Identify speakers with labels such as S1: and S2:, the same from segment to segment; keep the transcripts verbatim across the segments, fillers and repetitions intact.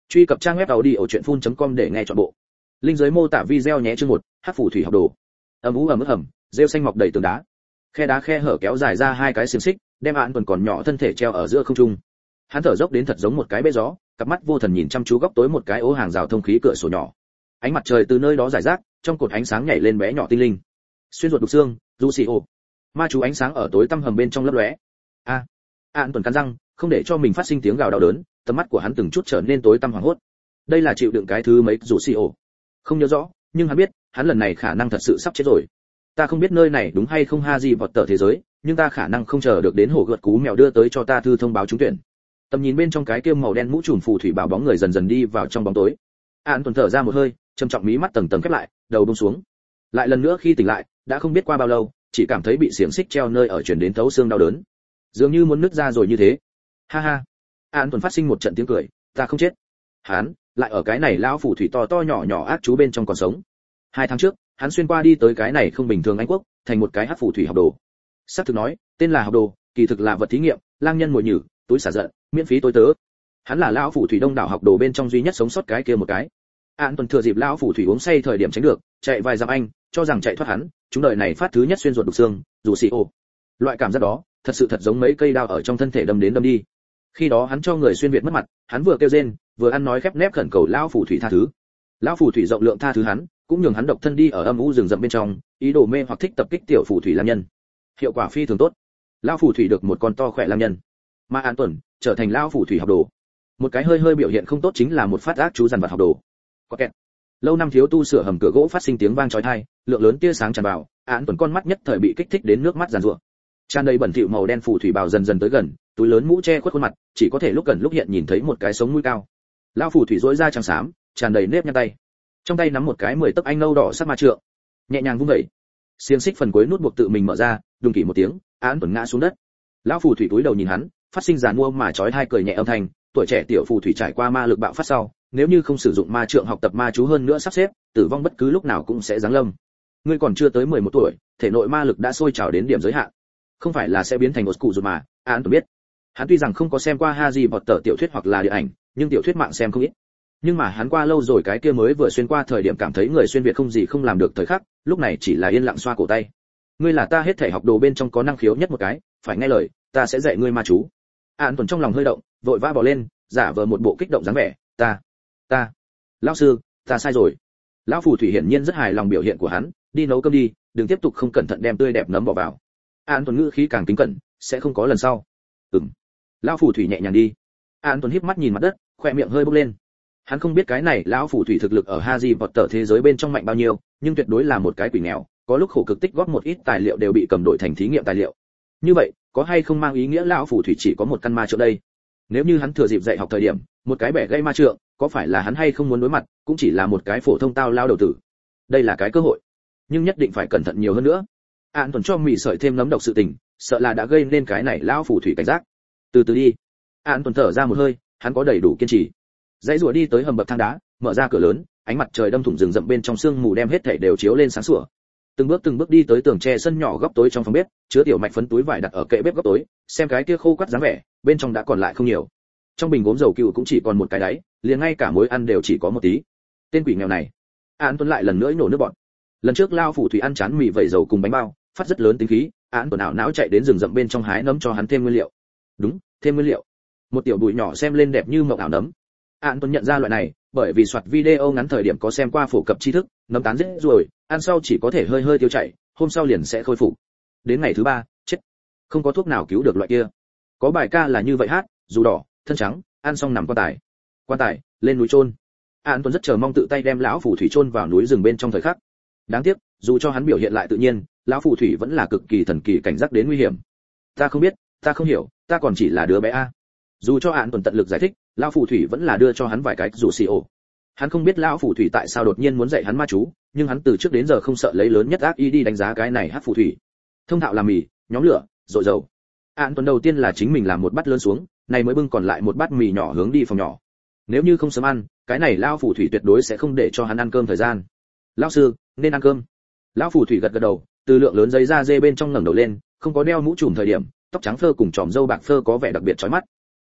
S1: Truy cập trang web audiochuyenphun com để nghe trọn bộ. Linh dưới mô tả video nhé. Chương một, Hắc phù thủy học đồ. Ầm ú ầm ướt ầm, rêu xanh mọc đầy tường đá. Khe đá khe hở kéo dài ra hai cái xiềng xích, đem Án Tuần còn nhỏ thân thể treo ở giữa không trung. Hắn thở dốc đến thật giống một cái bê gió, cặp mắt vô thần nhìn chăm chú góc tối một cái ố hàng rào thông khí cửa sổ nhỏ. Ánh mặt trời từ nơi đó rải rác, trong cột ánh sáng nhảy lên bé nhỏ tinh linh. Xuyên ruột đục xương, Lucio. Ma chú ánh sáng ở tối tăm hầm bên trong lấp lóe. A. Án Tuần cắn răng, không để cho mình phát sinh tiếng gào đau đớn, tầm mắt của hắn từng chút trở nên tối tăm hoảng hốt. Đây là chịu đựng cái thứ mấy Lucio? Không nhớ rõ, nhưng hắn biết, hắn lần này khả năng thật sự sắp chết rồi. Ta không biết nơi này đúng hay không Haji vọt tờ thế giới, nhưng ta khả năng không chờ được đến hổ gợt cú mèo đưa tới cho ta thư thông báo trúng tuyển. Tầm nhìn bên trong cái kia màu đen mũ trùm phù thủy bảo bóng người dần dần đi vào trong bóng tối. Án Tuần thở ra một hơi, trầm trọng mí mắt tầng tầng khép lại, đầu buông xuống. Lại lần nữa khi tỉnh lại, đã không biết qua bao lâu, chỉ cảm thấy bị xiềng xích treo nơi ở truyền đến thấu xương đau đớn, dường như muốn nứt ra rồi như thế. Ha ha. Án Tuần phát sinh một trận tiếng cười, ta không chết. Hắn lại ở cái này lão phù thủy to to nhỏ nhỏ ác chú bên trong còn sống. Hai tháng trước, hắn xuyên qua đi tới cái này không bình thường Anh quốc, thành một cái hắc phù thủy học đồ. Sắp thực nói, tên là học đồ, kỳ thực là vật thí nghiệm, lang nhân mồi nhử, túi xả giận, miễn phí tối tớ. Hắn là lão phù thủy đông đảo học đồ bên trong duy nhất sống sót cái kia một cái. Án Tuần thừa dịp lão phù thủy uống say thời điểm tránh được, chạy vài dặm anh, cho rằng chạy thoát hắn, chúng đời này phát thứ nhất xuyên ruột đục xương, dù xì ô. Loại cảm giác đó, thật sự thật giống mấy cây đao ở trong thân thể đâm đến đâm đi. Khi đó hắn cho người xuyên việt mất mặt, hắn vừa kêu rên, vừa ăn nói khép nép khẩn cầu lão phù thủy tha thứ. Lão phù thủy rộng lượng tha thứ hắn, cũng nhường hắn độc thân đi ở âm u rừng rậm bên trong, ý đồ mê hoặc thích tập kích tiểu phù thủy lang nhân. Hiệu quả phi thường tốt. Lão phù thủy được một con to khỏe lang nhân, mà An Tuần trở thành lão phù thủy học đồ. Một cái hơi hơi biểu hiện không tốt chính là một phát ác chú dằn vặt học đồ. Có kẹt. Lâu năm thiếu tu sửa hầm cửa gỗ phát sinh tiếng vang chói tai, lượng lớn tia sáng tràn vào, An Tuần con mắt nhất thời bị kích thích đến nước mắt giàn giụa. Tràn đầy bẩn thỉu màu đen phù thủy bào dần dần tới gần, túi lớn mũ che khuất khuôn mặt, chỉ có thể lúc gần lúc hiện nhìn thấy một cái sống mũi cao. Lão phù thủy rũi ra trắng xám, tràn đầy nếp nhăn tay. Trong tay nắm một cái mười tấc anh nâu đỏ sắc ma trượng, nhẹ nhàng vung vẩy. Xiềng xích phần cuối nút buộc tự mình mở ra, đùng kỷ một tiếng, Án Tuần ngã xuống đất. Lão phù thủy cúi đầu nhìn hắn, phát sinh giàn mua mà chói tai cười nhẹ âm thanh, tuổi trẻ tiểu phù thủy trải qua ma lực bạo phát sau, nếu như không sử dụng ma trượng học tập ma chú hơn nữa sắp xếp, tử vong bất cứ lúc nào cũng sẽ giáng lâm. Ngươi còn chưa tới mười một tuổi, thể nội ma lực đã sôi trào đến điểm giới hạn, không phải là sẽ biến thành một cụ rồi mà. Án Tuần biết, hắn tuy rằng không có xem qua Harry Potter tiểu thuyết hoặc là điện ảnh, nhưng tiểu thuyết mạng xem không ít. Nhưng mà hắn qua lâu rồi cái kia mới vừa xuyên qua thời điểm cảm thấy người xuyên việt không gì không làm được thời khắc, lúc này chỉ là yên lặng xoa cổ tay. Ngươi là ta hết thể học đồ bên trong có năng khiếu nhất một cái, phải nghe lời, ta sẽ dạy ngươi ma chú. Án Tuần trong lòng hơi động, vội vã bỏ lên, giả vờ một bộ kích động dáng vẻ, ta, ta, lão sư, ta sai rồi. Lão phù thủy hiển nhiên rất hài lòng biểu hiện của hắn, đi nấu cơm đi, đừng tiếp tục không cẩn thận đem tươi đẹp nấm bỏ vào. Án Tuần ngữ khí càng kính cẩn, sẽ không có lần sau. Ừm. Lão phù thủy nhẹ nhàng đi. Án Tuần híp mắt nhìn mặt đất, khóe miệng hơi bốc lên. Hắn không biết cái này lão phù thủy thực lực ở Harry Potter thế giới bên trong mạnh bao nhiêu, nhưng tuyệt đối là một cái quỷ nghèo, có lúc khổ cực tích góp một ít tài liệu đều bị cầm đổi thành thí nghiệm tài liệu. Như vậy, có hay không mang ý nghĩa lão phù thủy chỉ có một căn ma trượng đây? Nếu như hắn thừa dịp dạy học thời điểm, một cái bẻ gây ma trượng, có phải là hắn hay không muốn đối mặt, cũng chỉ là một cái phổ thông tao lao đầu tử. Đây là cái cơ hội, nhưng nhất định phải cẩn thận nhiều hơn nữa. Án Tuần cho mị sợi thêm nấm độc sự tình, sợ là đã gây nên cái này lão phù thủy cảnh giác. Từ từ đi. Án Tuần thở ra một hơi, hắn có đầy đủ kiên trì. Dãy rùa đi tới hầm bậc thang đá, mở ra cửa lớn, ánh mặt trời đâm thủng rừng rậm bên trong sương mù đem hết thảy đều chiếu lên sáng sủa. Từng bước từng bước đi tới tường tre sân nhỏ góc tối trong phòng bếp, chứa tiểu mạch phấn túi vải đặt ở kệ bếp góc tối, xem cái kia khô quắt dáng vẻ, bên trong đã còn lại không nhiều. Trong bình gốm dầu cừu cũng chỉ còn một cái đáy, liền ngay cả muối ăn đều chỉ có một tí. Tên quỷ nghèo này. Án Tuần lại lần nữa nổ nước bọt. Lần trước lao phù thủy ăn chán mì vẩy dầu cùng bánh bao, phát rất lớn tính khí, Án Tuần ảo não chạy đến rừng rậm bên trong hái nấm cho hắn thêm nguyên liệu. Đúng, thêm nguyên liệu. Một tiểu bụi nhỏ xem lên đẹp như mộng ảo nấm. Án Tuần nhận ra loại này, bởi vì soạt video ngắn thời điểm có xem qua phổ cập tri thức, nấm tán dễ rồi, ăn sau chỉ có thể hơi hơi tiêu chảy, hôm sau liền sẽ khôi phục. Đến ngày thứ ba, chết. Không có thuốc nào cứu được loại kia. Có bài ca là như vậy hát, dù đỏ, thân trắng, ăn xong nằm quan tài. Quan tài, lên núi chôn. Án Tuần rất chờ mong tự tay đem lão phù thủy chôn vào núi rừng bên trong thời khắc. Đáng tiếc, dù cho hắn biểu hiện lại tự nhiên, lão phù thủy vẫn là cực kỳ thần kỳ cảnh giác đến nguy hiểm. Ta không biết, ta không hiểu, ta còn chỉ là đứa bé a. Dù cho Án Tuần tận lực giải thích, lão phù thủy vẫn là đưa cho hắn vài cái rủ xì ổ. Hắn không biết lão phù thủy tại sao đột nhiên muốn dạy hắn ma chú, nhưng hắn từ trước đến giờ không sợ lấy lớn nhất ác ý đi đánh giá cái này hắc phù thủy. Thông thạo làm mì, nhóm lửa, dội dầu. Án Tuần đầu tiên là chính mình làm một bát lớn xuống, này mới bưng còn lại một bát mì nhỏ hướng đi phòng nhỏ. Nếu như không sớm ăn, cái này lão phù thủy tuyệt đối sẽ không để cho hắn ăn cơm thời gian. Lão sư, nên ăn cơm. Lão phù thủy gật gật đầu, từ lượng lớn giấy da dê bên trong ngẩng đầu lên, không có đeo mũ trùm thời điểm, tóc trắng phơ cùng tròm râu bạc phơ có vẻ đặc biệt chói mắt.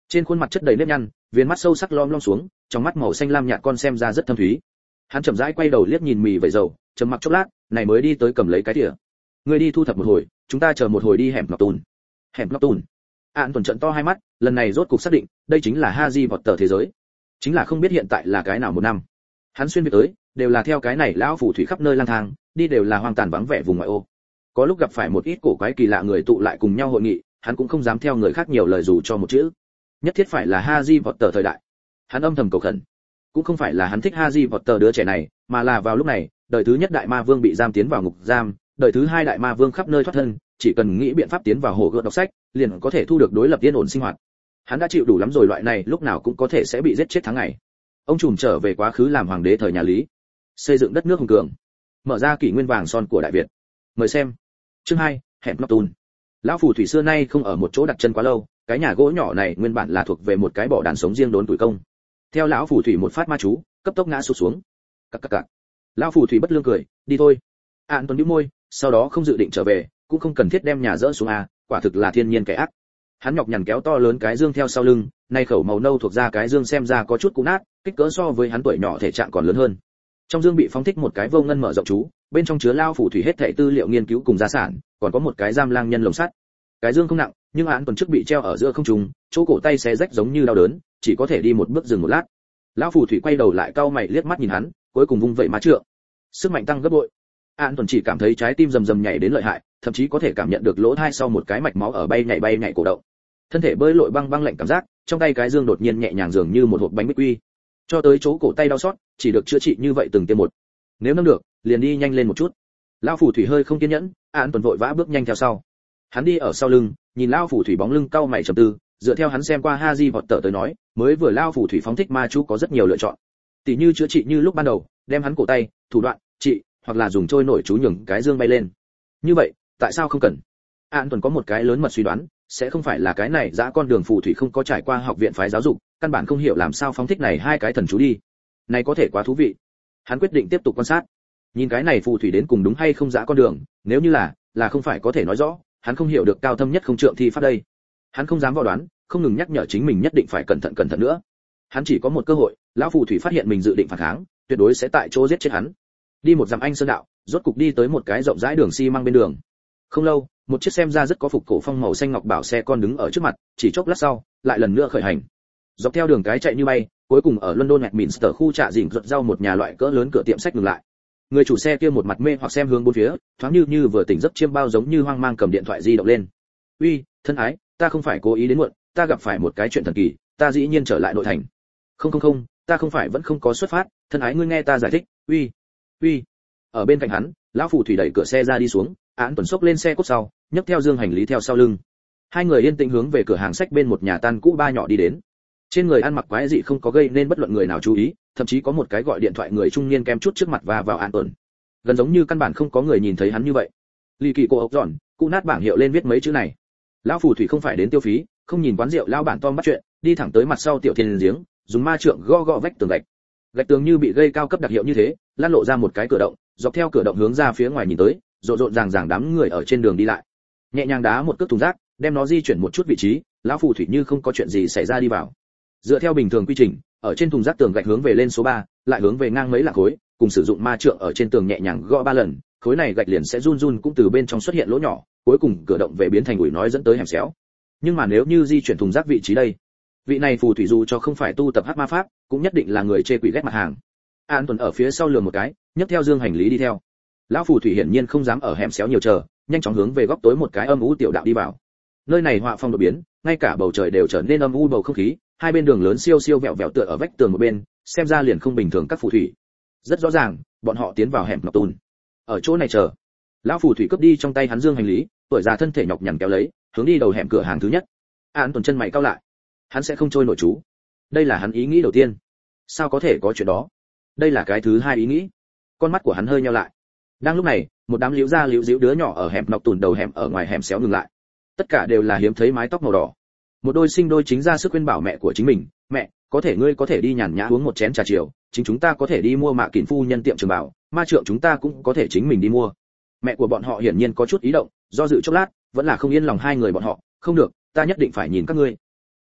S1: Trên khuôn mặt chất đầy nếp nhăn, viền mắt sâu sắc lom lom xuống, trong mắt màu xanh lam nhạt con xem ra rất thâm thúy. Hắn chậm rãi quay đầu liếc nhìn mì vẩy dầu, trầm mặc chốc lát, này mới đi tới cầm lấy cái thìa. Ngươi đi thu thập một hồi, chúng ta chờ một hồi đi hẻm Ngọc Tùn. Hẻm Ngọc Tùn. Án tuần trận to hai mắt, lần này rốt cục xác định, đây chính là Harry Potter thế giới. Chính là không biết hiện tại là cái nào một năm. Hắn xuyên việt tới, đều là theo cái này lão phù thủy khắp nơi lang thang, đi đều là hoang tàn vắng vẻ vùng ngoại ô. Có lúc gặp phải một ít cổ quái kỳ lạ người tụ lại cùng nhau hội nghị, hắn cũng không dám theo người khác nhiều lời dù cho một chữ. Nhất thiết phải là Harry Potter thời đại. Hắn âm thầm cầu khẩn. Cũng không phải là hắn thích Harry Potter đứa trẻ này, mà là vào lúc này, đời thứ nhất đại ma vương bị giam tiến vào ngục giam, đời thứ hai đại ma vương khắp nơi thoát thân, chỉ cần nghĩ biện pháp tiến vào hồ gươm đọc sách, liền có thể thu được đối lập yên ổn sinh hoạt. Hắn đã chịu đủ lắm rồi, loại này lúc nào cũng có thể sẽ bị giết chết tháng ngày. Ông trùm trở về quá khứ làm hoàng đế thời nhà Lý, xây dựng đất nước hùng cường, mở ra kỷ nguyên vàng son của Đại Việt. Mời xem. Chương hai, hẻm Ngọc Tùn. Lão phù thủy xưa nay không ở một chỗ đặt chân quá lâu, cái nhà gỗ nhỏ này nguyên bản là thuộc về một cái bỏ đàn sống riêng đốn tuổi công. Theo lão phù thủy một phát ma chú, cấp tốc ngã sụp xuống. Cặc cặc cặc. Lão phù thủy bất lương cười, đi thôi. Án Tuấn bĩu môi, sau đó không dự định trở về, cũng không cần thiết đem nhà dỡ xuống à, quả thực là thiên nhiên kẻ ác. Hắn nhọc nhằn kéo to lớn cái dương theo sau lưng, nay khẩu màu nâu thuộc ra cái dương xem ra có chút cũ nát, kích cỡ so với hắn tuổi nhỏ thể trạng còn lớn hơn. Trong dương bị phóng thích một cái vô ngân mở rộng chú, bên trong chứa lao phù thủy hết thảy tư liệu nghiên cứu cùng gia sản, còn có một cái giam lang nhân lồng sắt. Cái dương không nặng, nhưng án tuần trước bị treo ở giữa không trung, chỗ cổ tay xé rách giống như đau đớn, chỉ có thể đi một bước dừng một lát. Lão phù thủy quay đầu lại cau mày liếc mắt nhìn hắn, cuối cùng vung vậy má trượng, sức mạnh tăng gấp bội. Án tuần chỉ cảm thấy trái tim rầm rầm nhảy đến lợi hại, thậm chí có thể cảm nhận được lỗ tai sau một cái mạch máu ở bay nhảy bay nhảy cổ động. Thân thể bơi lội băng băng lạnh cảm giác, trong tay cái dương đột nhiên nhẹ nhàng dường như một hộp bánh bích quy, cho tới chỗ cổ tay đau xót, chỉ được chữa trị như vậy từng tiêm một. Nếu nâng được, liền đi nhanh lên một chút. Lão phù thủy hơi không kiên nhẫn, Án tuần vội vã bước nhanh theo sau. Hắn đi ở sau lưng, nhìn lão phù thủy bóng lưng cau mày trầm tư, dựa theo hắn xem qua Harry Potter tới nói, mới vừa lão phù thủy phóng thích ma chú có rất nhiều lựa chọn. Tỷ như chữa trị như lúc ban đầu, đem hắn cổ tay, thủ đoạn, trị, hoặc là dùng trôi nổi chú nhường cái dương bay lên. Như vậy, tại sao không cần? Án tuần có một cái lớn mật suy đoán, sẽ không phải là cái này dã con đường phù thủy không có trải qua học viện phái giáo dục, căn bản không hiểu làm sao phóng thích này hai cái thần chú đi. Này có thể quá thú vị. Hắn quyết định tiếp tục quan sát. Nhìn cái này phù thủy đến cùng đúng hay không dã con đường, nếu như là, là không phải có thể nói rõ, hắn không hiểu được cao thâm nhất không trượng thi pháp đây. Hắn không dám vò đoán, không ngừng nhắc nhở chính mình nhất định phải cẩn thận cẩn thận nữa. Hắn chỉ có một cơ hội, lão phù thủy phát hiện mình dự định phản kháng, tuyệt đối sẽ tại chỗ giết chết hắn. Đi một dặm anh sơn đạo, rốt cục đi tới một cái rộng rãi đường xi măng bên đường. Không lâu, một chiếc xem ra rất có phục cổ phong màu xanh ngọc bảo xe con đứng ở trước mặt, chỉ chốc lát sau, lại lần nữa khởi hành. Dọc theo đường cái chạy như bay, cuối cùng ở London Westminster khu trạ dình rợt rau một nhà loại cỡ lớn cửa tiệm sách ngừng lại. Người chủ xe kia một mặt mê hoặc xem hướng bốn phía, thoáng như như vừa tỉnh giấc chiêm bao giống như hoang mang cầm điện thoại di động lên. "Uy, thân ái, ta không phải cố ý đến muộn, ta gặp phải một cái chuyện thần kỳ, ta dĩ nhiên trở lại nội thành." "Không không không, ta không phải vẫn không có xuất phát, thân ái ngươi nghe ta giải thích." "Uy, uy." Ở bên cạnh hắn, lão phù thủy đẩy cửa xe ra đi xuống, Án tuần xốc lên xe cốt sau, nhấc theo dương hành lý theo sau lưng. Hai người yên tĩnh hướng về cửa hàng sách bên một nhà tan cũ ba nhỏ đi đến. Trên người ăn mặc quái dị không có gây nên bất luận người nào chú ý, thậm chí có một cái gọi điện thoại người trung niên kem chút trước mặt và vào Án tuần. Gần giống như căn bản không có người nhìn thấy hắn như vậy. Lì kỳ cô ốc giòn, cụ nát bảng hiệu lên viết mấy chữ này. Lão phù thủy không phải đến tiêu phí, không nhìn quán rượu lão bản Tom bắt chuyện, đi thẳng tới mặt sau tiểu thiên giếng, dùng ma trượng gõ gõ vách tường gạch. Gạch tường như bị gây cao cấp đặc hiệu như thế, lan lộ ra một cái cửa động, dọc theo cửa động hướng ra phía ngoài nhìn tới, rộn rộn ràng ràng đám người ở trên đường đi lại. Nhẹ nhàng đá một cước thùng rác, đem nó di chuyển một chút vị trí, lão phù thủy như không có chuyện gì xảy ra đi vào. Dựa theo bình thường quy trình, ở trên thùng rác tường gạch hướng về lên số ba, lại hướng về ngang mấy là khối, cùng sử dụng ma trượng ở trên tường nhẹ nhàng gõ ba lần, khối này gạch liền sẽ run run cũng từ bên trong xuất hiện lỗ nhỏ, cuối cùng cửa động về biến thành ủi nói dẫn tới hẻm xéo. Nhưng mà nếu như di chuyển thùng rác vị trí đây, vị này phù thủy dù cho không phải tu tập hắc ma pháp, cũng nhất định là người chê quỷ ghét mặt hàng. An Tuấn ở phía sau lườm một cái, nhấc theo dương hành lý đi theo. Lão phù thủy hiển nhiên không dám ở hẻm xéo nhiều chờ, nhanh chóng hướng về góc tối một cái âm u tiểu đạo đi vào. Nơi này họa phong đột biến, ngay cả bầu trời đều trở nên âm u bầu không khí, hai bên đường lớn siêu siêu vẹo vẹo tựa ở vách tường một bên, xem ra liền không bình thường các phù thủy. Rất rõ ràng, bọn họ tiến vào hẻm Ngọc Tùn. Ở chỗ này chờ. Lão phù thủy cướp đi trong tay hắn dương hành lý, tuổi già thân thể nhọc nhằn kéo lấy, hướng đi đầu hẻm cửa hàng thứ nhất. An Tuấn chân mày cau lại. Hắn sẽ không trôi nổi chú. Đây là hắn ý nghĩ đầu tiên. Sao có thể có chuyện đó? Đây là cái thứ hai ý nghĩ. Con mắt của hắn hơi nheo lại. Đang lúc này, một đám liễu gia liễu díu đứa nhỏ ở hẻm Ngọc Tùn đầu hẻm ở ngoài hẻm xéo ngừng lại. Tất cả đều là hiếm thấy mái tóc màu đỏ. Một đôi sinh đôi chính ra sức khuyên bảo mẹ của chính mình, "Mẹ, có thể ngươi có thể đi nhàn nhã uống một chén trà chiều, chính chúng ta có thể đi mua mạ kỉnh phu nhân tiệm trường bảo, ma trượng chúng ta cũng có thể chính mình đi mua." Mẹ của bọn họ hiển nhiên có chút ý động, do dự chốc lát, vẫn là không yên lòng hai người bọn họ, "Không được, ta nhất định phải nhìn các ngươi."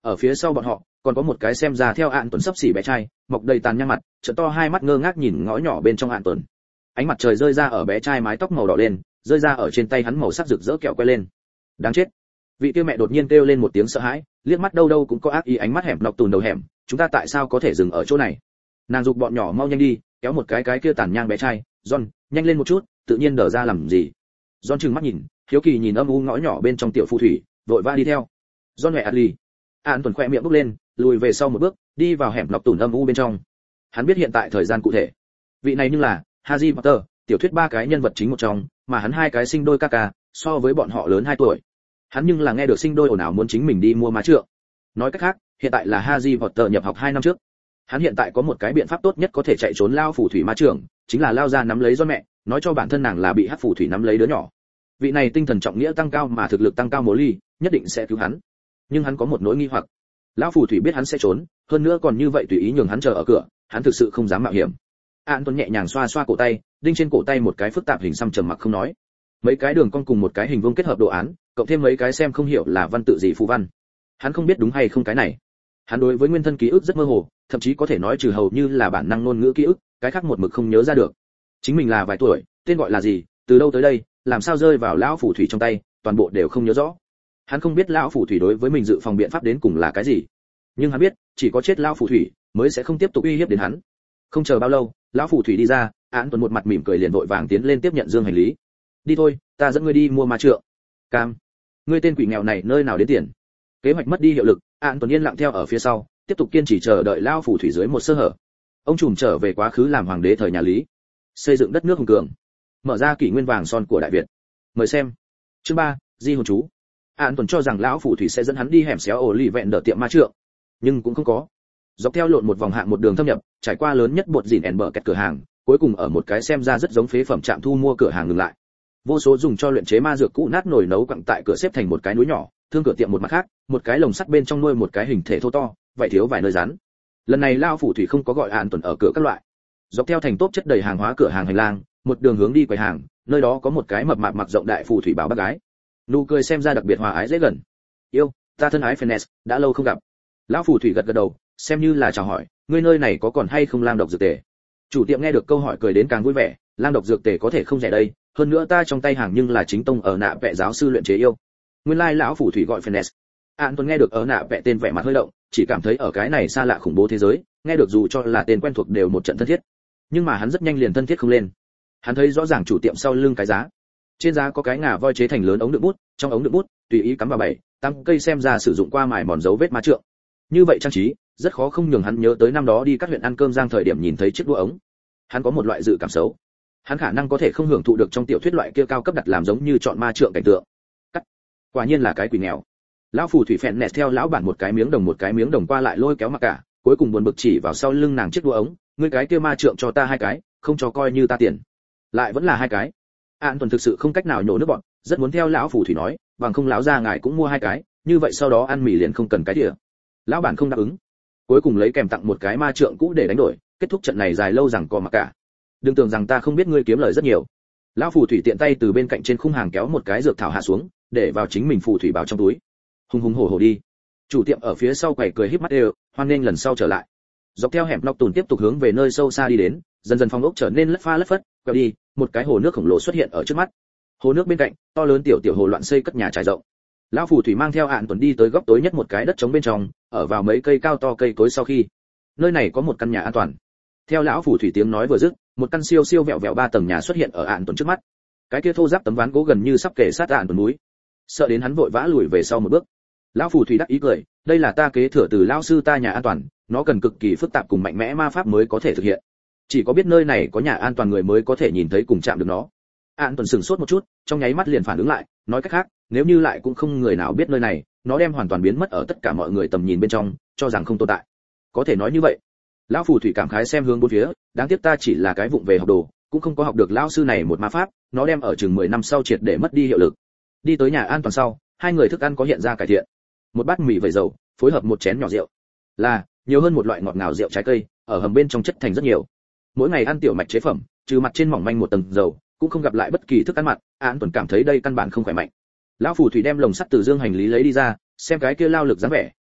S1: ở phía sau bọn họ còn có một cái xem ra theo An Tuấn sắp xỉ bé trai, mọc đầy tàn nhang mặt, trợn to hai mắt ngơ ngác nhìn ngõ nhỏ bên trong An Tuấn. Ánh mặt trời rơi ra ở bé trai mái tóc màu đỏ lên, rơi ra ở trên tay hắn màu sắc rực rỡ kẹo quay lên. Đáng chết. Vị kia mẹ đột nhiên kêu lên một tiếng sợ hãi, liếc mắt đâu đâu cũng có ác ý, ánh mắt hẻm nọc tùn đầu hẻm, chúng ta tại sao có thể dừng ở chỗ này? Nàng giục bọn nhỏ mau nhanh đi, kéo một cái cái kia tàn nhang bé trai, John, nhanh lên một chút, tự nhiên đờ ra làm gì? John trừng mắt nhìn, hiếu kỳ nhìn âm u ngõ nhỏ bên trong tiểu phù thủy, vội vã đi theo. John mẹ Adly. An Tuấn khẽ miệng bước lên, lùi về sau một bước, đi vào hẻm nọc tùn âm u bên trong. Hắn biết hiện tại thời gian cụ thể. Vị này nhưng là Harry Potter, tiểu thuyết ba cái nhân vật chính một trong, mà hắn hai cái sinh đôi ca ca, so với bọn họ lớn hai tuổi. Hắn nhưng là nghe được sinh đôi ồn ào muốn chính mình đi mua má trượng. Nói cách khác, hiện tại là Harry Potter nhập học hai năm trước. Hắn hiện tại có một cái biện pháp tốt nhất có thể chạy trốn lao phù thủy ma trưởng, chính là lao ra nắm lấy John mẹ, nói cho bản thân nàng là bị hắc phù thủy nắm lấy đứa nhỏ. Vị này tinh thần trọng nghĩa tăng cao mà thực lực tăng cao Molly, nhất định sẽ cứu hắn. Nhưng hắn có một nỗi nghi hoặc. Lão phù thủy biết hắn sẽ trốn, hơn nữa còn như vậy tùy ý nhường hắn chờ ở cửa, hắn thực sự không dám mạo hiểm. An Tuấn nhẹ nhàng xoa xoa cổ tay, đinh trên cổ tay một cái phức tạp hình xăm trầm mặc không nói. Mấy cái đường cong cùng một cái hình vuông kết hợp đồ án, cộng thêm mấy cái xem không hiểu là văn tự gì phù văn. Hắn không biết đúng hay không cái này. Hắn đối với nguyên thân ký ức rất mơ hồ, thậm chí có thể nói trừ hầu như là bản năng ngôn ngữ ký ức, cái khác một mực không nhớ ra được. Chính mình là vài tuổi, tên gọi là gì, từ đâu tới đây, làm sao rơi vào lão phù thủy trong tay, toàn bộ đều không nhớ rõ. Hắn không biết lão phù thủy đối với mình dự phòng biện pháp đến cùng là cái gì, nhưng hắn biết, chỉ có chết lão phù thủy mới sẽ không tiếp tục uy hiếp đến hắn. Không chờ bao lâu, lão phù thủy đi ra, Án Tuấn một mặt mỉm cười liền vội vàng tiến lên tiếp nhận dương hành lý. Đi thôi, ta dẫn ngươi đi mua ma trượng. Cam, ngươi tên quỷ nghèo này nơi nào đến tiền? Kế hoạch mất đi hiệu lực, Án Tuấn yên lặng theo ở phía sau, tiếp tục kiên trì chờ đợi lão phù thủy dưới một sơ hở. Ông trùm trở về quá khứ làm hoàng đế thời nhà Lý, xây dựng đất nước hùng cường, mở ra kỷ nguyên vàng son của Đại Việt. Mời xem. Chương ba, Di hồn chú. Án Tuấn cho rằng lão phù thủy sẽ dẫn hắn đi hẻm xéo ổ lì vẹn đỡ tiệm ma trượng, nhưng cũng không có. Dọc theo lộn một vòng hạng một đường thâm nhập, trải qua lớn nhất bột dỉn ẻn bờ kẹt cửa hàng, cuối cùng ở một cái xem ra rất giống phế phẩm trạm thu mua cửa hàng ngừng lại. Vô số dùng cho luyện chế ma dược cũ nát nồi nấu quặng tại cửa xếp thành một cái núi nhỏ, thương cửa tiệm một mặt khác, một cái lồng sắt bên trong nuôi một cái hình thể thô to, vậy thiếu vài nơi rắn. Lần này lao phù thủy không có gọi An Tuấn ở cửa các loại. Dọc theo thành tốp chất đầy hàng hóa cửa hàng hành lang, một đường hướng đi quầy hàng, nơi đó có một cái mập mạp mặc rộng đại phù thủy bảo bác gái. Nụ cười xem ra đặc biệt hòa ái dễ gần. Yêu, ta thân ái Phoenix, đã lâu không gặp. Lão phù thủy gật gật đầu, xem như là chào hỏi, ngươi nơi này có còn hay không lang độc dược tề? Chủ tiệm nghe được câu hỏi cười đến càng vui vẻ, lang độc dược tề có thể không rẻ đây, hơn nữa ta trong tay hàng nhưng là chính tông ở nạ vẽ giáo sư luyện chế yêu. Nguyên lai lão phù thủy gọi Phoenix. An Tuấn nghe được ở nạ vẽ tên vẻ mặt hơi động, chỉ cảm thấy ở cái này xa lạ khủng bố thế giới, nghe được dù cho là tên quen thuộc đều một trận thân thiết. Nhưng mà hắn rất nhanh liền thân thiết không lên. Hắn thấy rõ ràng chủ tiệm sau lưng cái giá. Trên giá có cái ngà voi chế thành lớn ống đựng bút, trong ống đựng bút tùy ý cắm vào bảy, tăng cây xem ra sử dụng qua mài mòn dấu vết ma trượng. Như vậy trang trí, rất khó không nhường hắn nhớ tới năm đó đi các huyện ăn cơm giang thời điểm nhìn thấy chiếc đũa ống. Hắn có một loại dự cảm xấu. Hắn khả năng có thể không hưởng thụ được trong tiểu thuyết loại kia cao cấp đặt làm giống như chọn ma trượng cảnh tượng. Cắt. Quả nhiên là cái quỷ nghèo. Lão phù thủy phèn nẹt theo lão bản một cái miếng đồng một cái miếng đồng qua lại lôi kéo mặc cả, cuối cùng buồn bực chỉ vào sau lưng nàng chiếc đũa ống, ngươi cái kia ma trượng cho ta hai cái, không cho coi như ta tiền. Lại vẫn là hai cái. An Tuấn thực sự không cách nào nhổ nước bọn, rất muốn theo lão phù thủy nói, bằng không lão gia ngài cũng mua hai cái, như vậy sau đó ăn mì liền không cần cái đĩa. Lão bản không đáp ứng. Cuối cùng lấy kèm tặng một cái ma trượng cũ để đánh đổi, kết thúc trận này dài lâu rằng co mà cả. Đừng tưởng rằng ta không biết ngươi kiếm lời rất nhiều. Lão phù thủy tiện tay từ bên cạnh trên khung hàng kéo một cái dược thảo hạ xuống, để vào chính mình phù thủy bảo trong túi. Hùng hùng hổ hổ đi. Chủ tiệm ở phía sau quầy cười híp mắt đều, hoan nghênh lần sau trở lại. Dọc theo hẻm nóc tùn tiếp tục hướng về nơi sâu xa đi đến, dần dần phòng ốc trở nên lất pha lất phất, quẹo đi, một cái hồ nước khổng lồ xuất hiện ở trước mắt. Hồ nước bên cạnh, to lớn tiểu tiểu hồ loạn xây cất nhà trải rộng. Lão phù thủy mang theo Án Tuấn đi tới góc tối nhất một cái đất trống bên trong, ở vào mấy cây cao to cây cối sau khi. Nơi này có một căn nhà an toàn. Theo lão phù thủy tiếng nói vừa dứt, một căn siêu siêu vẹo vẹo ba tầng nhà xuất hiện ở Án Tuấn trước mắt. Cái kia thô ráp tấm ván gỗ gần như sắp kề sát Án Tuấn núi. Sợ đến hắn vội vã lùi về sau một bước. Lão phù thủy đắc ý cười, đây là ta kế thừa từ lão sư ta nhà an toàn, nó cần cực kỳ phức tạp cùng mạnh mẽ ma pháp mới có thể thực hiện. Chỉ có biết nơi này có nhà an toàn người mới có thể nhìn thấy cùng chạm được nó. Án Tuấn sửng sốt một chút, trong nháy mắt liền phản ứng lại, nói cách khác, nếu như lại cũng không người nào biết nơi này, nó đem hoàn toàn biến mất ở tất cả mọi người tầm nhìn bên trong, cho rằng không tồn tại. Có thể nói như vậy. Lão phù thủy cảm khái xem hướng bốn phía, đáng tiếc ta chỉ là cái vụng về học đồ, cũng không có học được lão sư này một ma pháp, nó đem ở chừng mười năm sau triệt để mất đi hiệu lực. Đi tới nhà an toàn sau, hai người thức ăn có hiện ra cải thiện. Một bát mì vẩy dầu, phối hợp một chén nhỏ rượu. Là, nhiều hơn một loại ngọt ngào rượu trái cây, ở hầm bên trong chất thành rất nhiều. Mỗi ngày ăn tiểu mạch chế phẩm, trừ mặt trên mỏng manh một tầng dầu, cũng không gặp lại bất kỳ thức ăn mặn, Án Tuấn cảm thấy đây căn bản không khỏe mạnh. Lão phù thủy đem lồng sắt từ dương hành lý lấy đi ra, xem cái kia lao lực dáng vẻ,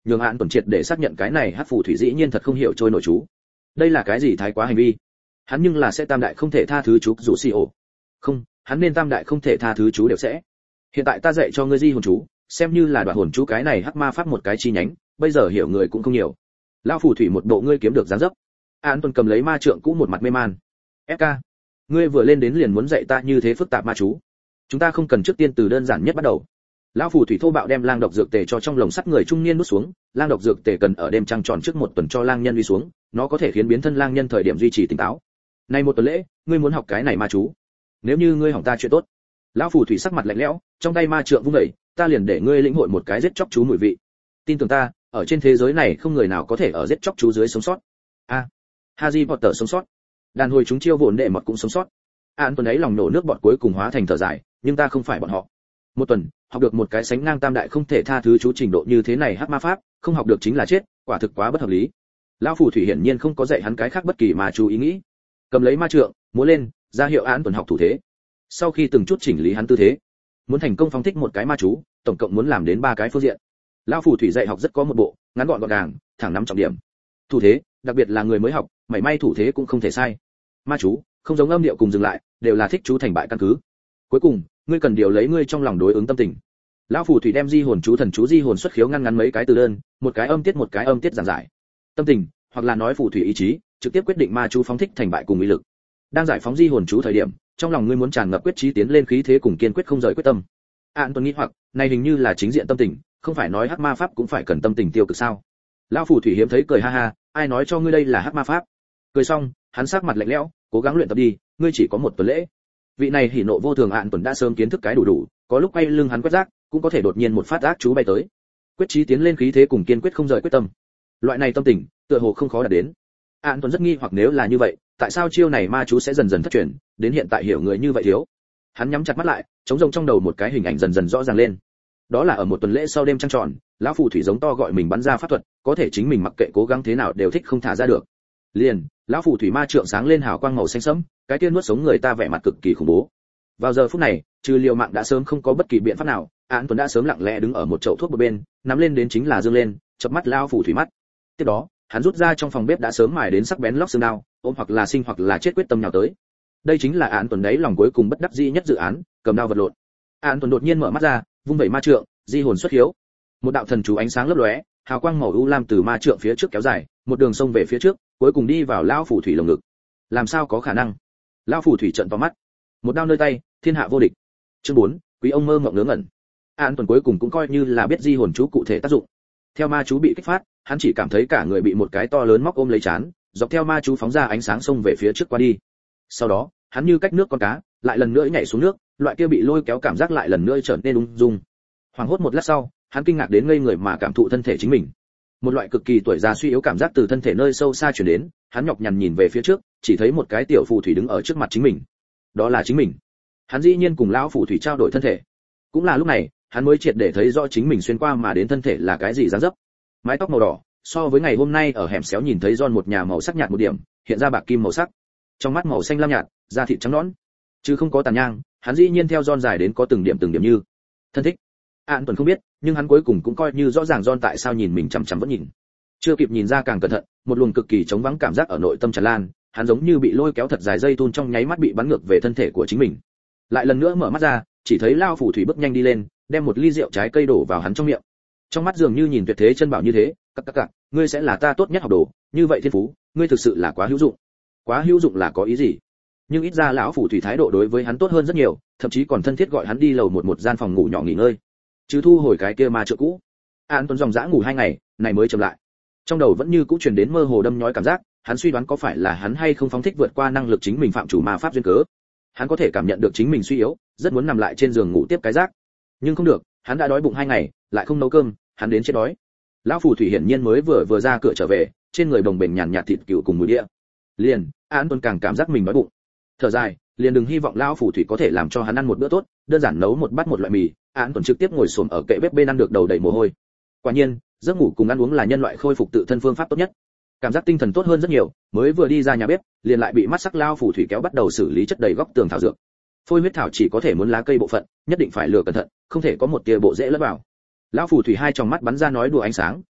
S1: nhường án tuần triệt để xác nhận cái này hắc phù thủy dĩ nhiên thật không hiểu trôi nổi chú. Đây là cái gì thái quá hành vi? Hắn nhưng là sẽ tam đại không thể tha thứ chú rủ xì ổ. Không, hắn nên tam đại không thể tha thứ chú đều sẽ. Hiện tại ta dạy cho ngươi di hồn chú, xem như là đoạn hồn chú cái này hắc ma pháp một cái chi nhánh, bây giờ hiểu người cũng không nhiều. Lão phù thủy một bộ ngươi kiếm được dáng dấp. Án tuần cầm lấy ma trượng cũ một mặt mê man. ép ca, ngươi vừa lên đến liền muốn dạy ta như thế phức tạp ma chú. Chúng ta không cần trước tiên từ đơn giản nhất bắt đầu. Lão phù thủy thô bạo đem lang độc dược tề cho trong lồng sắt người trung niên nuốt xuống, lang độc dược tề cần ở đêm trăng tròn trước một tuần cho lang nhân đi xuống, nó có thể khiến biến thân lang nhân thời điểm duy trì tỉnh táo. Nay một tuần lễ, ngươi muốn học cái này ma chú. Nếu như ngươi hỏng ta chuyện tốt. Lão phù thủy sắc mặt lạnh lẽo, trong tay ma trượng vung dậy, ta liền để ngươi lĩnh hội một cái giết chóc chú mùi vị. Tin tưởng ta, ở trên thế giới này không người nào có thể ở giết chóc chú dưới sống sót. A, à, Harry Potter sống sót. Đàn hồi chúng chiêu vụn đệ mọt cũng sống sót. An tuần ấy lòng nổ nước bọt cuối cùng hóa thành thở dài, nhưng ta không phải bọn họ. Một tuần, học được một cái sánh ngang tam đại không thể tha thứ chú trình độ như thế này hắc ma pháp, không học được chính là chết, quả thực quá bất hợp lý. Lão phù thủy hiển nhiên không có dạy hắn cái khác bất kỳ mà chú ý nghĩ. Cầm lấy ma trượng, múa lên, ra hiệu An tuần học thủ thế. Sau khi từng chút chỉnh lý hắn tư thế, muốn thành công phóng thích một cái ma chú, tổng cộng muốn làm đến ba cái phương diện. Lão phù thủy dạy học rất có một bộ, ngắn gọn gọn gàng, thẳng nắm trọng điểm. Thủ thế, đặc biệt là người mới học, mảy may thủ thế cũng không thể sai. Ma chú, không giống âm điệu cùng dừng lại, đều là thích chú thành bại căn cứ. Cuối cùng, ngươi cần điều lấy ngươi trong lòng đối ứng tâm tình. Lão phù thủy đem di hồn chú thần chú di hồn xuất khiếu ngăn ngắn mấy cái từ đơn, một cái âm tiết một cái âm tiết giảng giải. Tâm tình, hoặc là nói phù thủy ý chí, trực tiếp quyết định ma chú phóng thích thành bại cùng ý lực. Đang giải phóng di hồn chú thời điểm, trong lòng ngươi muốn tràn ngập quyết chí tiến lên khí thế cùng kiên quyết không rời quyết tâm. Án tuần nghĩ hoặc, này hình như là chính diện tâm tình, không phải nói hắc ma pháp cũng phải cần tâm tình tiêu cực sao? Lão phù thủy hiếm thấy cười ha ha, ai nói cho ngươi đây là hắc ma pháp? Cười xong, hắn sắc mặt lạnh lẽo, cố gắng luyện tập đi, ngươi chỉ có một tuần lễ. Vị này hỉ nộ vô thường Án tuần đã sớm kiến thức cái đủ đủ, có lúc quay lưng hắn quét rác, cũng có thể đột nhiên một phát ác chú bay tới. Quyết chí tiến lên khí thế cùng kiên quyết không rời quyết tâm. Loại này tâm tình, tựa hồ không khó đạt đến. Án tuần rất nghi hoặc nếu là như vậy, tại sao chiêu này ma chú sẽ dần dần thất truyền, đến hiện tại hiểu người như vậy thiếu. Hắn nhắm chặt mắt lại, trống rỗng trong đầu một cái hình ảnh dần dần rõ ràng lên. Đó là ở một tuần lễ sau đêm trăng tròn, lão phù thủy giống to gọi mình bắn ra pháp thuật, có thể chính mình mặc kệ cố gắng thế nào đều thích không thả ra được. Liền, lão phù thủy ma trượng sáng lên hào quang màu xanh sẫm, cái tiên nuốt sống người ta vẻ mặt cực kỳ khủng bố. Vào giờ phút này, trừ liều mạng đã sớm không có bất kỳ biện pháp nào, Án tuần đã sớm lặng lẽ đứng ở một chậu thuốc một bên, nắm lên đến chính là dương lên, chớp mắt lão phù thủy mắt. Tiếp đó, hắn rút ra trong phòng bếp đã sớm mài đến sắc bén lóc xương đao, ôm hoặc là sinh hoặc là chết quyết tâm nhào tới. Đây chính là Án tuần đấy lòng cuối cùng bất đắc dĩ nhất dự án, cầm đao vật lộn. Án tuần đột nhiên mở mắt ra, vung vẩy ma trượng, di hồn xuất hiếu. Một đạo thần chú ánh sáng lấp lóe, hào quang màu u lam từ ma trượng phía trước kéo dài, một đường sông về phía trước, cuối cùng đi vào lão phù thủy lồng ngực. Làm sao có khả năng? Lão phù thủy trợn to mắt. Một đao nơi tay, thiên hạ vô địch. Chương bốn, quý ông mơ mộng ngớ ngẩn. Án tuần cuối cùng cũng coi như là biết di hồn chú cụ thể tác dụng. Theo ma chú bị kích phát, hắn chỉ cảm thấy cả người bị một cái to lớn móc ôm lấy trán, dọc theo ma chú phóng ra ánh sáng sông về phía trước qua đi. Sau đó, hắn như cách nước con cá, lại lần nữa nhảy xuống nước, loại kia bị lôi kéo cảm giác lại lần nữa trở nên ung dung. Hoảng hốt một lát sau, hắn kinh ngạc đến ngây người mà cảm thụ thân thể chính mình. Một loại cực kỳ tuổi già suy yếu cảm giác từ thân thể nơi sâu xa truyền đến, hắn nhọc nhằn nhìn về phía trước, chỉ thấy một cái tiểu phù thủy đứng ở trước mặt chính mình. Đó là chính mình. Hắn dĩ nhiên cùng lão phù thủy trao đổi thân thể. Cũng là lúc này, hắn mới triệt để thấy rõ chính mình xuyên qua mà đến thân thể là cái gì dáng dấp. Mái tóc màu đỏ, so với ngày hôm nay ở hẻm xéo nhìn thấy John một nhà màu sắc nhạt một điểm, hiện ra bạc kim màu sắc. Trong mắt màu xanh lam nhạt, da thịt trắng nõn, chứ không có tàn nhang, hắn dĩ nhiên theo John dài đến có từng điểm từng điểm như thân thích. Án tuần không biết, nhưng hắn cuối cùng cũng coi như rõ ràng John tại sao nhìn mình chằm chằm vẫn nhìn. Chưa kịp nhìn ra càng cẩn thận, một luồng cực kỳ trống vắng cảm giác ở nội tâm tràn lan, hắn giống như bị lôi kéo thật dài dây thun trong nháy mắt bị bắn ngược về thân thể của chính mình. Lại lần nữa mở mắt ra, chỉ thấy lao phù thủy bước nhanh đi lên, đem một ly rượu trái cây đổ vào hắn trong miệng. Trong mắt dường như nhìn tuyệt thế chân bảo như thế, cặc cặc cặc, ngươi sẽ là ta tốt nhất học đồ, như vậy thiên phú, ngươi thực sự là quá hữu dụng. Quá hữu dụng là có ý gì? Nhưng ít ra lão phù thủy thái độ đối với hắn tốt hơn rất nhiều, thậm chí còn thân thiết gọi hắn đi lầu một một gian phòng ngủ nhỏ nghỉ ngơi. Chứ thu hồi cái kia ma trượng cũ. An tuần dòng dã ngủ hai ngày, này mới chậm lại. Trong đầu vẫn như cũ truyền đến mơ hồ đâm nhói cảm giác, hắn suy đoán có phải là hắn hay không phóng thích vượt qua năng lực chính mình phạm chủ ma pháp duyên cớ. Hắn có thể cảm nhận được chính mình suy yếu, rất muốn nằm lại trên giường ngủ tiếp cái giấc. Nhưng không được, hắn đã đói bụng hai ngày, lại không nấu cơm, hắn đến chết đói. Lão phù thủy hiển nhiên mới vừa vừa ra cửa trở về, trên người bồng bềnh nhàn nhạt thịt cừu cùng mùi đĩa. Liền, An tuần càng cảm giác mình đói bụng. Thở dài, liền đừng hy vọng lão phù thủy có thể làm cho hắn ăn một bữa tốt, đơn giản nấu một bát một loại mì, An tuần trực tiếp ngồi xổm ở kệ bếp bên ăn được đầu đầy mồ hôi. Quả nhiên, giấc ngủ cùng ăn uống là nhân loại khôi phục tự thân phương pháp tốt nhất. Cảm giác tinh thần tốt hơn rất nhiều, mới vừa đi ra nhà bếp, liền lại bị mắt sắc lão phù thủy kéo bắt đầu xử lý chất đầy góc tường thảo dược. Phôi huyết thảo chỉ có thể muốn lá cây bộ phận, nhất định phải lựa cẩn thận, không thể có một tia bộ rễ lẫn vào. Lão phù thủy hai tròng mắt bắn ra nói đùa ánh sáng,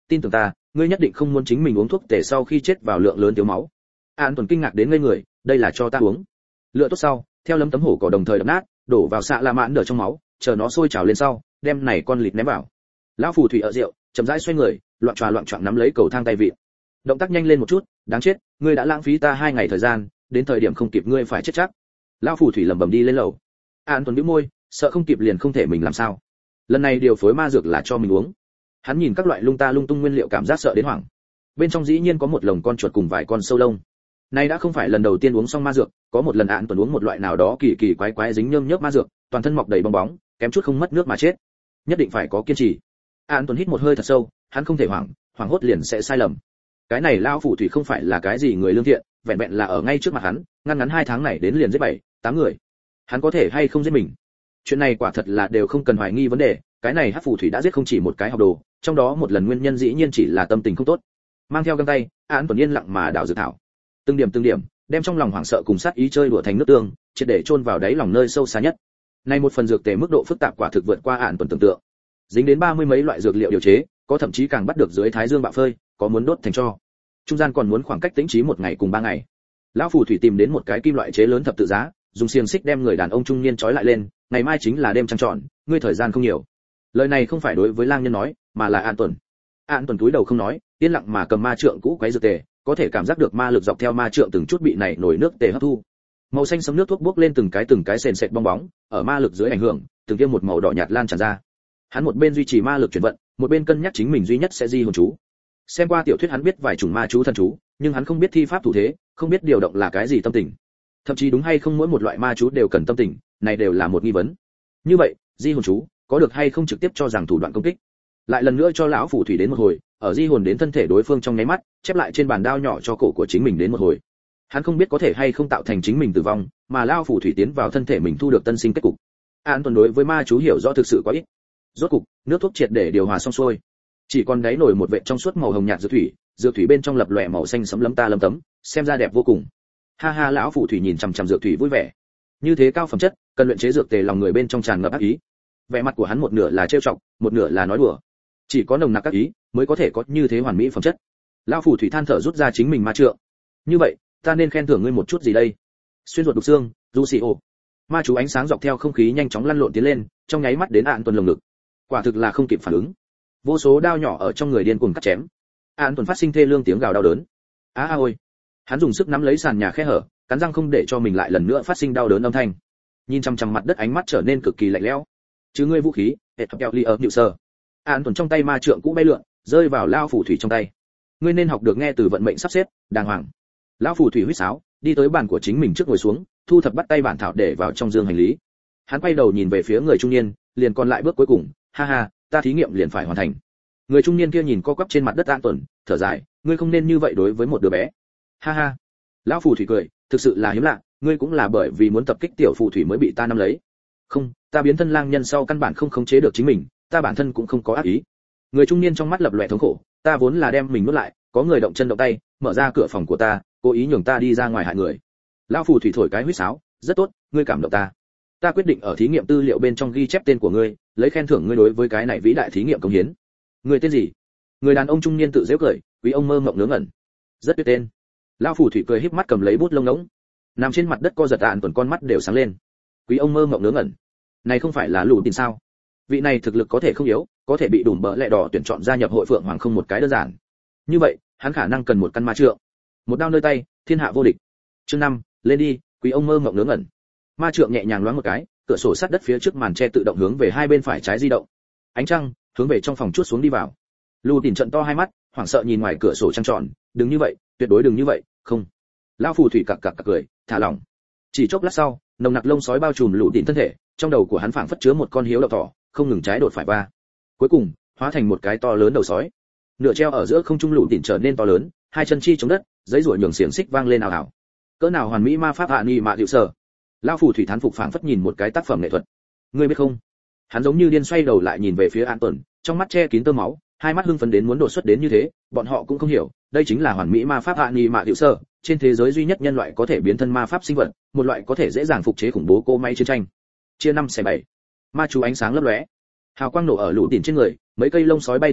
S1: tin tưởng ta, ngươi nhất định không muốn chính mình uống thuốc tề sau khi chết vào lượng lớn thiếu máu. An Tuần kinh ngạc đến ngây người, đây là cho ta uống. Lựa tốt sau, theo lấm tấm hổ cỏ đồng thời đập nát, đổ vào xạ la mãn nở trong máu, chờ nó sôi trào lên sau, đem này con lịt ném vào. Lão phù thủy ở rượu, chậm rãi xoay người, loạn tròa loạn choạng nắm lấy cầu thang tay vịn. Động tác nhanh lên một chút, đáng chết, ngươi đã lãng phí ta hai ngày thời gian, đến thời điểm không kịp ngươi phải chết chắc. Lão phù thủy lẩm bẩm đi lên lầu. An Tuần bĩu môi, sợ không kịp liền không thể mình làm sao. Lần này điều phối ma dược là cho mình uống. Hắn nhìn các loại lung ta lung tung nguyên liệu cảm giác sợ đến hoảng. Bên trong dĩ nhiên có một lồng con chuột cùng vài con sâu lông. Này đã không phải lần đầu tiên uống xong ma dược, có một lần An Tuần uống một loại nào đó kỳ kỳ quái quái dính nhơm nhớp ma dược, toàn thân mọc đầy bong bóng, kém chút không mất nước mà chết. Nhất định phải có kiên trì. An Tuần hít một hơi thật sâu, hắn không thể hoảng, hoảng hốt liền sẽ sai lầm. Cái này lão phù thủy không phải là cái gì người lương thiện, vẹn vẹn là ở ngay trước mặt hắn, ngăn ngắn hai tháng này đến liền giết bảy, tám người. Hắn có thể hay không giết mình? Chuyện này quả thật là đều không cần hoài nghi vấn đề, cái này hắc phù thủy đã giết không chỉ một cái học đồ, trong đó một lần nguyên nhân dĩ nhiên chỉ là tâm tình không tốt. Mang theo găng tay, An Tuần yên lặng mà đảo dược thảo. Từng điểm từng điểm, đem trong lòng hoảng sợ cùng sát ý chơi đùa thành nước tương, triệt để chôn vào đáy lòng nơi sâu xa nhất. Này một phần dược tề mức độ phức tạp quả thực vượt qua An Tuần tưởng tượng. Dính đến ba mươi mấy loại dược liệu điều chế, có thậm chí càng bắt được dưới thái dương bạo phơi, có muốn đốt thành tro. Trung gian còn muốn khoảng cách tĩnh trí một ngày cùng ba ngày. Lão phù thủy tìm đến một cái kim loại chế lớn thập tự giá, dùng xiềng xích đem người đàn ông trung niên trói lại lên, ngày mai chính là đêm trăng tròn, ngươi thời gian không nhiều. Lời này không phải đối với lang nhân nói, mà là An Tuần. An Tuần cúi đầu không nói, yên lặng mà cầm ma trượng cũ quấy dược tề, có thể cảm giác được ma lực dọc theo ma trượng từng chút bị này nổi nước tề hấp thu. Màu xanh sẫm nước thuốc bốc lên từng cái từng cái sền sệt bong bóng, ở ma lực dưới ảnh hưởng, từng kia một màu đỏ nhạt lan tràn ra. Hắn một bên duy trì ma lực chuyển vận, một bên cân nhắc chính mình duy nhất sẽ di hồn chú. Xem qua tiểu thuyết hắn biết vài chủng ma chú thần chú, nhưng hắn không biết thi pháp thủ thế, không biết điều động là cái gì tâm tình. Thậm chí đúng hay không mỗi một loại ma chú đều cần tâm tình, này đều là một nghi vấn. Như vậy, di hồn chú có được hay không trực tiếp cho rằng thủ đoạn công kích. Lại lần nữa cho lão phù thủy đến một hồi, ở di hồn đến thân thể đối phương trong nháy mắt, chép lại trên bàn đao nhỏ cho cổ của chính mình đến một hồi. Hắn không biết có thể hay không tạo thành chính mình tử vong, mà lão phù thủy tiến vào thân thể mình thu được tân sinh kết cục. An Tuần đối với ma chú hiểu rõ thực sự quá ít. Rốt cục, nước thuốc triệt để điều hòa xong xuôi. Chỉ còn đáy nổi một vệt trong suốt màu hồng nhạt dược thủy, dược thủy bên trong lập lòe màu xanh sẫm lấm ta lấm tấm, xem ra đẹp vô cùng. Ha ha, lão phù thủy nhìn chằm chằm dược thủy vui vẻ. Như thế cao phẩm chất, cần luyện chế dược tề lòng người bên trong tràn ngập ác ý. Vẻ mặt của hắn một nửa là trêu chọc, một nửa là nói đùa. Chỉ có nồng nặc ác ý mới có thể có như thế hoàn mỹ phẩm chất. Lão phù thủy than thở rút ra chính mình ma trượng. Như vậy, ta nên khen thưởng ngươi một chút gì đây? Xuyên ruột đục xương, Lucio. Ma chú ánh sáng dọc theo không khí nhanh chóng lăn lộn tiến lên, trong nháy mắt đến An Tuần lồng ngực. Quả thực là không kịp phản ứng. Vô số đao nhỏ ở trong người điên cuồng cắt chém. An Tuần phát sinh thê lương tiếng gào đau đớn. Á a ôi. Hắn dùng sức nắm lấy sàn nhà khe hở, cắn răng không để cho mình lại lần nữa phát sinh đau đớn âm thanh. Nhìn chăm chăm mặt đất ánh mắt trở nên cực kỳ lạnh lẽo. Chứ ngươi vũ khí, hệ thập kẹo ly ở nhự sơ. An Tuần trong tay ma trượng cũ bay lượn, rơi vào lao phù thủy trong tay. Ngươi nên học được nghe từ vận mệnh sắp xếp, đàng hoàng. Lão phù thủy huýt sáo, đi tới bàn của chính mình trước ngồi xuống, thu thập bắt tay bản thảo để vào trong dương hành lý. Hắn quay đầu nhìn về phía người trung niên, liền còn lại bước cuối cùng, ha ha, ta thí nghiệm liền phải hoàn thành. Người trung niên kia nhìn co quắp trên mặt đất An Tuần, thở dài, ngươi không nên như vậy đối với một đứa bé. Ha ha. Lão phù thủy cười, thực sự là hiếm lạ, ngươi cũng là bởi vì muốn tập kích tiểu phù thủy mới bị ta nắm lấy. Không, ta biến thân lang nhân sau căn bản không khống chế được chính mình, ta bản thân cũng không có ác ý. Người trung niên trong mắt lập lòe thống khổ, ta vốn là đem mình nuốt lại, có người động chân động tay, mở ra cửa phòng của ta, cố ý nhường ta đi ra ngoài hại người. Lão phù thủy thổi cái huýt sáo, rất tốt, ngươi cảm động ta. Ta quyết định ở thí nghiệm tư liệu bên trong ghi chép tên của ngươi, lấy khen thưởng ngươi đối với cái này vĩ đại thí nghiệm công hiến. Ngươi tên gì? Người đàn ông trung niên tự giễu cười, Quý ông mơ mộng ngớ ngẩn. Rất biết tên. Lão phù thủy cười híp mắt cầm lấy bút lông ngỗng, nằm trên mặt đất co giật An Tuần con mắt đều sáng lên. Quý ông mơ mộng ngớ ngẩn. Này không phải là lù tin sao? Vị này thực lực có thể không yếu, có thể bị đùm bỡ lẹ đỏ tuyển chọn gia nhập hội phượng hoàng không một cái đơn giản. Như vậy, hắn khả năng cần một căn ma trượng. Một đao nơi tay, thiên hạ vô địch. Chương năm, lên đi, Quý ông mơ mộng ngớ ngẩn. Ma trượng nhẹ nhàng loáng một cái, cửa sổ sắt đất phía trước màn che tự động hướng về hai bên phải trái di động. Ánh trăng hướng về trong phòng chuốt xuống đi vào. Lù Tìn trận to hai mắt, hoảng sợ nhìn ngoài cửa sổ trăng tròn, đừng như vậy, tuyệt đối đừng như vậy, không. Lão phù thủy cặc cặc cặc cười, thả lỏng. Chỉ chốc lát sau, nồng nặc lông sói bao trùm Lù Tìn thân thể, trong đầu của hắn phảng phất chứa một con hiếu đậu thỏ, không ngừng trái đột phải va. Cuối cùng, hóa thành một cái to lớn đầu sói. Nửa treo ở giữa không trung Lù Tìn trở nên to lớn, hai chân chi chống đất, giấy rủa nhường xiềng xích vang lên ào ào. Cỡ nào hoàn mỹ ma pháp hạ ni mạ diệu sở. Lão phù thủy thán phục phảng phất nhìn một cái tác phẩm nghệ thuật. Ngươi biết không? Hắn giống như điên xoay đầu lại nhìn về phía An Tuần, trong mắt che kín tơ máu, hai mắt hưng phấn đến muốn đột xuất đến như thế, bọn họ cũng không hiểu, đây chính là hoàn mỹ ma pháp hạ ni mạ diệu sở, trên thế giới duy nhất nhân loại có thể biến thân ma pháp sinh vật, một loại có thể dễ dàng phục chế khủng bố cô may chiến tranh. Chia năm xẻ bảy. Ma chú ánh sáng lấp lóe. Hào quang nổ ở Lũ Tìn trên người, mấy cây lông sói bay tán loạn,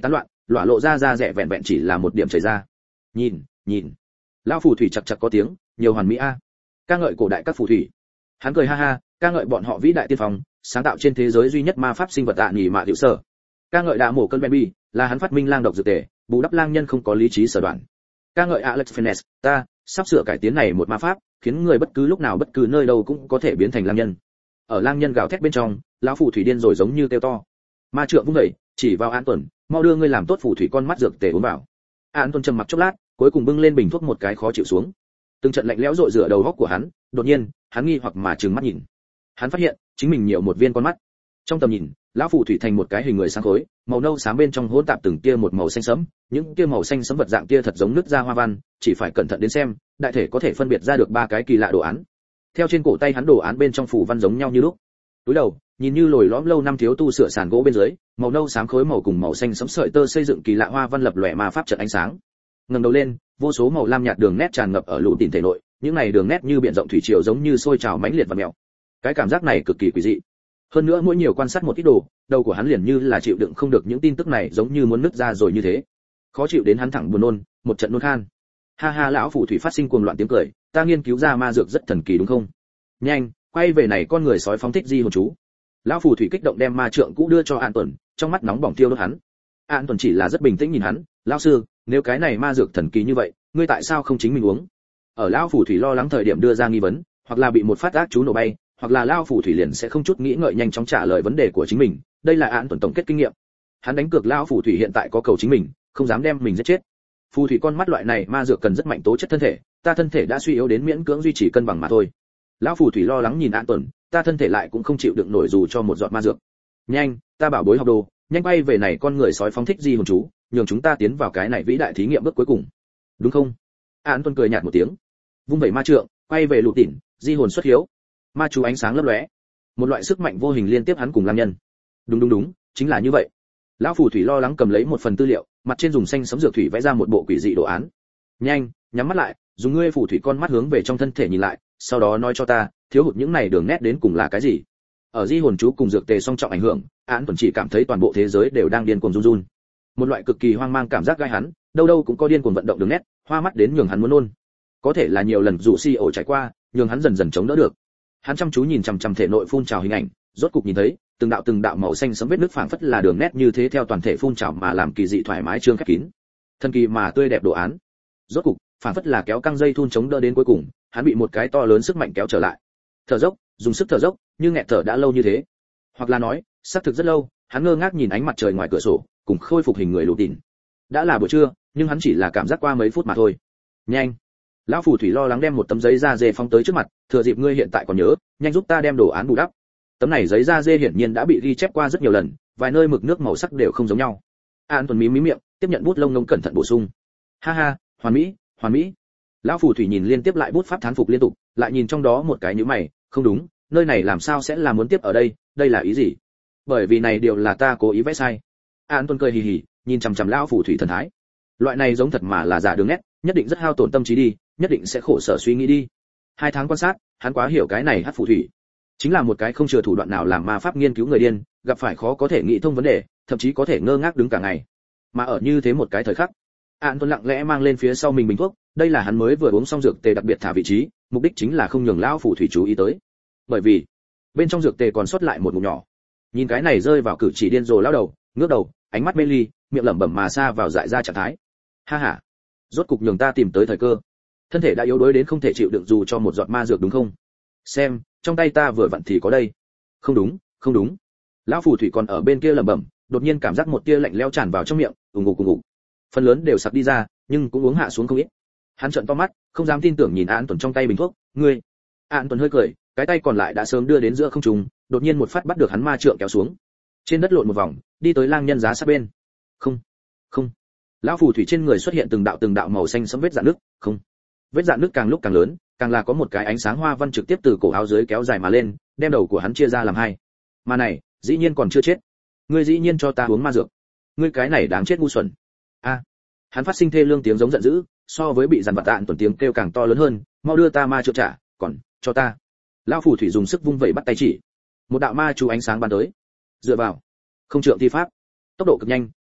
S1: lỏa lộ ra da rẻ vẹn vẹn chỉ là một điểm chảy ra. Nhìn, nhìn. Lão phù thủy chặt chặt có tiếng, nhiều hoàn mỹ a. Ca ngợi cổ đại các phù thủy. Hắn cười ha ha, ca ngợi bọn họ vĩ đại tiên phong, sáng tạo trên thế giới duy nhất ma pháp sinh vật tạ nhỉ mạ tiểu sở. Ca ngợi đạ mổ cơn Benby, là hắn phát minh lang độc dược tề, bù đắp lang nhân không có lý trí sở đoạn. Ca ngợi Alex Fennes, ta sắp sửa cải tiến này một ma pháp, khiến người bất cứ lúc nào bất cứ nơi đâu cũng có thể biến thành lang nhân. Ở lang nhân gào thét bên trong, lão phù thủy điên rồi giống như kêu to. Ma trượng vung dậy, chỉ vào An Tuần, mau đưa ngươi làm tốt phù thủy con mắt dược tề uống vào. An Tuần trầm mặc chốc lát, cuối cùng bưng lên bình thuốc một cái khó chịu xuống. Từng trận lạnh lẽo rội rửa đầu góc của hắn, đột nhiên, hắn nghi hoặc mà trừng mắt nhìn. Hắn phát hiện, chính mình nhiều một viên con mắt. Trong tầm nhìn, lão phù thủy thành một cái hình người sáng khối, màu nâu xám bên trong hỗn tạp từng tia một màu xanh sẫm, những tia màu xanh sẫm vật dạng kia thật giống nứt ra hoa văn, chỉ phải cẩn thận đến xem, đại thể có thể phân biệt ra được ba cái kỳ lạ đồ án. Theo trên cổ tay hắn đồ án bên trong phủ văn giống nhau như lúc. Túi đầu, nhìn như lồi lõm lâu năm thiếu tu sửa sàn gỗ bên dưới, màu nâu xám khối màu cùng màu xanh sẫm sợi tơ xây dựng kỳ lạ hoa văn lập lòe ma pháp trận ánh sáng. Ngẩng đầu lên, vô số màu lam nhạt đường nét tràn ngập ở lũ tỉn thể nội, những này đường nét như biển rộng thủy triều giống như sôi trào mãnh liệt và mèo. Cái cảm giác này cực kỳ quỷ dị. Hơn nữa mỗi nhiều quan sát một ít đồ, đầu của hắn liền như là chịu đựng không được những tin tức này giống như muốn nứt ra rồi như thế. Khó chịu đến hắn thẳng buồn nôn, một trận nôn khan. Ha ha, lão phù thủy phát sinh cuồng loạn tiếng cười, ta nghiên cứu ra ma dược rất thần kỳ đúng không? Nhanh, quay về này con người sói phóng thích di hồn chú. Lão phù thủy kích động đem ma trượng cũ đưa cho An Tuần, trong mắt nóng bỏng tiêu đốt hắn. An Tuần chỉ là rất bình tĩnh nhìn hắn, lão sư, nếu cái này ma dược thần kỳ như vậy, ngươi tại sao không chính mình uống? Ở lão phù thủy lo lắng thời điểm đưa ra nghi vấn, hoặc là bị một phát ác chú nổ bay, hoặc là lão phù thủy liền sẽ không chút nghĩ ngợi nhanh chóng trả lời vấn đề của chính mình, đây là An Tuần tổng kết kinh nghiệm. Hắn đánh cược lão phù thủy hiện tại có cầu chính mình, không dám đem mình giết chết. Phù thủy con mắt loại này ma dược cần rất mạnh tố chất thân thể, ta thân thể đã suy yếu đến miễn cưỡng duy trì cân bằng mà thôi. Lão phù thủy lo lắng nhìn An Tuần, ta thân thể lại cũng không chịu đựng nổi dù cho một giọt ma dược. Nhanh, ta bảo bối học đồ, nhanh bay về này con người sói phóng thích di hồn chú, nhường chúng ta tiến vào cái này vĩ đại thí nghiệm bước cuối cùng. Đúng không? An Tuần cười nhạt một tiếng, vung vẩy ma trượng, quay về lục tỉn, di hồn xuất hiếu. Ma chú ánh sáng lấp lóe, một loại sức mạnh vô hình liên tiếp hắn cùng lam nhân. Đúng đúng đúng, chính là như vậy. Lão phù thủy lo lắng cầm lấy một phần tư liệu, mặt trên dùng xanh sẫm dược thủy vẽ ra một bộ quỷ dị đồ án. Nhanh, nhắm mắt lại, dùng ngươi phù thủy con mắt hướng về trong thân thể nhìn lại, sau đó nói cho ta, thiếu hụt những này đường nét đến cùng là cái gì? Ở di hồn chú cùng dược tề song trọng ảnh hưởng, Án Tuần chỉ cảm thấy toàn bộ thế giới đều đang điên cuồng run run. Một loại cực kỳ hoang mang cảm giác gai hắn, đâu đâu cũng có điên cuồng vận động đường nét, hoa mắt đến nhường hắn muốn nôn. Có thể là nhiều lần rủ si ổ trải qua, nhường hắn dần dần chống đỡ được. Hắn chăm chú nhìn chằm chằm thể nội phun trào hình ảnh, rốt cục nhìn thấy, từng đạo từng đạo màu xanh sẫm vết nước phảng phất là đường nét như thế theo toàn thể phun trào mà làm kỳ dị thoải mái trương khép kín. Thần kỳ mà tươi đẹp đồ án. Rốt cục, phảng phất là kéo căng dây thun chống đỡ đến cuối cùng, hắn bị một cái to lớn sức mạnh kéo trở lại. Thở dốc, dùng sức thở dốc, như nghẹt thở đã lâu như thế. Hoặc là nói, xác thực rất lâu, hắn ngơ ngác nhìn ánh mặt trời ngoài cửa sổ, cùng khôi phục hình người lù tỉn. Đã là buổi trưa, nhưng hắn chỉ là cảm giác qua mấy phút mà thôi. Nhanh. Lão phù thủy lo lắng đem một tấm giấy da dê phóng tới trước mặt, thừa dịp ngươi hiện tại còn nhớ, nhanh giúp ta đem đồ án bù đắp. Tấm này giấy da dê hiển nhiên đã bị ghi chép qua rất nhiều lần, vài nơi mực nước màu sắc đều không giống nhau. An Tuần mí mí miệng, tiếp nhận bút lông ngông cẩn thận bổ sung. Ha ha, hoàn mỹ, hoàn mỹ. Lão phù thủy nhìn liên tiếp lại bút pháp thán phục liên tục, lại nhìn trong đó một cái nhíu mày, không đúng, nơi này làm sao sẽ là muốn tiếp ở đây, đây là ý gì? Bởi vì này điều là ta cố ý vẽ sai. An Tuần cười hì hì, nhìn chằm chằm lão phù thủy thần thái. Loại này giống thật mà là giả đường nét, nhất định rất hao tổn tâm trí đi, nhất định sẽ khổ sở suy nghĩ đi. Hai tháng quan sát, hắn quá hiểu cái này hắc phù thủy, chính là một cái không chừa thủ đoạn nào làm ma pháp nghiên cứu người điên, gặp phải khó có thể nghĩ thông vấn đề, thậm chí có thể ngơ ngác đứng cả ngày. Mà ở như thế một cái thời khắc, An Tuần lặng lẽ mang lên phía sau mình bình thuốc, đây là hắn mới vừa uống xong dược tề đặc biệt thả vị trí, mục đích chính là không nhường lão phù thủy chú ý tới. Bởi vì, bên trong dược tề còn sót lại một ngụm nhỏ. Nhìn cái này rơi vào cử chỉ điên rồ lão đầu, ngước đầu, ánh mắt mê ly, miệng lẩm bẩm mà xa vào dại ra trạng thái. Ha ha, rốt cục nhường ta tìm tới thời cơ. Thân thể đã yếu đuối đến không thể chịu đựng dù cho một giọt ma dược đúng không? Xem, trong tay ta vừa vặn thì có đây. Không đúng, không đúng. Lão phù thủy còn ở bên kia lẩm bẩm, đột nhiên cảm giác một tia lạnh lẽo tràn vào trong miệng, ùng ục ùng ục. Phần lớn đều sặc đi ra, nhưng cũng uống hạ xuống không ít. Hắn trợn to mắt, không dám tin tưởng nhìn An Tuần trong tay bình thuốc, "Ngươi?" An Tuần hơi cười, cái tay còn lại đã sớm đưa đến giữa không trung, đột nhiên một phát bắt được hắn ma trượng kéo xuống. Trên đất lộn một vòng, đi tới lang nhân giá sát bên. Không, không. Lão phù thủy trên người xuất hiện từng đạo từng đạo màu xanh sẫm vết rạn nước, không. Vết rạn nước càng lúc càng lớn, càng là có một cái ánh sáng hoa văn trực tiếp từ cổ áo dưới kéo dài mà lên, đem đầu của hắn chia ra làm hai. Mà này, dĩ nhiên còn chưa chết. Ngươi dĩ nhiên cho ta uống ma dược. Ngươi cái này đáng chết ngu xuẩn. A. Hắn phát sinh thê lương tiếng giống giận dữ, so với bị dằn vặt An Tuần tiếng kêu càng to lớn hơn, mau đưa ta ma trượng trả, còn cho ta. Lão phù thủy dùng sức vung vẩy bắt tay chỉ. Một đạo ma chú ánh sáng bắn tới. Dựa vào, không trượng thi pháp. Tốc độ cực nhanh,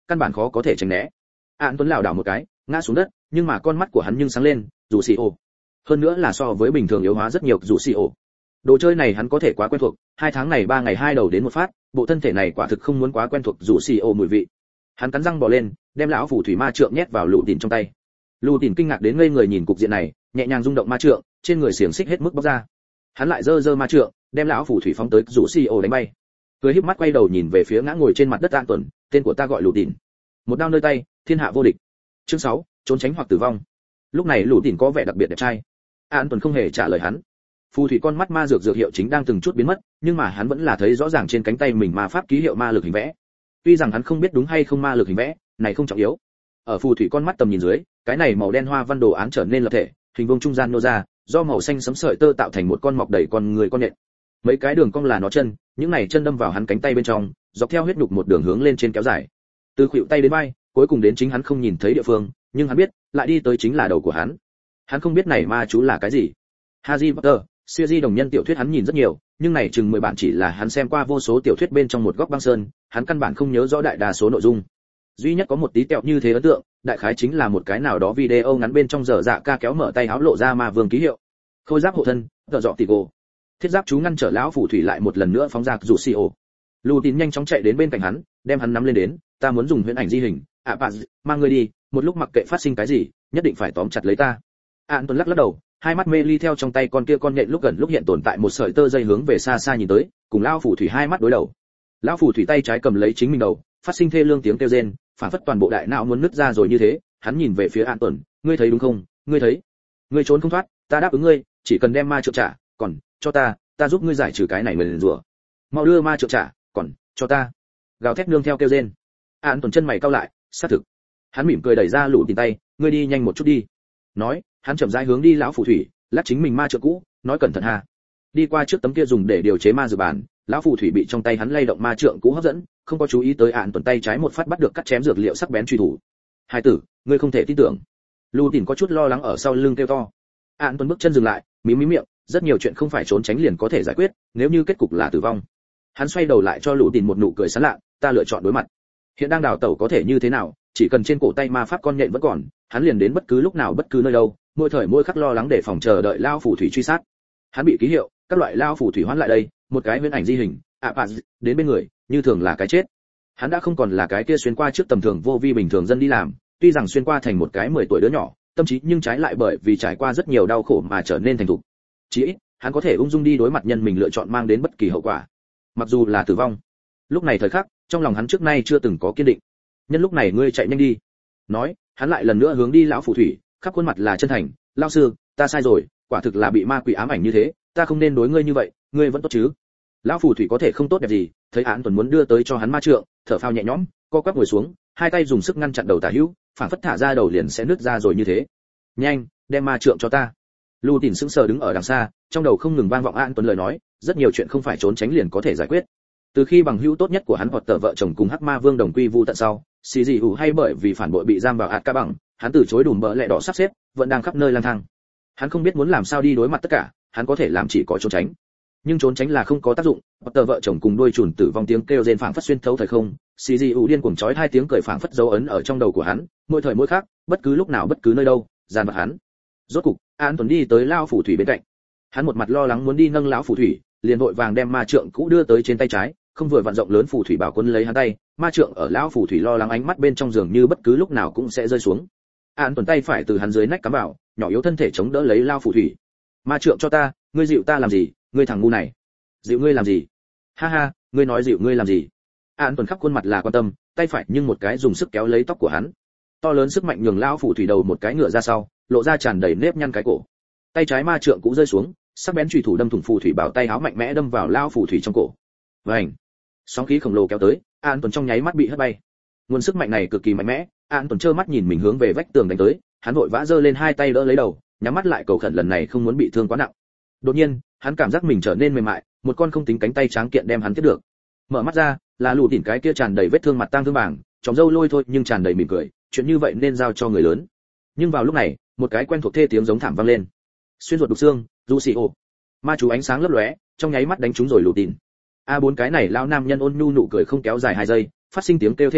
S1: căn bản khó có thể tránh né. Án Tuấn lảo đảo một cái, ngã xuống đất, nhưng mà con mắt của hắn nhưng sáng lên, dù xì ổ. Hơn nữa là so với bình thường yếu hóa rất nhiều dù xì ổ. Đồ chơi này hắn có thể quá quen thuộc, hai tháng này ba ngày hai đầu đến một phát, bộ thân thể này quả thực không muốn quá quen thuộc dù xì ổ mùi vị. Hắn cắn răng bò lên, đem lão phù thủy ma trượng nhét vào lũ tỉn trong tay. Lũ tỉn kinh ngạc đến ngây người nhìn cục diện này, nhẹ nhàng rung động ma trượng, trên người xiềng xích hết mức bóc ra. Hắn lại giơ giơ ma trượng, đem lão phù thủy phóng tới dù xì ổ đánh bay. Cười híp mắt quay đầu nhìn về phía ngã ngồi trên mặt đất An Tuấn, tên của ta gọi lũ tỉn. Một đao nơi tay, thiên hạ vô địch. Chương sáu, trốn tránh hoặc tử vong. Lúc này lũ tỉn có vẻ đặc biệt đẹp trai. An Tuấn không hề trả lời hắn. Phù thủy con mắt ma dược dược hiệu chính đang từng chút biến mất, nhưng mà hắn vẫn là thấy rõ ràng trên cánh tay mình ma pháp ký hiệu ma lực hình vẽ. Tuy rằng hắn không biết đúng hay không ma lực hình vẽ, này không trọng yếu. Ở phù thủy con mắt tầm nhìn dưới, cái này màu đen hoa văn đồ án trở nên lập thể, hình vuông trung gian nô ra, do màu xanh sẫm sợi tơ tạo thành một con mọc đầy con người con nhện. Mấy cái đường cong là nó chân, những này chân đâm vào hắn cánh tay bên trong, dọc theo huyết nhục một đường hướng lên trên kéo dài. Từ khuỷu tay đến vai, cuối cùng đến chính hắn không nhìn thấy địa phương, nhưng hắn biết, lại đi tới chính là đầu của hắn. Hắn không biết này ma chú là cái gì. Harry Potter, series đồng nhân tiểu thuyết hắn nhìn rất nhiều, nhưng này chừng mười bản chỉ là hắn xem qua vô số tiểu thuyết bên trong một góc băng sơn, hắn căn bản không nhớ rõ đại đa số nội dung. Duy nhất có một tí tẹo như thế ấn tượng, đại khái chính là một cái nào đó video ngắn bên trong giờ dạ ca kéo mở tay áo lộ ra ma vương ký hiệu. Khôi giáp hộ thân, tợ dọ tỉ gồ. Thiết giáp chú ngăn trở lão phù thủy lại một lần nữa phóng ra rủ xì ổ. Lù Tín nhanh chóng chạy đến bên cạnh hắn, đem hắn nắm lên đến, ta muốn dùng huyễn ảnh di hình, ạ bà, mang ngươi đi, một lúc mặc kệ phát sinh cái gì, nhất định phải tóm chặt lấy ta. An Tuấn lắc lắc đầu, hai mắt mê ly theo trong tay con kia con nhện lúc gần lúc hiện tồn tại một sợi tơ dây hướng về xa xa nhìn tới, cùng lão phù thủy hai mắt đối đầu. Lão phù thủy tay trái cầm lấy chính mình đầu, phát sinh thê lương tiếng kêu rên, phản phất toàn bộ đại não muốn nứt ra rồi như thế. Hắn nhìn về phía An Tuấn, ngươi thấy đúng không? Ngươi thấy? Ngươi trốn không thoát, ta đáp ứng ngươi, chỉ cần đem ma trượng trả, còn cho ta, ta giúp ngươi giải trừ cái này nguyền rủa. Mau đưa ma trượng trả, còn cho ta. Gào thét nương theo kêu rên. An Tuấn chân mày cau lại, xác thực. Hắn mỉm cười đẩy ra Lũ Tín tay, ngươi đi nhanh một chút đi. Nói, hắn chậm rãi hướng đi lão phù thủy, lắc chính mình ma trượng cũ, nói cẩn thận ha. Đi qua trước tấm kia dùng để điều chế ma dược bàn, lão phù thủy bị trong tay hắn lay động ma trượng cũ hấp dẫn, không có chú ý tới An Tuấn tay trái một phát bắt được cắt chém dược liệu sắc bén truy thủ. Hai tử, ngươi không thể tin tưởng. Lũ Tín có chút lo lắng ở sau lưng kêu to. An Tuấn bước chân dừng lại, mím mím miệng, rất nhiều chuyện không phải trốn tránh liền có thể giải quyết, nếu như kết cục là tử vong. Hắn xoay đầu lại cho Lũ Tín một nụ cười sán lạ, ta lựa chọn đối mặt. Hiện đang đào tẩu có thể như thế nào, chỉ cần trên cổ tay ma pháp con nhện vẫn còn, hắn liền đến bất cứ lúc nào bất cứ nơi đâu, mỗi thời mỗi khắc lo lắng để phòng chờ đợi lao phù thủy truy sát. Hắn bị ký hiệu, các loại lao phù thủy hoán lại đây, một cái huyễn ảnh di hình, ạ à, đến bên người, như thường là cái chết. Hắn đã không còn là cái kia xuyên qua trước tầm thường vô vi bình thường dân đi làm, tuy rằng xuyên qua thành một cái mười tuổi đứa nhỏ, tâm trí nhưng trái lại bởi vì trải qua rất nhiều đau khổ mà trở nên thành thục. Chỉ ít, hắn có thể ung dung đi đối mặt nhân mình lựa chọn mang đến bất kỳ hậu quả, mặc dù là tử vong. Lúc này thời khắc, trong lòng hắn trước nay chưa từng có kiên định. Nhân lúc này ngươi chạy nhanh đi. Nói, hắn lại lần nữa hướng đi lão phù thủy, khắp khuôn mặt là chân thành, lão sư, ta sai rồi, quả thực là bị ma quỷ ám ảnh như thế, ta không nên đối ngươi như vậy, ngươi vẫn tốt chứ? Lão phù thủy có thể không tốt đẹp gì, thấy Án Tuấn muốn đưa tới cho hắn ma trượng, thở phào nhẹ nhõm, co quắp ngồi xuống, hai tay dùng sức ngăn chặn đầu tả hữu, phản phất thả ra đầu liền sẽ nứt ra rồi như thế. Nhanh, đem ma trượng cho ta. Lưu Tín sững sờ đứng ở đằng xa, trong đầu không ngừng vang vọng Án Tuấn lời nói, rất nhiều chuyện không phải trốn tránh liền có thể giải quyết. Từ khi bằng hữu tốt nhất của hắn hoặc tờ vợ chồng cùng Hắc Ma Vương đồng quy vu tận sau, xì gì ủ hay bởi vì phản bội bị giam vào ạt ca bằng, hắn từ chối đùm bỡ lẹ đỏ sắp xếp, vẫn đang khắp nơi lang thang. Hắn không biết muốn làm sao đi đối mặt tất cả, hắn có thể làm chỉ có trốn tránh. Nhưng trốn tránh là không có tác dụng, hoặc tờ vợ chồng cùng đuôi chùn tử vong tiếng kêu rên phảng phất xuyên thấu thời không, xì gì ủ điên cuồng chói hai tiếng cười phảng phất dấu ấn ở trong đầu của hắn, mỗi thời mỗi khác, bất cứ lúc nào bất cứ nơi đâu, gian vật hắn. Rốt cục, An Tuấn đi tới lao phù thủy bên cạnh. Hắn một mặt lo lắng muốn đi nâng lão phù thủy, liền vội vàng đem ma trượng cũ đưa tới trên tay trái, không vừa vặn rộng lớn phù thủy bảo quân lấy hắn tay, ma trượng ở lão phù thủy lo lắng ánh mắt bên trong giường như bất cứ lúc nào cũng sẽ rơi xuống. An Tuấn tay phải từ hắn dưới nách cắm vào, nhỏ yếu thân thể chống đỡ lấy lao phù thủy. Ma trượng cho ta, ngươi dịu ta làm gì, ngươi thằng ngu này. Dịu ngươi làm gì? Ha ha, ngươi nói dịu ngươi làm gì? An Tuấn khắp khuôn mặt là quan tâm, tay phải nhưng một cái dùng sức kéo lấy tóc của hắn. To lớn sức mạnh nhường lão phù thủy đầu một cái ngựa ra sau, lộ ra tràn đầy nếp nhăn cái cổ. Tay trái ma trượng cũng rơi xuống, sắc bén chùy thủ đâm thủng phù thủy bảo tay áo mạnh mẽ đâm vào lão phù thủy trong cổ. Vành. Sóng khí khổng lồ kéo tới, An Tuấn trong nháy mắt bị hất bay. Nguồn sức mạnh này cực kỳ mạnh mẽ, An Tuấn trơ mắt nhìn mình hướng về vách tường đánh tới, hắn vội vã giơ lên hai tay đỡ lấy đầu, nhắm mắt lại cầu khẩn lần này không muốn bị thương quá nặng. Đột nhiên, hắn cảm giác mình trở nên mềm mại, một con không tính cánh tay tráng kiện đem hắn tiếp được. Mở mắt ra, là Lù Tín cái kia tràn đầy vết thương mặt tang thương bảng, tròng râu lôi thôi nhưng tràn đầy mỉm cười, chuyện như vậy nên giao cho người lớn. Nhưng vào lúc này, một cái quen thuộc thê tiếng giống thảm vang lên. Xuyên ruột đục xương, Lucio. Ma chú ánh sáng lấp lóe, trong nháy mắt đánh trúng rồi Lù Tín. A bốn cái này lao nam nhân ôn nhu nụ cười không kéo dài hai giây, phát sinh tiếng kêu thê thảm,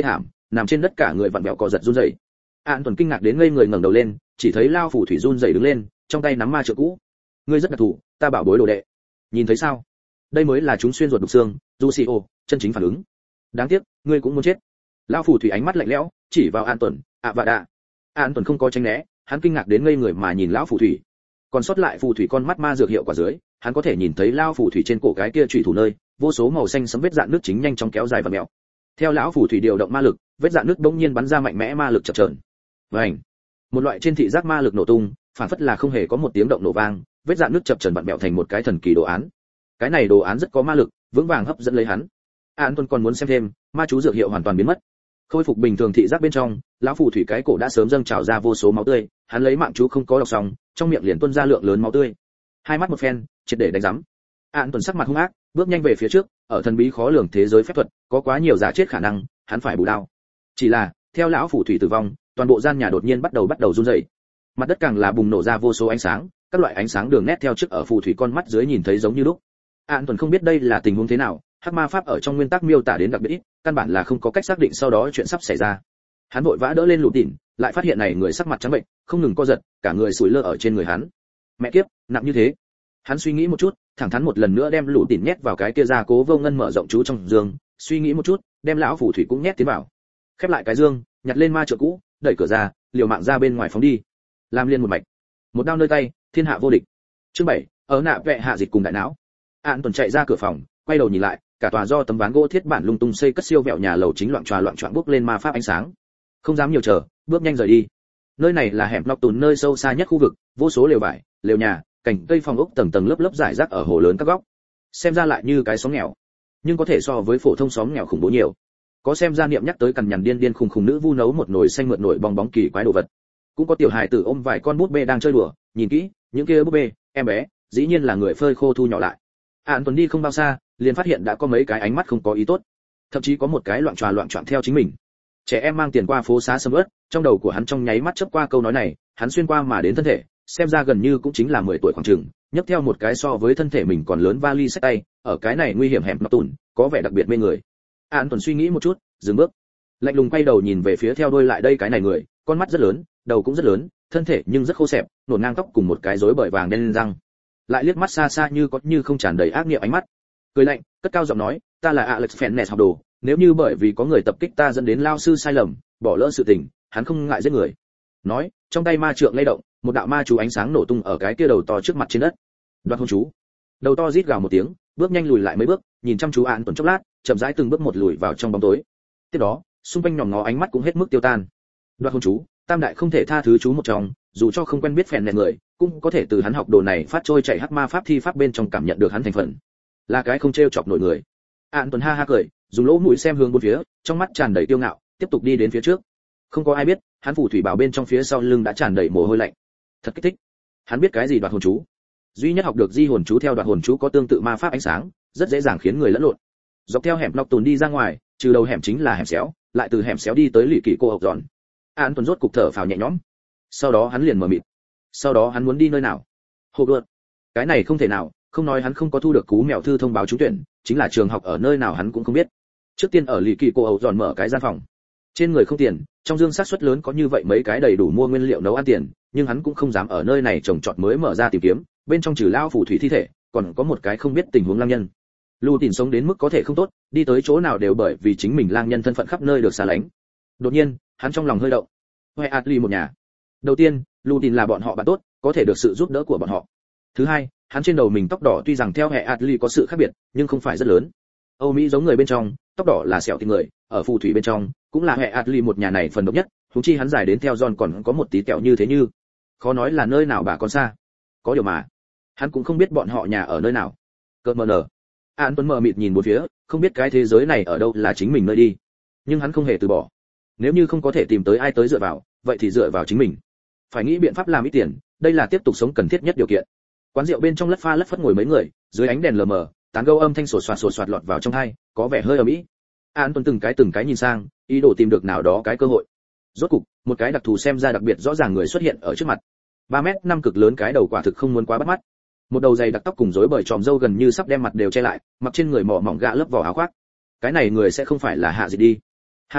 S1: nằm trên đất cả người vặn vẹo co giật run rẩy. An Tuần kinh ngạc đến ngây người ngẩng đầu lên, chỉ thấy lao phù thủy run rẩy đứng lên, trong tay nắm ma trượng cũ. Ngươi rất đặc thù, ta bảo bối đồ đệ. Nhìn thấy sao? Đây mới là chúng xuyên ruột đục xương, Lucio, chân chính phản ứng. Đáng tiếc, ngươi cũng muốn chết. Lao phù thủy ánh mắt lạnh lẽo, chỉ vào An Tuần, ạ vạ đạ. An Tuần không có tránh né, hắn kinh ngạc đến ngây người mà nhìn lão phù thủy. Còn sót lại phù thủy con mắt ma dược hiệu quả dưới, hắn có thể nhìn thấy lao phù thủy trên cổ cái kia chủy thủ nơi, vô số màu xanh sẫm vết rạn nước chính nhanh chóng kéo dài và mèo. Theo lão phù thủy điều động ma lực, vết rạn nước bỗng nhiên bắn ra mạnh mẽ ma lực chập chờn. Vành. Một loại trên thị giác ma lực nổ tung, phản phất là không hề có một tiếng động nổ vang, vết rạn nước chập chờn vặn vẹo thành một cái thần kỳ đồ án. Cái này đồ án rất có ma lực, vững vàng hấp dẫn lấy hắn. An Tuần còn muốn xem thêm, ma chú dược hiệu hoàn toàn biến mất. Khôi phục bình thường thị giác bên trong, lão phù thủy cái cổ đã sớm dâng trào ra vô số máu tươi, hắn lấy mạng chú không có đọc xong, trong miệng liền tuôn ra lượng lớn máu tươi. Hai mắt một phen, triệt để đánh rắm. An Tuần sắc mặt hung ác, bước nhanh về phía trước, ở thần bí khó lường thế giới phép thuật, có quá nhiều giả chết khả năng, hắn phải bù đao. Chỉ là, theo lão phù thủy tử vong, toàn bộ gian nhà đột nhiên bắt đầu bắt đầu run rẩy. Mặt đất càng là bùng nổ ra vô số ánh sáng, các loại ánh sáng đường nét theo trước ở phù thủy con mắt dưới nhìn thấy giống như lúc. An Tuần không biết đây là tình huống thế nào, hắc ma pháp ở trong nguyên tắc miêu tả đến đặc biệt ít, căn bản là không có cách xác định sau đó chuyện sắp xảy ra. Hắn vội vã đỡ lên Lũ Tỉn, lại phát hiện này người sắc mặt trắng bệnh, không ngừng co giật, cả người sủi lơ ở trên người hắn. Mẹ kiếp, nặng như thế. Hắn suy nghĩ một chút, thẳng thắn một lần nữa đem Lũ Tỉn nhét vào cái kia ra cố vô ngân mở rộng chú trong giường, suy nghĩ một chút, đem lão phù thủy cũng nhét tiến vào. Khép lại cái dương, nhặt lên ma trượng cũ, đẩy cửa ra, liều mạng ra bên ngoài phóng đi. Làm liên một mạch, một đao nơi tay, thiên hạ vô địch. Chương bảy, ở nạ vẽ hạ dịch cùng đại não. An Tuần chạy ra cửa phòng, quay đầu nhìn lại, cả tòa do tấm ván gỗ thiết bản lung tung xây cất siêu vẹo nhà lầu chính loạn tròa loạn choạng bước lên ma pháp ánh sáng. Không dám nhiều chờ, bước nhanh rời đi. Nơi này là hẻm Nóc Tùn nơi sâu xa nhất khu vực, vô số lều vải, lều nhà, cành cây phòng ốc tầng tầng lớp lớp rải rác ở hồ lớn các góc. Xem ra lại như cái xóm nghèo, nhưng có thể so với phổ thông xóm nghèo khủng bố nhiều. Có xem ra niệm nhắc tới cằn nhằn điên điên khùng khùng nữ vu nấu một nồi xanh mượt nổi bong bóng kỳ quái đồ vật. Cũng có tiểu hài tử ôm vài con búp bê đang chơi đùa, nhìn kỹ, những kia búp bê, em bé, dĩ nhiên là người phơi khô thu nhỏ lại. An Tuần đi không bao xa, liền phát hiện đã có mấy cái ánh mắt không có ý tốt, thậm chí có một cái loạn tròa loạn choạng theo chính mình. Trẻ em mang tiền qua phố xá sầm uất, trong đầu của hắn trong nháy mắt chớp qua câu nói này, hắn xuyên qua mà đến thân thể, xem ra gần như cũng chính là mười tuổi khoảng chừng, nhấc theo một cái so với thân thể mình còn lớn vali xách tay, ở cái này nguy hiểm hẻm Nóc Tùn, có vẻ đặc biệt mê người. An Tuần suy nghĩ một chút, dừng bước, lạnh lùng quay đầu nhìn về phía theo đuôi lại đây cái này người, con mắt rất lớn, đầu cũng rất lớn, thân thể nhưng rất khô xẹp, nổn ngang tóc cùng một cái rối bời vàng đen lên răng, lại liếc mắt xa xa như có như không tràn đầy ác niệm ánh mắt. Cười lạnh, cất cao giọng nói, ta là Alex Fennes học đồ, nếu như bởi vì có người tập kích ta dẫn đến lao sư sai lầm, bỏ lỡ sự tình, hắn không ngại giết người. Nói, trong tay ma trượng lay động, một đạo ma chú ánh sáng nổ tung ở cái kia đầu to trước mặt trên đất. Đoạt hôn chú. Đầu to rít gào một tiếng, bước nhanh lùi lại mấy bước, nhìn chăm chú An Tuần chốc lát, chậm rãi từng bước một lùi vào trong bóng tối. Tiếp đó, xung quanh nhòm ngó ánh mắt cũng hết mức tiêu tan. Đoạt hôn chú, tam đại không thể tha thứ chú một trong, dù cho không quen biết phèn nẹt người, cũng có thể từ hắn học đồ này phát trôi chảy hắc ma pháp thi pháp bên trong cảm nhận được hắn thành phần. Là cái không trêu chọc nổi người. An Tuần ha ha cười, dùng lỗ mũi xem hướng bốn phía, trong mắt tràn đầy kiêu ngạo, tiếp tục đi đến phía trước. Không có ai biết, hắn phù thủy bảo bên trong phía sau lưng đã tràn đầy mồ hôi lạnh. Thật kích thích. Hắn biết cái gì đoạt hồn chú. Duy nhất học được di hồn chú theo đoạt hồn chú có tương tự ma pháp ánh sáng, rất dễ dàng khiến người lẫn lộn. Dọc theo hẻm Nóc Tùn đi ra ngoài, trừ đầu hẻm chính là hẻm xéo, lại từ hẻm xéo đi tới lì kỳ cô học giòn. An Tuần rốt cục thở phào nhẹ nhõm. Sau đó hắn liền mở mịt. Sau đó hắn muốn đi nơi nào? Hogwarts. Cái này không thể nào, không nói hắn không có thu được cú mèo thư thông báo trúng tuyển, chính là trường học ở nơi nào hắn cũng không biết. Trước tiên ở lì kỳ cô ẩu giòn mở cái gian phòng. Trên người không tiền, trong dương xác suất lớn có như vậy mấy cái đầy đủ mua nguyên liệu nấu ăn tiền, nhưng hắn cũng không dám ở nơi này trồng trọt mới mở ra tìm kiếm, bên trong trừ lao phù thủy thi thể, còn có một cái không biết tình huống lang nhân. Lù Tỉn sống đến mức có thể không tốt, đi tới chỗ nào đều bởi vì chính mình lang nhân thân phận khắp nơi được xa lánh. Đột nhiên, hắn trong lòng hơi động. Hoè Atli một nhà. Đầu tiên, Lù Tỉn là bọn họ bạn tốt, có thể được sự giúp đỡ của bọn họ. Thứ hai, hắn trên đầu mình tóc đỏ tuy rằng theo hệ Atli có sự khác biệt, nhưng không phải rất lớn. Âu Mỹ giống người bên trong, tóc đỏ là sẹo thì người, ở phù thủy bên trong, cũng là hệ Atli một nhà này phần độc nhất, huống chi hắn dài đến theo John còn có một tí kẹo như thế như. Khó nói là nơi nào bà con xa. Có điều mà, hắn cũng không biết bọn họ nhà ở nơi nào. Cơn mờ nở. An Tuấn mờ mịt nhìn một phía, không biết cái thế giới này ở đâu là chính mình nơi đi. Nhưng hắn không hề từ bỏ. Nếu như không có thể tìm tới ai tới dựa vào, vậy thì dựa vào chính mình. Phải nghĩ biện pháp làm ít tiền, đây là tiếp tục sống cần thiết nhất điều kiện. Quán rượu bên trong lất pha lất phất ngồi mấy người, dưới ánh đèn lờ mờ, tán gẫu âm thanh sột soạt sột soạt lọt vào trong tai, có vẻ hơi ầm ĩ. An Tuấn từng cái từng cái nhìn sang, ý đồ tìm được nào đó cái cơ hội. Rốt cục, một cái đặc thù xem ra đặc biệt rõ ràng người xuất hiện ở trước mặt. ba mét năm cực lớn cái đầu quả thực không muốn quá bắt mắt. Một đầu dày đặc tóc cùng rối bời tròm râu gần như sắp đem mặt đều che lại, mặc trên người mỏ mỏng gạ lớp vỏ áo khoác. Cái này người sẽ không phải là Hạ Dịch đi. Hạ Dịch,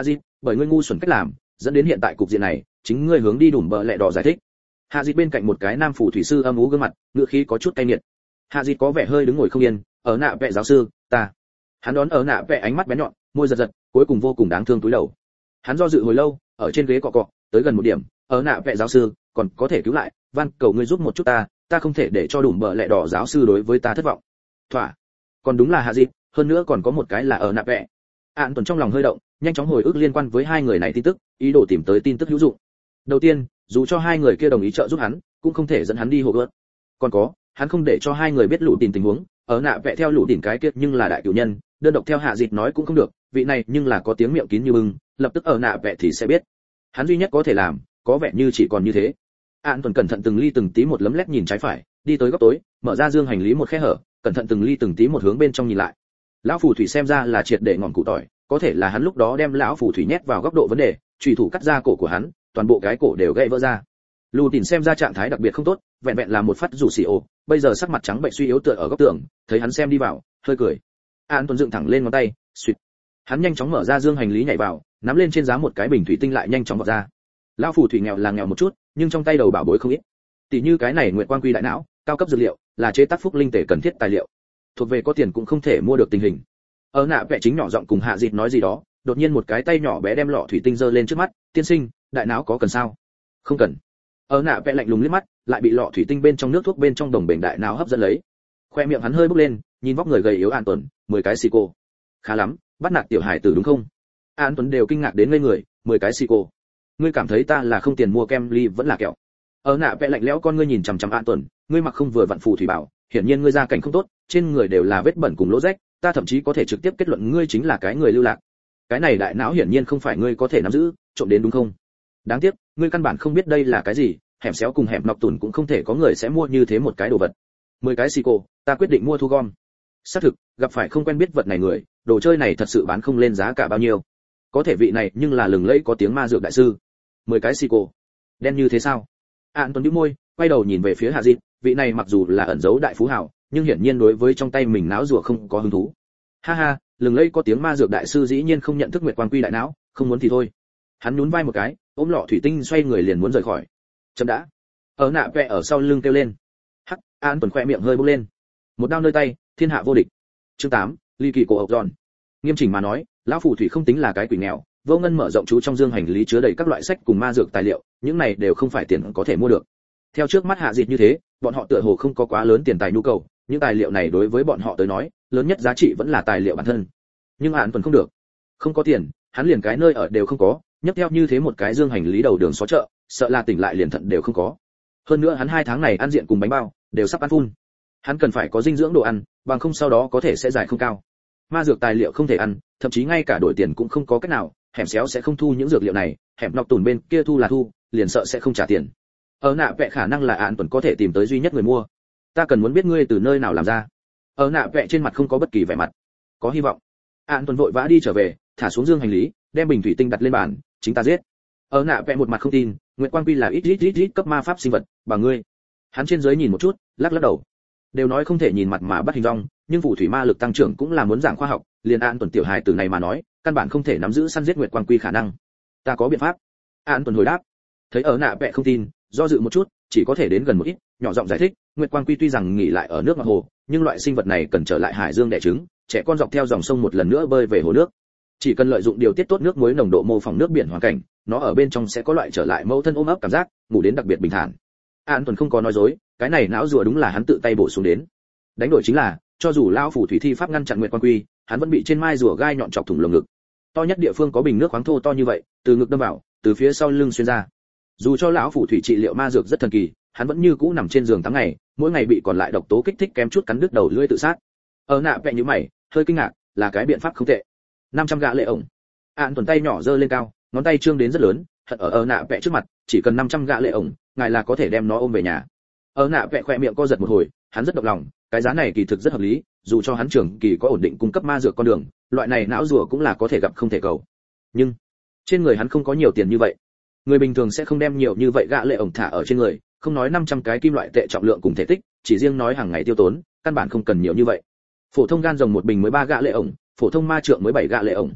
S1: bởi ngươi ngu xuẩn cách làm dẫn đến hiện tại cục diện này, chính ngươi hướng đi đùm bờ lẹ đỏ giải thích. Hạ Dịch bên cạnh một cái nam phù thủy sư âm u gương mặt, ngựa khí có chút cay nghiệt. Hạ Dịch có vẻ hơi đứng ngồi không yên, ở nạ vẽ giáo sư, ta. Hắn đón ở nạ vẽ ánh mắt bén nhọn, môi giật giật, cuối cùng vô cùng đáng thương túi đầu. Hắn do dự hồi lâu, ở trên ghế cọ cọ, tới gần một điểm, ở nạ vẽ giáo sư, còn có thể cứu lại, van cầu ngươi giúp một chút ta, ta không thể để cho đùm bờ lẹ đỏ giáo sư đối với ta thất vọng. Thỏa. Còn đúng là Hạ Dịch, hơn nữa còn có một cái là ở nạ vẽ. Án tuần trong lòng hơi động, nhanh chóng hồi ức liên quan với hai người này tin tức, ý đồ tìm tới tin tức hữu dụng. Đầu tiên, dù cho hai người kia đồng ý trợ giúp hắn, cũng không thể dẫn hắn đi hồ gợt. Còn có, hắn không để cho hai người biết lũ tìm tình huống, ở nạ vẽ theo lũ tìm cái kia nhưng là đại cửu nhân, đơn độc theo Hạ Dịch nói cũng không được, vị này nhưng là có tiếng miệng kín như bưng, lập tức ở nạ vẽ thì sẽ biết. Hắn duy nhất có thể làm, có vẻ như chỉ còn như thế. Án tuần cẩn thận từng ly từng tí một lấm lét nhìn trái phải, đi tới góc tối, mở ra dương hành lý một khe hở, cẩn thận từng ly từng tí một hướng bên trong nhìn lại. Lão phù thủy xem ra là triệt để ngọn cụ tỏi, có thể là hắn lúc đó đem lão phù thủy nhét vào góc độ vấn đề, chủy thủ cắt ra cổ của hắn, toàn bộ cái cổ đều gãy vỡ ra. Lù Tìn xem ra trạng thái đặc biệt không tốt, vẹn vẹn là một phát rủ xì ồ, bây giờ sắc mặt trắng bệnh suy yếu tựa ở góc tường, thấy hắn xem đi vào, hơi cười. An Tuấn dựng thẳng lên ngón tay, suýt. Hắn nhanh chóng mở ra dương hành lý nhảy vào, nắm lên trên giá một cái bình thủy tinh lại nhanh chóng vọt ra. Lão phù thủy nghèo là nghèo một chút, nhưng trong tay đầu bảo bối không ít. Tỷ như cái này Nguyệt Quang Quy đại não, cao cấp dược liệu, là chế tác phúc linh tể cần thiết tài liệu. Thuộc về có tiền cũng không thể mua được tình hình. Ở nạ vẽ chính nhỏ giọng cùng Hạ Dịch nói gì đó, đột nhiên một cái tay nhỏ bé đem lọ thủy tinh giơ lên trước mắt, tiên sinh, đại não có cần sao? Không cần. Ở nạ vẽ lạnh lùng liếc mắt, lại bị lọ thủy tinh bên trong nước thuốc bên trong đồng bền đại não hấp dẫn lấy. Khoe miệng hắn hơi bốc lên, nhìn vóc người gầy yếu An Tuấn, mười cái xì cô. Khá lắm, bắt nạt tiểu hải tử đúng không? An Tuấn đều kinh ngạc đến ngây người, mười cái xì cô. Ngươi cảm thấy ta là không tiền mua kem ly vẫn là kẹo? Ở nạ vẽ lạnh lẽo con ngươi nhìn chằm chằm An Tuấn, ngươi mặc không vừa vặn phù thủy bảo, hiển nhiên ngươi gia cảnh không tốt, trên người đều là vết bẩn cùng lỗ rách, ta thậm chí có thể trực tiếp kết luận ngươi chính là cái người lưu lạc. Cái này đại não hiển nhiên không phải ngươi có thể nắm giữ, trộm đến đúng không? Đáng tiếc, ngươi căn bản không biết đây là cái gì, hẻm xéo cùng hẻm nọc tùn cũng không thể có người sẽ mua như thế một cái đồ vật. Mười cái xì cổ, ta quyết định mua thu gom. Xác thực, gặp phải không quen biết vật này người, đồ chơi này thật sự bán không lên giá cả bao nhiêu. Có thể vị này nhưng là lừng lẫy có tiếng ma dược đại sư. Mười cái xì cổ, đen như thế sao? An Tuấn nhíu môi, quay đầu nhìn về phía Hạ Dịch, vị này mặc dù là ẩn giấu đại phú hào, nhưng hiển nhiên đối với trong tay mình não rùa không có hứng thú. Ha ha, lừng lẫy có tiếng ma dược đại sư dĩ nhiên không nhận thức Nguyệt Quang Quy đại não, không muốn thì thôi. Hắn nhún vai một cái, ôm lọ thủy tinh xoay người liền muốn rời khỏi. Chậm đã. Ở nạ vẽ ở sau lưng kêu lên. Hắc, An Tuấn khỏe miệng hơi bốc lên. Một đao nơi tay, thiên hạ vô địch. Chương tám, ly kỳ cổ ốc giòn. Nghiêm chỉnh mà nói, lão phù thủy không tính là cái quỷ nghèo, vô ngân mở rộng chú trong dương hành lý chứa đầy các loại sách cùng ma dược tài liệu, những này đều không phải tiền có thể mua được. Theo trước mắt Hạ Dịch như thế, bọn họ tựa hồ không có quá lớn tiền tài nhu cầu, những tài liệu này đối với bọn họ tới nói, lớn nhất giá trị vẫn là tài liệu bản thân. Nhưng An Tuấn không được, không có tiền, hắn liền cái nơi ở đều không có, nhấc theo như thế một cái dương hành lý đầu đường xó chợ, sợ là tỉnh lại liền thận đều không có. Hơn nữa hắn hai tháng này ăn diện cùng bánh bao, đều sắp ăn phun. Hắn cần phải có dinh dưỡng đồ ăn, bằng không sau đó có thể sẽ giải không cao. Ma dược tài liệu không thể ăn, thậm chí ngay cả đổi tiền cũng không có cách nào, hẻm xéo sẽ không thu những dược liệu này, hẻm nọc tùn bên kia thu là thu, liền sợ sẽ không trả tiền. Ở nạ vẽ khả năng là An Tuấn có thể tìm tới duy nhất người mua. Ta cần muốn biết ngươi từ nơi nào làm ra. Ở nạ vẽ trên mặt không có bất kỳ vẻ mặt. Có hy vọng. An Tuấn vội vã đi trở về, thả xuống dương hành lý, đem bình thủy tinh đặt lên bàn, chính ta giết. Ở nạ vẽ một mặt không tin, Nguyệt Quang Quy là ít ít ít ít cấp ma pháp sinh vật, bà ngươi. Hắn trên dưới nhìn một chút, lắc lắc đầu. Đều nói không thể nhìn mặt mà bắt hình dong, nhưng phù thủy ma lực tăng trưởng cũng là muốn giảng khoa học, liền An Tuấn tiểu hài từ này mà nói, căn bản không thể nắm giữ săn giết Nguyệt Quang Quy khả năng. Ta có biện pháp. An Tuấn hồi đáp. Thấy ở nạ vẽ không tin, do dự một chút, chỉ có thể đến gần một ít, nhỏ giọng giải thích, Nguyệt Quang Quy tuy rằng nghỉ lại ở nước ngọt hồ, nhưng loại sinh vật này cần trở lại hải dương đẻ trứng, trẻ con dọc theo dòng sông một lần nữa bơi về hồ nước. Chỉ cần lợi dụng điều tiết tốt nước muối nồng độ mô phỏng nước biển hoàn cảnh, nó ở bên trong sẽ có loại trở lại mẫu thân ôm ấp cảm giác, ngủ đến đặc biệt bình thản. An Tuấn không có nói dối, cái này não rùa đúng là hắn tự tay bổ xuống đến. Đánh đổi chính là, cho dù lão phù thủy thi pháp ngăn chặn Nguyệt Quang Quy, hắn vẫn bị trên mai rùa gai nhọn chọc thủng lồng ngực. To nhất địa phương có bình nước khoáng thô to như vậy, từ ngực đâm vào, từ phía sau lưng xuyên ra. Dù cho lão phù thủy trị liệu ma dược rất thần kỳ, hắn vẫn như cũ nằm trên giường tháng ngày, mỗi ngày bị còn lại độc tố kích thích kém chút cắn đứt đầu lưỡi tự sát. Ở nạ vẽ như mày, hơi kinh ngạc, là cái biện pháp không tệ. năm trăm gạ lệ ổng. Án Tuấn tay nhỏ giơ lên cao, ngón tay trương đến rất lớn, thật ở ở nạ vẽ trước mặt, chỉ cần năm trăm gạ lệ ổng, ngài là có thể đem nó ôm về nhà. Ở nạ vẽ khỏe miệng co giật một hồi, hắn rất động lòng, cái giá này kỳ thực rất hợp lý, dù cho hắn trưởng kỳ có ổn định cung cấp ma dược con đường, loại này não rùa cũng là có thể gặp không thể cầu. Nhưng trên người hắn không có nhiều tiền như vậy. Người bình thường sẽ không đem nhiều như vậy gạ lệ ổng thả ở trên người, không nói năm trăm cái kim loại tệ trọng lượng cùng thể tích, chỉ riêng nói hàng ngày tiêu tốn, căn bản không cần nhiều như vậy. Phổ thông gan rồng một bình mới ba gạ lệ ổng, phổ thông ma trượng mới bảy gạ lệ ổng.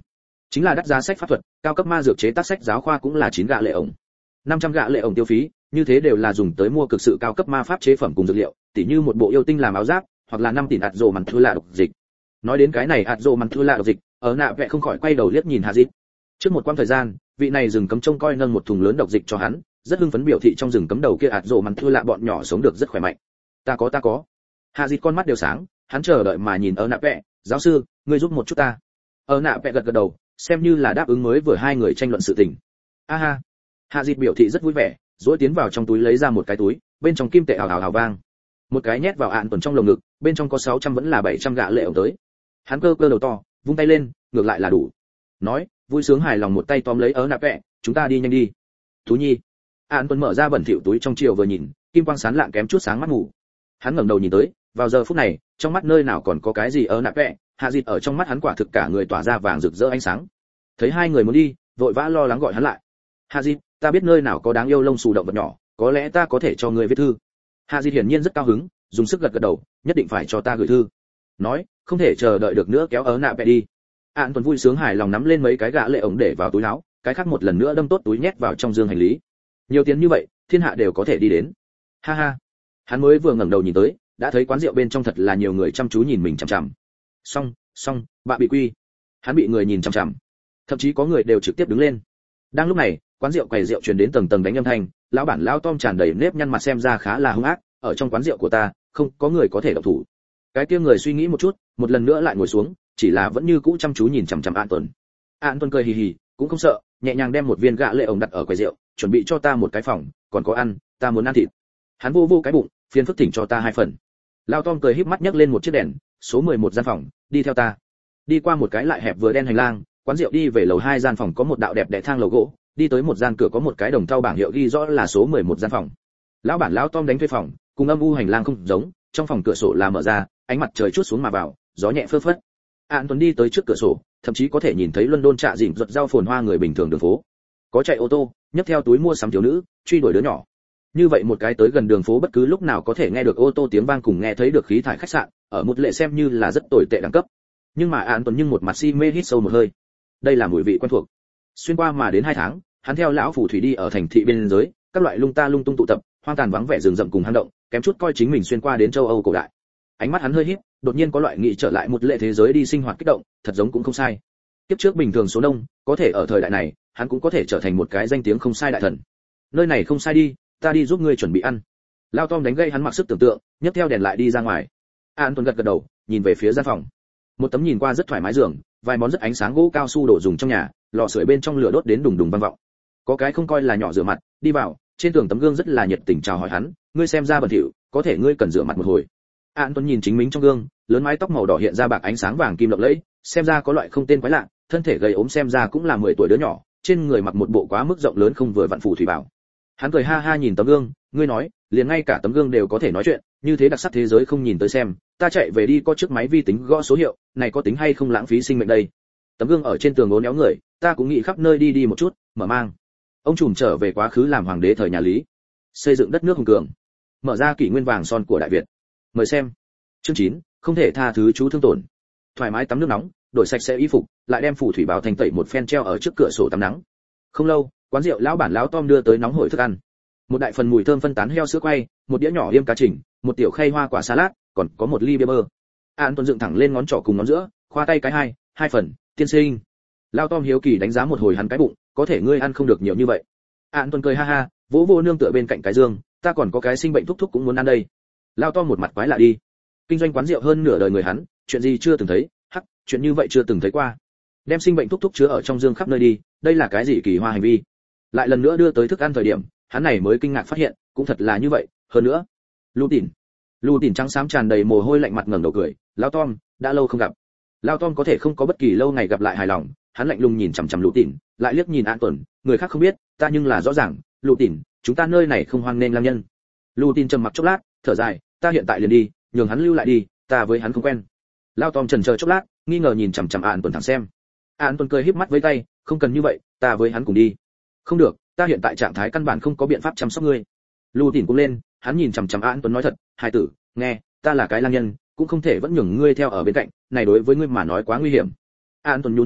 S1: chính là đắt giá sách pháp thuật, cao cấp ma dược chế tác sách giáo khoa cũng là chín gạ lệ ổng. năm trăm gạ lệ ổng tiêu phí, như thế đều là dùng tới mua cực sự cao cấp ma pháp chế phẩm cùng dược liệu, tỉ như một bộ yêu tinh làm áo giáp, hoặc là năm tỷ ạt rồ mằn thư lạ độc dịch. Nói đến cái này ạt rồ mằn thư lạ độc dịch, ở nạ vẽ không khỏi quay đầu liếc nhìn Hazit. Trước một quãng thời gian, vị này rừng cấm trông coi nâng một thùng lớn độc dịch cho hắn, rất hưng phấn biểu thị trong rừng cấm đầu kia ạt rồ mằn thư lạ bọn nhỏ sống được rất khỏe mạnh. Ta có ta có. Hazit con mắt đều sáng, hắn chờ đợi mà nhìn ở nạ vẽ, giáo sư, ngươi giúp một chút ta. Ở nạ vẽ gật gật đầu, xem như là đáp ứng mới vừa hai người tranh luận sự tình. A ha. Hazit biểu thị rất vui vẻ, duỗi tiến vào trong túi lấy ra một cái túi, bên trong kim tệ ảo ảo ảo vang. Một cái nhét vào ạn tuần trong lồng ngực, bên trong có sáu trăm vẫn là bảy trăm gạ lệ ổng tới. Hắn cơ cơ đầu to, vung tay lên, ngược lại là đủ. Nói, vui sướng hài lòng một tay tóm lấy ớ nạp vẹ, chúng ta đi nhanh đi. Tú Nhi. Ạn tuần mở ra bẩn thỉu túi trong chiều vừa nhìn, kim quang sáng lạng kém chút sáng mắt ngủ. Hắn ngẩng đầu nhìn tới, vào giờ phút này, trong mắt nơi nào còn có cái gì ớ nạp vẹ, hạ dịt ở trong mắt hắn quả thực cả người tỏa ra vàng rực rỡ ánh sáng. Thấy hai người muốn đi, vội vã lo lắng gọi hắn lại. Hạ dịt, ta biết nơi nào có đáng yêu lông xù động vật nhỏ, có lẽ ta có thể cho ngươi viết thư. Hạ Di hiển nhiên rất cao hứng, dùng sức gật gật đầu, nhất định phải cho ta gửi thư. Nói, không thể chờ đợi được nữa kéo ớ nạ bẹ đi. Ạn Tuần vui sướng hài lòng nắm lên mấy cái gạ lệ ổng để vào túi áo, cái khác một lần nữa đâm tốt túi nhét vào trong dương hành lý. Nhiều tiền như vậy, thiên hạ đều có thể đi đến. Ha ha. Hắn mới vừa ngẩng đầu nhìn tới, đã thấy quán rượu bên trong thật là nhiều người chăm chú nhìn mình chằm chằm. Xong, xong, bạ bị quy. Hắn bị người nhìn chằm chằm. Thậm chí có người đều trực tiếp đứng lên. Đang lúc này, quán rượu quầy rượu truyền đến tầng tầng đánh âm thanh, lão bản lão Tom tràn đầy nếp nhăn mặt xem ra khá là hung ác, ở trong quán rượu của ta, không có người có thể động thủ. Cái kia người suy nghĩ một chút, một lần nữa lại ngồi xuống, chỉ là vẫn như cũ chăm chú nhìn chằm chằm An Tuần. An Tuần cười hì hì, cũng không sợ, nhẹ nhàng đem một viên gạ lệ ổng đặt ở quầy rượu, chuẩn bị cho ta một cái phòng, còn có ăn, ta muốn ăn thịt. Hắn vô vô cái bụng, phiền phức thỉnh cho ta hai phần. Lão Tom cười híp mắt nhấc lên một chiếc đèn, số mười một gian phòng, đi theo ta. Đi qua một cái lại hẹp vừa đen hành lang, quán rượu đi về lầu hai gian phòng có một đạo đẹp đẽ thang lầu gỗ, đi tới một gian cửa có một cái đồng thau bảng hiệu ghi rõ là số mười một gian phòng. Lão bản lão Tom đánh thuê phòng, cùng âm u hành lang không giống, trong phòng cửa sổ là mở ra, ánh mặt trời chút xuống mà vào, gió nhẹ phơ phất. An Tuấn đi tới trước cửa sổ, thậm chí có thể nhìn thấy London trạ dịnh ruột rau phồn hoa người bình thường đường phố. Có chạy ô tô, nhấc theo túi mua sắm thiếu nữ, truy đuổi đứa nhỏ. Như vậy một cái tới gần đường phố bất cứ lúc nào có thể nghe được ô tô tiếng vang cùng nghe thấy được khí thải khách sạn, ở một lệ xem như là rất tồi tệ đẳng cấp. Nhưng mà An Tuấn nhưng một mặt si mê hít sâu một hơi. Đây là mùi vị quen thuộc. Xuyên qua mà đến hai tháng, hắn theo lão phù thủy đi ở thành thị biên giới, các loại lung ta lung tung tụ tập, hoang tàn vắng vẻ rừng rậm cùng hang động, kém chút coi chính mình xuyên qua đến châu Âu cổ đại. Ánh mắt hắn hơi híp, đột nhiên có loại nghĩ trở lại một lệ thế giới đi sinh hoạt kích động, thật giống cũng không sai. Kiếp trước bình thường số đông, có thể ở thời đại này, hắn cũng có thể trở thành một cái danh tiếng không sai đại thần. Nơi này không sai đi, ta đi giúp ngươi chuẩn bị ăn. Lao Tom đánh gây hắn mặc sức tưởng tượng, nhấc theo đèn lại đi ra ngoài. An Tuấn gật gật đầu, nhìn về phía gian phòng. Một tấm nhìn qua rất thoải mái giường, vài món rất ánh sáng gỗ cao su đồ dùng trong nhà, lò sưởi bên trong lửa đốt đến đùng đùng vang vọng. Có cái không coi là nhỏ rửa mặt, đi vào, trên tường tấm gương rất là nhiệt tình chào hỏi hắn, ngươi xem ra bẩn thỉu, có thể ngươi cần rửa mặt một hồi. An Tuấn nhìn chính mình trong gương, lớn mái tóc màu đỏ hiện ra bạc ánh sáng vàng kim lộng lẫy, xem ra có loại không tên quái lạ, thân thể gầy ốm xem ra cũng là mười tuổi đứa nhỏ, trên người mặc một bộ quá mức rộng lớn không vừa vặn phù thủy bảo. Hắn cười ha ha nhìn tấm gương, ngươi nói, liền ngay cả tấm gương đều có thể nói chuyện, như thế đặc sắc thế giới không nhìn tới xem, ta chạy về đi có chiếc máy vi tính gõ số hiệu, này có tính hay không lãng phí sinh mệnh đây. Tấm gương ở trên tường uốn éo người, ta cũng nghĩ khắp nơi đi đi một chút, mở mang. Ông trùm trở về quá khứ làm hoàng đế thời nhà Lý, xây dựng đất nước hùng cường, mở ra kỷ nguyên vàng son của Đại Việt. Mời xem. Chương chín, không thể tha thứ chú thương tổn. Thoải mái tắm nước nóng, đổi sạch sẽ y phục, lại đem phù thủy bảo thành tẩy một phen treo ở trước cửa sổ tắm nắng. Không lâu, quán rượu lão bản lão Tom đưa tới nóng hổi thức ăn. Một đại phần mùi thơm phân tán heo sữa quay, một đĩa nhỏ yêm cá chỉnh, một tiểu khay hoa quả salad, còn có một ly bia bơ. An Tuấn dựng thẳng lên ngón trỏ cùng ngón giữa, khoa tay cái hai, hai phần, tiên sinh. Lão Tom hiếu kỳ đánh giá một hồi hắn cái bụng, có thể ngươi ăn không được nhiều như vậy. An Tuấn cười ha ha, vỗ vỗ nương tựa bên cạnh cái giường, ta còn có cái sinh bệnh thúc thúc cũng muốn ăn đây. Lão Tom một mặt quái lạ đi. Kinh doanh quán rượu hơn nửa đời người hắn, chuyện gì chưa từng thấy, hắc, chuyện như vậy chưa từng thấy qua. Đem sinh bệnh thúc thúc chứa ở trong giường khắp nơi đi, đây là cái gì kỳ hoa hành vi. Lại lần nữa đưa tới thức ăn thời điểm, hắn này mới kinh ngạc phát hiện, cũng thật là như vậy, hơn nữa. Lưu Tỉn. Lưu Tỉn trắng xám tràn đầy mồ hôi lạnh mặt ngẩng đầu cười, "Lão Tom, đã lâu không gặp." Lão Tom có thể không có bất kỳ lâu ngày gặp lại hài lòng, hắn lạnh lùng nhìn chằm chằm Lưu Tỉn, lại liếc nhìn An Tuấn, người khác không biết, ta nhưng là rõ ràng, Lưu Tỉn, chúng ta nơi này không hoan nên lang nhân. Lưu Tỉn trầm mặc chốc lát, thở dài, ta hiện tại liền đi, nhường hắn lưu lại đi, ta với hắn không quen. Lão Tom chần chờ chốc lát, nghi ngờ nhìn chằm chằm An Tuấn thẳng xem. An Tuấn cười híp mắt với tay, không cần như vậy, ta với hắn cùng đi. Không được, ta hiện tại trạng thái căn bản không có biện pháp chăm sóc ngươi. Lưu Tỉn cũng lên, hắn nhìn chằm chằm An Tuấn nói thật, hài tử, nghe, ta là cái lang nhân, cũng không thể vẫn nhường ngươi theo ở bên cạnh, này đối với ngươi mà nói quá nguy hiểm. An Tuấn nhún nhún vai,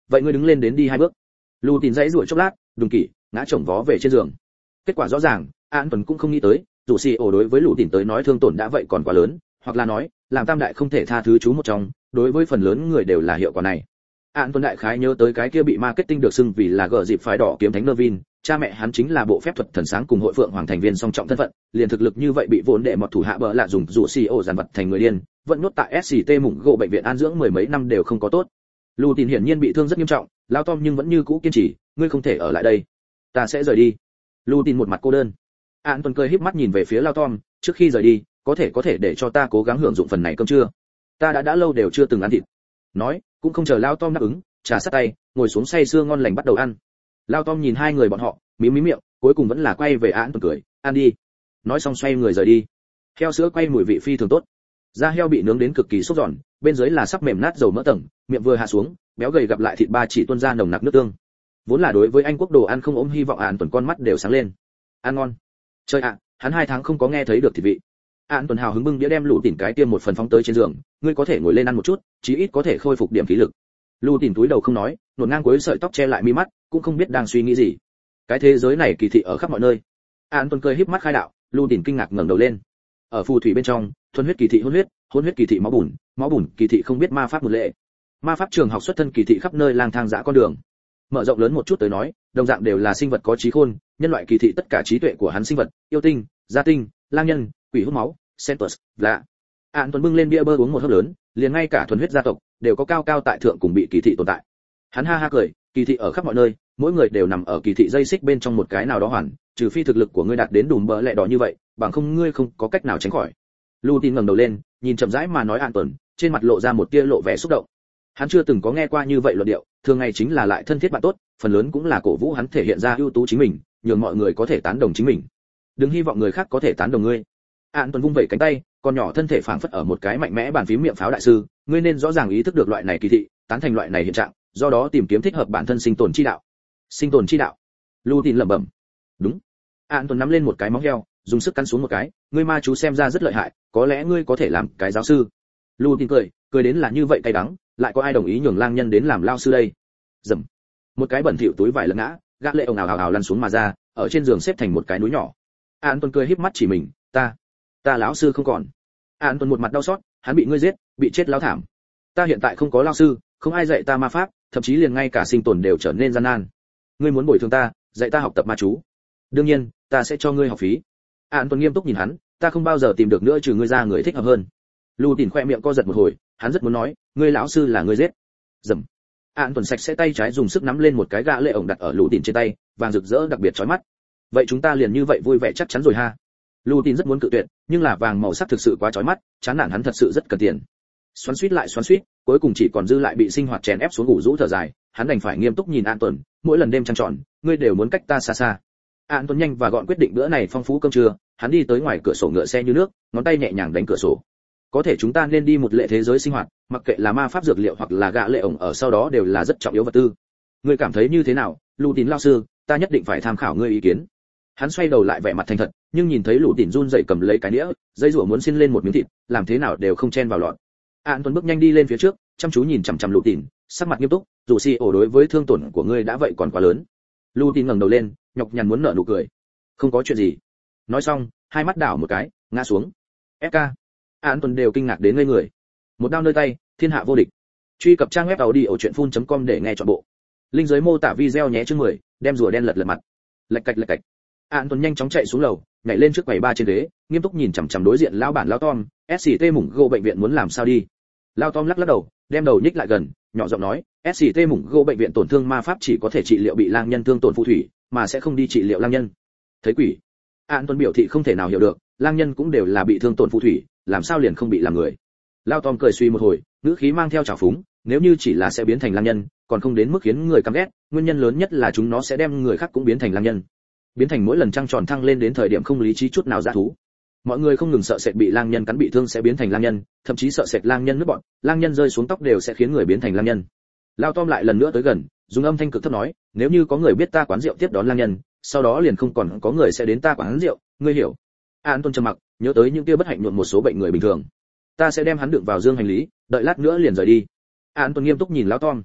S1: vậy ngươi đứng lên đến đi hai bước. Lù Tín dãy rủa chốc lát, đùng kỷ ngã chồng vó về trên giường. Kết quả rõ ràng, An Tuấn cũng không nghĩ tới, dù xì ổ đối với Lù Tín tới nói thương tổn đã vậy còn quá lớn, hoặc là nói, làm tam đại không thể tha thứ chú một trong, đối với phần lớn người đều là hiệu quả này. An Tuấn đại khái nhớ tới cái kia bị marketing được xưng vì là gờ dịp phái đỏ kiếm thánh Nervin, cha mẹ hắn chính là bộ phép thuật thần sáng cùng hội phượng hoàng thành viên song trọng thân phận, liền thực lực như vậy bị vốn đệ mọt thủ hạ bợ lạ dùng rủ xì ổ giàn vật thành người điên, vẫn nhốt tại ét xê tê mủng gỗ bệnh viện an dưỡng mười mấy năm đều không có tốt. Lù Tín hiển nhiên bị thương rất nghiêm trọng, Lao Tom nhưng vẫn như cũ kiên trì, ngươi không thể ở lại đây, ta sẽ rời đi. Lù Tín một mặt cô đơn. An Tuấn cười híp mắt nhìn về phía Lao Tom, trước khi rời đi, có thể có thể để cho ta cố gắng hưởng dụng phần này cơm trưa. Ta đã đã lâu đều chưa từng ăn thịt. Nói, cũng không chờ Lao Tom đáp ứng, trà sát tay, ngồi xuống say sưa ngon lành bắt đầu ăn. Lao Tom nhìn hai người bọn họ, mím mím miệng, cuối cùng vẫn là quay về An Tuấn cười, ăn đi. Nói xong xoay người rời đi. Heo sữa quay mùi vị phi thường tốt. Da heo bị nướng đến cực kỳ xốp giòn, bên dưới là sắc mềm nát dầu mỡ tầng, miệng vừa hạ xuống, béo gầy gặp lại thịt ba chỉ tuôn ra nồng nặc nước tương. Vốn là đối với Anh quốc đồ ăn không ốm hy vọng An Tuấn con mắt đều sáng lên. Ăn ngon. Chơi ạ, hắn hai tháng không có nghe thấy được thịt vị. An Tuấn hào hứng bưng đĩa đem Lù Tín cái tiêm một phần phóng tới trên giường, ngươi có thể ngồi lên ăn một chút, chí ít có thể khôi phục điểm khí lực. Lù Tín túi đầu không nói, nuốt ngang cuối sợi tóc che lại mi mắt, cũng không biết đang suy nghĩ gì. Cái thế giới này kỳ thị ở khắp mọi nơi. An Tuấn cười híp mắt khai đạo, Lù Tín kinh ngạc ngẩng đầu lên. Ở phù thủy bên trong, thuần huyết kỳ thị hôn huyết, hôn huyết kỳ thị máu bùn, máu bùn kỳ thị không biết ma pháp một lệ. Ma pháp trường học xuất thân kỳ thị khắp nơi lang thang dã con đường. Mở rộng lớn một chút tới nói, đồng dạng đều là sinh vật có trí khôn, nhân loại kỳ thị tất cả trí tuệ của hắn sinh vật, yêu tinh, gia tinh, lang nhân, quỷ hút máu, Centus, lạ. An Tuấn bưng lên bia bơ uống một hớp lớn, liền ngay cả thuần huyết gia tộc đều có cao cao tại thượng cùng bị kỳ thị tồn tại. Hắn ha ha cười, kỳ thị ở khắp mọi nơi, mỗi người đều nằm ở kỳ thị dây xích bên trong một cái nào đó hoàn, trừ phi thực lực của ngươi đạt đến đùm bờ lẹ đỏ như vậy, bằng không ngươi không có cách nào tránh khỏi. Lù Tín ngẩng đầu lên, nhìn chậm rãi mà nói An Tuấn, trên mặt lộ ra một tia lộ vẻ xúc động. Hắn chưa từng có nghe qua như vậy luận điệu, thường ngày chính là lại thân thiết bạn tốt, phần lớn cũng là cổ vũ hắn thể hiện ra ưu tú chính mình, nhường mọi người có thể tán đồng chính mình. Đừng hy vọng người khác có thể tán đồng ngươi. An Tuấn vung vẩy cánh tay, con nhỏ thân thể phảng phất ở một cái mạnh mẽ bàn phím miệng pháo đại sư, ngươi nên rõ ràng ý thức được loại này kỳ thị, tán thành loại này hiện trạng, do đó tìm kiếm thích hợp bản thân sinh tồn chi đạo. Sinh tồn chi đạo. Lù Tín lẩm bẩm. Đúng. An Tuấn nắm lên một cái móng heo, dùng sức cắn xuống một cái, ngươi ma chú xem ra rất lợi hại, có lẽ ngươi có thể làm cái giáo sư. Lù Tín cười, cười đến là như vậy cay đắng, lại có ai đồng ý nhường lang nhân đến làm lao sư đây? Dầm. Một cái bẩn thỉu túi vải lật ngã, gã lệ ồng ào ào ào lăn xuống mà ra, ở trên giường xếp thành một cái núi nhỏ. An Tuấn cười híp mắt chỉ mình, ta, ta lão sư không còn. An Tuấn một mặt đau xót, hắn bị ngươi giết, bị chết lão thảm. Ta hiện tại không có lão sư, không ai dạy ta ma pháp, thậm chí liền ngay cả sinh tồn đều trở nên gian nan. Ngươi muốn bồi thường ta, dạy ta học tập ma chú. Đương nhiên, ta sẽ cho ngươi học phí. An Tuấn nghiêm túc nhìn hắn, ta không bao giờ tìm được nữa trừ ngươi ra người thích hợp hơn. Lù Tín khoe miệng co giật một hồi, hắn rất muốn nói, ngươi lão sư là ngươi giết. Dầm. An Tuấn sạch sẽ tay trái dùng sức nắm lên một cái gã lệ ổng đặt ở Lù Tín trên tay, vàng rực rỡ đặc biệt chói mắt. Vậy chúng ta liền như vậy vui vẻ chắc chắn rồi ha. Lù Tín rất muốn cự tuyệt, nhưng là vàng màu sắc thực sự quá chói mắt, chán nản hắn thật sự rất cần tiền. Xoắn xuýt lại xoắn xuýt, cuối cùng chỉ còn dư lại bị sinh hoạt chèn ép xuống ngủ rũ thở dài, hắn đành phải nghiêm túc nhìn An Tuấn, mỗi lần đêm trăng tròn, ngươi đều muốn cách ta xa xa. An Tuấn nhanh và gọn quyết định bữa này phong phú cơm trưa, hắn đi tới ngoài cửa sổ ngựa xe như nước, ngón tay nhẹ nhàng đánh cửa sổ. Có thể chúng ta nên đi một lệ thế giới sinh hoạt, mặc kệ là ma pháp dược liệu hoặc là gã lệ ổng ở sau đó đều là rất trọng yếu vật tư. Ngươi cảm thấy như thế nào, Lù Tín lão sư, ta nhất định phải tham khảo ngươi ý kiến. Hắn xoay đầu lại vẻ mặt thành thật, nhưng nhìn thấy Lù Tín run rẩy cầm lấy cái đĩa, dây rủa muốn xin lên một miếng thịt, làm thế nào đều không chen vào lọt. An Tuấn bước nhanh đi lên phía trước, chăm chú nhìn chằm chằm Lù Tín, sắc mặt nghiêm túc, dù si ổ đối với thương tổn của ngươi đã vậy còn quá lớn. Lù Tín ngẩng đầu lên, nhọc nhằn muốn nở nụ cười. Không có chuyện gì. Nói xong, hai mắt đảo một cái, ngã xuống. ép ca. An Tuấn đều kinh ngạc đến ngây người. Một đao nơi tay, thiên hạ vô địch. Truy cập trang web tàu đi ở truyện phun chấm com để nghe trọn bộ. Linh dưới mô tả video nhé chương mười, đem rùa đen lật lật mặt. Lạch cạch lạch cạch. An Tuấn nhanh chóng chạy xuống lầu, nhảy lên trước quầy ba trên ghế, nghiêm túc nhìn chằm chằm đối diện lão bản lão Tom, ét xê tê mủng gỗ bệnh viện muốn làm sao đi. Lão Tom lắc lắc đầu, đem đầu nhích lại gần, nhỏ giọng nói, ét xê tê mủng gỗ bệnh viện tổn thương ma pháp chỉ có thể trị liệu bị lang nhân thương tổn phù thủy, mà sẽ không đi trị liệu lang nhân. Thấy quỷ. An Tuấn biểu thị không thể nào hiểu được, lang nhân cũng đều là bị thương tổn phù thủy, làm sao liền không bị làm người. Lão Tom cười suy một hồi, ngữ khí mang theo trào phúng, nếu như chỉ là sẽ biến thành lang nhân, còn không đến mức khiến người căm ghét, nguyên nhân lớn nhất là chúng nó sẽ đem người khác cũng biến thành lang nhân. Biến thành mỗi lần trăng tròn thăng lên đến thời điểm không lý trí chút nào dã thú. Mọi người không ngừng sợ sệt bị lang nhân cắn bị thương sẽ biến thành lang nhân, thậm chí sợ sệt lang nhân nuốt bọn, lang nhân rơi xuống tóc đều sẽ khiến người biến thành lang nhân. Lão Tom lại lần nữa tới gần, dùng âm thanh cực thấp nói, nếu như có người biết ta quán rượu tiếp đón lang nhân, sau đó liền không còn có người sẽ đến ta quán rượu, ngươi hiểu. An Tôn trầm mặc, nhớ tới những kia bất hạnh nhuộm một số bệnh người bình thường. Ta sẽ đem hắn đựng vào dương hành lý, đợi lát nữa liền rời đi. An Tôn nghiêm túc nhìn Lão Tom.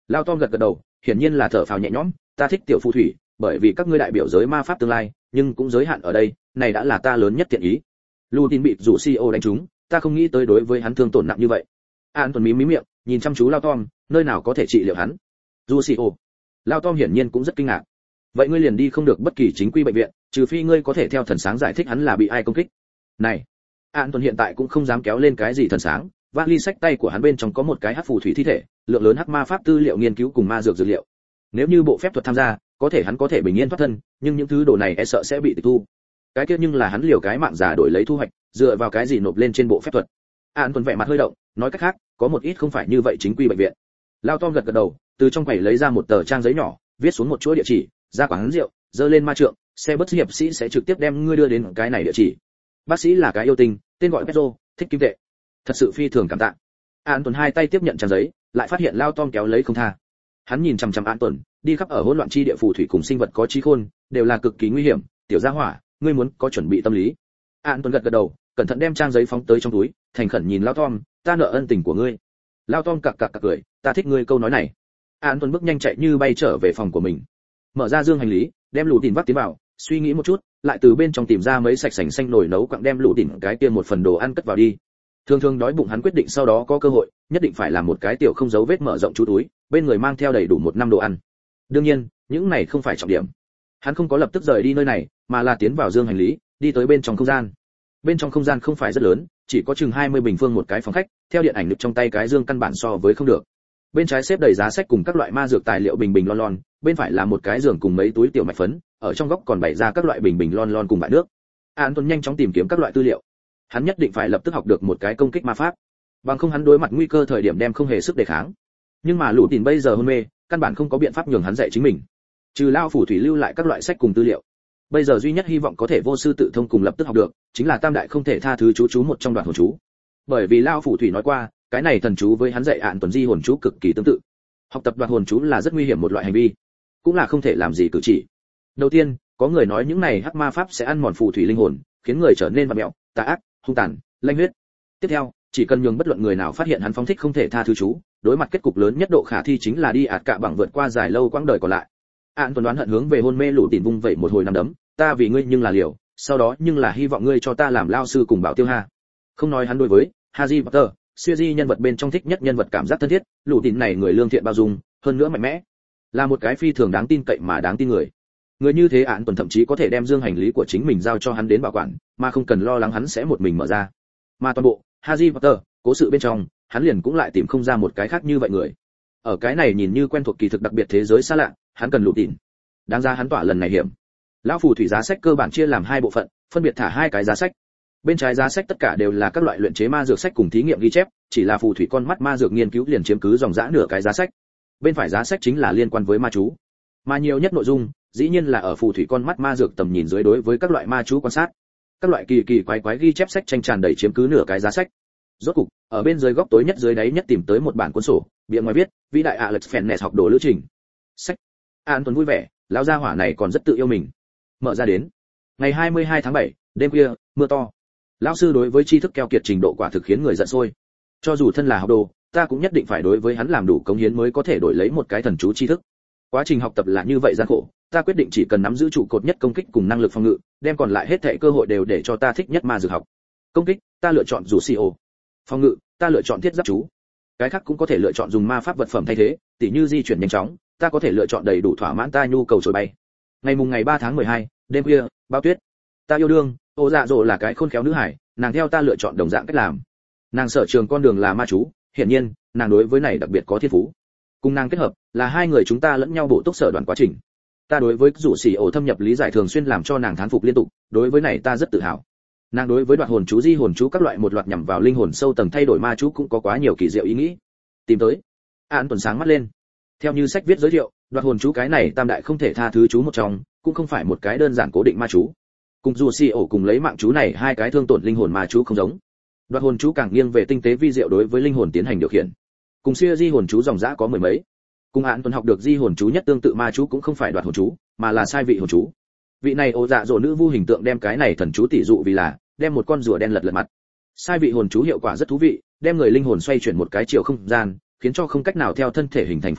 S1: Lao Tom gật gật đầu, hiển nhiên là thở phào nhẹ nhõm, ta thích tiểu phù thủy, bởi vì các ngươi đại biểu giới ma pháp tương lai, nhưng cũng giới hạn ở đây, này đã là ta lớn nhất thiện ý. Lutin bị rủ xê e ô đánh trúng, ta không nghĩ tới đối với hắn thương tổn nặng như vậy. An tuần mí mí miệng, nhìn chăm chú Lao Tom, nơi nào có thể trị liệu hắn. Rủ xê e ô. Lao Tom hiển nhiên cũng rất kinh ngạc. Vậy ngươi liền đi không được bất kỳ chính quy bệnh viện, trừ phi ngươi có thể theo thần sáng giải thích hắn là bị ai công kích. Này, An tuần hiện tại cũng không dám kéo lên cái gì thần sáng, vali sách tay của hắn bên trong có một cái hắc phù thủy thi thể, lượng lớn hắc ma pháp tư liệu nghiên cứu cùng ma dược dược liệu. Nếu như bộ phép thuật tham gia, có thể hắn có thể bình yên thoát thân, nhưng những thứ đồ này e sợ sẽ bị tịch thu. Cái kia nhưng là hắn liều cái mạng giả đổi lấy thu hoạch, dựa vào cái gì nộp lên trên bộ phép thuật. An tuần vẻ mặt hơi động, nói cách khác, có một ít không phải như vậy chính quy bệnh viện. Lao Tom gật gật đầu, từ trong quầy lấy ra một tờ trang giấy nhỏ, viết xuống một chuỗi địa chỉ, ra quán rượu, dơ lên ma trượng, xe bus hiệp sĩ sẽ trực tiếp đem ngươi đưa đến cái này địa chỉ. Bác sĩ là cái yêu tinh, tên gọi Pedro, thích kim tệ. Thật sự phi thường cảm tạ. An tuần hai tay tiếp nhận trang giấy, lại phát hiện Lao Tom kéo lấy không tha. Hắn nhìn chằm chằm An tuần, đi khắp ở hỗn loạn chi địa phù thủy cùng sinh vật có trí khôn, đều là cực kỳ nguy hiểm, tiểu gia hỏa, ngươi muốn có chuẩn bị tâm lý. An tuần gật gật đầu, cẩn thận đem trang giấy phóng tới trong túi, thành khẩn nhìn Lao Tom, ta nợ ân tình của ngươi. Lao Tom cặc cặc cặc cười, ta thích ngươi câu nói này. An tuần bước nhanh chạy như bay trở về phòng của mình, mở ra dương hành lý, đem lũ tỉn vắt tiến vào, suy nghĩ một chút, lại từ bên trong tìm ra mấy sạch sành xanh nồi nấu quặng đem lũ tỉn cái kia một phần đồ ăn cất vào đi. Thường thường đói bụng hắn quyết định sau đó có cơ hội, nhất định phải làm một cái tiểu không dấu vết mở rộng chú túi, bên người mang theo đầy đủ một năm đồ ăn. Đương nhiên, những này không phải trọng điểm. Hắn không có lập tức rời đi nơi này, mà là tiến vào dương hành lý, đi tới bên trong không gian. Bên trong không gian không phải rất lớn, chỉ có chừng hai mươi bình phương một cái phòng khách, theo điện ảnh được trong tay cái dương căn bản so với không được. Bên trái xếp đầy giá sách cùng các loại ma dược tài liệu bình bình lon lon, bên phải là một cái giường cùng mấy túi tiểu mạch phấn, ở trong góc còn bày ra các loại bình bình lon lon cùng bãi nước. An Tuấn nhanh chóng tìm kiếm các loại tư liệu. Hắn nhất định phải lập tức học được một cái công kích ma pháp, bằng không hắn đối mặt nguy cơ thời điểm đem không hề sức đề kháng. Nhưng mà Lũ Tìn bây giờ hôn mê, căn bản không có biện pháp nhường hắn dạy chính mình. Trừ lao phủ thủy lưu lại các loại sách cùng tư liệu, bây giờ duy nhất hy vọng có thể vô sư tự thông cùng lập tức học được, chính là tam đại không thể tha thứ chú chú một trong đoạn hồn chú. Bởi vì lao phủ thủy nói qua, cái này thần chú với hắn dạy An Tuấn di hồn chú cực kỳ tương tự. Học tập đoạn hồn chú là rất nguy hiểm một loại hành vi, cũng là không thể làm gì cử chỉ. Đầu tiên, có người nói những này hắc ma pháp sẽ ăn mòn phù thủy linh hồn, khiến người trở nên vặn mẹo, tà ác, hung tàn, lanh huyết. Tiếp theo, chỉ cần nhường bất luận người nào phát hiện hắn phóng thích không thể tha thứ chú, đối mặt kết cục lớn nhất độ khả thi chính là đi ạt cạ bằng vượt qua dài lâu quãng đời còn lại. An Tuấn đoán hận hướng về hôn mê Lũ Tìn vung vẩy một hồi nắm đấm, ta vì ngươi nhưng là liều, sau đó nhưng là hy vọng ngươi cho ta làm lao sư cùng bảo tiêu ha. Không nói hắn đối với Harry Potter, siêu di nhân vật bên trong thích nhất nhân vật cảm giác thân thiết, Lũ Tìn này người lương thiện bao dung, hơn nữa mạnh mẽ, là một cái phi thường đáng tin cậy mà đáng tin người. Người như thế An Tuấn thậm chí có thể đem dương hành lý của chính mình giao cho hắn đến bảo quản, mà không cần lo lắng hắn sẽ một mình mở ra. Mà toàn bộ Harry Potter cố sự bên trong, hắn liền cũng lại tìm không ra một cái khác như vậy người. Ở cái này nhìn như quen thuộc kỳ thực đặc biệt thế giới xa lạ, hắn cần Lũ Tìn. Đáng ra hắn tỏa lần này hiểm. Lão phù thủy giá sách cơ bản chia làm hai bộ phận, phân biệt thả hai cái giá sách. Bên trái giá sách tất cả đều là các loại luyện chế ma dược sách cùng thí nghiệm ghi chép, chỉ là phù thủy con mắt ma dược nghiên cứu liền chiếm cứ dòng dã nửa cái giá sách. Bên phải giá sách chính là liên quan với ma chú. Mà nhiều nhất nội dung, dĩ nhiên là ở phù thủy con mắt ma dược tầm nhìn dưới đối với các loại ma chú quan sát. Các loại kỳ kỳ quái quái ghi chép sách tranh tràn đầy chiếm cứ nửa cái giá sách. Rốt cục, ở bên dưới góc tối nhất dưới đáy nhất tìm tới một bản cuốn sổ, bìa ngoài viết, vĩ đại Alex Fennes học đồ lữ trình. Sách. An Tuấn vui vẻ, lão gia hỏa này còn rất tự yêu mình. Mở ra đến. Ngày hai mươi hai tháng bảy, đêm khuya, mưa to. Lão sư đối với tri thức keo kiệt trình độ quả thực khiến người giận sôi. Cho dù thân là học đồ, ta cũng nhất định phải đối với hắn làm đủ cống hiến mới có thể đổi lấy một cái thần chú tri thức. Quá trình học tập là như vậy gian khổ, ta quyết định chỉ cần nắm giữ trụ cột nhất công kích cùng năng lực phòng ngự, đem còn lại hết thảy cơ hội đều để cho ta thích nhất ma dược học. Công kích, ta lựa chọn rủ xì ô. Phòng ngự, ta lựa chọn thiết giáp chú. Cái khác cũng có thể lựa chọn dùng ma pháp vật phẩm thay thế, tỉ như di chuyển nhanh chóng, ta có thể lựa chọn đầy đủ thỏa mãn ta nhu cầu trồi bay. Ngày mùng ngày ba tháng mười hai, đêm khuya, bao tuyết. Ta yêu đương, Ô Dạ Dỗ là cái khôn khéo nữ hải, nàng theo ta lựa chọn đồng dạng cách làm. Nàng sở trường con đường là ma chú, hiển nhiên, nàng đối với này đặc biệt có thiên phú. Cùng nàng kết hợp, là hai người chúng ta lẫn nhau bổ túc sở đoàn quá trình. Ta đối với rủ xỉ ổ thâm nhập lý giải thường xuyên làm cho nàng thán phục liên tục, đối với này ta rất tự hào. Nàng đối với đoạt hồn chú di hồn chú các loại một loạt nhằm vào linh hồn sâu tầng thay đổi ma chú cũng có quá nhiều kỳ diệu ý nghĩ. Tìm tới. An Tuấn sáng mắt lên. Theo như sách viết giới thiệu, đoạt hồn chú cái này tam đại không thể tha thứ chú một trong, cũng không phải một cái đơn giản cố định ma chú. Cùng dù xỉ ổ cùng lấy mạng chú này hai cái thương tổn linh hồn ma chú không giống. Đoạt hồn chú càng nghiêng về tinh tế vi diệu đối với linh hồn tiến hành điều khiển. Cùng xưa di hồn chú dòng dã có mười mấy. Cùng An Tuấn học được di hồn chú nhất tương tự ma chú cũng không phải đoạt hồn chú, mà là sai vị hồn chú. Vị này Ô Dạ Dỗ nữ vu hình tượng đem cái này thần chú tỷ dụ vì là đem một con rùa đen lật lật mặt. Sai vị hồn chú hiệu quả rất thú vị, đem người linh hồn xoay chuyển một cái chiều không gian, khiến cho không cách nào theo thân thể hình thành phù hợp,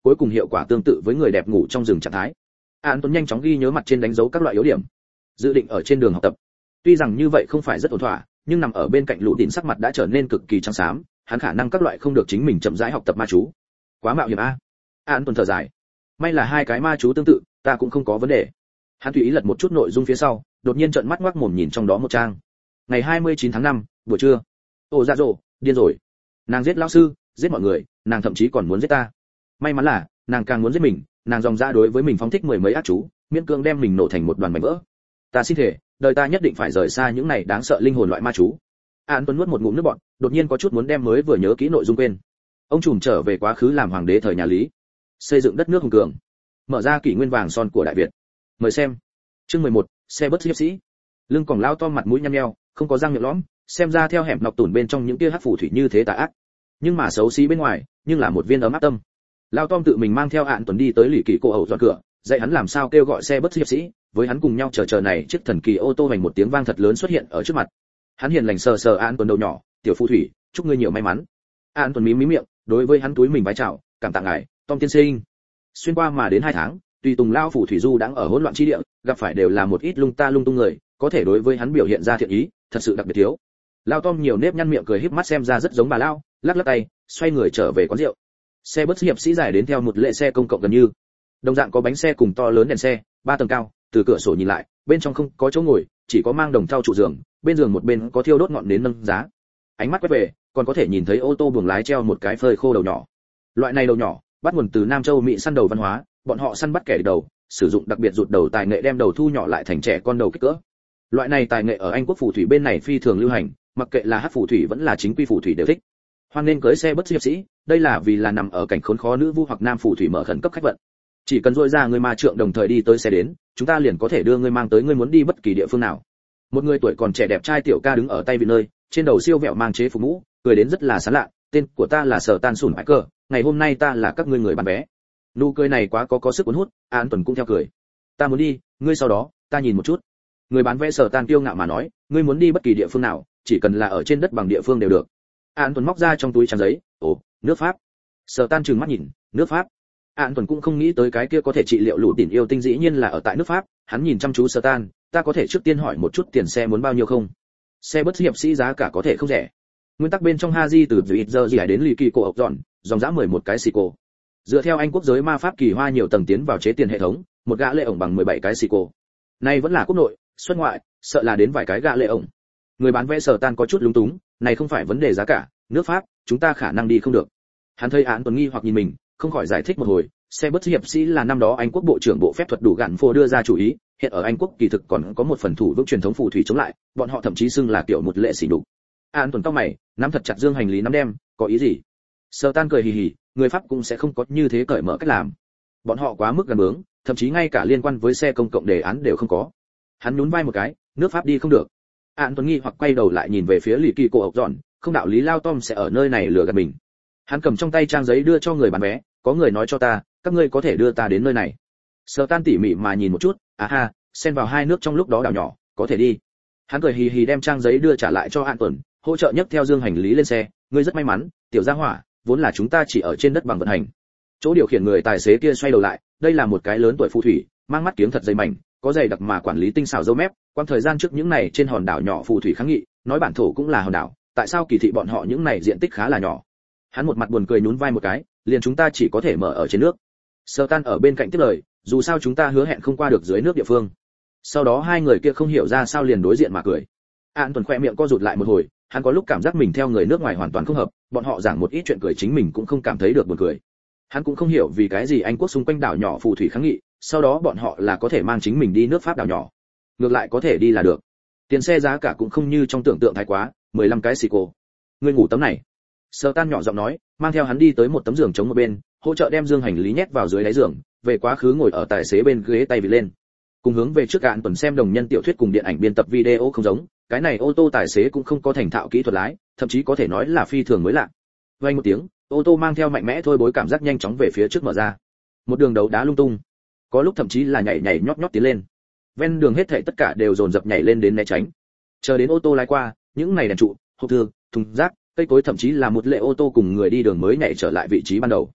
S1: cuối cùng hiệu quả tương tự với người đẹp ngủ trong rừng trạng thái. An Tuấn nhanh chóng ghi nhớ mặt trên đánh dấu các loại yếu điểm, dự định ở trên đường học tập. Tuy rằng như vậy không phải rất ổn thỏa, nhưng nằm ở bên cạnh Lũ Đỉnh sắc mặt đã trở nên cực kỳ trắng xám, hắn khả năng các loại không được chính mình chậm rãi học tập ma chú. Quá mạo hiểm a. An Tuấn thở dài. May là hai cái ma chú tương tự, ta cũng không có vấn đề. Hắn tùy ý lật một chút nội dung phía sau, đột nhiên trợn mắt ngoác mồm nhìn trong đó một trang. Ngày hai mươi chín tháng năm, buổi trưa. Ồ dạ rồ, điên rồi. Nàng giết lão sư, giết mọi người, nàng thậm chí còn muốn giết ta. May mắn là, nàng càng muốn giết mình, nàng dòng ra đối với mình phóng thích mười mấy ác chú, miễn cưỡng đem mình nổ thành một đoàn mảnh vỡ. Ta xin thề, đời ta nhất định phải rời xa những này đáng sợ linh hồn loại ma chú. An Tuấn nuốt một ngụm nước bọt, đột nhiên có chút muốn đem mới vừa nhớ kỹ nội dung quên. Ông trùm trở về quá khứ làm hoàng đế thời nhà Lý, xây dựng đất nước hùng cường, mở ra kỷ nguyên vàng son của Đại Việt. Mời xem. Chương mười một, xe bất hiệp sĩ. Lưng còng lao to mặt mũi nhăn nheo, không có răng miệng lõm, xem ra theo hẻm nọc tủn bên trong những kia hắc phù thủy như thế tà ác. Nhưng mà xấu xí bên ngoài, nhưng là một viên ấm áp tâm. Lao Tom tự mình mang theo An Tuấn đi tới lì kỳ cô ẩu dọn cửa, dạy hắn làm sao kêu gọi xe bất hiệp sĩ, với hắn cùng nhau chờ chờ này chiếc thần kỳ ô tô hoành một tiếng vang thật lớn xuất hiện ở trước mặt. Hắn hiền lành sờ sờ An Tuấn đầu nhỏ, tiểu phù thủy, chúc ngươi nhiều may mắn. An Tuấn mím mím miệng, đối với hắn túi mình vái chào, cảm tạ ngài, Tom tiên sinh. Xuyên qua mà đến hai tháng, tùy tùng lao phù thủy du đang ở hỗn loạn chi địa, gặp phải đều là một ít lung ta lung tung người, có thể đối với hắn biểu hiện ra thiện ý, thật sự đặc biệt thiếu. Lao Tom nhiều nếp nhăn miệng cười híp mắt xem ra rất giống bà lao, lắc lắc tay, xoay người trở về quán rượu. Xe bất hiệp sĩ dài đến theo một lệ xe công cộng gần như. Đồng dạng có bánh xe cùng to lớn đèn xe, ba tầng cao, từ cửa sổ nhìn lại, bên trong không có chỗ ngồi, chỉ có mang đồng thau trụ giường, bên giường một bên có thiêu đốt ngọn nến nâng giá. Ánh mắt quét về, còn có thể nhìn thấy ô tô buồng lái treo một cái phơi khô đầu nhỏ. Loại này đầu nhỏ, bắt nguồn từ Nam Châu Mỹ săn đầu văn hóa, bọn họ săn bắt kẻ đầu, sử dụng đặc biệt rụt đầu tài nghệ đem đầu thu nhỏ lại thành trẻ con đầu kích cỡ. Loại này tài nghệ ở Anh quốc phù thủy bên này phi thường lưu hành, mặc kệ là hắc phù thủy vẫn là chính quy phù thủy đều thích. Hoan nên cưới xe bất hiệp sĩ, đây là vì là nằm ở cảnh khốn khó nữ vu hoặc nam phù thủy mở khẩn cấp khách vận. Chỉ cần dội ra người ma trượng đồng thời đi tới xe đến, chúng ta liền có thể đưa ngươi mang tới ngươi muốn đi bất kỳ địa phương nào. Một người tuổi còn trẻ đẹp trai tiểu ca đứng ở tay vị nơi, trên đầu siêu vẹo mang chế phục mũ, cười đến rất là sán lạ. Tên của ta là Sở Tan Sủn Bãi Cờ, ngày hôm nay ta là các ngươi người bán vé. Nụ cười này quá có có sức cuốn hút, An Tuấn cũng theo cười. Ta muốn đi, ngươi sau đó, ta nhìn một chút. Người bán vé Sở Tan kiêu ngạo mà nói, ngươi muốn đi bất kỳ địa phương nào, chỉ cần là ở trên đất bằng địa phương đều được. An Tuấn móc ra trong túi trang giấy, ồ, nước Pháp. Sở Tan trừng mắt nhìn, nước Pháp. An Tuấn cũng không nghĩ tới cái kia có thể trị liệu lũ tỉn yêu tinh dĩ nhiên là ở tại nước Pháp, hắn nhìn chăm chú Sở Tan, ta có thể trước tiên hỏi một chút tiền xe muốn bao nhiêu không? Xe bất hiệp sĩ giá cả có thể không rẻ. Nguyên tắc bên trong Haji từ ít giờ gì đến lì kỳ cổ ốc dọn, dòng giá mười một cái xì cổ. Dựa theo Anh quốc giới ma pháp kỳ hoa nhiều tầng tiến vào chế tiền hệ thống, một gã lệ ổng bằng mười bảy cái xì cổ. Này vẫn là quốc nội, xuất ngoại, sợ là đến vài cái gã lệ ổng. Người bán vé Sở Tan có chút lúng túng, này không phải vấn đề giá cả, nước Pháp, chúng ta khả năng đi không được. Hắn thấy Án Tuấn nghi hoặc nhìn mình, không khỏi giải thích một hồi, xe bất hiệp sĩ là năm đó Anh quốc bộ trưởng bộ phép thuật đủ gạn phô đưa ra chủ ý, hiện ở Anh quốc kỳ thực còn có một phần thủ vững truyền thống phù thủy chống lại, bọn họ thậm chí xưng là kiểu một lệ sỉ nhục. Án Tuấn cau mày, nắm thật chặt dương hành lý nắm đem, có ý gì? Sở Tan cười hì hì, người Pháp cũng sẽ không có như thế cởi mở cách làm. Bọn họ quá mức gần bướng, thậm chí ngay cả liên quan với xe công cộng đề án đều không có. Hắn nhún vai một cái, nước Pháp đi không được. Án Tuấn nghi hoặc quay đầu lại nhìn về phía lì kỳ cổ ốc dọn, không đạo lý Lao Tom sẽ ở nơi này lừa gạt mình. Hắn cầm trong tay trang giấy đưa cho người bán vé, có người nói cho ta, các ngươi có thể đưa ta đến nơi này. Sở Tan tỉ mỉ mà nhìn một chút, à ha, xen vào hai nước trong lúc đó đảo nhỏ, có thể đi. Hắn cười hì hì đem trang giấy đưa trả lại cho An Tuấn, hỗ trợ nhấc theo dương hành lý lên xe, ngươi rất may mắn, tiểu gia hỏa, vốn là chúng ta chỉ ở trên đất bằng vận hành. Chỗ điều khiển người tài xế kia xoay đầu lại, đây là một cái lớn tuổi phù thủy, mang mắt kiếng thật dày mảnh, có dày đặc mà quản lý tinh xảo dâu mép, quan thời gian trước những này trên hòn đảo nhỏ phù thủy kháng nghị, nói bản thổ cũng là hòn đảo, tại sao kỳ thị bọn họ những này diện tích khá là nhỏ. Hắn một mặt buồn cười nhún vai một cái, liền chúng ta chỉ có thể mở ở trên nước. Sở Tan ở bên cạnh tiếp lời, dù sao chúng ta hứa hẹn không qua được dưới nước địa phương. Sau đó hai người kia không hiểu ra sao liền đối diện mà cười. An Tuấn khẽ miệng co rụt lại một hồi, hắn có lúc cảm giác mình theo người nước ngoài hoàn toàn không hợp, bọn họ giảng một ít chuyện cười chính mình cũng không cảm thấy được buồn cười. Hắn cũng không hiểu vì cái gì Anh quốc xung quanh đảo nhỏ phù thủy kháng nghị, sau đó bọn họ là có thể mang chính mình đi nước Pháp đảo nhỏ. Ngược lại có thể đi là được. Tiền xe giá cả cũng không như trong tưởng tượng thái quá, mười lăm cái xì cô. Ngươi ngủ tấm này. Sở Tan nhỏ giọng nói, mang theo hắn đi tới một tấm giường chống một bên, hỗ trợ đem dương hành lý nhét vào dưới đáy giường, về quá khứ ngồi ở tài xế bên ghế tay vịn lên. Cùng hướng về trước An Tuấn xem đồng nhân tiểu thuyết cùng điện ảnh biên tập video không giống, cái này ô tô tài xế cũng không có thành thạo kỹ thuật lái, thậm chí có thể nói là phi thường mới lạ. Vang một tiếng, ô tô mang theo mạnh mẽ thôi bối cảm giác nhanh chóng về phía trước mở ra. Một đường đấu đá lung tung, có lúc thậm chí là nhảy nhảy nhót nhót tiến lên. Ven đường hết thảy tất cả đều dồn dập nhảy lên đến né tránh. Chờ đến ô tô lái qua, những này đèn trụ, hộp thư, thùng rác, cây cối thậm chí là một lệ ô tô cùng người đi đường mới nhảy trở lại vị trí ban đầu.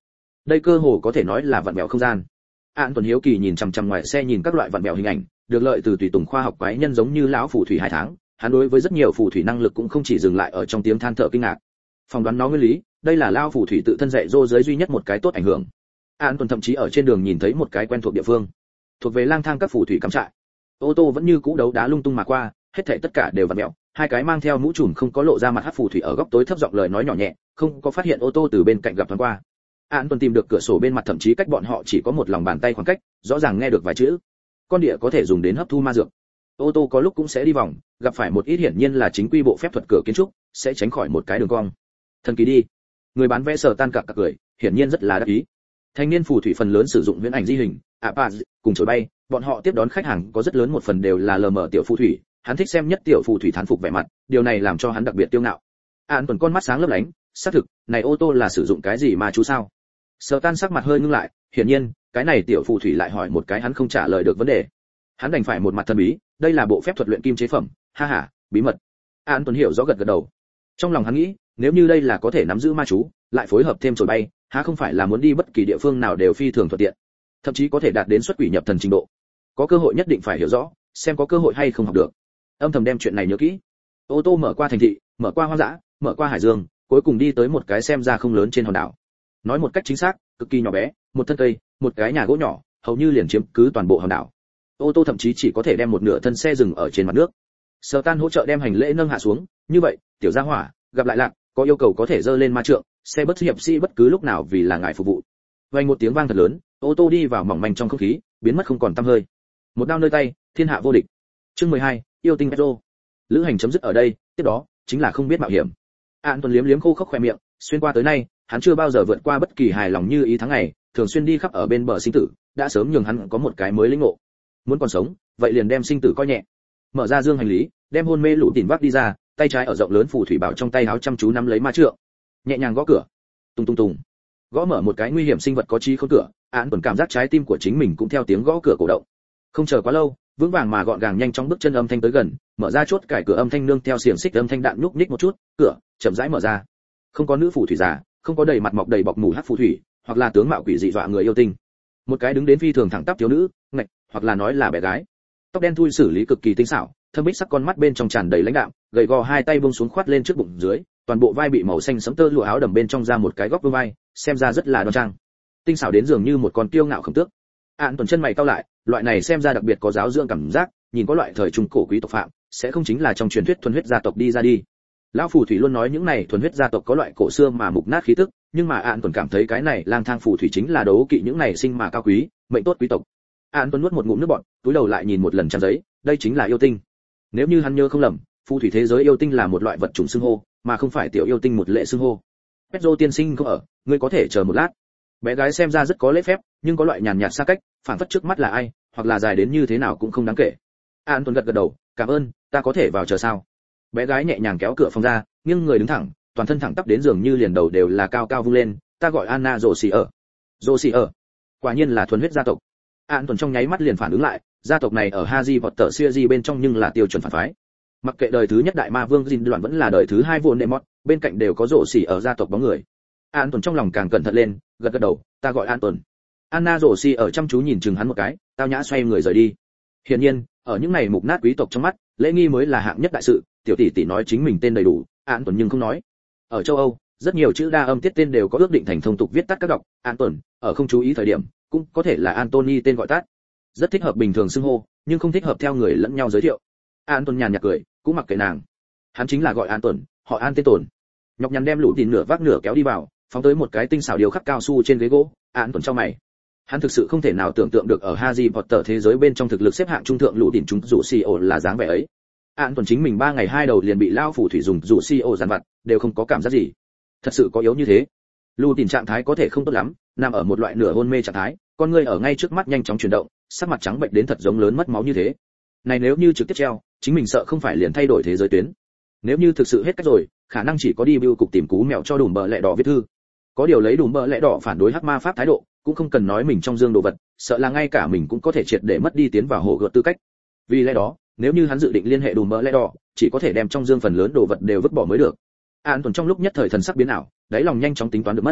S1: đây cơ hồ có thể nói là vặn vẹo không gian. Án Tuần hiếu kỳ nhìn chằm chằm ngoài xe nhìn các loại vặn vẹo hình ảnh, được lợi từ tùy tùng khoa học quái nhân giống như lão phù thủy hai tháng, hắn đối với rất nhiều phù thủy năng lực cũng không chỉ dừng lại ở trong tiếng than thở kinh ngạc. Phỏng đoán nó nguyên lý, đây là lão phù thủy tự thân dạy dỗ giới duy nhất một cái tốt ảnh hưởng. Án Tuần thậm chí ở trên đường nhìn thấy một cái quen thuộc địa phương, thuộc về lang thang các phù thủy cắm trại. Ô tô vẫn như cũ đấu đá lung tung mà qua, hết thảy tất cả đều vặn vẹo, hai cái mang theo mũ trùm không có lộ ra mặt hắc phù thủy ở góc tối thấp giọng lời nói nhỏ nhẹ, không có phát hiện ô tô từ bên cạnh gặp thoáng qua. Án Tuần tìm được cửa sổ bên mặt thậm chí cách bọn họ chỉ có một lòng bàn tay khoảng cách, rõ ràng nghe được vài chữ. Con địa có thể dùng đến hấp thu ma dược. Ô tô có lúc cũng sẽ đi vòng, gặp phải một ít hiển nhiên là chính quy bộ phép thuật cửa kiến trúc, sẽ tránh khỏi một cái đường cong. Thần kỳ đi. Người bán vé sở tan cặc cặc cười, hiển nhiên rất là đắc ý. Thanh niên phù thủy phần lớn sử dụng viễn ảnh di hình, Apaz, cùng chổi bay, bọn họ tiếp đón khách hàng có rất lớn một phần đều là lờ mờ tiểu phù thủy, hắn thích xem nhất tiểu phù thủy thán phục vẻ mặt, điều này làm cho hắn đặc biệt tiêu ngạo. Án Tuần con mắt sáng lấp lánh, xác thực, này ô tô là sử dụng cái gì mà chú sao? Sở Tan sắc mặt hơi ngưng lại, hiển nhiên, cái này tiểu phù thủy lại hỏi một cái hắn không trả lời được vấn đề. Hắn đành phải một mặt thần bí, đây là bộ phép thuật luyện kim chế phẩm, ha ha, bí mật. Án Tuần hiểu rõ gật gật đầu. Trong lòng hắn nghĩ, nếu như đây là có thể nắm giữ ma chú, lại phối hợp thêm chổi bay, há không phải là muốn đi bất kỳ địa phương nào đều phi thường thuận tiện, thậm chí có thể đạt đến xuất quỷ nhập thần trình độ. Có cơ hội nhất định phải hiểu rõ, xem có cơ hội hay không học được. Âm thầm đem chuyện này nhớ kỹ. Ô tô mở qua thành thị, mở qua hoang dã, mở qua hải dương, cuối cùng đi tới một cái xem ra không lớn trên hòn đảo. Nói một cách chính xác, cực kỳ nhỏ bé, một thân cây, một cái nhà gỗ nhỏ, hầu như liền chiếm cứ toàn bộ hòn đảo. Ô tô thậm chí chỉ có thể đem một nửa thân xe dừng ở trên mặt nước. Sở Tan hỗ trợ đem hành lễ nâng hạ xuống, như vậy, tiểu gia hỏa, gặp lại lạc, có yêu cầu có thể dơ lên ma trượng, xe bất hiệp sĩ bất cứ lúc nào vì là ngài phục vụ. Vang một tiếng vang thật lớn, ô tô đi vào mỏng manh trong không khí, biến mất không còn tăm hơi. Một đao nơi tay, thiên hạ vô địch. Chương mười hai, yêu tinh Petro. Lữ hành chấm dứt ở đây, tiếp đó chính là không biết mạo hiểm. Án Tuần liếm liếm khô khốc khóe miệng, xuyên qua tới nay, hắn chưa bao giờ vượt qua bất kỳ hài lòng như ý tháng ngày, thường xuyên đi khắp ở bên bờ sinh tử, đã sớm nhường hắn có một cái mới lĩnh ngộ. Muốn còn sống, vậy liền đem sinh tử coi nhẹ. Mở ra dương hành lý, đem hôn mê lũ tỉn vác đi ra, tay trái ở rộng lớn phù thủy bảo trong tay áo chăm chú nắm lấy ma trượng, nhẹ nhàng gõ cửa. Tung tung tung. Gõ mở một cái nguy hiểm sinh vật có trí khôn cửa, Án Tuần cảm giác trái tim của chính mình cũng theo tiếng gõ cửa cổ động. Không chờ quá lâu, vững vàng mà gọn gàng nhanh chóng bước chân âm thanh tới gần, mở ra chốt cải cửa âm thanh nương theo xiềng xích âm thanh đạn nhúc nhích một chút, cửa chậm rãi mở ra. Không có nữ phù thủy già, không có đầy mặt mọc đầy bọc mù hắc phù thủy, hoặc là tướng mạo quỷ dị dọa người yêu tinh. Một cái đứng đến phi thường thẳng tắp thiếu nữ, ngạch, hoặc là nói là bé gái. Tóc đen thui xử lý cực kỳ tinh xảo, thâm bích sắc con mắt bên trong tràn đầy lãnh đạm, gầy gò hai tay buông xuống khoát lên trước bụng dưới, toàn bộ vai bị màu xanh sẫm tơ lụa áo đầm bên trong ra một cái góc vương vai, xem ra rất là đoan trang. Tinh xảo đến dường như một con kiêu ngạo khổng tước. Án Tuần chân mày cau lại, loại này xem ra đặc biệt có giáo dưỡng cảm giác, nhìn có loại thời trung cổ quý tộc phạm, sẽ không chính là trong truyền thuyết thuần huyết gia tộc đi ra đi. Lão phù thủy luôn nói những này thuần huyết gia tộc có loại cổ xưa mà mục nát khí tức, nhưng mà Án Tuần cảm thấy cái này lang thang phù thủy chính là đấu kỵ những này sinh mà cao quý, mệnh tốt quý tộc. Án Tuần nuốt một ngụm nước bọt, túi đầu lại nhìn một lần trang giấy, đây chính là yêu tinh. Nếu như hắn nhớ không lầm, phù thủy thế giới yêu tinh là một loại vật chủng xưng hô, mà không phải tiểu yêu tinh một lệ xưng hô. Petro tiên sinh không ở, ngươi có thể chờ một lát. Bé gái xem ra rất có lễ phép, nhưng có loại nhàn nhạt xa cách, phản phất trước mắt là ai, hoặc là dài đến như thế nào cũng không đáng kể. An Tuấn gật gật đầu, cảm ơn, ta có thể vào chờ sao? Bé gái nhẹ nhàng kéo cửa phòng ra, nghiêng người đứng thẳng, toàn thân thẳng tắp đến giường như liền đầu đều là cao cao vung lên, ta gọi Anna Rossi ở. Rossi ở. Quả nhiên là thuần huyết gia tộc. An Tuấn trong nháy mắt liền phản ứng lại, gia tộc này ở Harry Potter series bên trong nhưng là tiêu chuẩn phản phái. Mặc kệ đời thứ nhất đại ma vương Jin đoạn vẫn là đời thứ hai Voldemort, bên cạnh đều có Rossi ở gia tộc bóng người. An Tuấn trong lòng càng cẩn thận lên, gật gật đầu, ta gọi An Tuấn. Anna Rossi ở chăm chú nhìn chừng hắn một cái, tao nhã xoay người rời đi. Hiển nhiên, ở những này mục nát quý tộc trong mắt, lễ nghi mới là hạng nhất đại sự. Tiểu tỷ tỷ nói chính mình tên đầy đủ, An Tuấn nhưng không nói. Ở châu Âu, rất nhiều chữ đa âm tiết tên đều có ước định thành thông tục viết tắt các đọc, An Tuấn, ở không chú ý thời điểm, cũng có thể là Anthony tên gọi tắt. Rất thích hợp bình thường xưng hô, nhưng không thích hợp theo người lẫn nhau giới thiệu. An Tuấn nhàn nhạt cười, cũng mặc kệ nàng. Hắn chính là gọi An Tuấn, họ An tên Tuấn. Nhọc nhằn đem lũ tìn nửa vác nửa kéo đi vào, phóng tới một cái tinh xảo điều khắc cao su trên ghế gỗ. An Tuấn trong mày. Hắn thực sự không thể nào tưởng tượng được ở Harry Potter thế giới bên trong thực lực xếp hạng trung thượng lũ tìn chúng rủ xì ổ là dáng vẻ ấy. An Tuấn chính mình ba ngày hai đầu liền bị lao phủ thủy dùng rủ xì ổ giàn vặt, đều không có cảm giác gì. Thật sự có yếu như thế. Lũ tìn trạng thái có thể không tốt lắm, nằm ở một loại nửa hôn mê trạng thái, con người ở ngay trước mắt nhanh chóng chuyển động, sắc mặt trắng bệnh đến thật giống lớn mất máu như thế. Này nếu như trực tiếp treo, chính mình sợ không phải liền thay đổi thế giới tuyến. Nếu như thực sự hết cách rồi, khả năng chỉ có đi bưu cục tìm cú mèo cho Đùm Bờ Lẹ Đỏ viết thư. Có điều lấy Đùm Bờ Lẹ Đỏ phản đối hắc ma pháp thái độ, cũng không cần nói mình trong dương đồ vật, sợ là ngay cả mình cũng có thể triệt để mất đi tiến vào hồ gợt tư cách. Vì lẽ đó, nếu như hắn dự định liên hệ Đùm Bờ Lẹ Đỏ, chỉ có thể đem trong dương phần lớn đồ vật đều vứt bỏ mới được. An Tuấn trong lúc nhất thời thần sắc biến ảo, đáy lòng nhanh chóng tính toán được mất.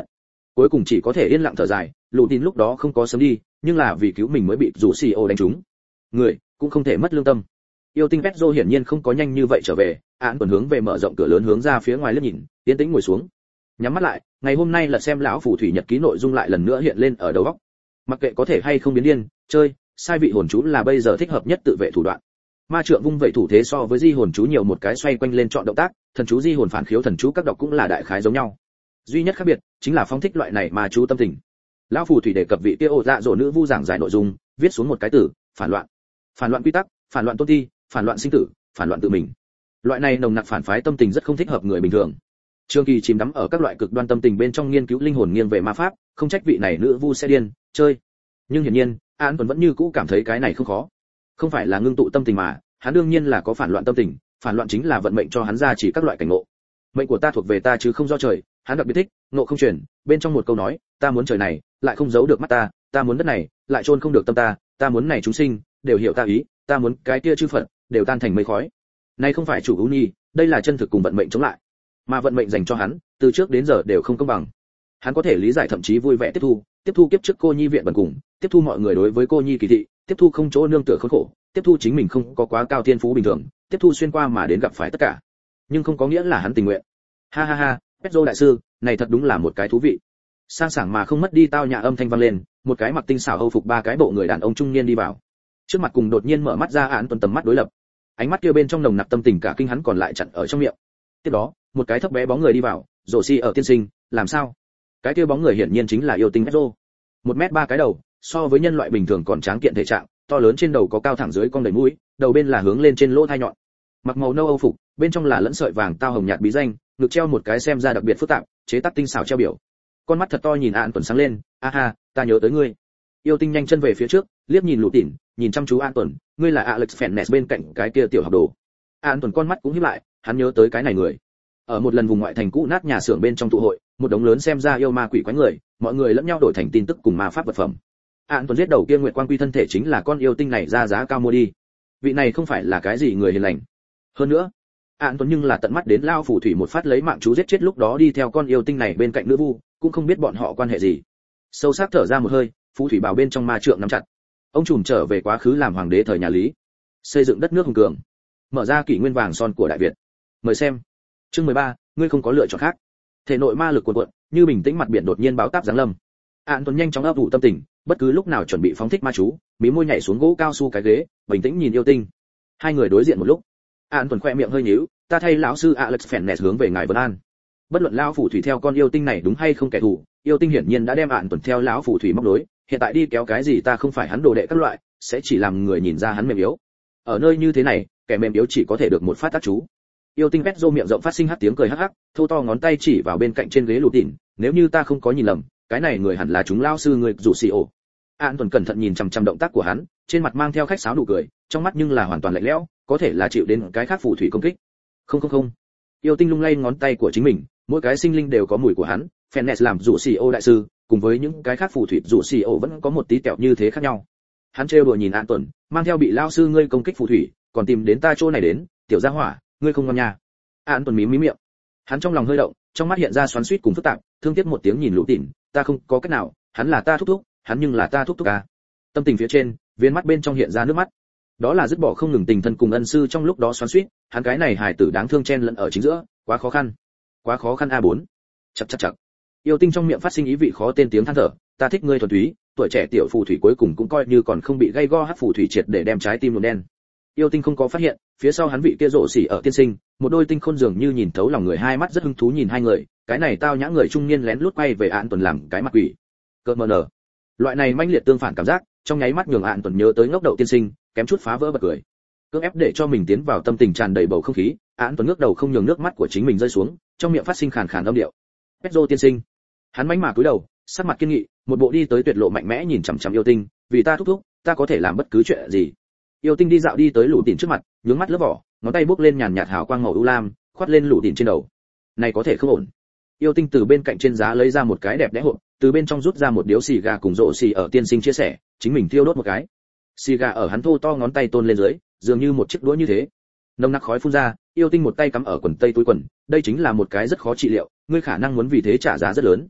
S1: Cuối cùng chỉ có thể yên lặng thở dài, lù tin lúc đó không có sớm đi, nhưng là vì cứu mình mới bị rủ xì ô đánh trúng. Người cũng không thể mất lương tâm. Yêu tinh Petro hiển nhiên không có nhanh như vậy trở về, án còn hướng về mở rộng cửa lớn hướng ra phía ngoài liếc nhìn, tiến tĩnh ngồi xuống. Nhắm mắt lại, ngày hôm nay là xem lão phù thủy nhật ký nội dung lại lần nữa hiện lên ở đầu óc. Mặc kệ có thể hay không biến điên, chơi, sai vị hồn chú là bây giờ thích hợp nhất tự vệ thủ đoạn. Ma trượng vung vậy thủ thế so với di hồn chú nhiều một cái xoay quanh lên chọn động tác, thần chú di hồn phản khiếu thần chú các đọc cũng là đại khái giống nhau. Duy nhất khác biệt chính là phóng thích loại này ma chú tâm tình. Lão phù thủy đề cập vị kia ổ dạ dỗ nữ vu giảng giải nội dung, viết xuống một cái từ, phản loạn. Phản loạn quy tắc, phản loạn tôn ti, phản loạn sinh tử, phản loạn tự mình. Loại này nồng nặc phản phái tâm tình rất không thích hợp người bình thường. Trương Kỳ chìm đắm ở các loại cực đoan tâm tình bên trong nghiên cứu linh hồn nghiêng về ma pháp, không trách vị này nữ vu sẽ điên, chơi. Nhưng hiển nhiên, An Tuấn vẫn như cũ cảm thấy cái này không khó. Không phải là ngưng tụ tâm tình mà, hắn đương nhiên là có phản loạn tâm tình, phản loạn chính là vận mệnh cho hắn ra chỉ các loại cảnh ngộ. Mệnh của ta thuộc về ta chứ không do trời, hắn đặc biệt thích, ngộ không truyền, bên trong một câu nói, ta muốn trời này, lại không giấu được mắt ta, ta muốn đất này, lại chôn không được tâm ta, ta muốn này chúng sinh, đều hiểu ta ý, ta muốn cái kia chư Phật, đều tan thành mây khói. Này không phải chủ ưu nhi, đây là chân thực cùng vận mệnh chống lại. Mà vận mệnh dành cho hắn, từ trước đến giờ đều không công bằng. Hắn có thể lý giải thậm chí vui vẻ tiếp thu, tiếp thu kiếp trước cô nhi viện bần cùng, tiếp thu mọi người đối với cô nhi kỳ thị, tiếp thu không chỗ nương tựa khốn khổ, tiếp thu chính mình không có quá cao thiên phú bình thường, tiếp thu xuyên qua mà đến gặp phải tất cả. Nhưng không có nghĩa là hắn tình nguyện. Ha ha ha, Petro đại sư, này thật đúng là một cái thú vị. Sang sảng mà không mất đi tao nhã âm thanh vang lên, một cái mặc tinh xảo âu phục ba cái bộ người đàn ông trung niên đi vào. Trước mặt cùng đột nhiên mở mắt ra án tuần tầm mắt đối lập. Ánh mắt kia bên trong nồng nặc tâm tình cả kinh hắn còn lại chặn ở trong miệng. Tiếp đó, một cái thấp bé bóng người đi vào, rồ xi ở tiên sinh, làm sao? Cái kia bóng người hiển nhiên chính là yêu tinh Petro. Một mét ba cái đầu, so với nhân loại bình thường còn tráng kiện thể trạng, to lớn trên đầu có cao thẳng dưới cong đầy mũi, đầu bên là hướng lên trên lỗ tai nhọn. Mặc màu nâu âu phục, bên trong là lẫn sợi vàng tao hồng nhạt bí danh, ngực treo một cái xem ra đặc biệt phức tạp, chế tác tinh xảo treo biểu. Con mắt thật to nhìn An Tuấn sáng lên, a ha, ta nhớ tới ngươi. Yêu tinh nhanh chân về phía trước, liếc nhìn Lũ Tỉn, nhìn chăm chú An Tuấn, ngươi là Alex Fennes bên cạnh cái kia tiểu học đồ. An Tuấn con mắt cũng híp lại, hắn nhớ tới cái này người. Ở một lần vùng ngoại thành cũ nát nhà xưởng bên trong tụ hội, một đống lớn xem ra yêu ma quỷ quái người, mọi người lẫn nhau đổi thành tin tức cùng ma pháp vật phẩm. An Tuấn giết đầu kia Nguyệt Quang Quy thân thể chính là con yêu tinh này ra giá cao mua đi. Vị này không phải là cái gì người hiền lành. Hơn nữa, An Tuấn nhưng là tận mắt đến lao phù thủy một phát lấy mạng chú giết chết lúc đó đi theo con yêu tinh này bên cạnh nữ vu, cũng không biết bọn họ quan hệ gì. Sâu sắc thở ra một hơi, phù thủy bảo bên trong ma trượng nắm chặt. Ông trùm trở về quá khứ làm hoàng đế thời nhà Lý, xây dựng đất nước hùng cường, mở ra kỷ nguyên vàng son của Đại Việt. Mời xem. Chương mười ba, ngươi không có lựa chọn khác. Thể nội ma lực cuồn cuộn, như bình tĩnh mặt biển đột nhiên báo táp giáng lâm. An Tuấn nhanh chóng ấp ủ tâm tình, bất cứ lúc nào chuẩn bị phóng thích ma chú, mí môi nhảy xuống gỗ cao su cái ghế, bình tĩnh nhìn yêu tinh. Hai người đối diện một lúc. An Tuấn khoe miệng hơi nhíu, ta thay lão sư Alex Fennes hướng về ngài Vân An. Bất luận lão phù thủy theo con yêu tinh này đúng hay không kẻ thù, yêu tinh hiển nhiên đã đem An Tuấn theo lão phù thủy móc đối, hiện tại đi kéo cái gì ta không phải hắn đồ đệ các loại, sẽ chỉ làm người nhìn ra hắn mềm yếu. Ở nơi như thế này, kẻ mềm yếu chỉ có thể được một phát tác chú. Yêu tinh Petro miệng rộng phát sinh hắt tiếng cười hắc hắc, thô to ngón tay chỉ vào bên cạnh trên ghế Lũ Tỉn, nếu như ta không có nhìn lầm, cái này người hẳn là chúng lão sư người rủ xì ổ. An Tuấn cẩn thận nhìn chằm chằm động tác của hắn, trên mặt mang theo khách sáo nụ cười, trong mắt nhưng là hoàn toàn lạnh lẽo, có thể là chịu đến cái khác phù thủy công kích. Không không không. Yêu tinh lung lay ngón tay của chính mình, mỗi cái sinh linh đều có mùi của hắn, Fennes làm rủ xì ô đại sư, cùng với những cái khác phù thủy rủ xì ô vẫn có một tí kẹo như thế khác nhau. Hắn trêu đùa nhìn An Tuấn, mang theo bị lão sư ngươi công kích phù thủy, còn tìm đến ta chỗ này đến, tiểu gia hỏa, ngươi không ngon nha. An Tuấn mím mím miệng. Hắn trong lòng hơi động, trong mắt hiện ra xoắn xuýt cùng phức tạp, thương tiếc một tiếng nhìn Lũ Tỉn, ta không có cách nào, hắn là ta thúc thúc, hắn nhưng là ta thúc thúc à. Tâm tình phía trên, viên mắt bên trong hiện ra nước mắt. Đó là dứt bỏ không ngừng tình thân cùng ân sư trong lúc đó xoắn xuýt, hắn cái này hài tử đáng thương chen lẫn ở chính giữa, quá khó khăn. Quá khó khăn a bốn. Chậc chậc chậc. Yêu tinh trong miệng phát sinh ý vị khó tên tiếng than thở, ta thích ngươi thuần túy, tuổi trẻ tiểu phù thủy cuối cùng cũng coi như còn không bị gay go hắc phù thủy triệt để đem trái tim nhuộm đen. Yêu tinh không có phát hiện, phía sau hắn vị kia rộ xỉ ở tiên sinh, một đôi tinh khôn dường như nhìn thấu lòng người hai mắt rất hứng thú nhìn hai người, cái này tao nhã người trung niên lén lút quay về An Tuấn làm cái mặt quỷ. Cợt mờ nở. Loại này manh liệt tương phản cảm giác, trong nháy mắt nhường An Tuấn nhớ tới ngốc đậu tiên sinh, kém chút phá vỡ bật cười. Cưỡng ép để cho mình tiến vào tâm tình tràn đầy bầu không khí, An Tuấn ngước đầu không nhường nước mắt của chính mình rơi xuống, trong miệng phát sinh khàn khàn âm điệu. Petro tiên sinh. Hắn mánh mà cúi đầu, sắc mặt kiên nghị, một bộ đi tới tuyệt lộ mạnh mẽ nhìn chằm chằm yêu tinh, vì ta thúc thúc, ta có thể làm bất cứ chuyện gì. Yêu tinh đi dạo đi tới Lũ Tỉn trước mặt, nhướng mắt lớp vỏ, ngón tay bước lên nhàn nhạt hào quang màu u lam, khoát lên Lũ Tỉn trên đầu. Này có thể không ổn. Yêu tinh từ bên cạnh trên giá lấy ra một cái đẹp đẽ hộp, từ bên trong rút ra một điếu xì gà cùng rộ xì ở tiên sinh chia sẻ, chính mình thiêu đốt một cái. Xì gà ở hắn thô to ngón tay tôn lên dưới, dường như một chiếc đũa như thế. Nồng nặc khói phun ra, yêu tinh một tay cắm ở quần tây túi quần, đây chính là một cái rất khó trị liệu, ngươi khả năng muốn vì thế trả giá rất lớn.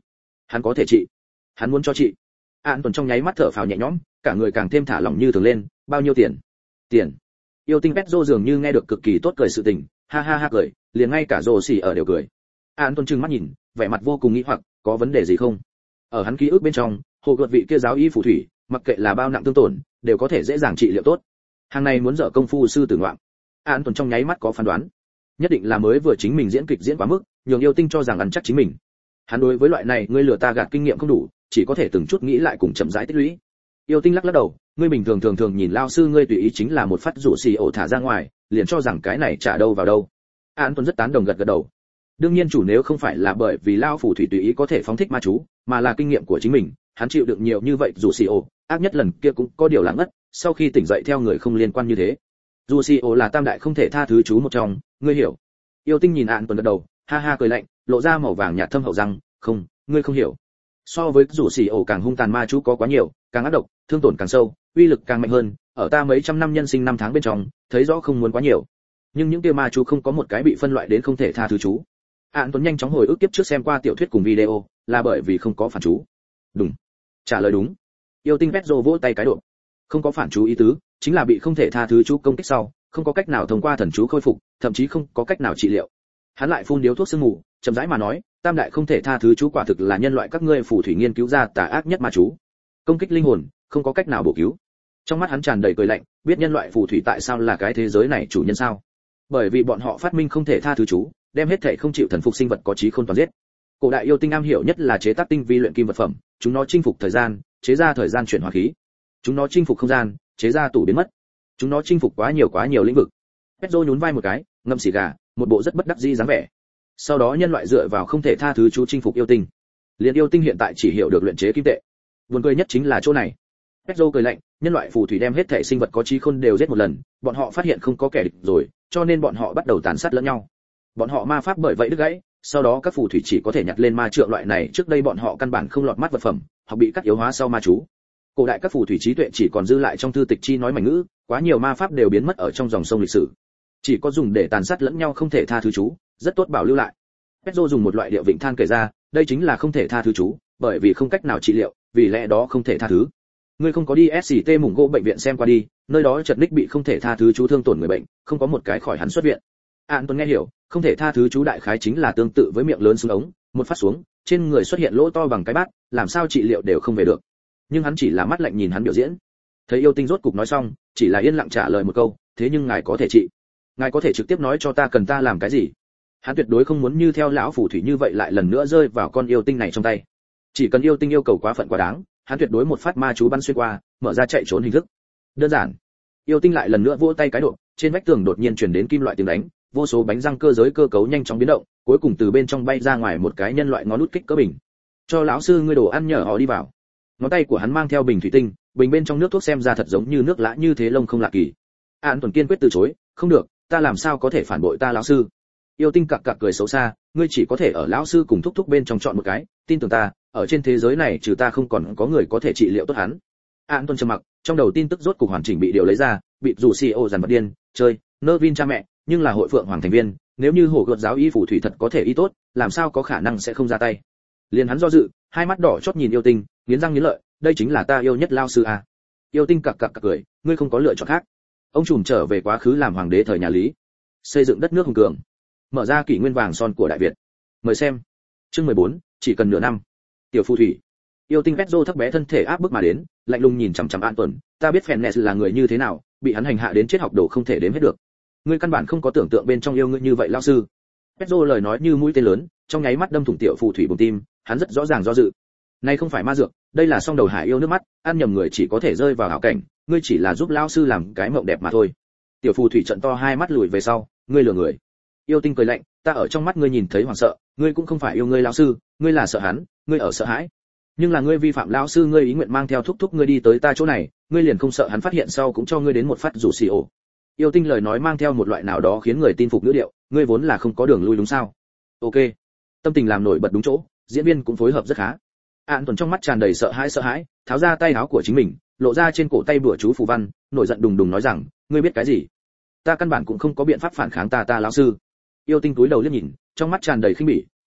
S1: Hắn có thể trị. Hắn muốn cho trị. An Tuần trong nháy mắt thở phào nhẹ nhõm, cả người càng thêm thả lỏng như thường lên. Bao nhiêu tiền? Tiền. Yêu tinh Petro dường như nghe được cực kỳ tốt cười sự tình, ha ha ha cười, liền ngay cả Rồ xì ở đều cười. An Tuần trừng mắt nhìn, vẻ mặt vô cùng nghi hoặc, có vấn đề gì không? Ở hắn ký ức bên trong, hồ gợt vị kia giáo y phù thủy, mặc kệ là bao nặng thương tổn, đều có thể dễ dàng trị liệu tốt. Hàng này muốn dở công phu sư tử ngoạm. An Tuần trong nháy mắt có phán đoán, nhất định là mới vừa chính mình diễn kịch diễn quá mức, nhường yêu tinh cho rằng ăn chắc chính mình. Hắn đối với loại này ngươi lừa ta gạt kinh nghiệm không đủ, chỉ có thể từng chút nghĩ lại cùng chậm rãi tích lũy. Yêu tinh lắc lắc đầu, ngươi bình thường thường thường nhìn lao sư ngươi tùy ý chính là một phát rủ xì ổ thả ra ngoài, liền cho rằng cái này trả đâu vào đâu. An Tuần rất tán đồng gật gật đầu. Đương nhiên chủ nếu không phải là bởi vì lao phù thủy tùy ý có thể phóng thích ma chú, mà là kinh nghiệm của chính mình, hắn chịu đựng nhiều như vậy rủ xì ổ, ác nhất lần kia cũng có điều lãng ngất, sau khi tỉnh dậy theo người không liên quan như thế. Rủ xì ổ là tam đại không thể tha thứ chú một trong, ngươi hiểu. Yêu tinh nhìn An Tuần gật đầu, ha ha cười lạnh, lộ ra màu vàng nhạt thâm hậu răng, không, ngươi không hiểu. So với rủ xì ổ càng hung tàn ma chú có quá nhiều, càng ác độc, thương tổn càng sâu, uy lực càng mạnh hơn, ở ta mấy trăm năm nhân sinh năm tháng bên trong, thấy rõ không muốn quá nhiều. Nhưng những kia ma chú không có một cái bị phân loại đến không thể tha thứ chú. Án Tuấn nhanh chóng hồi ức kiếp trước xem qua tiểu thuyết cùng video, là bởi vì không có phản chú. Đúng. Trả lời đúng. Yêu tinh Petro vỗ tay cái độ. Không có phản chú ý tứ, chính là bị không thể tha thứ chú công kích sau, không có cách nào thông qua thần chú khôi phục, thậm chí không có cách nào trị liệu. Hắn lại phun điếu thuốc sương mù, chậm rãi mà nói, tam đại không thể tha thứ chú quả thực là nhân loại các ngươi phù thủy nghiên cứu ra tà ác nhất ma chú. Công kích linh hồn, không có cách nào bổ cứu. Trong mắt hắn tràn đầy cười lạnh, biết nhân loại phù thủy tại sao là cái thế giới này chủ nhân sao? Bởi vì bọn họ phát minh không thể tha thứ chú, đem hết thể không chịu thần phục sinh vật có trí khôn toàn giết. Cổ đại yêu tinh am hiểu nhất là chế tác tinh vi luyện kim vật phẩm, chúng nó chinh phục thời gian, chế ra thời gian chuyển hóa khí. Chúng nó chinh phục không gian, chế ra tủ biến mất. Chúng nó chinh phục quá nhiều quá nhiều lĩnh vực. Petro nhún vai một cái, ngậm xì gà, một bộ rất bất đắc dĩ dáng vẻ. Sau đó nhân loại dựa vào không thể tha thứ chú chinh phục yêu tinh. Liên yêu tinh hiện tại chỉ hiểu được luyện chế kim tệ. Buồn cười nhất chính là chỗ này. Petro cười lạnh, nhân loại phù thủy đem hết thể sinh vật có trí khôn đều giết một lần, bọn họ phát hiện không có kẻ địch rồi, cho nên bọn họ bắt đầu tàn sát lẫn nhau. Bọn họ ma pháp bởi vậy đứt gãy, sau đó các phù thủy chỉ có thể nhặt lên ma trượng loại này trước đây bọn họ căn bản không lọt mắt vật phẩm, hoặc bị cắt yếu hóa sau ma chú. Cổ đại các phù thủy trí tuệ chỉ còn dư lại trong thư tịch chi nói mảnh ngữ, quá nhiều ma pháp đều biến mất ở trong dòng sông lịch sử. Chỉ có dùng để tàn sát lẫn nhau không thể tha thứ chú, rất tốt bảo lưu lại. Petro dùng một loại điệu vịnh than kể ra, đây chính là không thể tha thứ chú, bởi vì không cách nào trị liệu, vì lẽ đó không thể tha thứ. Ngươi không có đi ét xê tê mủng gỗ bệnh viện xem qua đi, nơi đó chật ních bị không thể tha thứ chú thương tổn người bệnh, không có một cái khỏi hắn xuất viện. An Tuấn nghe hiểu, không thể tha thứ chú đại khái chính là tương tự với miệng lớn xuống ống, một phát xuống, trên người xuất hiện lỗ to bằng cái bát, làm sao trị liệu đều không về được. Nhưng hắn chỉ là mắt lạnh nhìn hắn biểu diễn. Thấy yêu tinh rốt cục nói xong, chỉ là yên lặng trả lời một câu, thế nhưng ngài có thể trị. Ngài có thể trực tiếp nói cho ta cần ta làm cái gì. Hắn tuyệt đối không muốn như theo lão phù thủy như vậy lại lần nữa rơi vào con yêu tinh này trong tay. Chỉ cần yêu tinh yêu cầu quá phận quá đáng, hắn tuyệt đối một phát ma chú bắn xuyên qua, mở ra chạy trốn hình thức. Đơn giản. Yêu tinh lại lần nữa vỗ tay cái độ, trên vách tường đột nhiên truyền đến kim loại tiếng đánh, vô số bánh răng cơ giới cơ cấu nhanh chóng biến động, cuối cùng từ bên trong bay ra ngoài một cái nhân loại ngón nút kích cỡ bình. Cho lão sư ngươi đồ ăn nhờ họ đi vào. Ngón tay của hắn mang theo bình thủy tinh, bình bên trong nước thuốc xem ra thật giống như nước lã như thế lông không lạ kỳ. An Tuấn kiên quyết từ chối, không được, ta làm sao có thể phản bội ta lão sư. Yêu tinh cặc cặc cười xấu xa, ngươi chỉ có thể ở lão sư cùng thúc thúc bên trong chọn một cái, tin tưởng ta, ở trên thế giới này trừ ta không còn có người có thể trị liệu tốt hắn. An Tuấn trầm mặc, trong đầu tin tức rốt cục hoàn chỉnh bị điều lấy ra, bị rủ xì ô dàn vật điên, chơi, Nervin cha mẹ, nhưng là hội phượng hoàng thành viên, nếu như hổ gợt giáo y phù thủy thật có thể y tốt, làm sao có khả năng sẽ không ra tay. Liền hắn do dự, hai mắt đỏ chót nhìn yêu tinh, nghiến răng nghiến lợi, đây chính là ta yêu nhất lao sư à. Yêu tinh cặc cặc cặc cười, ngươi không có lựa chọn khác. Ông trùm trở về quá khứ làm hoàng đế thời nhà Lý, xây dựng đất nước hùng cường, mở ra kỷ nguyên vàng son của đại Việt. Mời xem. Chương mười bốn, chỉ cần nửa năm. Tiểu phù thủy. Yêu tinh Petro thấp bé thân thể áp bức mà đến, lạnh lùng nhìn chằm chằm An Tuấn, ta biết Fennes là người như thế nào, bị hắn hành hạ đến chết học đồ không thể đếm hết được. Ngươi căn bản không có tưởng tượng bên trong yêu ngươi như vậy lão sư. Petro lời nói như mũi tên lớn, trong nháy mắt đâm thủng tiểu phù thủy bùng tim, hắn rất rõ ràng do dự. Này không phải ma dược, đây là song đầu hải yêu nước mắt, ăn nhầm người chỉ có thể rơi vào hảo cảnh, ngươi chỉ là giúp lão sư làm cái mộng đẹp mà thôi. Tiểu phù thủy trận to hai mắt lùi về sau, ngươi lừa người. Yêu tinh cười lạnh, ta ở trong mắt ngươi nhìn thấy hoảng sợ, ngươi cũng không phải yêu ngươi lão sư, ngươi là sợ hắn, ngươi ở sợ hãi. Nhưng là ngươi vi phạm lão sư ngươi ý nguyện mang theo thúc thúc ngươi đi tới ta chỗ này, ngươi liền không sợ hắn phát hiện sau cũng cho ngươi đến một phát rủ xì ổ. Yêu tinh lời nói mang theo một loại nào đó khiến người tin phục ngữ điệu, ngươi vốn là không có đường lui đúng sao? Ok. Tâm tình làm nổi bật đúng chỗ, diễn viên cũng phối hợp rất khá. An Tuấn trong mắt tràn đầy sợ hãi sợ hãi, tháo ra tay áo của chính mình, lộ ra trên cổ tay bùa chú phù văn, nổi giận đùng đùng nói rằng, ngươi biết cái gì? Ta căn bản cũng không có biện pháp phản kháng ta ta lão sư. Yêu tinh túi đầu liếc nhìn, trong mắt tràn đầy khinh bỉ,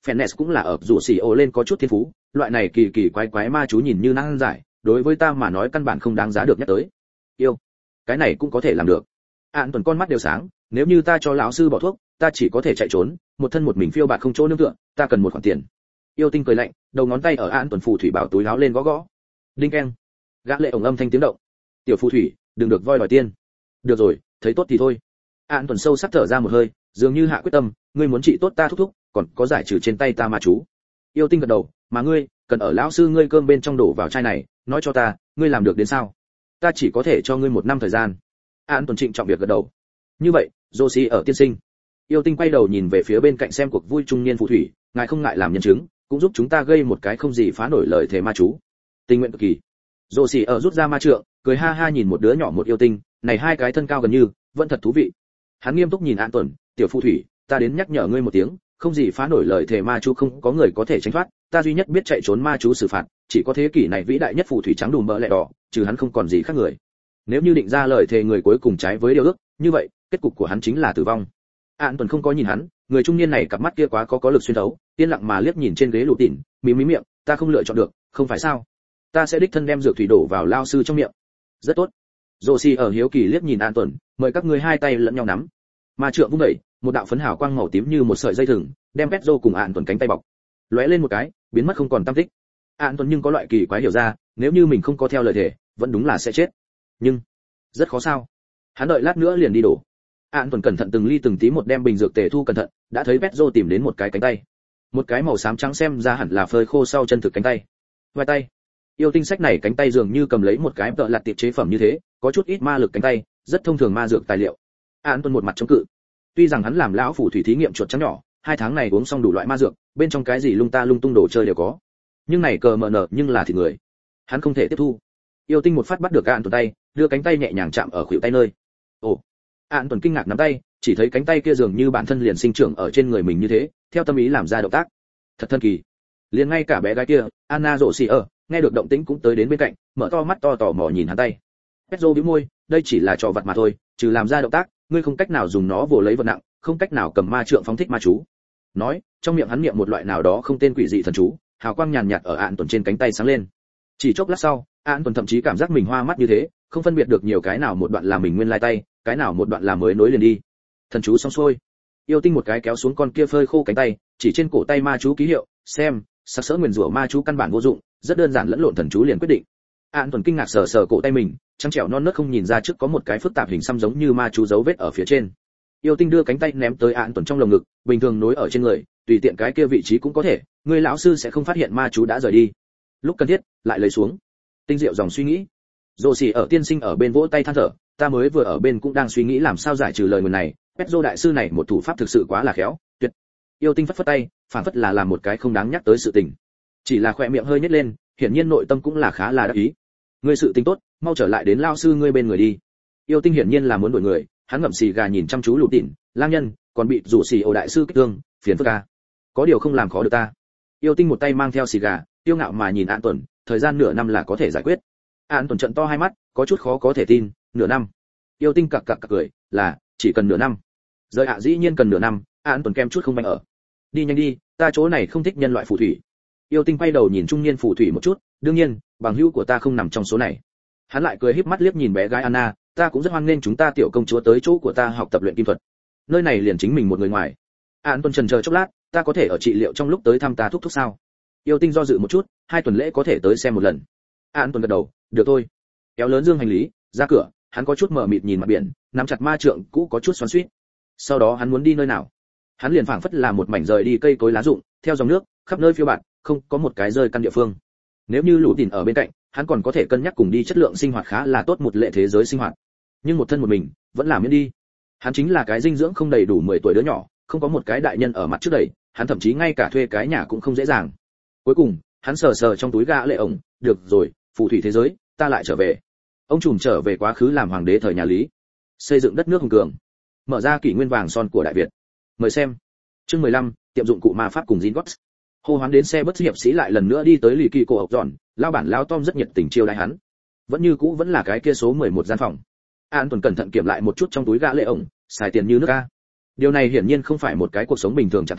S1: Fennes cũng là ở rủ xì ô lên có chút thiên phú, loại này kỳ kỳ quái quái ma chú nhìn như năng giải, đối với ta mà nói căn bản không đáng giá được nhắc tới. Yêu, cái này cũng có thể làm được. Án tuần con mắt đều sáng, nếu như ta cho lão sư bỏ thuốc, ta chỉ có thể chạy trốn, một thân một mình phiêu bạt không chỗ nương tựa, ta cần một khoản tiền. Yêu tinh cười lạnh, đầu ngón tay ở Án tuần phù thủy bảo túi áo lên gõ gõ. Đinh keng. Gã lệ ổng âm thanh tiếng động. Tiểu phù thủy, đừng được voi đòi tiền. Được rồi, thấy tốt thì thôi. Án tuần sâu sắc thở ra một hơi, dường như hạ quyết tâm, ngươi muốn trị tốt ta thúc thúc, còn có giải trừ trên tay ta ma chú. Yêu tinh gật đầu, mà ngươi, cần ở lão sư ngươi cơm bên trong đổ vào chai này, nói cho ta, ngươi làm được đến sao? Ta chỉ có thể cho ngươi một năm thời gian. Án tuần trịnh trọng việc gật đầu. Như vậy, Josie ở tiên sinh. Yêu tinh quay đầu nhìn về phía bên cạnh xem cuộc vui trung niên phù thủy, ngài không ngại làm nhân chứng, cũng giúp chúng ta gây một cái không gì phá nổi lời thề ma chú. Tình nguyện cực kỳ. Josie ở rút ra ma trượng, cười ha ha nhìn một đứa nhỏ một yêu tinh, này hai cái thân cao gần như, vẫn thật thú vị. Hắn nghiêm túc nhìn Án tuần, tiểu phù thủy, ta đến nhắc nhở ngươi một tiếng, không gì phá nổi lời thề ma chú không có người có thể tránh thoát, ta duy nhất biết chạy trốn ma chú xử phạt, chỉ có thế kỷ này vĩ đại nhất phù thủy trắng đùm bờ lẹ đỏ, trừ hắn không còn gì khác người. Nếu như định ra lời thề người cuối cùng trái với điều ước, như vậy, kết cục của hắn chính là tử vong. Án tuần không có nhìn hắn, người trung niên này cặp mắt kia quá có có lực xuyên thấu, yên lặng mà liếc nhìn trên ghế lụ tỉn, mím mím miệng, ta không lựa chọn được, không phải sao? Ta sẽ đích thân đem dược thủy đổ vào lao sư trong miệng. Rất tốt. Josie ở hiếu kỳ liếc nhìn Án tuần, mời các ngươi hai tay lẫn nhau nắm. Ma trượng vung đẩy, một đạo phấn hào quang màu tím như một sợi dây thừng, đem Petro cùng Án tuần cánh tay bọc. Lóe lên một cái, biến mất không còn tăm tích. Án tuần nhưng có loại kỳ quái hiểu ra, nếu như mình không có theo lời thề, vẫn đúng là sẽ chết. Nhưng rất khó sao? Hắn đợi lát nữa liền đi đổ. Án tuần cẩn thận từng ly từng tí một đem bình dược tề thu cẩn thận, đã thấy Petro tìm đến một cái cánh tay. Một cái màu xám trắng xem ra hẳn là phơi khô sau chân thực cánh tay. Vai tay. Yêu tinh sách này cánh tay dường như cầm lấy một cái tợ lạt tiệp chế phẩm như thế, có chút ít ma lực cánh tay, rất thông thường ma dược tài liệu. Án tuần một mặt chống cự. Tuy rằng hắn làm lão phủ thủy thí nghiệm chuột trắng nhỏ, hai tháng này uống xong đủ loại ma dược, bên trong cái gì lung ta lung tung đồ chơi đều có. Nhưng này cờ mờ nở nhưng là thịt người. Hắn không thể tiếp thu. Yêu tinh một phát bắt được Án tuần tay, đưa cánh tay nhẹ nhàng chạm ở khuỷu tay nơi. Ồ. Án tuần kinh ngạc nắm tay, chỉ thấy cánh tay kia dường như bản thân liền sinh trưởng ở trên người mình như thế, theo tâm ý làm ra động tác. Thật thần kỳ. Liền ngay cả bé gái kia, Anna rộ xì ở, nghe được động tĩnh cũng tới đến bên cạnh, mở to mắt to tò mò nhìn hắn tay. Petro bĩu môi, đây chỉ là trò vặt mà thôi, trừ làm ra động tác, ngươi không cách nào dùng nó vồ lấy vật nặng, không cách nào cầm ma trượng phóng thích ma chú. Nói, trong miệng hắn niệm một loại nào đó không tên quỷ dị thần chú, hào quang nhàn nhạt ở Án tuần trên cánh tay sáng lên. Chỉ chốc lát sau, Án tuần thậm chí cảm giác mình hoa mắt như thế, không phân biệt được nhiều cái nào một đoạn là mình nguyên lai tay, cái nào một đoạn là mới nối liền đi. Thần chú xong xuôi, yêu tinh một cái kéo xuống con kia phơi khô cánh tay, chỉ trên cổ tay ma chú ký hiệu, xem, sắc sỡ nguyền rủa ma chú căn bản vô dụng, rất đơn giản lẫn lộn thần chú liền quyết định. Án tuần kinh ngạc sờ sờ cổ tay mình, trắng trẻo non nớt không nhìn ra trước có một cái phức tạp hình xăm giống như ma chú dấu vết ở phía trên. Yêu tinh đưa cánh tay ném tới Án tuần trong lồng ngực, bình thường nối ở trên người, tùy tiện cái kia vị trí cũng có thể, người lão sư sẽ không phát hiện ma chú đã rời đi. Lúc cần thiết, lại lấy xuống. Tinh diệu dòng suy nghĩ. Josie ở tiên sinh ở bên vỗ tay than thở, ta mới vừa ở bên cũng đang suy nghĩ làm sao giải trừ lời nguyền này, Petro đại sư này một thủ pháp thực sự quá là khéo, tuyệt. Yêu tinh phất phất tay, phản phất là làm một cái không đáng nhắc tới sự tình. Chỉ là khỏe miệng hơi nhếch lên, hiển nhiên nội tâm cũng là khá là đắc ý. Ngươi sự tình tốt, mau trở lại đến lao sư ngươi bên người đi. Yêu tinh hiển nhiên là muốn đuổi người, hắn ngậm xì gà nhìn chăm chú Lục Tịn, lang nhân, còn bị rủ xì ổ đại sư kích thương, phiền phức à. Có điều không làm khó được ta. Yêu tinh một tay mang theo xì gà, tiêu ngạo mà nhìn Án tuần, thời gian nửa năm là có thể giải quyết. Án tuần trợn to hai mắt, có chút khó có thể tin, nửa năm. Yêu tinh cặc cặc cặc cười, là, chỉ cần nửa năm. Rời ạ dĩ nhiên cần nửa năm, Án tuần kem chút không banh ở. Đi nhanh đi, ta chỗ này không thích nhân loại phù thủy. Yêu tinh quay đầu nhìn trung niên phù thủy một chút, đương nhiên, bằng hữu của ta không nằm trong số này. Hắn lại cười híp mắt liếc nhìn bé gái Anna, ta cũng rất hoan nghênh chúng ta tiểu công chúa tới chỗ của ta học tập luyện kim thuật. Nơi này liền chính mình một người ngoài. Án tuần trần chờ chốc lát, ta có thể ở trị liệu trong lúc tới thăm ta thúc thúc sao? Yêu tinh do dự một chút, hai tuần lễ có thể tới xem một lần. Án tuần gật đầu, được thôi. Kéo lớn dương hành lý, ra cửa, hắn có chút mờ mịt nhìn mặt biển, nắm chặt ma trượng cũ có chút xoắn xuýt. Sau đó hắn muốn đi nơi nào? Hắn liền phảng phất là một mảnh rời đi cây cối lá rụng, theo dòng nước, khắp nơi phiêu bạt, không có một cái rơi căn địa phương. Nếu như Lũ Tìn ở bên cạnh, hắn còn có thể cân nhắc cùng đi chất lượng sinh hoạt khá là tốt một lệ thế giới sinh hoạt. Nhưng một thân một mình, vẫn là miễn đi. Hắn chính là cái dinh dưỡng không đầy đủ mười tuổi đứa nhỏ, không có một cái đại nhân ở mặt trước đầy, hắn thậm chí ngay cả thuê cái nhà cũng không dễ dàng. Cuối cùng, hắn sờ sờ trong túi gã lệ ổng, được rồi, phù thủy thế giới, ta lại trở về. Ông trùm trở về quá khứ làm hoàng đế thời nhà Lý, xây dựng đất nước hùng cường, mở ra kỷ nguyên vàng son của Đại Việt. Mời xem. Chương mười lăm, tiệm dụng cụ ma pháp cùng Zingots. Hô hoán đến xe bất hiệp sĩ lại lần nữa đi tới lì kỳ cổ ốc dọn, lao bản lao Tom rất nhiệt tình chiêu đãi hắn. Vẫn như cũ vẫn là cái kia số mười một gian phòng. An tuần cẩn thận kiểm lại một chút trong túi gã lệ ổng, xài tiền như nước a. Điều này hiển nhiên không phải một cái cuộc sống bình thường trạng thái,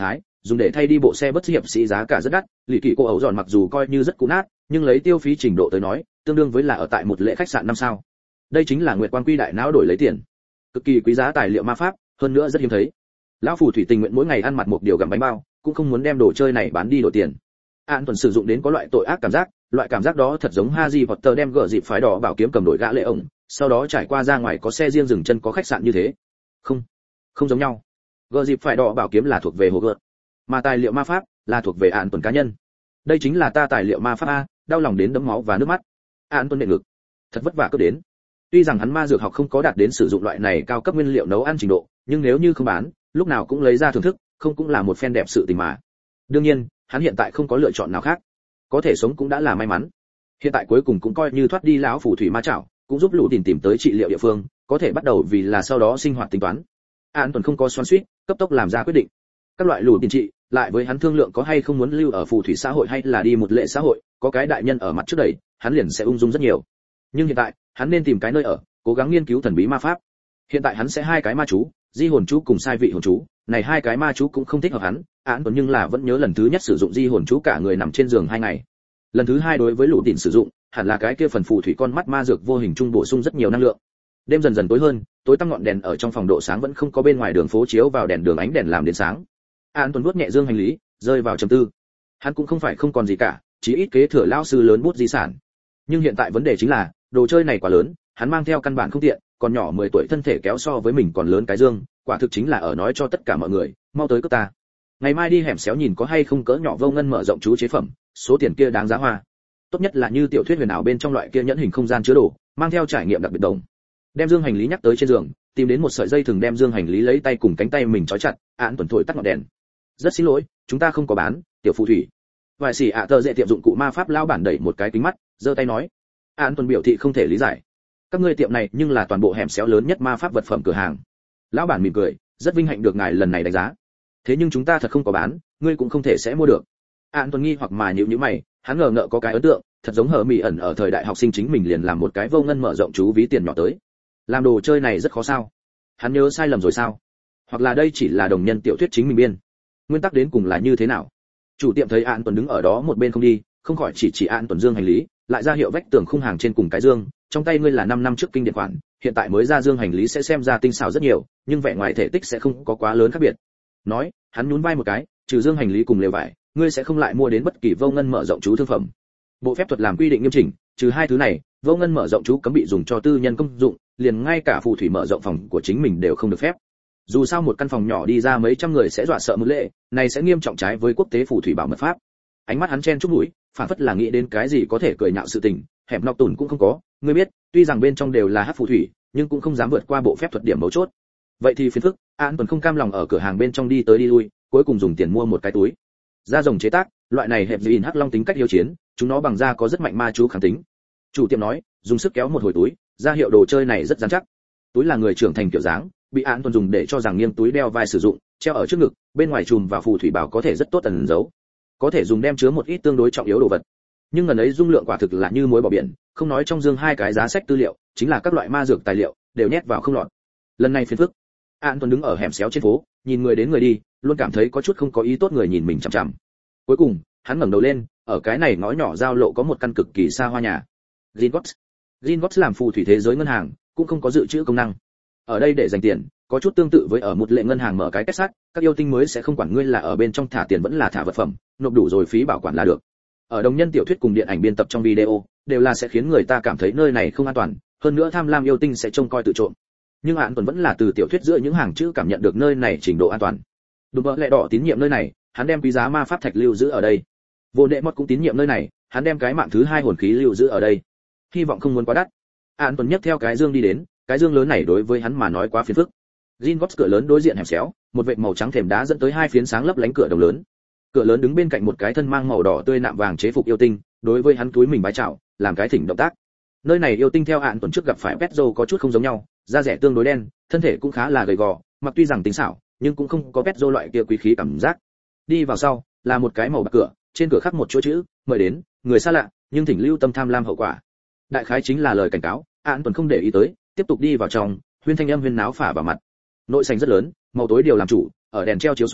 S1: dùng để thay đi bộ xe bất hiệp sĩ giá cả rất đắt, lì kỳ cô ẩu giòn mặc dù coi như rất cũ nát, nhưng lấy tiêu phí trình độ tới nói, tương đương với là ở tại một lễ khách sạn năm sao. Đây chính là Nguyệt Quan Quy đại não đổi lấy tiền. Cực kỳ quý giá tài liệu ma pháp, hơn nữa rất hiếm thấy. Lão phù thủy tình nguyện mỗi ngày ăn mặt một điều gặm bánh bao, cũng không muốn đem đồ chơi này bán đi đổi tiền. An tuần sử dụng đến có loại tội ác cảm giác, loại cảm giác đó thật giống Harry Potter đem gỡ dịp phái đỏ bảo kiếm cầm đổi gã lệ ổng, sau đó trải qua ra ngoài có xe riêng dừng chân có khách sạn như thế. Không, không giống nhau. Gỡ dịp phái đỏ bảo kiếm là thuộc về hồ gợt, mà tài liệu ma pháp là thuộc về An tuần cá nhân. Đây chính là ta tài liệu ma pháp a, đau lòng đến đấm máu và nước mắt. An tuần nện ngực, thật vất vả cứ đến. Tuy rằng hắn ma dược học không có đạt đến sử dụng loại này cao cấp nguyên liệu nấu ăn trình độ, nhưng nếu như không bán, lúc nào cũng lấy ra thưởng thức, không cũng là một phen đẹp sự tình mà. Đương nhiên, hắn hiện tại không có lựa chọn nào khác, có thể sống cũng đã là may mắn. Hiện tại cuối cùng cũng coi như thoát đi lão phù thủy ma chảo, cũng giúp lũ tìm tìm tới trị liệu địa phương, có thể bắt đầu vì là sau đó sinh hoạt tính toán. An tuần không có xoắn xuýt, cấp tốc làm ra quyết định. Các loại lũ tiền trị, lại với hắn thương lượng có hay không muốn lưu ở phù thủy xã hội hay là đi một lệ xã hội, có cái đại nhân ở mặt trước đẩy, hắn liền sẽ ung dung rất nhiều. Nhưng hiện tại, hắn nên tìm cái nơi ở, cố gắng nghiên cứu thần bí ma pháp. Hiện tại hắn sẽ hai cái ma chú, di hồn chú cùng sai vị hồn chú, này hai cái ma chú cũng không thích hợp hắn, án tuần nhưng là vẫn nhớ lần thứ nhất sử dụng di hồn chú cả người nằm trên giường hai ngày. Lần thứ hai đối với lũ đỉnh sử dụng, hẳn là cái kia phần phù thủy con mắt ma dược vô hình trung bổ sung rất nhiều năng lượng. Đêm dần dần tối hơn, tối tăm ngọn đèn ở trong phòng độ sáng vẫn không có bên ngoài đường phố chiếu vào đèn đường ánh đèn làm đến sáng. Án tuần vuốt nhẹ dương hành lý, rơi vào trầm tư. Hắn cũng không phải không còn gì cả, chỉ ít kế thừa lão sư lớn bút di sản. Nhưng hiện tại vấn đề chính là, đồ chơi này quá lớn, hắn mang theo căn bản không tiện, còn nhỏ mười tuổi thân thể kéo so với mình còn lớn cái dương, quả thực chính là ở nói cho tất cả mọi người, mau tới cướp ta. Ngày mai đi hẻm xéo nhìn có hay không cỡ nhỏ vô ngân mở rộng chú chế phẩm, số tiền kia đáng giá hoa. Tốt nhất là như tiểu thuyết huyền ảo bên trong loại kia nhẫn hình không gian chứa đồ, mang theo trải nghiệm đặc biệt đồng. Đem dương hành lý nhắc tới trên giường, tìm đến một sợi dây thừng đem dương hành lý lấy tay cùng cánh tay mình trói chặt, án tuần thổi tắt ngọn đèn. Rất xin lỗi, chúng ta không có bán, tiểu phù thủy. Vài xỉ ạ tờ dễ tiệm dụng cụ ma pháp lao bản đẩy một cái kính mắt, giơ tay nói. Án tuần biểu thị không thể lý giải. Các ngươi tiệm này nhưng là toàn bộ hẻm xéo lớn nhất ma pháp vật phẩm cửa hàng. Lão bản mỉm cười, rất vinh hạnh được ngài lần này đánh giá. Thế nhưng chúng ta thật không có bán, ngươi cũng không thể sẽ mua được. Án tuần nghi hoặc mà nhíu nhíu mày, hắn ngờ ngợ có cái ấn tượng, thật giống hở mỉ ẩn ở thời đại học sinh chính mình liền làm một cái vô ngân mở rộng chú ví tiền nhỏ tới. Làm đồ chơi này rất khó sao? Hắn nhớ sai lầm rồi sao? Hoặc là đây chỉ là đồng nhân tiểu thuyết chính mình biên? Nguyên tắc đến cùng là như thế nào? Chủ tiệm thấy Án tuần đứng ở đó một bên không đi, không khỏi chỉ chỉ Án tuần dương hành lý, lại ra hiệu vách tường khung hàng trên cùng cái dương, trong tay ngươi là năm năm trước kinh điển khoản, hiện tại mới ra dương hành lý sẽ xem ra tinh xảo rất nhiều, nhưng vẻ ngoài thể tích sẽ không có quá lớn khác biệt. Nói, hắn nhún vai một cái, trừ dương hành lý cùng lều vải, ngươi sẽ không lại mua đến bất kỳ vô ngân mở rộng chú thương phẩm. Bộ phép thuật làm quy định nghiêm chỉnh, trừ hai thứ này, vô ngân mở rộng chú cấm bị dùng cho tư nhân công dụng, liền ngay cả phù thủy mở rộng phòng của chính mình đều không được phép. Dù sao một căn phòng nhỏ đi ra mấy trăm người sẽ dọa sợ một lệ, này sẽ nghiêm trọng trái với quốc tế phù thủy bảo mật pháp. Ánh mắt hắn chen chúc mũi, phản phất là nghĩ đến cái gì có thể cười nhạo sự tình, hẻm nọc tùn cũng không có, ngươi biết, tuy rằng bên trong đều là hắc phù thủy, nhưng cũng không dám vượt qua bộ phép thuật điểm mấu chốt. Vậy thì phiền phức, An Tuần không cam lòng ở cửa hàng bên trong đi tới đi lui, cuối cùng dùng tiền mua một cái túi. Da rồng chế tác, loại này hẹp dìn hắc long tính cách hiếu chiến, chúng nó bằng da có rất mạnh ma chú kháng tính. Chủ tiệm nói, dùng sức kéo một hồi túi, ra hiệu đồ chơi này rất rắn chắc. Túi là người trưởng thành kiểu dáng, bị An Tuần dùng để cho rằng nghiêng túi đeo vai sử dụng, treo ở trước ngực, bên ngoài chùm và phù thủy bảo có thể rất tốt ẩn giấu. Có thể dùng đem chứa một ít tương đối trọng yếu đồ vật. Nhưng ngần ấy dung lượng quả thực là như muối bỏ biển, không nói trong dương hai cái giá sách tư liệu, chính là các loại ma dược tài liệu, đều nhét vào không lọt. Lần này phiền phức. An Tuần đứng ở hẻm xéo trên phố, nhìn người đến người đi, luôn cảm thấy có chút không có ý tốt người nhìn mình chằm chằm. Cuối cùng, hắn ngẩng đầu lên, ở cái này ngõ nhỏ giao lộ có một căn cực kỳ xa hoa nhà. Gringotts. Gringotts làm phù thủy thế giới ngân hàng, cũng không có dự trữ công năng. Ở đây để dành tiền, có chút tương tự với ở một lệ ngân hàng mở cái kết sắt, các yêu tinh mới sẽ không quản ngươi là ở bên trong thả tiền vẫn là thả vật phẩm, nộp đủ rồi phí bảo quản là được. Ở đồng nhân tiểu thuyết cùng điện ảnh biên tập trong video, đều là sẽ khiến người ta cảm thấy nơi này không an toàn, hơn nữa tham lam yêu tinh sẽ trông coi tự trộm. Nhưng Án Tuần vẫn là từ tiểu thuyết giữa những hàng chữ cảm nhận được nơi này trình độ an toàn. Đúng bỡ lẽ đỏ tín nhiệm nơi này, hắn đem quý giá ma pháp thạch lưu giữ ở đây. Vô Đệ Mót cũng tín nhiệm nơi này, hắn đem cái mạng thứ hai hồn khí lưu giữ ở đây. Hy vọng không muốn quá đắt. Án Tuần nhấc theo cái dương đi đến, cái dương lớn này đối với hắn mà nói quá phiền phức. Gringotts cửa lớn đối diện hẻm xéo, một vệt màu trắng thềm đá dẫn tới hai phiến sáng lấp lánh cửa đồng lớn. Cửa lớn đứng bên cạnh một cái thân mang màu đỏ tươi nạm vàng chế phục yêu tinh, đối với hắn túi mình bái chào, làm cái thỉnh động tác. Nơi này yêu tinh theo Án Tuần trước gặp phải Petro có chút không giống nhau, da rẻ tương đối đen, thân thể cũng khá là gầy gò, mặc tuy rằng tính xảo, nhưng cũng không có Petro loại kia quý khí cảm giác. Đi vào sau, là một cái màu bạc cửa, trên cửa khắc một chuỗi chữ, mời đến, người xa lạ, nhưng thỉnh lưu tâm tham lam hậu quả. Đại khái chính là lời cảnh cáo, Án Tuần không để ý tới, tiếp tục đi vào trong, huyên thanh âm huyên náo phả vào mặt. Nội sảnh rất lớn, màu tối điều làm chủ, ở đèn treo chiếu xuống,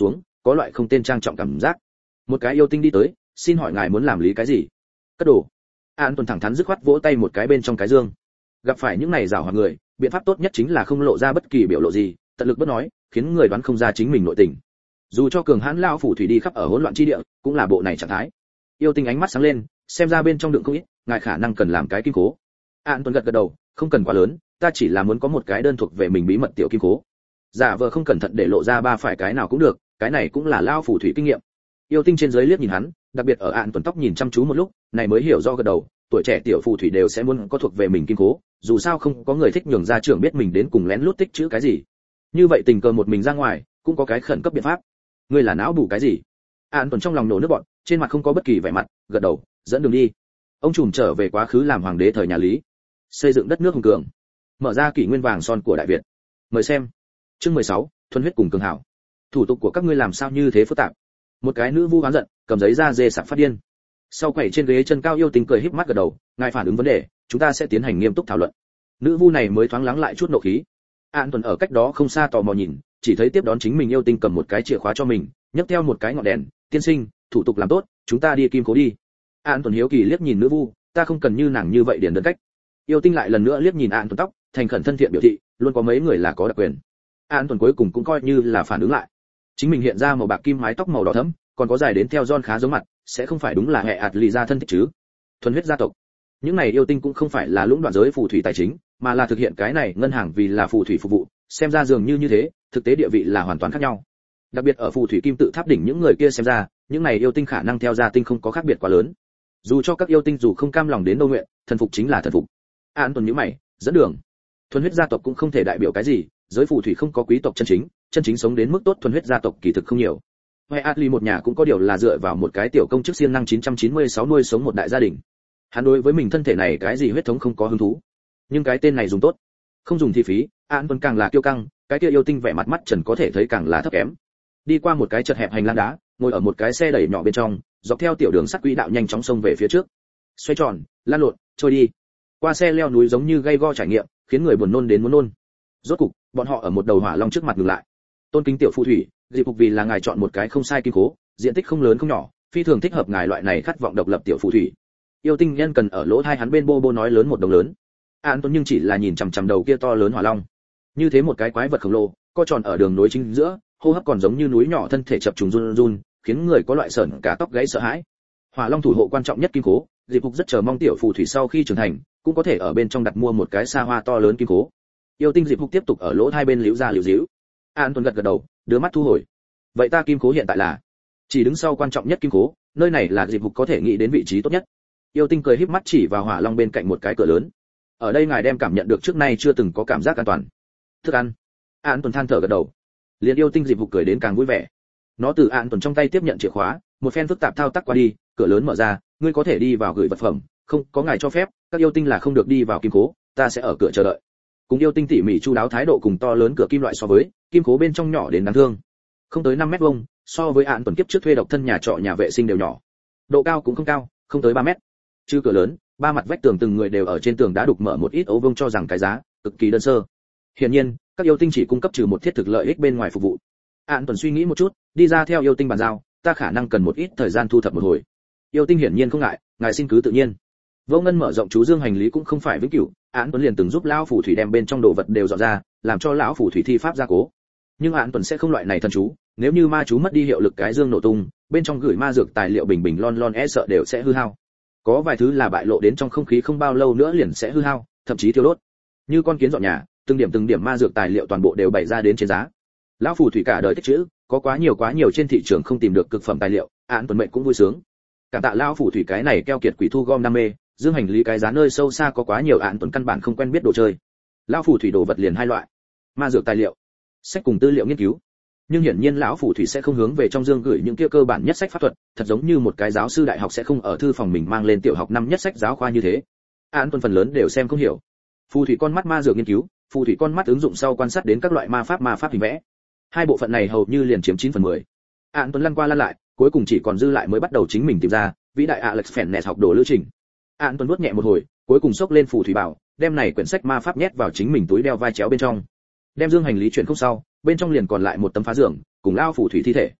S1: có loại không tên trang trọng cảm giác. Một cái yêu tinh đi tới, xin hỏi ngài muốn làm lý cái gì? Cất đồ. An Tuần thẳng thắn dứt khoát vỗ tay một cái bên trong cái dương. Gặp phải những này giảo hoạt người, biện pháp tốt nhất chính là không lộ ra bất kỳ biểu lộ gì, tận lực bất nói, khiến người đoán không ra chính mình nội tình. Dù cho cường hãn lão phù thủy đi khắp ở hỗn loạn chi địa, cũng là bộ này trạng thái. Yêu tinh ánh mắt sáng lên, xem ra bên trong đựng không ít, ngài khả năng cần làm cái kim cố. An Tuần gật gật đầu, không cần quá lớn, ta chỉ là muốn có một cái đơn thuộc về mình bí mật tiểu kim cố. Giả vờ không cẩn thận để lộ ra ba phải cái nào cũng được, cái này cũng là lão phù thủy kinh nghiệm. Yêu tinh trên dưới liếc nhìn hắn, đặc biệt ở An Tuần tóc nhìn chăm chú một lúc, này mới hiểu do gật đầu, tuổi trẻ tiểu phù thủy đều sẽ muốn có thuộc về mình kim cố, dù sao không có người thích nhường ra trưởng biết mình đến cùng lén lút tích chữ cái gì. Như vậy tình cờ một mình ra ngoài, cũng có cái khẩn cấp biện pháp. Ngươi là não bù cái gì? An Tuần trong lòng nổ nước bọt, trên mặt không có bất kỳ vẻ mặt, gật đầu, dẫn đường đi. Ông trùm trở về quá khứ làm hoàng đế thời nhà Lý, xây dựng đất nước hùng cường, mở ra kỷ nguyên vàng son của Đại Việt. Mời xem. Chương mười sáu, thuần huyết cùng cường hảo. Thủ tục của các ngươi làm sao như thế phức tạp? Một cái nữ vu oán giận, cầm giấy ra dê sặc phát điên. Sau quẩy trên ghế chân cao yêu tinh cười híp mắt gật đầu, ngài phản ứng vấn đề, chúng ta sẽ tiến hành nghiêm túc thảo luận. Nữ vu này mới thoáng lắng lại chút nộ khí. An Tuần ở cách đó không xa tò mò nhìn, chỉ thấy tiếp đón chính mình yêu tinh cầm một cái chìa khóa cho mình, nhấc theo một cái ngọn đèn, tiên sinh, thủ tục làm tốt, chúng ta đi kim cố đi. An Tuần hiếu kỳ liếc nhìn nữ vu, ta không cần như nàng như vậy điền đơn cách. Yêu tinh lại lần nữa liếc nhìn An Tuần tóc, thành khẩn thân thiện biểu thị, luôn có mấy người là có đặc quyền. An Tuần cuối cùng cũng coi như là phản ứng lại. Chính mình hiện ra màu bạc kim mái tóc màu đỏ thẫm, còn có dài đến theo John khá giống mặt, sẽ không phải đúng là hệ ạt lì ra thân thích chứ? Thuần huyết gia tộc. Những này yêu tinh cũng không phải là lũng đoạn giới phù thủy tài chính, mà là thực hiện cái này ngân hàng vì là phù thủy phục vụ, xem ra dường như như thế, thực tế địa vị là hoàn toàn khác nhau. Đặc biệt ở phù thủy kim tự tháp đỉnh những người kia xem ra, những này yêu tinh khả năng theo gia tinh không có khác biệt quá lớn. Dù cho các yêu tinh dù không cam lòng đến đâu nguyện, thần phục chính là thần phục. An Tuần nhíu mày, dẫn đường. Thuần huyết gia tộc cũng không thể đại biểu cái gì, giới phù thủy không có quý tộc chân chính, chân chính sống đến mức tốt thuần huyết gia tộc kỳ thực không nhiều. Hoè Atli một nhà cũng có điều là dựa vào một cái tiểu công chức siêng năng chín trăm chín mươi sáu nuôi sống một đại gia đình. Hắn đối với mình thân thể này cái gì huyết thống không có hứng thú, nhưng cái tên này dùng tốt, không dùng thì phí. An Tuần càng là kiêu căng, cái kia yêu tinh vẻ mặt mắt trần có thể thấy càng là thấp kém. Đi qua một cái chật hẹp hành lang đá, ngồi ở một cái xe đẩy nhỏ bên trong, dọc theo tiểu đường sắt quỹ đạo nhanh chóng xông về phía trước, xoay tròn, lăn lộn, trôi đi. Qua xe leo núi giống như gây go trải nghiệm, khiến người buồn nôn đến muốn nôn. Rốt cục, bọn họ ở một đầu hỏa long trước mặt ngừng lại. Tôn kính tiểu phù thủy, dịp phục vì là ngài chọn một cái không sai kim cố, diện tích không lớn không nhỏ, phi thường thích hợp ngài loại này khát vọng độc lập tiểu phù thủy. Yêu tinh nhân cần ở lỗ tai hắn bên bô bô nói lớn một đồng lớn. An Tuấn nhưng chỉ là nhìn chằm chằm đầu kia to lớn hỏa long. Như thế một cái quái vật khổng lồ, co tròn ở đường nối chính giữa, hô hấp còn giống như núi nhỏ, thân thể chập trùng run run, khiến người có loại sởn cả tóc gáy sợ hãi. Hỏa long thủ hộ quan trọng nhất kim cố, dịp phục rất chờ mong tiểu phù thủy sau khi trưởng thành, cũng có thể ở bên trong đặt mua một cái xa hoa to lớn kim cố. Yêu tinh dịp phục tiếp tục ở lỗ hai bên liễu ra liễu díu. An Tuấn gật gật đầu, đưa mắt thu hồi. Vậy ta kim cố hiện tại là chỉ đứng sau quan trọng nhất kim cố, nơi này là dịp phục có thể nghĩ đến vị trí tốt nhất. Yêu tinh cười híp mắt chỉ vào hỏa long bên cạnh một cái cửa lớn. Ở đây ngài đem cảm nhận được trước nay chưa từng có cảm giác an toàn. Thức ăn. An Tuấn than thở gật đầu. Liền yêu tinh dịp phục cười đến càng vui vẻ. Nó từ An Tuấn trong tay tiếp nhận chìa khóa, một phen phức tạp thao tác qua đi, cửa lớn mở ra, ngươi có thể đi vào gửi vật phẩm, không có ngài cho phép, các yêu tinh là không được đi vào kim cố, ta sẽ ở cửa chờ đợi. Cùng yêu tinh tỉ mỉ chu đáo thái độ cùng to lớn cửa kim loại so với, kim cố bên trong nhỏ đến đáng thương. Không tới năm mét vuông, so với An Tuấn kiếp trước thuê độc thân nhà trọ nhà vệ sinh đều nhỏ. Độ cao cũng không cao, không tới ba mét. Chứ cửa lớn, ba mặt vách tường từng người đều ở trên tường đá đục mở một ít ấu vuông cho rằng cái giá cực kỳ đơn sơ. Hiển nhiên, các yêu tinh chỉ cung cấp trừ một thiết thực lợi ích bên ngoài phục vụ. An Tuấn suy nghĩ một chút, đi ra theo yêu tinh bàn giao, ta khả năng cần một ít thời gian thu thập một hồi. Yêu tinh hiển nhiên không ngại, ngài xin cứ tự nhiên. Vô Ngân mở rộng chú dương hành lý cũng không phải vĩnh cửu, An Tuấn liền từng giúp lão phù thủy đem bên trong đồ vật đều dọn ra, làm cho lão phù thủy thi pháp gia cố. Nhưng An Tuấn sẽ không loại này thần chú, nếu như ma chú mất đi hiệu lực cái dương nổ tung, bên trong gửi ma dược tài liệu bình bình lon lon e sợ đều sẽ hư hao. Có vài thứ là bại lộ đến trong không khí không bao lâu nữa liền sẽ hư hao, thậm chí thiêu đốt. Như con kiến dọn nhà, từng điểm từng điểm ma dược tài liệu toàn bộ đều bày ra đến trên giá. Lão phù thủy cả đời tích trữ, có quá nhiều quá nhiều trên thị trường không tìm được cực phẩm tài liệu, An Tuấn mệnh cũng vui sướng. Cảm tạ lão phù thủy cái này keo kiệt quỷ thu gom đam mê, dương hành lý cái giá nơi sâu xa có quá nhiều An Tuấn căn bản không quen biết đồ chơi. Lão phù thủy đồ vật liền hai loại, ma dược tài liệu, sách cùng tư liệu nghiên cứu. Nhưng hiển nhiên lão phù thủy sẽ không hướng về trong dương gửi những kia cơ bản nhất sách pháp thuật, thật giống như một cái giáo sư đại học sẽ không ở thư phòng mình mang lên tiểu học năm nhất sách giáo khoa như thế. An Tuấn phần lớn đều xem không hiểu. Phù thủy con mắt ma dược nghiên cứu, phù thủy con mắt ứng dụng sau quan sát đến các loại ma pháp ma pháp hình vẽ. Hai bộ phận này hầu như liền chiếm chín phần mười. An Tuấn lăn qua lăn lại, cuối cùng chỉ còn dư lại mới bắt đầu chính mình tìm ra, vĩ đại Alex Fennes học đồ lưu trình. An Tuấn nuốt nhẹ một hồi, cuối cùng xốc lên phù thủy bảo, đem này quyển sách ma pháp nhét vào chính mình túi đeo vai chéo bên trong. Đem dương hành lý chuyển không sau, bên trong liền còn lại một tấm phá giường, cùng lao phù thủy thi thể.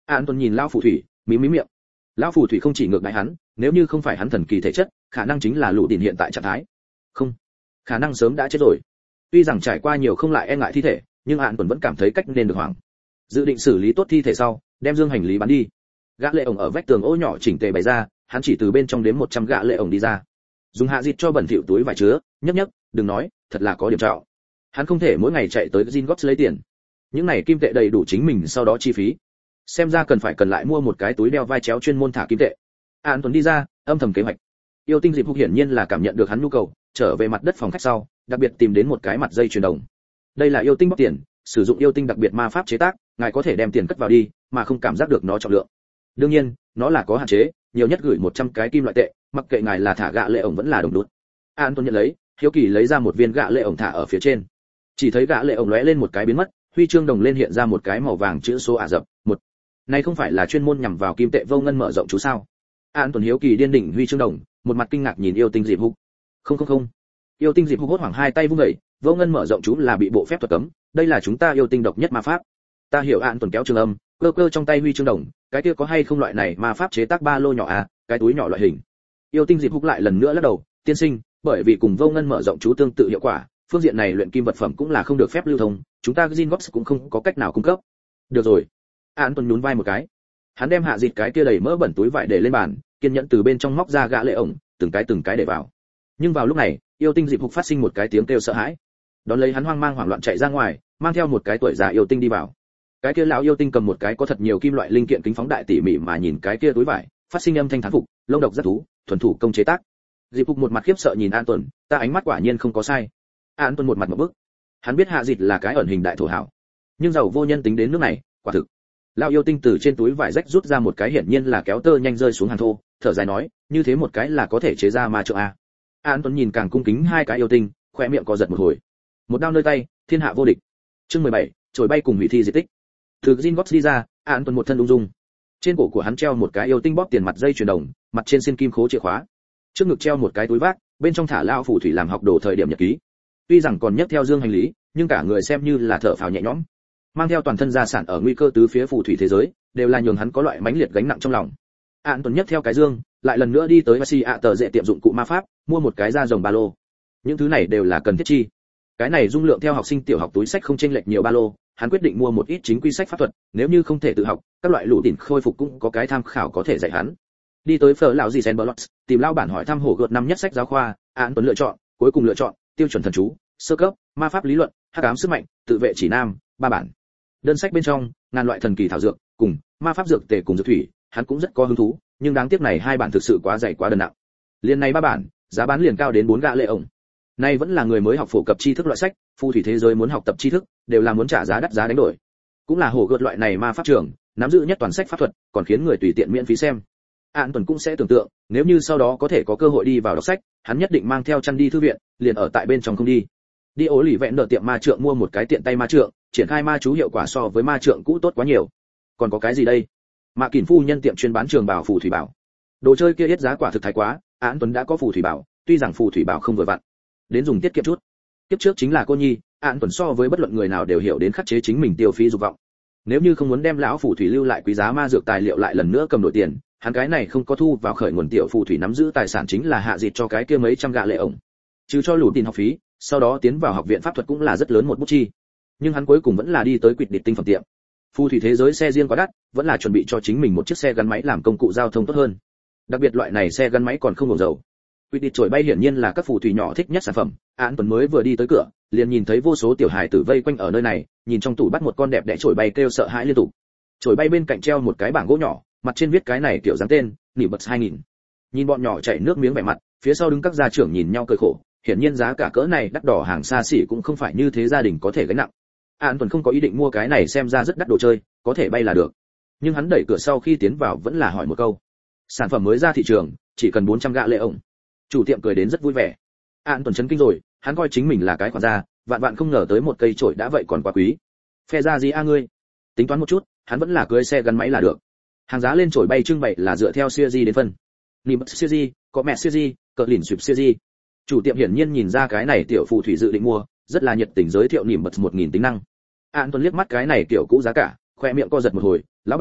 S1: An Tuấn nhìn lão phù thủy, mím mím miệng. Lão phù thủy không chỉ ngược đãi hắn, nếu như không phải hắn thần kỳ thể chất, khả năng chính là lũ đỉnh hiện tại trạng thái. Không, khả năng sớm đã chết rồi. Tuy rằng trải qua nhiều không lại e ngại thi thể, nhưng An Tuấn vẫn cảm thấy cách nên được hoảng. Dự định xử lý tốt thi thể sau, đem dương hành lý bán đi. Gã lệ ổng ở vách tường ô nhỏ chỉnh tề bày ra, hắn chỉ từ bên trong đếm một trăm gã lệ ổng đi ra. Dùng hạ dịch cho bẩn thỉu túi vải chứa, nhấc nhấc, đừng nói, thật là có điểm trọng. Hắn không thể mỗi ngày chạy tới Gringotts lấy tiền. Những này kim tệ đầy đủ chính mình sau đó chi phí. Xem ra cần phải cần lại mua một cái túi đeo vai chéo chuyên môn thả kim tệ. An Tuấn đi ra, âm thầm kế hoạch. Yêu tinh dịp húc hiển nhiên là cảm nhận được hắn nhu cầu, trở về mặt đất phòng khách sau, đặc biệt tìm đến một cái mặt dây chuyền đồng. Đây là yêu tinh bóc tiền, sử dụng yêu tinh đặc biệt ma pháp chế tác, ngài có thể đem tiền cất vào đi, mà không cảm giác được nó trọng lượng. Đương nhiên, nó là có hạn chế, nhiều nhất gửi một trăm cái kim loại tệ, mặc kệ ngài là thả gạ lệ ổng vẫn là đồng đút. An Tuấn nhận lấy, hiếu kỳ lấy ra một viên gạ lệ ổng thả ở phía trên. Chỉ thấy gạ lệ ổng lóe lên một cái biến mất, huy chương đồng lên hiện ra một cái màu vàng chữ số ả rập, một. Này không phải là chuyên môn nhằm vào kim tệ vô ngân mở rộng chú sao? An Tuấn hiếu kỳ điên đỉnh huy chương đồng, một mặt kinh ngạc nhìn yêu tinh dịp húc. Không không không. Yêu tinh dịp húc hốt hoảng hai tay vung dậy, vô ngân mở rộng chú là bị bộ phép thuật cấm, đây là chúng ta yêu tinh độc nhất ma pháp. Ta hiểu. An Tuấn kéo trường âm, cơ cơ trong tay huy chương đồng, cái kia có hay không loại này ma pháp chế tác ba lô nhỏ à, cái túi nhỏ loại hình. Yêu tinh dịp húc lại lần nữa lắc đầu, tiên sinh, bởi vì cùng vô ngân mở rộng chú tương tự hiệu quả, phương diện này luyện kim vật phẩm cũng là không được phép lưu thông, chúng ta Gringotts cũng không có cách nào cung cấp. Được rồi. An Tuấn nhún vai một cái. Hắn đem hạ dịch cái kia đầy mỡ bẩn túi vải để lên bàn, kiên nhẫn từ bên trong móc ra gã lệ ổng, từng cái từng cái để vào. Nhưng vào lúc này, yêu tinh dịp húc phát sinh một cái tiếng kêu sợ hãi. Đón lấy hắn hoang mang hoảng loạn chạy ra ngoài, mang theo một cái tuổi già yêu tinh đi vào. Cái kia lão yêu tinh cầm một cái có thật nhiều kim loại linh kiện kính phóng đại tỉ mỉ mà nhìn cái kia túi vải, phát sinh âm thanh thán phục, lông độc rất thú, thuần thủ công chế tác. Dịp húc một mặt khiếp sợ nhìn An Tuấn, ta ánh mắt quả nhiên không có sai. An Tuấn một mặt ngộp bức. Hắn biết hạ dịch là cái ẩn hình đại thổ hảo, nhưng giàu vô nhân tính đến nước này, quả thực. Lão yêu tinh từ trên túi vải rách rút ra một cái hiển nhiên là kéo tơ nhanh rơi xuống hàng thô, thở dài nói, như thế một cái là có thể chế ra ma trượng a. An Tuấn nhìn càng cung kính hai cái yêu tinh, khóe miệng co giật một hồi. Một đao nơi tay, thiên hạ vô địch. Chương mười bảy, trồi bay cùng hủy thi di tích. Từ Gringotts đi ra, An Tuấn một thân ung dung. Trên cổ của hắn treo một cái yêu tinh bóp tiền mặt dây chuyền đồng, mặt trên xiên kim khố chìa khóa. Trước ngực treo một cái túi vác, bên trong thả lao phù thủy làm học đồ thời điểm nhật ký. Tuy rằng còn nhấc theo dương hành lý, nhưng cả người xem như là thở phào nhẹ nhõm. Mang theo toàn thân gia sản ở nguy cơ tứ phía phù thủy thế giới, đều là nhường hắn có loại mãnh liệt gánh nặng trong lòng. An Tuấn nhấc theo cái dương, lại lần nữa đi tới Messi ạ tờ dệ tiệm dụng cụ ma pháp, mua một cái da rồng ba lô. Những thứ này đều là cần thiết chi. Cái này dung lượng theo học sinh tiểu học túi sách không chênh lệch nhiều ba lô, hắn quyết định mua một ít chính quy sách pháp thuật, nếu như không thể tự học, các loại lũ tỉn khôi phục cũng có cái tham khảo có thể dạy hắn. Đi tới phở lão gì Senberlot, tìm lão bản hỏi thăm hổ gợt năm nhất sách giáo khoa, An Tuấn lựa chọn, cuối cùng lựa chọn tiêu chuẩn thần chú, sơ cấp, ma pháp lý luận, hắc ám sức mạnh, tự vệ chỉ nam, ba bản. Đơn sách bên trong, ngàn loại thần kỳ thảo dược, cùng ma pháp dược tề cùng dược thủy, hắn cũng rất có hứng thú, nhưng đáng tiếc này hai bản thực sự quá dày quá đần nặng. Liên này ba bản, giá bán liền cao đến bốn gạ lệ ổng. Nay vẫn là người mới học phổ cập tri thức loại sách, phù thủy thế giới muốn học tập tri thức, đều là muốn trả giá đắt giá đánh đổi. Cũng là hổ gợt loại này ma pháp trường, nắm giữ nhất toàn sách pháp thuật, còn khiến người tùy tiện miễn phí xem. An Tuấn cũng sẽ tưởng tượng, nếu như sau đó có thể có cơ hội đi vào đọc sách, hắn nhất định mang theo chăn đi thư viện, liền ở tại bên trong không đi. Đi ố lì vẹn đỡ tiệm ma trượng mua một cái tiện tay ma trượng, triển khai ma chú hiệu quả so với ma trượng cũ tốt quá nhiều. Còn có cái gì đây? Mạ Kỷ phu nhân tiệm chuyên bán trường bảo phù thủy bảo. Đồ chơi kia ít giá quả thực thái quá, An Tuấn đã có phù thủy bảo, tuy rằng phù thủy bảo không vừa vặn, đến dùng tiết kiệm chút. Kiếp trước chính là cô nhi, An Tuấn so với bất luận người nào đều hiểu đến khắc chế chính mình tiêu phí dục vọng. Nếu như không muốn đem lão phù thủy lưu lại quý giá ma dược tài liệu lại lần nữa cầm đổi tiền, hắn cái này không có thu vào khởi nguồn tiểu phù thủy nắm giữ tài sản chính là hạ dịt cho cái kia mấy trăm gạ lệ ổng. Trừ cho lũ tiền học phí, sau đó tiến vào học viện pháp thuật cũng là rất lớn một bút chi. Nhưng hắn cuối cùng vẫn là đi tới Quỷ Địch tinh phẩm tiệm. Phù thủy thế giới xe riêng quá đắt, vẫn là chuẩn bị cho chính mình một chiếc xe gắn máy làm công cụ giao thông tốt hơn. Đặc biệt loại này xe gắn máy còn không đổ dầu. Quỷ Địch chổi bay hiển nhiên là các phù thủy nhỏ thích nhất sản phẩm. Án Tuấn mới vừa đi tới cửa, liền nhìn thấy vô số tiểu hài tử vây quanh ở nơi này, nhìn trong tủ bắt một con đẹp đẽ chổi bay kêu sợ hãi liên tục. Chổi bay bên cạnh treo một cái bảng gỗ nhỏ, mặt trên viết cái này kiểu dáng tên, nỉ bật hai nghìn. Nhìn bọn nhỏ chảy nước miếng vẻ mặt, phía sau đứng các gia trưởng nhìn nhau cười khổ, hiển nhiên giá cả cỡ này đắt đỏ hàng xa xỉ cũng không phải như thế gia đình có thể gánh nặng. An Tuấn không có ý định mua cái này xem ra rất đắt đồ chơi, có thể bay là được. Nhưng hắn đẩy cửa sau khi tiến vào vẫn là hỏi một câu. Sản phẩm mới ra thị trường, chỉ cần bốn trăm gạ lệ ổng. Chủ tiệm cười đến rất vui vẻ. An Tuấn chấn kinh rồi, hắn coi chính mình là cái khoản gia, vạn vạn không ngờ tới một cây chổi đã vậy còn quá quý. Phe ra gì a ngươi? Tính toán một chút, hắn vẫn là cưới xe gắn máy là được. Hàng giá lên chổi bay trưng bày là dựa theo series đến phân. Nimbus series, có mẹ series, cỡ lìn sụp series. Chủ tiệm hiển nhiên nhìn ra cái này tiểu phù thủy dự định mua, rất là nhiệt tình giới thiệu Nimbus một nghìn tính năng. An Tuấn liếc mắt cái này tiểu cũ giá cả, khoe miệng co giật một hồi, lão bản,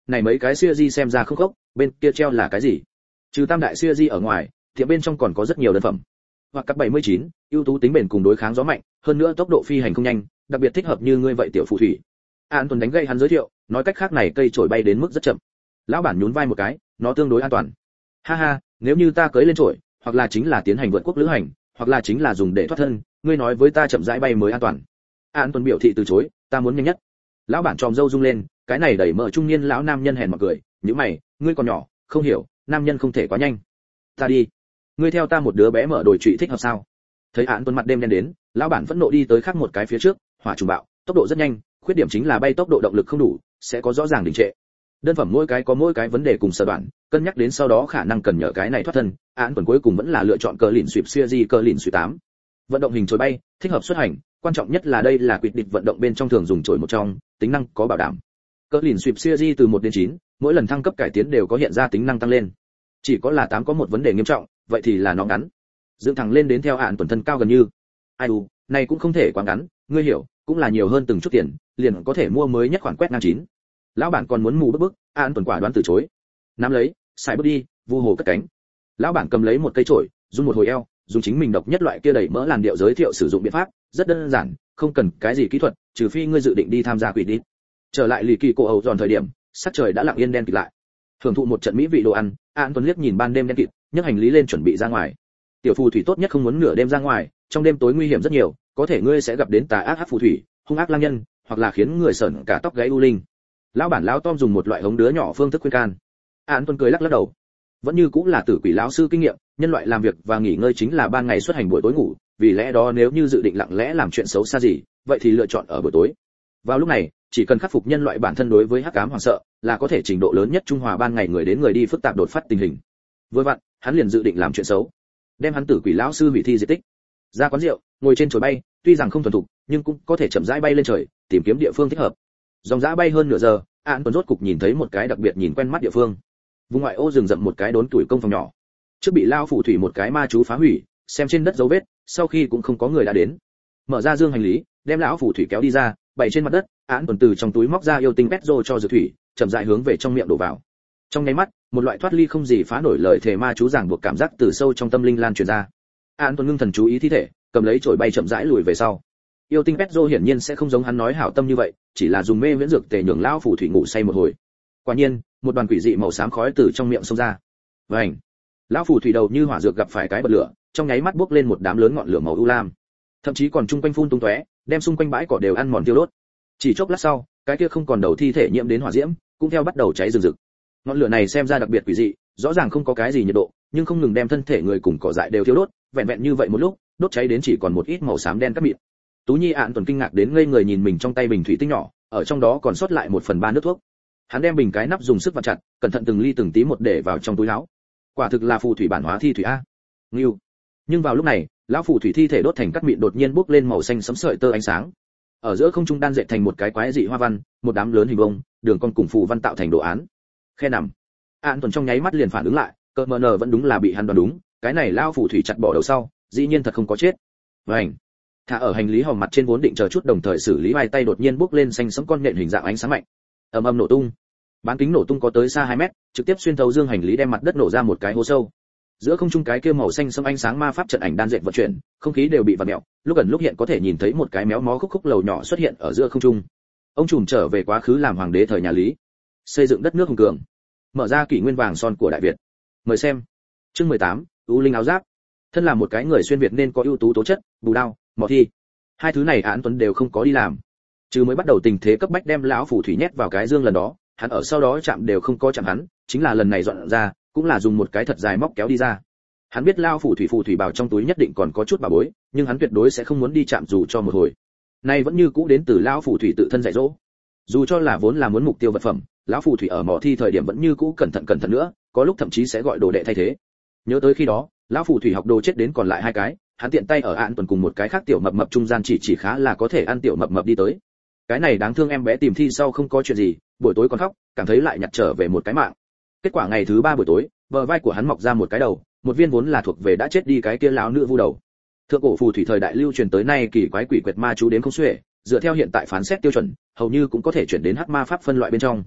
S1: này mấy cái series xem ra không khốc, bên kia treo là cái gì? Trừ tam đại series ở ngoài, tiệm bên trong còn có rất nhiều đơn phẩm. Hoặc cấp bảy mươi chín, ưu tú tính bền cùng đối kháng gió mạnh, hơn nữa tốc độ phi hành không nhanh, đặc biệt thích hợp như ngươi vậy tiểu phù thủy. An Tuấn đánh gây hắn giới thiệu, nói cách khác này cây chổi bay đến mức rất chậm. Lão bản nhún vai một cái, nó tương đối an toàn. Ha ha, nếu như ta cưỡi lên chổi, hoặc là chính là tiến hành vượt quốc lữ hành, hoặc là chính là dùng để thoát thân, ngươi nói với ta chậm rãi bay mới an toàn. An Tuấn biểu thị từ chối, ta muốn nhanh nhất. Lão bản tròm râu rung lên, cái này đẩy mở trung niên lão nam nhân hèn mặt cười, nhíu mày, ngươi còn nhỏ, không hiểu, nam nhân không thể quá nhanh. Ta đi, ngươi theo ta một đứa bé mở đồi trụy thích hợp sao? Thấy An Tuấn mặt đêm đen đến, lão bản phẫn nộ đi tới khác một cái phía trước, hỏa trùng bạo, tốc độ rất nhanh, khuyết điểm chính là bay tốc độ động lực không đủ, sẽ có rõ ràng đình trệ. Đơn phẩm mỗi cái có mỗi cái vấn đề cùng sở đoạn, cân nhắc đến sau đó khả năng cần nhờ cái này thoát thân, An Tuấn cuối cùng vẫn là lựa chọn cờ lìn sweep series cờ lìn sweep tám. Vận động hình chổi bay, thích hợp xuất hành, quan trọng nhất là đây là quyết định vận động bên trong thường dùng chổi một trong, tính năng có bảo đảm. Cờ lìn sweep series từ một đến chín, mỗi lần thăng cấp cải tiến đều có hiện ra tính năng tăng lên. Chỉ có là tám có một vấn đề nghiêm trọng, vậy thì là nó ngắn. Dựng thẳng lên đến theo An Tuấn thân cao gần như. Ai u, này cũng không thể quá ngắn, ngươi hiểu, cũng là nhiều hơn từng chút tiền, liền có thể mua mới nhất khoản quét ngang chín. Lão bản còn muốn mù bức bức, An Tuấn quả đoán từ chối. Nắm lấy, xài bước đi, vu hồ cất cánh. Lão bản cầm lấy một cây chổi, run một hồi eo, dùng chính mình độc nhất loại kia đẩy mỡ làn điệu giới thiệu sử dụng biện pháp, rất đơn giản, không cần cái gì kỹ thuật, trừ phi ngươi dự định đi tham gia quỷ đi. Trở lại lì kỳ cổ ẩu giòn thời điểm, sắc trời đã lặng yên đen kịt lại. Thưởng thụ một trận mỹ vị đồ ăn, An Tuấn liếc nhìn ban đêm đen kịt, nhấc hành lý lên chuẩn bị ra ngoài. Tiểu phù thủy tốt nhất không muốn nửa đêm ra ngoài, trong đêm tối nguy hiểm rất nhiều, có thể ngươi sẽ gặp đến tà ác hắc phù thủy, hung ác lang nhân, hoặc là khiến người sởn cả tóc gáy u linh. Lão bản lão Tom dùng một loại hống đứa nhỏ phương thức khuyên can. An Tuấn cười lắc lắc đầu. Vẫn như cũng là tử quỷ lão sư kinh nghiệm, nhân loại làm việc và nghỉ ngơi chính là ban ngày xuất hành buổi tối ngủ, vì lẽ đó nếu như dự định lặng lẽ làm chuyện xấu xa gì, vậy thì lựa chọn ở buổi tối. Vào lúc này, chỉ cần khắc phục nhân loại bản thân đối với hắc ám hoảng sợ, là có thể trình độ lớn nhất trung hòa ban ngày người đến người đi phức tạp đột phát tình hình. Vừa vặn, hắn liền dự định làm chuyện xấu, đem hắn tử quỷ lão sư hủy thi diệt tích. Ra quán rượu, ngồi trên chổi bay, tuy rằng không thuần thục, nhưng cũng có thể chậm rãi bay lên trời, tìm kiếm địa phương thích hợp. Dòng dã bay hơn nửa giờ, An Tuấn rốt cục nhìn thấy một cái đặc biệt nhìn quen mắt địa phương. Vùng ngoại ô rừng rậm một cái đốn tuổi công phòng nhỏ. Trước bị lao phù thủy một cái ma chú phá hủy, xem trên đất dấu vết, sau khi cũng không có người đã đến. Mở ra dương hành lý, đem lão phù thủy kéo đi ra, bày trên mặt đất, An Tuấn từ trong túi móc ra yêu tinh petro cho dược thủy, chậm rãi hướng về trong miệng đổ vào. Trong nháy mắt, một loại thoát ly không gì phá nổi lời thề ma chú giảng buộc cảm giác từ sâu trong tâm linh lan truyền ra. An Tuấn ngưng thần chú ý thi thể, cầm lấy chổi bay chậm rãi lùi về sau. Yêu tinh petro hiển nhiên sẽ không giống hắn nói hảo tâm như vậy, chỉ là dùng mê viễn dược tề nhường lão phù thủy ngủ say một hồi. Quả nhiên, một đoàn quỷ dị màu xám khói từ trong miệng xông ra. Vành, lão phù thủy đầu như hỏa dược gặp phải cái bật lửa, trong nháy mắt bốc lên một đám lớn ngọn lửa màu u lam, thậm chí còn chung quanh phun tung tóe, đem xung quanh bãi cỏ đều ăn mòn tiêu đốt. Chỉ chốc lát sau, cái kia không còn đầu thi thể nhiễm đến hỏa diễm, cũng theo bắt đầu cháy rừng rực. Ngọn lửa này xem ra đặc biệt quỷ dị, rõ ràng không có cái gì nhiệt độ, nhưng không ngừng đem thân thể người cùng cỏ dại đều thiêu đốt, vẹn vẹn như vậy một lúc, đốt cháy đến chỉ còn một ít màu xám đen cát mịn. Tú Nhi Ạn Tuần kinh ngạc đến ngây người nhìn mình trong tay bình thủy tinh nhỏ, ở trong đó còn sót lại một phần ba nước thuốc. Hắn đem bình cái nắp dùng sức vặn chặt, cẩn thận từng ly từng tí một để vào trong túi áo. Quả thực là phù thủy bản hóa thi thủy a. Ngưu. Nhưng vào lúc này, lão phù thủy thi thể đốt thành cát mịn đột nhiên bốc lên màu xanh sẫm sợi tơ ánh sáng. Ở giữa không trung đan dệt thành một cái quái dị hoa văn, một đám lớn hình bông, đường cong cùng phù văn tạo thành đồ án. Khe nằm. Ạn Tuần trong nháy mắt liền phản ứng lại, cơ mờ nờ vẫn đúng là bị hắn đoán đúng, cái này lão phù thủy chặt bỏ đầu sau, dĩ nhiên thật không có chết. Vành. Thả ở hành lý hòm mặt trên vốn định chờ chút đồng thời xử lý vai tay đột nhiên bốc lên xanh sẫm con nhện hình dạng ánh sáng mạnh. Ầm ầm nổ tung. Bán kính nổ tung có tới xa hai mét, trực tiếp xuyên thấu dương hành lý đem mặt đất nổ ra một cái hố sâu. Giữa không trung cái kia màu xanh sẫm ánh sáng ma pháp trận ảnh đan dệt vận chuyển, không khí đều bị vặn mèo, lúc gần lúc hiện có thể nhìn thấy một cái méo mó khúc khúc lầu nhỏ xuất hiện ở giữa không trung. Ông trùm trở về quá khứ làm hoàng đế thời nhà Lý, xây dựng đất nước hùng cường, mở ra kỷ nguyên vàng son của Đại Việt. Mời xem. Chương mười tám, U linh áo giáp. Thân là một cái người xuyên Việt nên có ưu tú tố chất, bù đao, mỏ thi. Hai thứ này Án Tuấn đều không có đi làm. Chứ mới bắt đầu tình thế cấp bách đem lão phù thủy nhét vào cái dương lần đó, hắn ở sau đó chạm đều không có chạm hắn, chính là lần này dọn ra, cũng là dùng một cái thật dài móc kéo đi ra. Hắn biết lão phù thủy phù thủy bảo trong túi nhất định còn có chút bà bối, nhưng hắn tuyệt đối sẽ không muốn đi chạm dù cho một hồi. Nay vẫn như cũ đến từ lão phù thủy tự thân dạy dỗ. Dù cho là vốn là muốn mục tiêu vật phẩm, lão phù thủy ở mỏ thi thời điểm vẫn như cũ cẩn thận cẩn thận nữa, có lúc thậm chí sẽ gọi đồ đệ thay thế. Nhớ tới khi đó, lão phù thủy học đồ chết đến còn lại hai cái, hắn tiện tay ở Án Tuần cùng một cái khác tiểu mập mập trung gian chỉ chỉ khá là có thể ăn tiểu mập mập đi tới. Cái này đáng thương em bé tìm thi sau không có chuyện gì, buổi tối còn khóc, cảm thấy lại nhặt trở về một cái mạng. Kết quả ngày thứ ba buổi tối, bờ vai của hắn mọc ra một cái đầu, một viên vốn là thuộc về đã chết đi cái kia lão nữ vu đầu. Thượng cổ phù thủy thời đại lưu truyền tới nay kỳ quái quỷ quyệt ma chú đến không xuể, dựa theo hiện tại phán xét tiêu chuẩn, hầu như cũng có thể chuyển đến hắc ma pháp phân loại bên trong.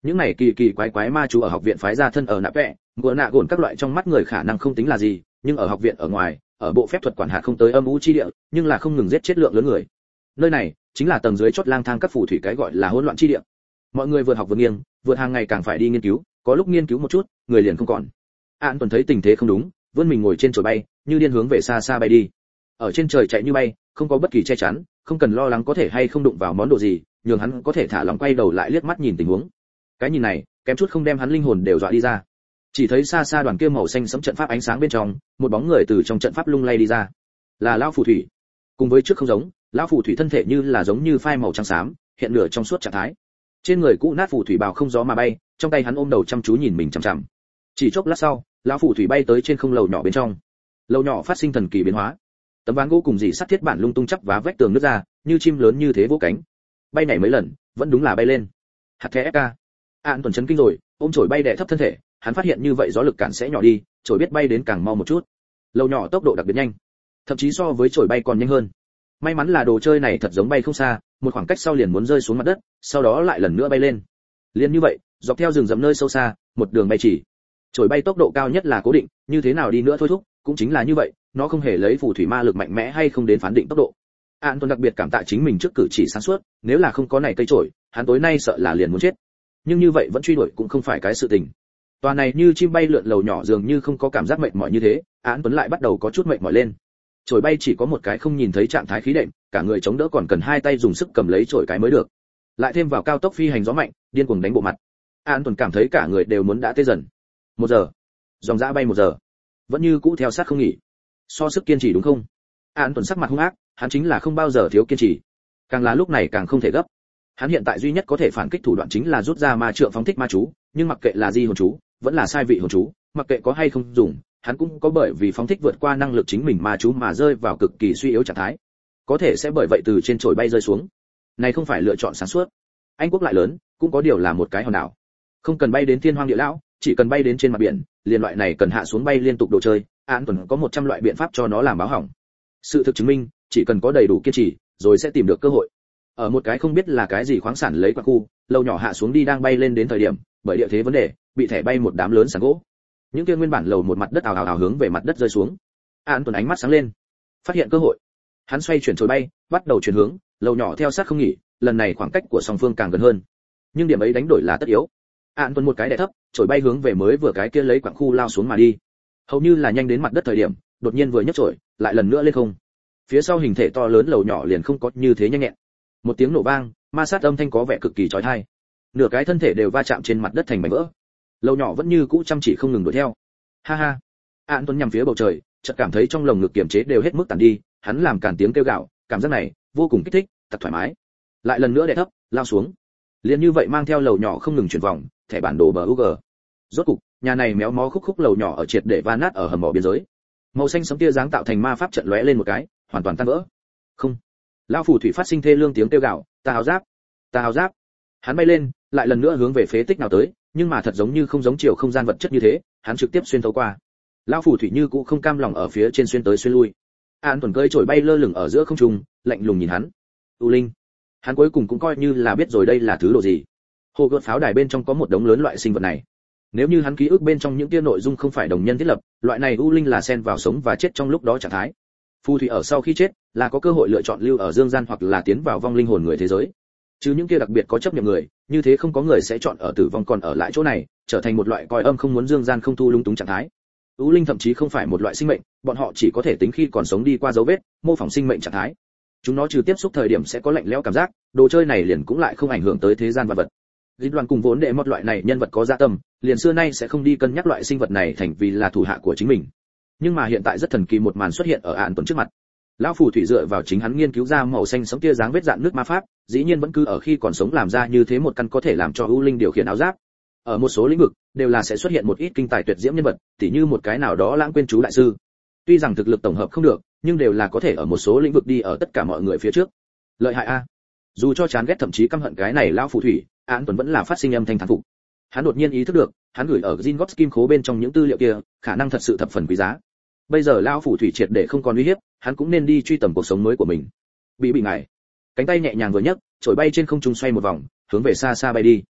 S1: Những này kỳ kỳ quái quái ma chú ở học viện phái ra thân ở nạ vẽ, vừa nạ gồn các loại trong mắt người khả năng không tính là gì, nhưng ở học viện ở ngoài, ở bộ phép thuật quản hạt không tới âm u chi địa, nhưng là không ngừng giết chết lượng lớn người. Nơi này chính là tầng dưới chót lang thang các phù thủy cái gọi là hỗn loạn chi địa. Mọi người vượt học vượt nghiêng, vượt hàng ngày càng phải đi nghiên cứu, có lúc nghiên cứu một chút, người liền không còn. An Tuấn thấy tình thế không đúng, vươn mình ngồi trên chổi bay, như điên hướng về xa xa bay đi. Ở trên trời chạy như bay, không có bất kỳ che chắn, không cần lo lắng có thể hay không đụng vào món đồ gì, nhường hắn có thể thả lòng quay đầu lại liếc mắt nhìn tình huống. Cái nhìn này, kém chút không đem hắn linh hồn đều dọa đi ra. Chỉ thấy xa xa đoàn kia màu xanh sẫm trận pháp ánh sáng bên trong, một bóng người từ trong trận pháp lung lay đi ra. Là lão phù thủy. Cùng với trước không giống, lão phù thủy thân thể như là giống như phai màu trắng xám, hiện nửa trong suốt trạng thái. Trên người cũ nát phù thủy bào không gió mà bay, trong tay hắn ôm đầu chăm chú nhìn mình chằm chằm. Chỉ chốc lát sau, lão phù thủy bay tới trên không lầu nhỏ bên trong. Lầu nhỏ phát sinh thần kỳ biến hóa. Tấm ván gỗ cùng dị sắt thiết bản lung tung chắp vá vách tường nứt ra, như chim lớn như thế vỗ cánh. Bay nhảy mấy lần, vẫn đúng là bay lên. Hạt the ép ca. An Tuấn chấn kinh rồi, ôm chổi bay đè thấp thân thể, hắn phát hiện như vậy gió lực cản sẽ nhỏ đi, chổi biết bay đến càng mau một chút. Lầu nhỏ tốc độ đặc biệt nhanh, thậm chí so với chổi bay còn nhanh hơn. May mắn là đồ chơi này thật giống bay không xa, một khoảng cách sau liền muốn rơi xuống mặt đất, sau đó lại lần nữa bay lên. Liên như vậy, dọc theo rừng rậm nơi sâu xa, một đường bay chỉ. Chổi bay tốc độ cao nhất là cố định, như thế nào đi nữa thôi thúc, cũng chính là như vậy, nó không hề lấy phù thủy ma lực mạnh mẽ hay không đến phán định tốc độ. An Tuấn đặc biệt cảm tạ chính mình trước cử chỉ sáng suốt, nếu là không có này cây chổi, hắn tối nay sợ là liền muốn chết. Nhưng như vậy vẫn truy đuổi cũng không phải cái sự tình. Toàn này như chim bay lượn lầu nhỏ dường như không có cảm giác mệt mỏi như thế, An Tuấn lại bắt đầu có chút mệt mỏi lên. Chổi bay chỉ có một cái không nhìn thấy trạng thái khí đệm, cả người chống đỡ còn cần hai tay dùng sức cầm lấy chổi cái mới được. Lại thêm vào cao tốc phi hành gió mạnh, điên cuồng đánh bộ mặt. An Tuấn cảm thấy cả người đều muốn đã tê dần. Một giờ, dòng dã bay một giờ, vẫn như cũ theo sát không nghỉ. So sức kiên trì đúng không? An Tuấn sắc mặt hung ác, hắn chính là không bao giờ thiếu kiên trì. Càng là lúc này càng không thể gấp. Hắn hiện tại duy nhất có thể phản kích thủ đoạn chính là rút ra ma trượng phóng thích ma chú, nhưng mặc kệ là di hồn chú, vẫn là sai vị hồn chú, mặc kệ có hay không dùng, hắn cũng có bởi vì phóng thích vượt qua năng lực chính mình ma chú mà rơi vào cực kỳ suy yếu trạng thái. Có thể sẽ bởi vậy từ trên chổi bay rơi xuống. Này không phải lựa chọn sáng suốt. Anh quốc lại lớn, cũng có điều là một cái hòn đảo. Không cần bay đến thiên hoang địa lão, chỉ cần bay đến trên mặt biển, liền loại này cần hạ xuống bay liên tục đồ chơi, An Tuấn có một trăm loại biện pháp cho nó làm báo hỏng. Sự thực chứng minh, chỉ cần có đầy đủ kiên trì, rồi sẽ tìm được cơ hội. Ở một cái không biết là cái gì khoáng sản lấy qua khu, lâu nhỏ hạ xuống đi đang bay lên đến thời điểm, bởi địa thế vấn đề, bị thẻ bay một đám lớn sàn gỗ. Những kia nguyên bản lầu một mặt đất ào ào ào hướng về mặt đất rơi xuống. An Tuấn ánh mắt sáng lên, phát hiện cơ hội. Hắn xoay chuyển chổi bay, bắt đầu chuyển hướng, lầu nhỏ theo sát không nghỉ, lần này khoảng cách của song phương càng gần hơn. Nhưng điểm ấy đánh đổi là tất yếu. An Tuấn một cái đè thấp, chổi bay hướng về mới vừa cái kia lấy quặng khu lao xuống mà đi. Hầu như là nhanh đến mặt đất thời điểm, đột nhiên vừa nhấc chổi, lại lần nữa lên không. Phía sau hình thể to lớn lầu nhỏ liền không có như thế nhanh nhẹn. Một tiếng nổ vang, ma sát âm thanh có vẻ cực kỳ chói tai. Nửa cái thân thể đều va chạm trên mặt đất thành mảnh vỡ. Lầu nhỏ vẫn như cũ chăm chỉ không ngừng đuổi theo. Ha ha. An Tuấn nhằm phía bầu trời, chợt cảm thấy trong lồng ngực kiềm chế đều hết mức tàn đi, hắn làm càn tiếng kêu gào, cảm giác này vô cùng kích thích, thật thoải mái. Lại lần nữa đè thấp, lao xuống. Liền như vậy mang theo lầu nhỏ không ngừng chuyển vòng, thẻ bản đồ bờ u giê. Rốt cục, nhà này méo mó khúc khúc lầu nhỏ ở triệt để va nát ở hầm mỏ biên giới. Màu xanh sẫm tia dáng tạo thành ma pháp trận lóe lên một cái, hoàn toàn tan vỡ. Không. Lão phù thủy phát sinh thê lương tiếng kêu gào, ta áo giáp, ta áo giáp. Hắn bay lên, lại lần nữa hướng về phế tích nào tới, nhưng mà thật giống như không giống chiều không gian vật chất như thế, hắn trực tiếp xuyên thấu qua. Lão phù thủy như cũ không cam lòng ở phía trên xuyên tới xuyên lui. An Tuấn cơi trổi bay lơ lửng ở giữa không trung, lạnh lùng nhìn hắn. U Linh. Hắn cuối cùng cũng coi như là biết rồi đây là thứ đồ gì. Hồ gợt pháo đài bên trong có một đống lớn loại sinh vật này. Nếu như hắn ký ức bên trong những tia nội dung không phải đồng nhân thiết lập, loại này U Linh là xen vào sống và chết trong lúc đó trạng thái. Phù thủy ở sau khi chết, là có cơ hội lựa chọn lưu ở dương gian hoặc là tiến vào vong linh hồn người thế giới. Chứ những kia đặc biệt có chấp nhận người, như thế không có người sẽ chọn ở tử vong còn ở lại chỗ này, trở thành một loại coi âm không muốn dương gian không thu lung túng trạng thái. U Linh thậm chí không phải một loại sinh mệnh, bọn họ chỉ có thể tính khi còn sống đi qua dấu vết, mô phỏng sinh mệnh trạng thái. Chúng nó trừ tiếp xúc thời điểm sẽ có lạnh lẽo cảm giác, đồ chơi này liền cũng lại không ảnh hưởng tới thế gian vật vật. Lý Đoàn cùng vốn đệ một loại này nhân vật có dạ tâm, liền xưa nay sẽ không đi cân nhắc loại sinh vật này thành vì là thủ hạ của chính mình. Nhưng mà hiện tại rất thần kỳ một màn xuất hiện ở An Tuấn trước mặt. Lão phù thủy dựa vào chính hắn nghiên cứu ra màu xanh sẫm tia dáng vết dạn nước ma pháp, dĩ nhiên vẫn cứ ở khi còn sống làm ra như thế một căn có thể làm cho U Linh điều khiển áo giáp. Ở một số lĩnh vực, đều là sẽ xuất hiện một ít kinh tài tuyệt diễm nhân vật, tỉ như một cái nào đó lãng quên chú đại sư. Tuy rằng thực lực tổng hợp không được, nhưng đều là có thể ở một số lĩnh vực đi ở tất cả mọi người phía trước. Lợi hại a. Dù cho chán ghét thậm chí căm hận cái này lão phù thủy, An Tuấn vẫn là phát sinh âm thanh thán phục. Hắn đột nhiên ý thức được, hắn gửi ở Gringotts kim khố bên trong những tư liệu kia, khả năng thật sự thập phần quý giá. Bây giờ lão phù thủy triệt để không còn uy hiếp, hắn cũng nên đi truy tầm cuộc sống mới của mình. Bị bị ngài, cánh tay nhẹ nhàng vừa nhấc, trổi bay trên không trung xoay một vòng, hướng về xa xa bay đi.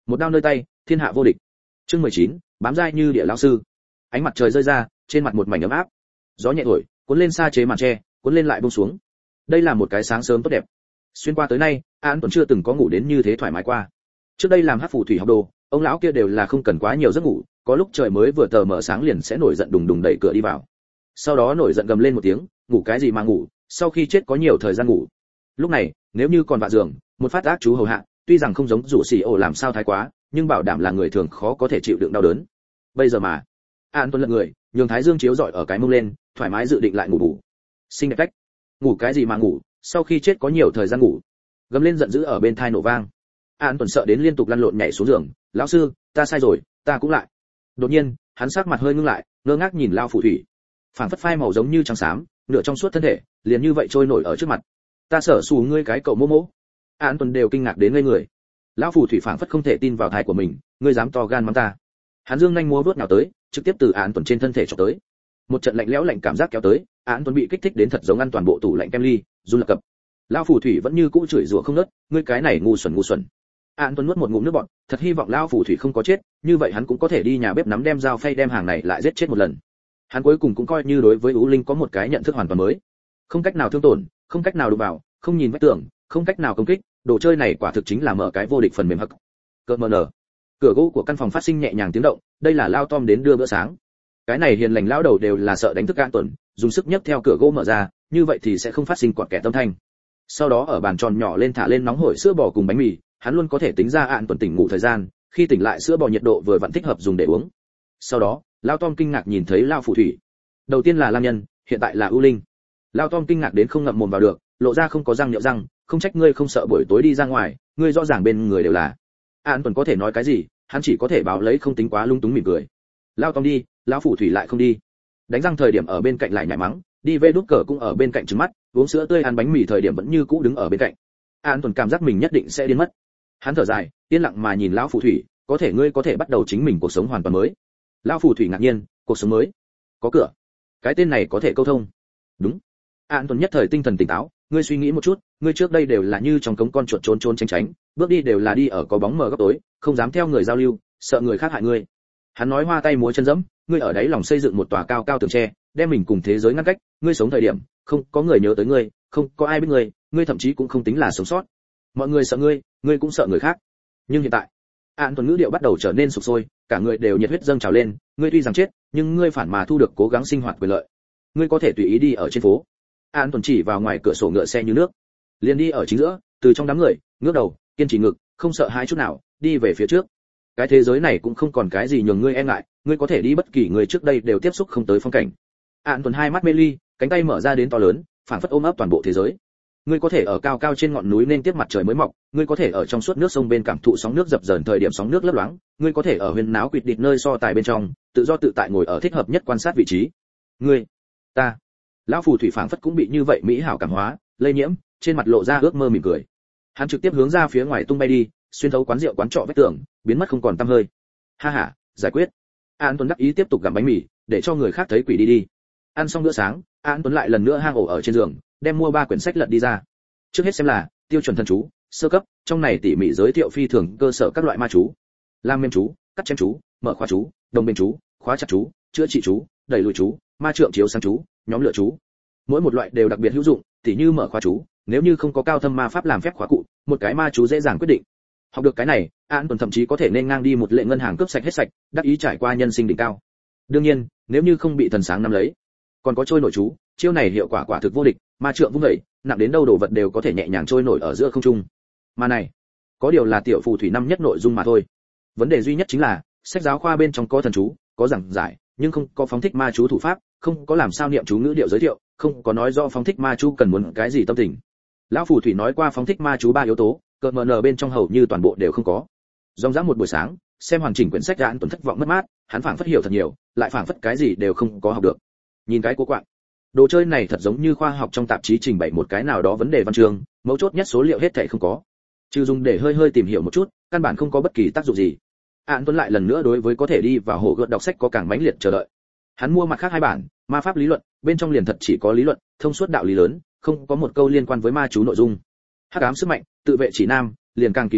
S1: một đao nơi tay, thiên hạ vô địch. Chương mười chín, bám dai như địa lão sư. Ánh mặt trời rơi ra, trên mặt một mảnh ấm áp. Gió nhẹ thổi, cuốn lên sa chế màn tre, cuốn lên lại buông xuống. Đây là một cái sáng sớm tốt đẹp. Xuyên qua tới nay, An Tuấn chưa từng có ngủ đến như thế thoải mái qua. Trước đây làm hắc phù thủy học đồ, ông lão kia đều là không cần quá nhiều giấc ngủ, có lúc trời mới vừa tờ mở sáng liền sẽ nổi giận đùng đùng đẩy cửa đi vào. Sau đó nổi giận gầm lên một tiếng, ngủ cái gì mà ngủ, sau khi chết có nhiều thời gian ngủ. Lúc này, nếu như còn vạ giường, một phát ác chú hầu hạ, tuy rằng không giống rủ xì ổ làm sao thái quá, nhưng bảo đảm là người thường khó có thể chịu đựng đau đớn. Bây giờ mà, An Tuấn lật người, nhường thái dương chiếu rọi ở cái mông lên, thoải mái dự định lại ngủ bù. Xinh đẹp cách, ngủ cái gì mà ngủ, sau khi chết có nhiều thời gian ngủ. Gầm lên giận dữ ở bên tai nổ vang. An Tuấn sợ đến liên tục lăn lộn nhảy xuống giường, lão sư, ta sai rồi, ta cũng lại. Đột nhiên, hắn sắc mặt hơi ngưng lại, ngơ ngác nhìn lao phù thủy. Phảng phất phai màu giống như trắng xám, nửa trong suốt thân thể, liền như vậy trôi nổi ở trước mặt. Ta sở sù ngươi cái cậu mô mỗ. An Tuấn đều kinh ngạc đến ngây người. Lão phù thủy phảng phất không thể tin vào tai của mình, ngươi dám to gan mắng ta. Hắn dương nhanh múa vuốt nào tới, trực tiếp từ An Tuấn trên thân thể chọc tới. Một trận lạnh lẽo lạnh cảm giác kéo tới, An Tuấn bị kích thích đến thật giống ăn toàn bộ tủ lạnh kem ly, run lập cập. Lão phù thủy vẫn như cũ chửi rủa không ngớt, ngươi cái này ngu xuẩn ngu xuẩn. An Tuấn nuốt một ngụm nước bọt, thật hy vọng lão phù thủy không có chết, như vậy hắn cũng có thể đi nhà bếp nắm đem dao phay đem hàng này lại giết chết một lần. Hắn cuối cùng cũng coi như đối với U Linh có một cái nhận thức hoàn toàn mới. Không cách nào thương tổn, không cách nào đụng vào, không nhìn vách tường, không cách nào công kích, đồ chơi này quả thực chính là mở cái vô địch phần mềm hắc. Cơn mờ nở. Cửa gỗ của căn phòng phát sinh nhẹ nhàng tiếng động, đây là Lao Tom đến đưa bữa sáng. Cái này hiền lành lão đầu đều là sợ đánh thức An Tuấn, dùng sức nhấc theo cửa gỗ mở ra, như vậy thì sẽ không phát sinh quạt kẻ tâm thanh. Sau đó ở bàn tròn nhỏ lên thả lên nóng hổi sữa bò cùng bánh mì, hắn luôn có thể tính ra An Tuấn tỉnh ngủ thời gian, khi tỉnh lại sữa bò nhiệt độ vừa vặn thích hợp dùng để uống. Sau đó, Lao Tom kinh ngạc nhìn thấy Lao phù thủy. Đầu tiên là Lam Nhân, hiện tại là U Linh. Lao Tom kinh ngạc đến không ngậm mồm vào được, lộ ra không có răng nhợ răng, không trách ngươi không sợ buổi tối đi ra ngoài, ngươi rõ ràng bên người đều là. An Tuấn có thể nói cái gì, hắn chỉ có thể báo lấy không tính quá lung túng mỉm cười. Lao Tom đi, lão phù thủy lại không đi. Đánh răng thời điểm ở bên cạnh lại nhảy mắng, đi về đút cờ cũng ở bên cạnh trừng mắt, uống sữa tươi ăn bánh mì thời điểm vẫn như cũ đứng ở bên cạnh. An Tuấn cảm giác mình nhất định sẽ điên mất. Hắn thở dài, yên lặng mà nhìn lão phù thủy, có thể ngươi có thể bắt đầu chính mình cuộc sống hoàn toàn mới. Lão phù thủy ngạc nhiên, cuộc sống mới? Có cửa? Cái tên này có thể câu thông? Đúng. An Tuấn nhất thời tinh thần tỉnh táo, ngươi suy nghĩ một chút, ngươi trước đây đều là như trong cống con chuột trốn trốn tránh tránh, bước đi đều là đi ở có bóng mờ góc tối, không dám theo người giao lưu, sợ người khác hại ngươi. Hắn nói hoa tay múa chân dẫm, ngươi ở đấy lòng xây dựng một tòa cao cao tường tre, đem mình cùng thế giới ngăn cách, ngươi sống thời điểm, không có người nhớ tới ngươi, không có ai biết ngươi, ngươi thậm chí cũng không tính là sống sót. Mọi người sợ ngươi, ngươi cũng sợ người khác. Nhưng hiện tại, An Tuấn ngữ điệu bắt đầu trở nên sục sôi, cả người đều nhiệt huyết dâng trào lên, ngươi tuy rằng chết, nhưng ngươi phản mà thu được cố gắng sinh hoạt quyền lợi. Ngươi có thể tùy ý đi ở trên phố. An Tuấn chỉ vào ngoài cửa sổ ngựa xe như nước, liền đi ở chính giữa, từ trong đám người, ngước đầu, kiên trì ngực, không sợ hãi chút nào, đi về phía trước. Cái thế giới này cũng không còn cái gì nhường ngươi e ngại, ngươi có thể đi bất kỳ người trước đây đều tiếp xúc không tới phong cảnh. An Tuấn hai mắt mê ly, cánh tay mở ra đến to lớn, phảng phất ôm ấp toàn bộ thế giới. Ngươi có thể ở cao cao trên ngọn núi nên tiếp mặt trời mới mọc, ngươi có thể ở trong suốt nước sông bên cảm thụ sóng nước dập dờn thời điểm sóng nước lấp loáng, ngươi có thể ở huyên náo quỵt địch nơi so tài bên trong, tự do tự tại ngồi ở thích hợp nhất quan sát vị trí. Ngươi, ta, lão phù thủy phảng phất cũng bị như vậy mỹ hảo cảm hóa, lây nhiễm, trên mặt lộ ra ước mơ mỉm cười. Hắn trực tiếp hướng ra phía ngoài tung bay đi, xuyên thấu quán rượu quán trọ vách tường, biến mất không còn tăm hơi. Ha ha, giải quyết. An Tuấn đắc ý tiếp tục gặm bánh mì, để cho người khác thấy quỷ đi đi. Ăn xong bữa sáng, An Tuấn lại lần nữa hang ổ ở trên giường, đem mua ba quyển sách lật đi ra. Trước hết xem là tiêu chuẩn thần chú, sơ cấp, trong này tỉ mỉ giới thiệu phi thường cơ sở các loại ma chú, lam mêm chú, cắt chém chú, mở khóa chú, đồng bên chú, khóa chặt chú, chữa trị chú, đẩy lùi chú, ma trượng chiếu sáng chú, nhóm lửa chú. Mỗi một loại đều đặc biệt hữu dụng, tỉ như mở khóa chú, nếu như không có cao thâm ma pháp làm phép khóa cụ, một cái ma chú dễ dàng quyết định. Học được cái này, An Tuấn thậm chí có thể nên ngang đi một lệ ngân hàng cướp sạch hết sạch, đắc ý trải qua nhân sinh đỉnh cao. Đương nhiên, nếu như không bị thần sáng nắm lấy, còn có trôi nổi chú, chiêu này hiệu quả quả thực vô địch, ma trượng vung dậy, nặng đến đâu đồ vật đều có thể nhẹ nhàng trôi nổi ở giữa không trung. Mà này, có điều là tiểu phù thủy năm nhất nội dung mà thôi. Vấn đề duy nhất chính là, sách giáo khoa bên trong có thần chú, có giảng giải, nhưng không có phóng thích ma chú thủ pháp, không có làm sao niệm chú ngữ điệu giới thiệu, không có nói rõ phóng thích ma chú cần muốn cái gì tâm tình. Lão phù thủy nói qua phóng thích ma chú ba yếu tố, cợt mờ nở bên trong hầu như toàn bộ đều không có. Ròng rã một buổi sáng, xem hoàn chỉnh quyển sách An Tuấn thất vọng mất mát, hắn phảng phất hiểu thật nhiều, lại phảng phất cái gì đều không có học được. Nhìn cái cố quạng, đồ chơi này thật giống như khoa học trong tạp chí trình bày một cái nào đó vấn đề văn chương, mấu chốt nhất số liệu hết thảy không có, trừ dùng để hơi hơi tìm hiểu một chút, căn bản không có bất kỳ tác dụng gì. An Tuấn lại lần nữa đối với có thể đi vào hồ gợt đọc sách có càng mãnh liệt chờ đợi. Hắn mua mặt khác hai bản, ma pháp lý luận, bên trong liền thật chỉ có lý luận, thông suốt đạo lý lớn, không có một câu liên quan với ma chú nội dung. Hắc ám sức mạnh, tự vệ chỉ nam, liền càng kỳ quái,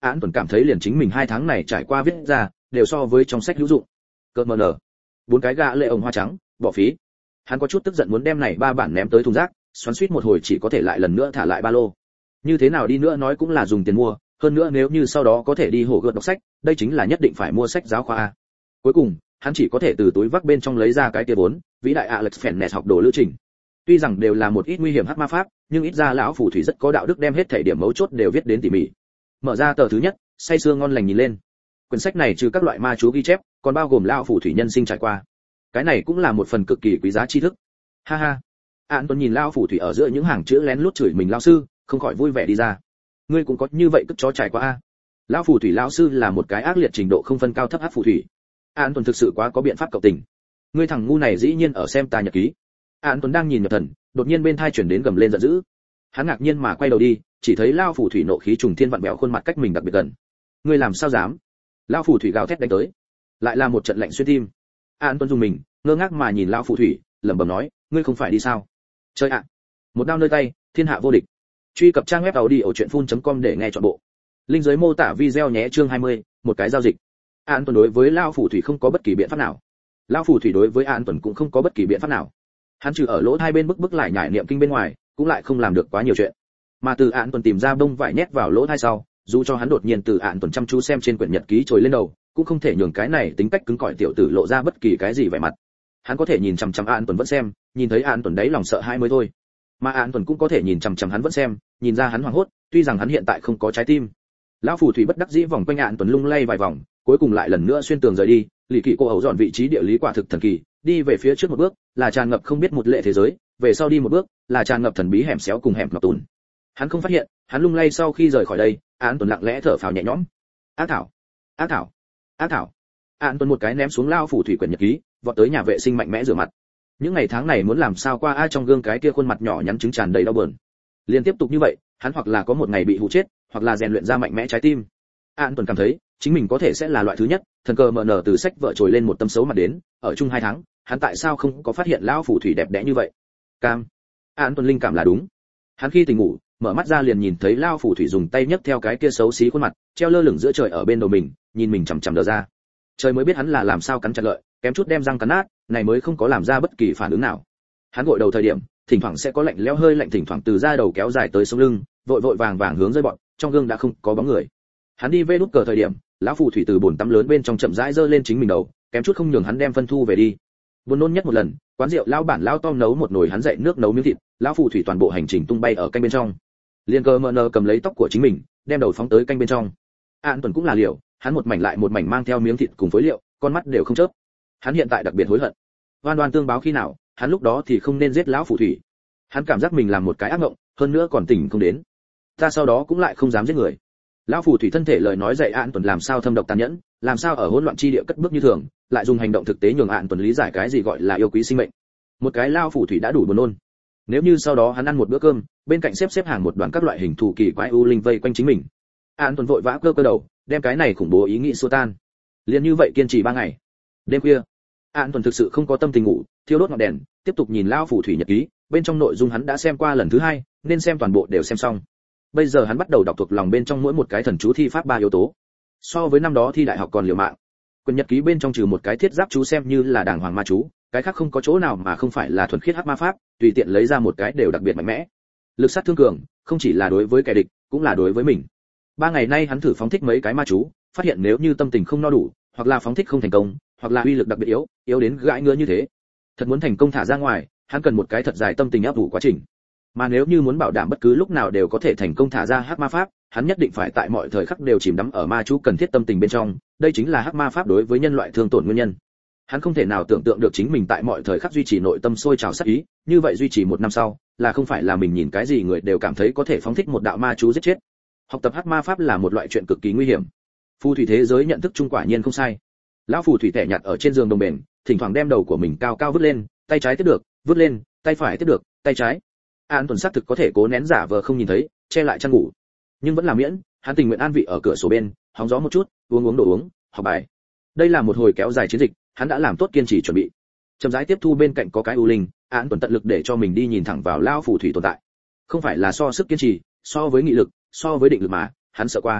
S1: Án Tuần cảm thấy liền chính mình hai tháng này trải qua viết ra, đều so với trong sách hữu dụng. Cợt mờ nở. Bốn cái gã lệ ổng hoa trắng, bỏ phí. Hắn có chút tức giận muốn đem này ba bản ném tới thùng rác, xoắn xuýt một hồi chỉ có thể lại lần nữa thả lại ba lô. Như thế nào đi nữa nói cũng là dùng tiền mua, hơn nữa nếu như sau đó có thể đi hổ gợt đọc sách, đây chính là nhất định phải mua sách giáo khoa a. Cuối cùng, hắn chỉ có thể từ túi vác bên trong lấy ra cái kia vốn, vĩ đại Alex Fennes học đồ lưu trình. Tuy rằng đều là một ít nguy hiểm hắc ma pháp, nhưng ít ra lão phù thủy rất có đạo đức đem hết thể điểm mấu chốt đều viết đến tỉ mỉ. Mở ra tờ thứ nhất, say sưa ngon lành nhìn lên. Quyển sách này trừ các loại ma chú ghi chép, còn bao gồm lão phù thủy nhân sinh trải qua. Cái này cũng là một phần cực kỳ quý giá tri thức. Ha ha. Án Tuấn nhìn lão phù thủy ở giữa những hàng chữ lén lút chửi mình lão sư, không khỏi vui vẻ đi ra. Ngươi cũng có như vậy cất chó trải qua a. Lão phù thủy lão sư là một cái ác liệt trình độ không phân cao thấp ác phù thủy. Án Tuấn thực sự quá có biện pháp cầu tình. Ngươi thằng ngu này dĩ nhiên ở xem ta nhật ký. Án Tuấn đang nhìn nhập thần, đột nhiên bên thai chuyển đến gầm lên giận dữ. Hắn ngạc nhiên mà quay đầu đi, chỉ thấy lão phù thủy nộ khí trùng thiên vặn bẹo khuôn mặt cách mình đặc biệt gần. Ngươi làm sao dám? Lão phù thủy gào thét đánh tới. Lại là một trận lạnh xuyên tim. Án Tuấn dùng mình, ngơ ngác mà nhìn lão phù thủy, lẩm bẩm nói, ngươi không phải đi sao? Chơi ạ. Một đao nơi tay, thiên hạ vô địch. Truy cập trang web tàu đi ở truyện phun chấm com để nghe trọn bộ. Link dưới mô tả video nhé. Chương hai mươi, một cái giao dịch. An Tuấn đối với lão phù thủy không có bất kỳ biện pháp nào. Lão phù thủy đối với An Tuấn cũng không có bất kỳ biện pháp nào. Hắn trừ ở lỗ hai bên bức bức lại nhải niệm kinh bên ngoài, cũng lại không làm được quá nhiều chuyện. Mà từ An Tuấn tìm ra bông vải nhét vào lỗ hai sau, dù cho hắn đột nhiên từ An Tuấn chăm chú xem trên quyển nhật ký trồi lên đầu, cũng không thể nhường cái này tính cách cứng cỏi tiểu tử lộ ra bất kỳ cái gì vẻ mặt. Hắn có thể nhìn chằm chằm An Tuấn vẫn xem, nhìn thấy An Tuấn đấy lòng sợ hãi mới thôi. Mà An Tuấn cũng có thể nhìn chằm chằm hắn vẫn xem, nhìn ra hắn hoảng hốt, tuy rằng hắn hiện tại không có trái tim. Lão phù thủy bất đắc dĩ vòng quanh An Tuấn lung lay vài vòng, cuối cùng lại lần nữa xuyên tường rời đi. Lý Kỳ cô ẩu dọn vị trí địa lý quả thực thần kỳ, đi về phía trước một bước là tràn ngập không biết một lệ thế giới, về sau đi một bước là tràn ngập thần bí hẻm xéo cùng hẻm ngọc tùn. Hắn không phát hiện, hắn lung lay sau khi rời khỏi đây, An Tuấn lặng lẽ thở phào nhẹ nhõm. Ác thảo, ác thảo, ác thảo. An Tuấn một cái ném xuống lão phù thủy quyển nhật ký, vọt tới nhà vệ sinh mạnh mẽ rửa mặt. Những ngày tháng này muốn làm sao qua ai trong gương cái kia khuôn mặt nhỏ nhắn trứng tràn đầy đau buồn. Liên tiếp tục như vậy, hắn hoặc là có một ngày bị hù chết, hoặc là rèn luyện ra mạnh mẽ trái tim. An Tuấn cảm thấy, chính mình có thể sẽ là loại thứ nhất, thần cờ mở nở từ sách vợ trồi lên một tâm xấu mặt đến, ở chung hai tháng, hắn tại sao không có phát hiện lão phù thủy đẹp đẽ như vậy? Cam. An Tuấn linh cảm là đúng. Hắn khi tỉnh ngủ, mở mắt ra liền nhìn thấy lão phù thủy dùng tay nhấc theo cái kia xấu xí khuôn mặt, treo lơ lửng giữa trời ở bên đầu mình, nhìn mình chằm chằm đờ ra. Trời mới biết hắn là làm sao cắn chặt lợi, kém chút đem răng cắn nát, này mới không có làm ra bất kỳ phản ứng nào. Hắn gội đầu thời điểm, thỉnh thoảng sẽ có lạnh lẽo hơi lạnh thỉnh thoảng từ da đầu kéo dài tới sống lưng, vội vội vàng vàng hướng rơi bọn, trong gương đã không có bóng người. Hắn đi về nút cờ thời điểm, lão phù thủy từ bồn tắm lớn bên trong chậm rãi giơ lên chính mình đầu, kém chút không nhường hắn đem phân thu về đi. Buồn nôn nhất một lần, quán rượu lão bản lão Tom nấu một nồi hắn dậy nước nấu miếng thịt, lão phù thủy toàn bộ hành trình tung bay ở canh bên trong. Liên cơ mờ nờ cầm lấy tóc của chính mình, đem đầu phóng tới canh bên trong. An Tuấn cũng là liệu, hắn một mảnh lại một mảnh mang theo miếng thịt cùng phối liệu, con mắt đều không chớp. Hắn hiện tại đặc biệt hối hận. Oan oan tương báo khi nào, hắn lúc đó thì không nên giết lão phù thủy. Hắn cảm giác mình làm một cái ác mộng, hơn nữa còn tỉnh không đến. Ta sau đó cũng lại không dám giết người. Lão phù thủy thân thể lời nói dạy An Tuấn làm sao thâm độc tàn nhẫn, làm sao ở hỗn loạn chi địa cất bước như thường, lại dùng hành động thực tế nhường An Tuấn lý giải cái gì gọi là yêu quý sinh mệnh. Một cái lão phù thủy đã đủ buồn nôn. Nếu như sau đó hắn ăn một bữa cơm, bên cạnh xếp xếp hàng một đoàn các loại hình thù kỳ quái u linh vây quanh chính mình. An Tuấn vội vã cơ cơ đầu, đem cái này khủng bố ý nghĩ xua tan. Liên như vậy kiên trì ba ngày. Đêm khuya, An Tuấn thực sự không có tâm tình ngủ, thiêu đốt ngọn đèn, tiếp tục nhìn lão phù thủy nhật ký, bên trong nội dung hắn đã xem qua lần thứ hai, nên xem toàn bộ đều xem xong. Bây giờ hắn bắt đầu đọc thuộc lòng bên trong mỗi một cái thần chú thi pháp ba yếu tố. So với năm đó thi đại học còn liều mạng. Quyển nhật ký bên trong trừ một cái thiết giáp chú xem như là đàng hoàng ma chú, cái khác không có chỗ nào mà không phải là thuần khiết hắc ma pháp, tùy tiện lấy ra một cái đều đặc biệt mạnh mẽ. Lực sát thương cường, không chỉ là đối với kẻ địch, cũng là đối với mình. Ba ngày nay hắn thử phóng thích mấy cái ma chú, phát hiện nếu như tâm tình không no đủ, hoặc là phóng thích không thành công, hoặc là uy lực đặc biệt yếu, yếu đến gãi ngứa như thế. Thật muốn thành công thả ra ngoài, hắn cần một cái thật dài tâm tình áp đủ quá trình. Mà nếu như muốn bảo đảm bất cứ lúc nào đều có thể thành công thả ra hắc ma pháp, hắn nhất định phải tại mọi thời khắc đều chìm đắm ở ma chú cần thiết tâm tình bên trong, đây chính là hắc ma pháp đối với nhân loại thương tổn nguyên nhân. Hắn không thể nào tưởng tượng được chính mình tại mọi thời khắc duy trì nội tâm sôi trào sát ý, như vậy duy trì một năm sau, là không phải là mình nhìn cái gì người đều cảm thấy có thể phóng thích một đạo ma chú giết chết. Học tập hắc ma pháp là một loại chuyện cực kỳ nguy hiểm. Phù thủy thế giới nhận thức chung quả nhiên không sai. Lão phù thủy tẻ nhặt ở trên giường đồng bền, thỉnh thoảng đem đầu của mình cao cao vứt lên, tay trái tiếp được, vứt lên, tay phải tiếp được, tay trái. An Tuấn xác thực có thể cố nén giả vờ không nhìn thấy, che lại chăn ngủ, nhưng vẫn là miễn, hắn tình nguyện an vị ở cửa sổ bên, hóng gió một chút, uống uống đồ uống, học bài. Đây là một hồi kéo dài chiến dịch, hắn đã làm tốt kiên trì chuẩn bị. Chậm rãi tiếp thu bên cạnh có cái u linh, An Tuấn tận lực để cho mình đi nhìn thẳng vào lao phù thủy tồn tại. Không phải là so sức kiên trì, so với nghị lực, so với định lực mà, hắn sợ qua.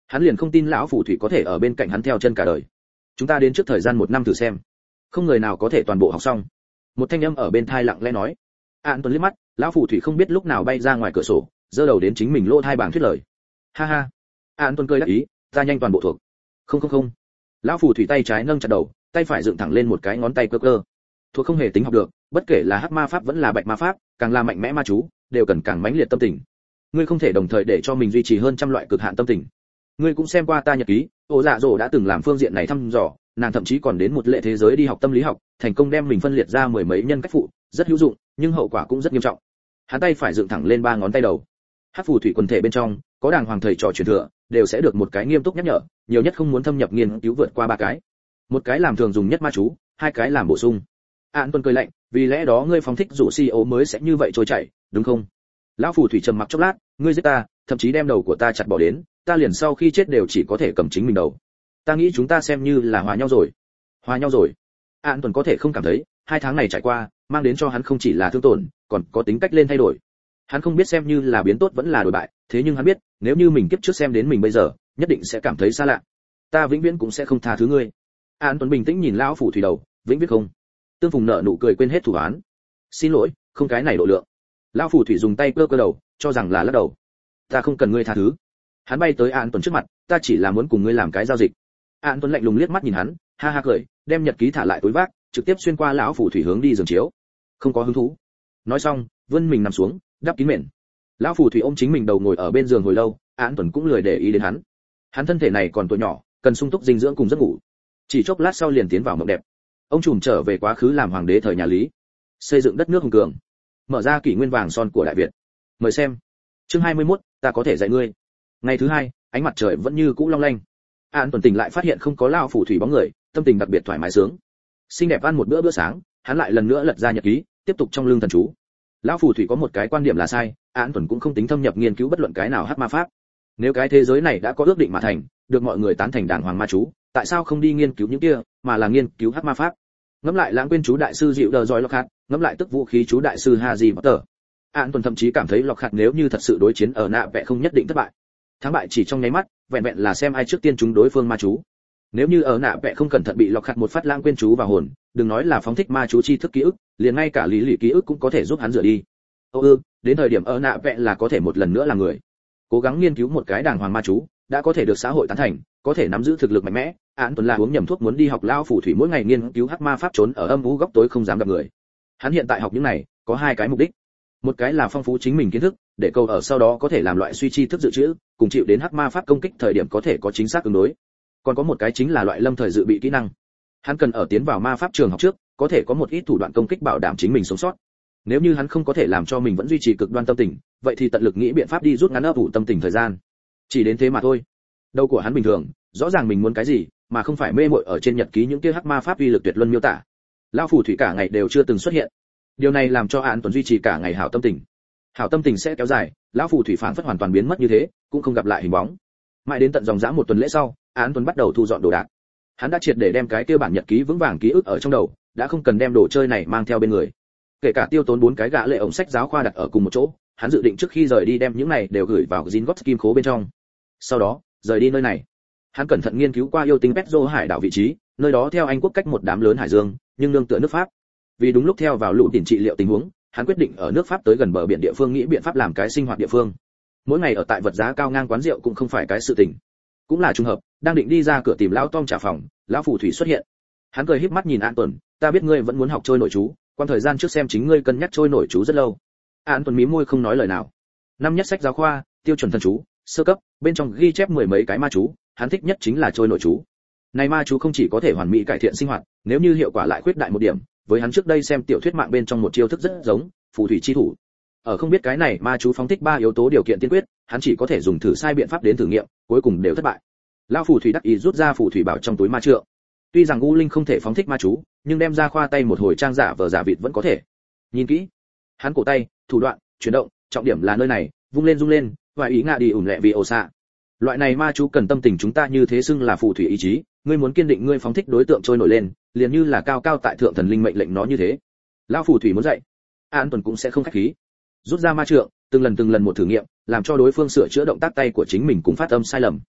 S1: Hắn liền không tin lão phù thủy có thể ở bên cạnh hắn theo chân cả đời. Chúng ta đến trước thời gian một năm thử xem. Không người nào có thể toàn bộ học xong. Một thanh âm ở bên tai lặng lẽ nói. An Tuấn liếc mắt, lão phù thủy không biết lúc nào bay ra ngoài cửa sổ, giơ đầu đến chính mình lỗ tai bảng thuyết lời. Ha ha. An Tuấn cười đáp ý, ta nhanh toàn bộ thuộc. Không không không. Lão phù thủy tay trái nâng chặt đầu, tay phải dựng thẳng lên một cái ngón tay cơ cơ. Thuộc không hề tính học được, bất kể là hắc ma pháp vẫn là bạch ma pháp, càng là mạnh mẽ ma chú, đều cần càng mãnh liệt tâm tình. Ngươi không thể đồng thời để cho mình duy trì hơn trăm loại cực hạn tâm tình. Ngươi cũng xem qua ta nhật ký, Ô Dạ Dỗ đã từng làm phương diện này thăm dò, nàng thậm chí còn đến một lệ thế giới đi học tâm lý học, thành công đem mình phân liệt ra mười mấy nhân cách phụ, rất hữu dụng, nhưng hậu quả cũng rất nghiêm trọng. Hắn tay phải dựng thẳng lên ba ngón tay đầu. Hắc phù thủy quần thể bên trong, có đàng hoàng thầy trò truyền thừa, đều sẽ được một cái nghiêm túc nhắc nhở, nhiều nhất không muốn thâm nhập nghiên cứu vượt qua ba cái. Một cái làm thường dùng nhất ma chú, hai cái làm bổ sung. An Tuân cười lạnh, vì lẽ đó ngươi phóng thích rủ si ố mới sẽ như vậy trôi chảy, đúng không? Lão phù thủy trầm mặc chốc lát, ngươi giết ta, thậm chí đem đầu của ta chặt bỏ đến, ta liền sau khi chết đều chỉ có thể cầm chính mình đầu. Ta nghĩ chúng ta xem như là hòa nhau rồi. Hòa nhau rồi. An Tuân có thể không cảm thấy, hai tháng này trải qua, mang đến cho hắn không chỉ là thương tổn, còn có tính cách lên thay đổi. Hắn không biết xem như là biến tốt vẫn là đổi bại, thế nhưng hắn biết, nếu như mình kiếp trước xem đến mình bây giờ, nhất định sẽ cảm thấy xa lạ. Ta vĩnh viễn cũng sẽ không tha thứ ngươi. An Tuấn bình tĩnh nhìn lão phù thủy đầu, vĩnh viễn không. Tương Phùng nở nụ cười quên hết thủ án. Xin lỗi, không cái này độ lượng. Lão phù thủy dùng tay cơ cơ đầu, cho rằng là lắc đầu. Ta không cần ngươi tha thứ. Hắn bay tới An Tuấn trước mặt, ta chỉ là muốn cùng ngươi làm cái giao dịch. An Tuấn lạnh lùng liếc mắt nhìn hắn, ha ha cười, đem nhật ký thả lại túi vác, trực tiếp xuyên qua lão phù thủy hướng đi giường chiếu. Không có hứng thú. Nói xong, vươn mình nằm xuống, đắp kín mền. Lão phù thủy ôm chính mình đầu ngồi ở bên giường hồi lâu, An Tuấn cũng lười để ý đến hắn. Hắn thân thể này còn tuổi nhỏ, cần sung túc dinh dưỡng cùng giấc ngủ. Chỉ chốc lát sau liền tiến vào mộng đẹp. Ông trùm trở về quá khứ làm hoàng đế thời nhà Lý, xây dựng đất nước hùng cường, mở ra kỷ nguyên vàng son của Đại Việt. Mời xem. Chương hai mươi mốt, ta có thể dạy ngươi. Ngày thứ hai, ánh mặt trời vẫn như cũ long lanh. An Tuấn tỉnh lại phát hiện không có lão phù thủy bóng người, tâm tình đặc biệt thoải mái sướng. Xinh đẹp ăn một bữa bữa sáng, hắn lại lần nữa lật ra nhật ký, tiếp tục trong lưng thần chú. Lão phù thủy có một cái quan điểm là sai, An Tuấn cũng không tính thâm nhập nghiên cứu bất luận cái nào hắc ma pháp. Nếu cái thế giới này đã có ước định mà thành, được mọi người tán thành đàng hoàng ma chú, tại sao không đi nghiên cứu những kia, mà là nghiên cứu hắc ma pháp? Ngẫm lại lãng quên chú đại sư dịu đờ giỏi Lockhart, ngẫm lại tức vũ khí chú đại sư Harry Potter. An Tuấn thậm chí cảm thấy Lockhart nếu như thật sự đối chiến ở nạ vẽ không nhất định thất bại. Thắng bại chỉ trong nháy mắt, vẹn vẹn là xem ai trước tiên trúng đối phương ma chú. Nếu như ở nạ vẽ không cẩn thận bị Lockhart một phát lãng quên chú vào hồn, đừng nói là phóng thích ma chú chi thức ký ức, liền ngay cả lý lì ký ức cũng có thể giúp hắn rửa đi. Ô ư, đến thời điểm ở nạ vẽ là có thể một lần nữa là người. Cố gắng nghiên cứu một cái đàng hoàng ma chú, đã có thể được xã hội tán thành, có thể nắm giữ thực lực mạnh mẽ. Án Tuấn là uống nhầm thuốc muốn đi học lao phù thủy mỗi ngày nghiên cứu hắc ma pháp trốn ở âm u góc tối không dám gặp người. Hắn hiện tại học những này, có hai cái mục đích. Một cái là phong phú chính mình kiến thức, để cầu ở sau đó có thể làm loại suy tri thức dự trữ, cùng chịu đến hắc ma pháp công kích thời điểm có thể có chính xác ứng đối. Còn có một cái chính là loại lâm thời dự bị kỹ năng. Hắn cần ở tiến vào ma pháp trường học trước, có thể có một ít thủ đoạn công kích bảo đảm chính mình sống sót. Nếu như hắn không có thể làm cho mình vẫn duy trì cực đoan tâm tình, vậy thì tận lực nghĩ biện pháp đi rút ngắn ấp ủ tâm tình thời gian. Chỉ đến thế mà thôi. Đầu của hắn bình thường, rõ ràng mình muốn cái gì, mà không phải mê mội ở trên nhật ký những kia hắc ma pháp uy lực tuyệt luân miêu tả. Lão phù thủy cả ngày đều chưa từng xuất hiện. Điều này làm cho An Tuấn duy trì cả ngày hảo tâm tình. Hảo tâm tình sẽ kéo dài, lão phù thủy phản phất hoàn toàn biến mất như thế, cũng không gặp lại hình bóng. Mãi đến tận dòng dã một tuần lễ sau, An Tuấn bắt đầu thu dọn đồ đạc. Hắn đã triệt để đem cái kia bản nhật ký vững vàng ký ức ở trong đầu, đã không cần đem đồ chơi này mang theo bên người. Kể cả tiêu tốn bốn cái gã lệ ổng sách giáo khoa đặt ở cùng một chỗ, hắn dự định trước khi rời đi đem những này đều gửi vào Gringotts kim khố bên trong. Sau đó, rời đi nơi này. Hắn cẩn thận nghiên cứu qua yêu tinh Petro hải đảo vị trí, nơi đó theo Anh quốc cách một đám lớn hải dương, nhưng nương tựa nước Pháp. Vì đúng lúc theo vào lũ tiền trị liệu tình huống, hắn quyết định ở nước Pháp tới gần bờ biển địa phương nghĩ biện pháp làm cái sinh hoạt địa phương. Mỗi ngày ở tại vật giá cao ngang quán rượu cũng không phải cái sự tình. Cũng là trùng hợp, đang định đi ra cửa tìm lão Tom trả phòng, lão phù thủy xuất hiện. Hắn cười híp mắt nhìn An Tuấn, ta biết ngươi vẫn muốn học trôi nổi chú, quan thời gian trước xem chính ngươi cân nhắc trôi nổi chú rất lâu. An Tuấn mím môi không nói lời nào. Năm nhất sách giáo khoa, tiêu chuẩn thần chú, sơ cấp, bên trong ghi chép mười mấy cái ma chú, hắn thích nhất chính là trôi nổi chú. Này ma chú không chỉ có thể hoàn mỹ cải thiện sinh hoạt, nếu như hiệu quả lại khuyết đại một điểm, với hắn trước đây xem tiểu thuyết mạng bên trong một chiêu thức rất giống, phù thủy chi thủ. Ở không biết cái này ma chú phóng thích ba yếu tố điều kiện tiên quyết, hắn chỉ có thể dùng thử sai biện pháp đến thử nghiệm, cuối cùng đều thất bại. Lão phù thủy đắc ý rút ra phù thủy bảo trong túi ma trượng. Tuy rằng U Linh không thể phóng thích ma chú, nhưng đem ra khoa tay một hồi trang giả vờ giả vịt vẫn có thể. Nhìn kỹ, hắn cổ tay, thủ đoạn, chuyển động, trọng điểm là nơi này, vung lên rung lên, và ý ngạ đi ủn lẹ vì ồ xạ. Loại này ma chú cần tâm tình chúng ta như thế xưng là phù thủy ý chí, ngươi muốn kiên định ngươi phóng thích đối tượng trôi nổi lên, liền như là cao cao tại thượng thần linh mệnh lệnh nó như thế. Lão phù thủy muốn dạy, An Tuấn cũng sẽ không khách khí. Rút ra ma trượng, từng lần từng lần một thử nghiệm, làm cho đối phương sửa chữa động tác tay của chính mình cũng phát âm sai lầm.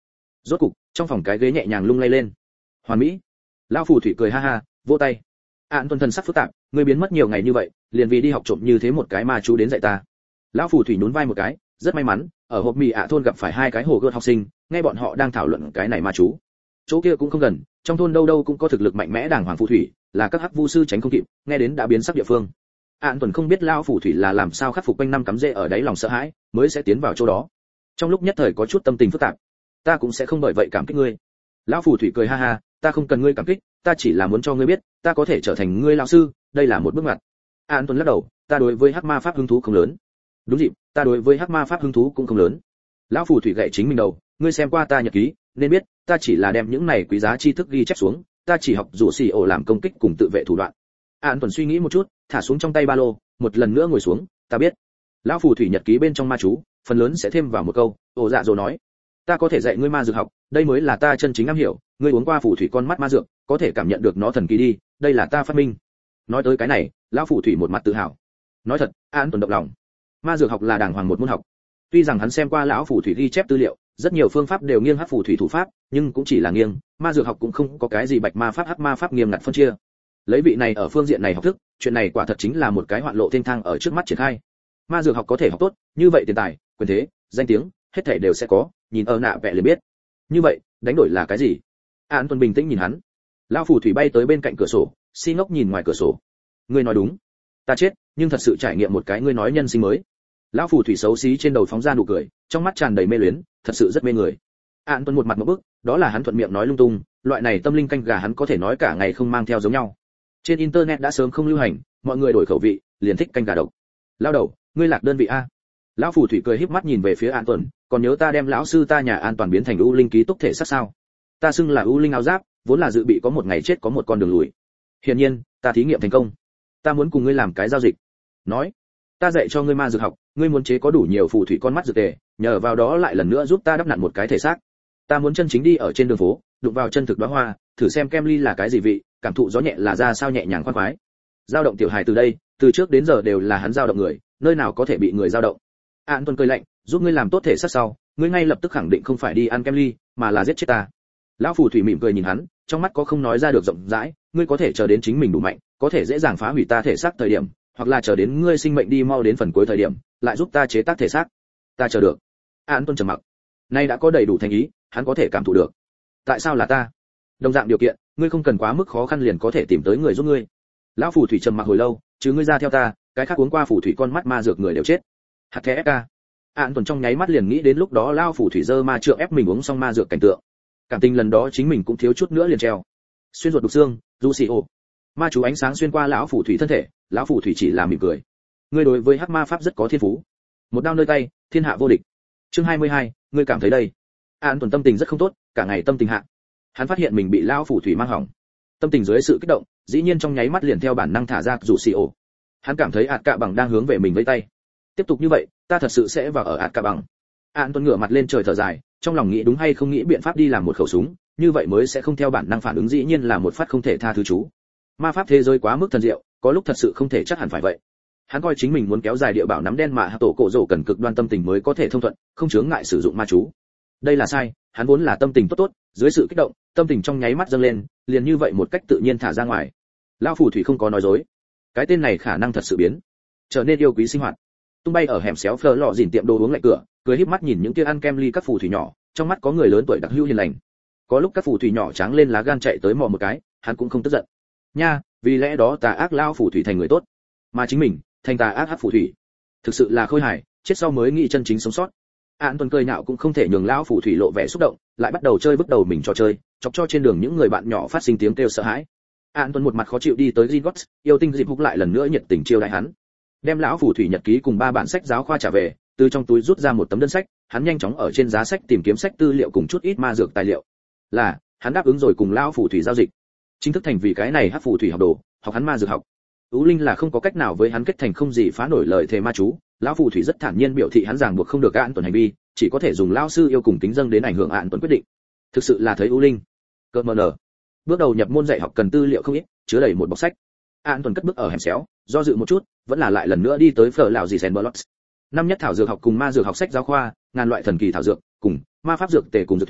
S1: Rốt cục trong phòng cái ghế nhẹ nhàng lung lay lên. Hoàn mỹ. Lão phù thủy cười ha ha, vỗ tay. Án tuần thần sắc phức tạp, ngươi biến mất nhiều ngày như vậy, liền vì đi học trộm như thế một cái ma chú đến dạy ta. Lão phù thủy nhún vai một cái, rất may mắn, ở hộp mì ạ thôn gặp phải hai cái hồ gươm học sinh, nghe bọn họ đang thảo luận cái này ma chú. Chỗ kia cũng không gần, trong thôn đâu đâu cũng có thực lực mạnh mẽ đàng hoàng phù thủy, là các hắc vu sư tránh không kịp, nghe đến đã biến sắc địa phương. Án tuần không biết lão phù thủy là làm sao khắc phục quanh năm cắm rễ ở đáy lòng sợ hãi, mới sẽ tiến vào chỗ đó. Trong lúc nhất thời có chút tâm tình phức tạp. Ta cũng sẽ không bởi vậy cảm kích ngươi. Lão phù thủy cười ha ha, ta không cần ngươi cảm kích, ta chỉ là muốn cho ngươi biết, ta có thể trở thành ngươi lão sư, đây là một bước ngoặt. An Tuấn lắc đầu, ta đối với hắc ma pháp hứng thú không lớn. Đúng dịp, ta đối với hắc ma pháp hứng thú cũng không lớn. Lão phù thủy gậy chính mình đầu, ngươi xem qua ta nhật ký, nên biết, ta chỉ là đem những này quý giá tri thức ghi chép xuống, ta chỉ học rủ xì ổ làm công kích cùng tự vệ thủ đoạn. An Tuấn suy nghĩ một chút, thả xuống trong tay ba lô, một lần nữa ngồi xuống, ta biết. Lão phù thủy nhật ký bên trong ma chú, phần lớn sẽ thêm vào một câu, ổ dạ rồi nói, ta có thể dạy ngươi ma dược học, đây mới là ta chân chính am hiểu, ngươi uống qua phù thủy con mắt ma dược, có thể cảm nhận được nó thần kỳ đi, đây là ta phát minh. Nói tới cái này, lão phù thủy một mặt tự hào. Nói thật, An Tuấn động lòng. Ma dược học là đàng hoàng một môn học. Tuy rằng hắn xem qua lão phù thủy ghi chép tư liệu, rất nhiều phương pháp đều nghiêng hắc phù thủy thủ pháp, nhưng cũng chỉ là nghiêng, ma dược học cũng không có cái gì bạch ma pháp hắc ma pháp nghiêm ngặt phân chia. Lấy vị này ở phương diện này học thức, chuyện này quả thật chính là một cái hoạn lộ thiên thang ở trước mắt triển khai. Ma dược học có thể học tốt, như vậy tiền tài, quyền thế, danh tiếng, hết thảy đều sẽ có, nhìn ở nạ vẽ liền biết. Như vậy, đánh đổi là cái gì? An Tuấn bình tĩnh nhìn hắn. Lão phù thủy bay tới bên cạnh cửa sổ, si ngốc nhìn ngoài cửa sổ. Ngươi nói đúng, ta chết, nhưng thật sự trải nghiệm một cái ngươi nói nhân sinh mới. Lão phù thủy xấu xí trên đầu phóng ra nụ cười, trong mắt tràn đầy mê luyến, thật sự rất mê người. An Tuấn một mặt ngộp bức, đó là hắn thuận miệng nói lung tung, loại này tâm linh canh gà hắn có thể nói cả ngày không mang theo giống nhau. Trên internet đã sớm không lưu hành, mọi người đổi khẩu vị, liền thích canh gà độc. Lão đầu, ngươi lạc đơn vị a? Lão phù thủy cười híp mắt nhìn về phía An Tuấn, còn nhớ ta đem lão sư ta nhà an toàn biến thành u linh ký túc thể xác sao? Ta xưng là u linh áo giáp, vốn là dự bị có một ngày chết có một con đường lùi. Hiển nhiên, ta thí nghiệm thành công. Ta muốn cùng ngươi làm cái giao dịch. Nói, ta dạy cho ngươi ma dược học, ngươi muốn chế có đủ nhiều phù thủy con mắt dược tề, nhờ vào đó lại lần nữa giúp ta đắp nặn một cái thể xác. Ta muốn chân chính đi ở trên đường phố, đụng vào chân thực đóa hoa, thử xem kem ly là cái gì vị, cảm thụ gió nhẹ là ra sao nhẹ nhàng khoan khoái. Dao động tiểu hài từ đây, từ trước đến giờ đều là hắn dao động người, nơi nào có thể bị người dao động. An Tuấn cười lạnh, giúp ngươi làm tốt thể xác sau, ngươi ngay lập tức khẳng định không phải đi ăn kem ly, mà là giết chết ta. Lão phù thủy mỉm cười nhìn hắn, trong mắt có không nói ra được rộng rãi, ngươi có thể chờ đến chính mình đủ mạnh, có thể dễ dàng phá hủy ta thể xác thời điểm, hoặc là chờ đến ngươi sinh mệnh đi mau đến phần cuối thời điểm, lại giúp ta chế tác thể xác. Ta chờ được. An Tuấn trầm mặc. Nay đã có đầy đủ thành ý, hắn có thể cảm thụ được. Tại sao là ta? Đồng dạng điều kiện, ngươi không cần quá mức khó khăn liền có thể tìm tới người giúp ngươi. Lão phù thủy trầm mặc hồi lâu, chứ ngươi ra theo ta, cái khác uống qua phù thủy con mắt ma dược người đều chết. Hạt the ép ca. An Tuấn trong nháy mắt liền nghĩ đến lúc đó lão phù thủy dơ ma trượng ép mình uống xong ma dược cảnh tượng. Cảm tình lần đó chính mình cũng thiếu chút nữa liền treo. Xuyên ruột đục xương, Lucio. Ma chú ánh sáng xuyên qua lão phù thủy thân thể, lão phù thủy chỉ là mỉm cười. Ngươi đối với hắc ma pháp rất có thiên phú. Một đao nơi tay, thiên hạ vô địch. Chương hai mươi hai, ngươi cảm thấy đây. An Tuấn tâm tình rất không tốt, cả ngày tâm tình hạ. Hắn phát hiện mình bị lão phù thủy mang hỏng. Tâm tình dưới sự kích động, dĩ nhiên trong nháy mắt liền theo bản năng thả ra Lucio. Hắn cảm thấy ạt cạ bằng đang hướng về mình với tay. Tiếp tục như vậy, ta thật sự sẽ vào ở ạt cạ bằng. An Tuấn ngửa mặt lên trời thở dài, trong lòng nghĩ đúng hay không nghĩ biện pháp đi làm một khẩu súng, như vậy mới sẽ không theo bản năng phản ứng dĩ nhiên là một phát không thể tha thứ chú. Ma pháp thế giới quá mức thần diệu, có lúc thật sự không thể chắc hẳn phải vậy. Hắn coi chính mình muốn kéo dài địa bảo nắm đen mà tổ cổ rổ cần cực đoan tâm tình mới có thể thông thuận, không chướng ngại sử dụng ma chú. Đây là sai, hắn vốn là tâm tình tốt tốt, dưới sự kích động, tâm tình trong nháy mắt dâng lên, liền như vậy một cách tự nhiên thả ra ngoài. Lão phù thủy không có nói dối. Cái tên này khả năng thật sự biến, trở nên yêu quý sinh hoạt. Tung bay ở hẻm xéo phờ lọ dỉn tiệm đồ uống lạnh cửa, cười híp mắt nhìn những kia ăn kem ly các phù thủy nhỏ, trong mắt có người lớn tuổi đặc hữu hiền lành. Có lúc các phù thủy nhỏ tráng lên lá gan chạy tới mò một cái, hắn cũng không tức giận. Nha, vì lẽ đó tà ác lao phù thủy thành người tốt, mà chính mình thành tà ác hắc phù thủy. Thực sự là khôi hài, chết sau mới nghĩ chân chính sống sót. An Tuấn cười nhạo cũng không thể nhường lão phù thủy lộ vẻ xúc động, lại bắt đầu chơi bước đầu mình trò chơi, chọc cho trên đường những người bạn nhỏ phát sinh tiếng kêu sợ hãi. An Tuấn một mặt khó chịu đi tới Gringotts, yêu tinh dịp húc lại lần nữa nhiệt tình chiêu đãi hắn. Đem lão phù thủy nhật ký cùng ba bản sách giáo khoa trả về, từ trong túi rút ra một tấm đơn sách, hắn nhanh chóng ở trên giá sách tìm kiếm sách tư liệu cùng chút ít ma dược tài liệu. Là, hắn đáp ứng rồi cùng lão phù thủy giao dịch, chính thức thành vì cái này hắc phù thủy học đồ, học hắn ma dược học. Ú Linh là không có cách nào với hắn kết thành không gì phá nổi lời thề ma chú, lão phù thủy rất thản nhiên biểu thị hắn ràng buộc không được An Tuấn hành vi, chỉ có thể dùng lão sư yêu cùng kính dâng đến ảnh hưởng An Tuấn quyết định. Thực sự là thấy Ú Linh. Cơ mờ nở. Bước đầu nhập môn dạy học cần tư liệu không ít, chứa đầy một bọc sách. An Tuấn cất bước ở hẻm xéo, do dự một chút, vẫn là lại lần nữa đi tới phở lão gì sen blocks. Năm nhất thảo dược học cùng ma dược học sách giáo khoa, ngàn loại thần kỳ thảo dược, cùng ma pháp dược tề cùng dược thủy,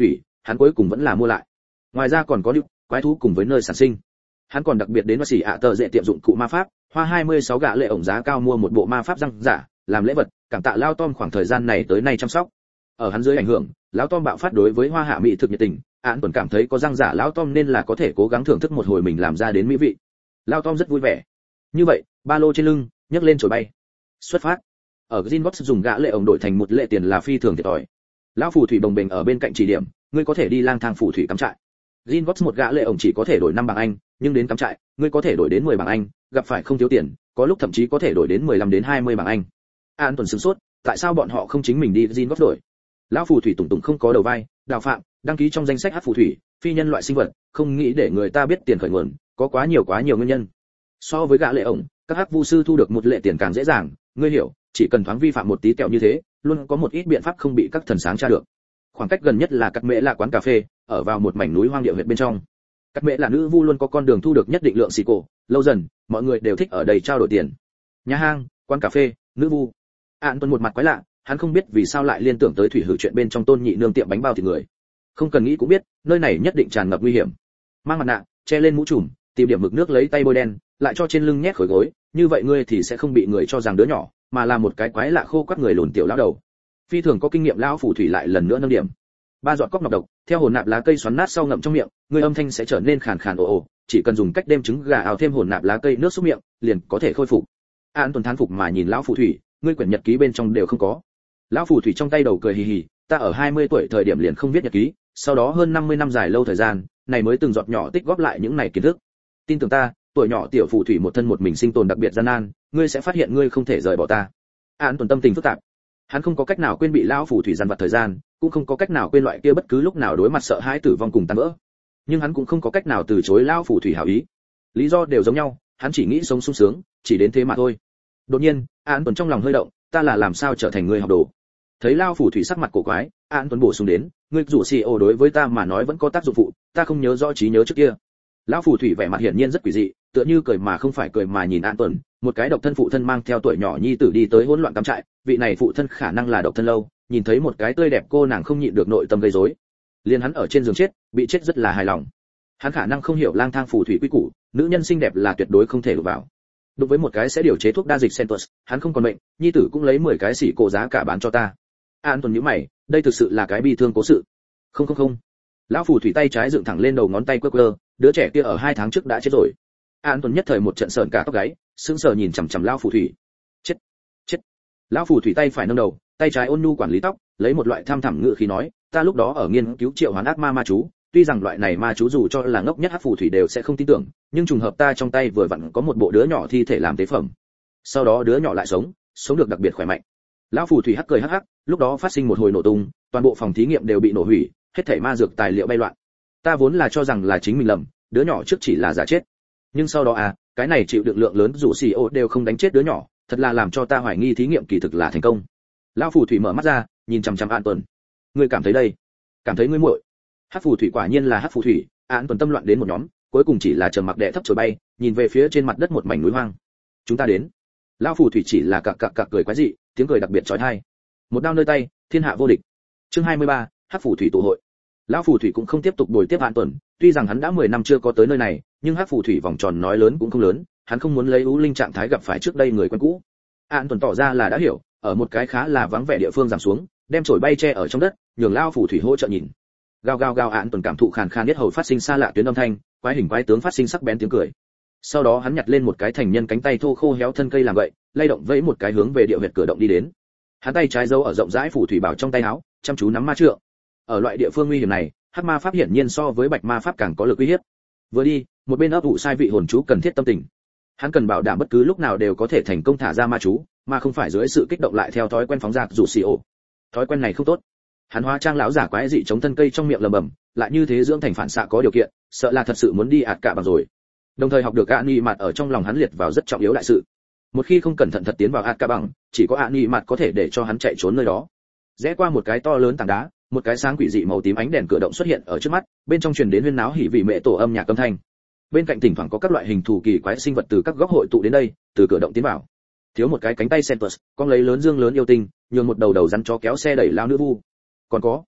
S1: hắn cuối cùng vẫn là mua lại. Ngoài ra còn có điệu, quái thú cùng với nơi sản sinh. Hắn còn đặc biệt đến và xỉ ạ tờ dễ tiệm dụng cụ ma pháp, hoa hai mươi sáu gạ lệ ổng giá cao mua một bộ ma pháp răng giả, làm lễ vật, cảm tạ Lao Tom khoảng thời gian này tới nay chăm sóc. Ở hắn dưới ảnh hưởng, lão Tom bạo phát đối với hoa hạ mỹ thực nhiệt tình, án tuần cảm thấy có răng giả lão Tom nên là có thể cố gắng thưởng thức một hồi mình làm ra đến mỹ vị. Lao Tom rất vui vẻ. Như vậy, ba lô trên lưng, nhấc lên trồi bay. Xuất phát. Ở Greenbox dùng gã lệ ổng đổi thành một lệ tiền là phi thường thiệt thòi. Lão phù thủy bồng bềnh ở bên cạnh chỉ điểm, ngươi có thể đi lang thang phù thủy cắm trại. Greenbox một gã lệ ổng chỉ có thể đổi năm bảng Anh, nhưng đến cắm trại, ngươi có thể đổi đến mười bảng Anh, gặp phải không thiếu tiền, có lúc thậm chí có thể đổi đến mười lăm đến hai mươi bảng Anh. An tuần sửng sốt, tại sao bọn họ không chính mình đi Greenbox đổi? Lão phù thủy tùng tùng không có đầu vai, đào phạm, đăng ký trong danh sách hắc phù thủy, phi nhân loại sinh vật, không nghĩ để người ta biết tiền khởi nguồn, có quá nhiều quá nhiều nguyên nhân. So với gã lệ ổng, các hắc vu sư thu được một lệ tiền càng dễ dàng, ngươi hiểu, chỉ cần thoáng vi phạm một tí kẹo như thế, luôn có một ít biện pháp không bị các thần sáng tra được. Khoảng cách gần nhất là Cắt Mễ là quán cà phê, ở vào một mảnh núi hoang địa huyệt bên trong. Cắt Mễ là nữ vu luôn có con đường thu được nhất định lượng xì cổ, lâu dần, mọi người đều thích ở đây trao đổi tiền. Nhà hàng, quán cà phê, nữ vu. Án tuần một mặt quái lạ, hắn không biết vì sao lại liên tưởng tới thủy hử chuyện bên trong Tôn Nhị nương tiệm bánh bao thịt người. Không cần nghĩ cũng biết, nơi này nhất định tràn ngập nguy hiểm. Mang mặt nạ, che lên mũ trùm, tìm điểm mực nước lấy tay bôi đen, lại cho trên lưng nhét khối gối, như vậy ngươi thì sẽ không bị người cho rằng đứa nhỏ, mà là một cái quái lạ khô quắt người lùn tiểu lão đầu. Phi thường có kinh nghiệm lão phù thủy lại lần nữa nâng điểm. Ba giọt cóc nọc độc, theo hồn nạp lá cây xoắn nát sau ngậm trong miệng, người âm thanh sẽ trở nên khàn khàn ồ ồ, chỉ cần dùng cách đêm trứng gà ào thêm hồn nạp lá cây nước xúc miệng, liền có thể khôi phục. An tuần thán phục mà nhìn lão phù thủy, ngươi quyển nhật ký bên trong đều không có. Lão phù thủy trong tay đầu cười hì hì, ta ở hai mươi tuổi thời điểm liền không viết nhật ký, sau đó hơn năm mươi năm dài lâu thời gian, này mới từng giọt nhỏ tích góp lại những này kiến thức. Tin tưởng ta, tuổi nhỏ tiểu phù thủy một thân một mình sinh tồn đặc biệt gian nan, ngươi sẽ phát hiện ngươi không thể rời bỏ ta. An tuần tâm tình phức tạp, hắn không có cách nào quên bị lão phù thủy dằn vặt thời gian, cũng không có cách nào quên loại kia bất cứ lúc nào đối mặt sợ hãi tử vong cùng tan vỡ, nhưng hắn cũng không có cách nào từ chối lão phù thủy hảo ý. Lý do đều giống nhau, hắn chỉ nghĩ sống sung sướng, chỉ đến thế mà thôi. Đột nhiên, An tuần trong lòng hơi động, ta là làm sao trở thành người học đồ? Thấy lão phù thủy sắc mặt cổ quái, An tuần bổ sung đến, ngươi rủ xì ô đối với ta mà nói vẫn có tác dụng phụ, ta không nhớ rõ trí nhớ trước kia. Lão phù thủy vẻ mặt hiển nhiên rất quỷ dị, tựa như cười mà không phải cười mà nhìn An tuần, một cái độc thân phụ thân mang theo tuổi nhỏ nhi tử đi tới hỗn loạn cắm trại, vị này phụ thân khả năng là độc thân lâu, nhìn thấy một cái tươi đẹp cô nàng không nhịn được nội tâm gây rối. Liên hắn ở trên giường chết, bị chết rất là hài lòng. Hắn khả năng không hiểu lang thang phù thủy quy củ, nữ nhân xinh đẹp là tuyệt đối không thể đụng vào. Đối với một cái sẽ điều chế thuốc đa dịch Centus, hắn không còn mệnh, nhi tử cũng lấy mười cái xỉ cổ giá cả bán cho ta. An tuần nhíu mày, đây thực sự là cái bi thương cố sự. Không không không. Lão phù thủy tay trái dựng thẳng lên đầu ngón tay quơ quơ, đứa trẻ kia ở hai tháng trước đã chết rồi. An tuần nhất thời một trận sờn cả tóc gáy, sững sờ nhìn chằm chằm lão phù thủy. Chết, chết. Lão phù thủy tay phải nâng đầu, tay trái ôn nhu quản lý tóc, lấy một loại tham thẳm ngữ khí nói, ta lúc đó ở nghiên cứu triệu hoán ác ma ma chú, tuy rằng loại này ma chú dù cho là ngốc nhất hắc phù thủy đều sẽ không tin tưởng, nhưng trùng hợp ta trong tay vừa vặn có một bộ đứa nhỏ thi thể làm tế phẩm. Sau đó đứa nhỏ lại sống, sống được đặc biệt khỏe mạnh. Lão phù thủy hắc cười hắc hắc, lúc đó phát sinh một hồi nổ tung, toàn bộ phòng thí nghiệm đều bị nổ hủy, hết thảy ma dược tài liệu bay loạn. Ta vốn là cho rằng là chính mình lầm, đứa nhỏ trước chỉ là giả chết. Nhưng sau đó à, cái này chịu đựng lượng lớn rủ xì ô đều không đánh chết đứa nhỏ, thật là làm cho ta hoài nghi thí nghiệm kỳ thực là thành công. Lão phù thủy mở mắt ra, nhìn chằm chằm An tuần. Ngươi cảm thấy đây? Cảm thấy ngươi muội? Hắc phù thủy quả nhiên là hắc phù thủy. An tuần tâm loạn đến một nhóm, cuối cùng chỉ là trầm mặc đè thấp trồi bay, nhìn về phía trên mặt đất một mảnh núi hoang. Chúng ta đến. Lão phù thủy chỉ là cặc cặc cặc cười quái dị, tiếng cười đặc biệt chói tai. Một đao nơi tay, thiên hạ vô địch. Chương hai mươi ba, hắc phù thủy tụ hội. Lão phù thủy cũng không tiếp tục bồi tiếp An tuần, tuy rằng hắn đã mười năm chưa có tới nơi này, nhưng hắc phù thủy vòng tròn nói lớn cũng không lớn, hắn không muốn lấy ưu linh trạng thái gặp phải trước đây người quen cũ. An tuần tỏ ra là đã hiểu, ở một cái khá là vắng vẻ địa phương giảm xuống, đem chổi bay che ở trong đất, nhường lão phù thủy hỗ trợ nhìn. Gào gào gào, An tuần cảm thụ khàn khàn nhất hầu phát sinh xa lạ tuyến âm thanh, quái hình quái tướng phát sinh sắc bén tiếng cười. Sau đó hắn nhặt lên một cái thành nhân cánh tay thô khô héo thân cây làm vậy, lay động vẫy một cái hướng về địa huyệt cửa động đi đến. Hắn tay trái giấu ở rộng rãi phù thủy bảo trong tay áo, chăm chú nắm ma trượng. Ở loại địa phương nguy hiểm này, hắc ma pháp hiển nhiên so với bạch ma pháp càng có lực uy hiếp. Vừa đi, một bên ấp ủ sai vị hồn chú cần thiết tâm tình. Hắn cần bảo đảm bất cứ lúc nào đều có thể thành công thả ra ma chú, mà không phải dưới sự kích động lại theo thói quen phóng ra rủ xì ổ. Thói quen này không tốt. Hắn hóa trang lão giả quái dị chống thân cây trong miệng lầm bầm, lại như thế dưỡng thành phản xạ có điều kiện, sợ là thật sự muốn đi ạt cả bằng rồi. Đồng thời học được ạ nhị mặt ở trong lòng hắn liệt vào rất trọng yếu đại sự. Một khi không cẩn thận thật tiến vào ạt cả bằng, chỉ có ạ nhị mặt có thể để cho hắn chạy trốn nơi đó. Rẽ qua một cái to lớn tảng đá, một cái sáng quỷ dị màu tím ánh đèn cửa động xuất hiện ở trước mắt, bên trong truyền đến huyên náo hỉ vị mẹ tổ âm nhạc âm thanh. Bên cạnh thỉnh thoảng có các loại hình thù kỳ quái sinh vật từ các góc hội tụ đến đây, từ cửa động tiến vào. Thiếu một cái cánh tay Centus, con lấy lớn dương lớn yêu tinh, nhường một đầu đầu rắn chó kéo xe đẩy lao nữ vu. Còn có,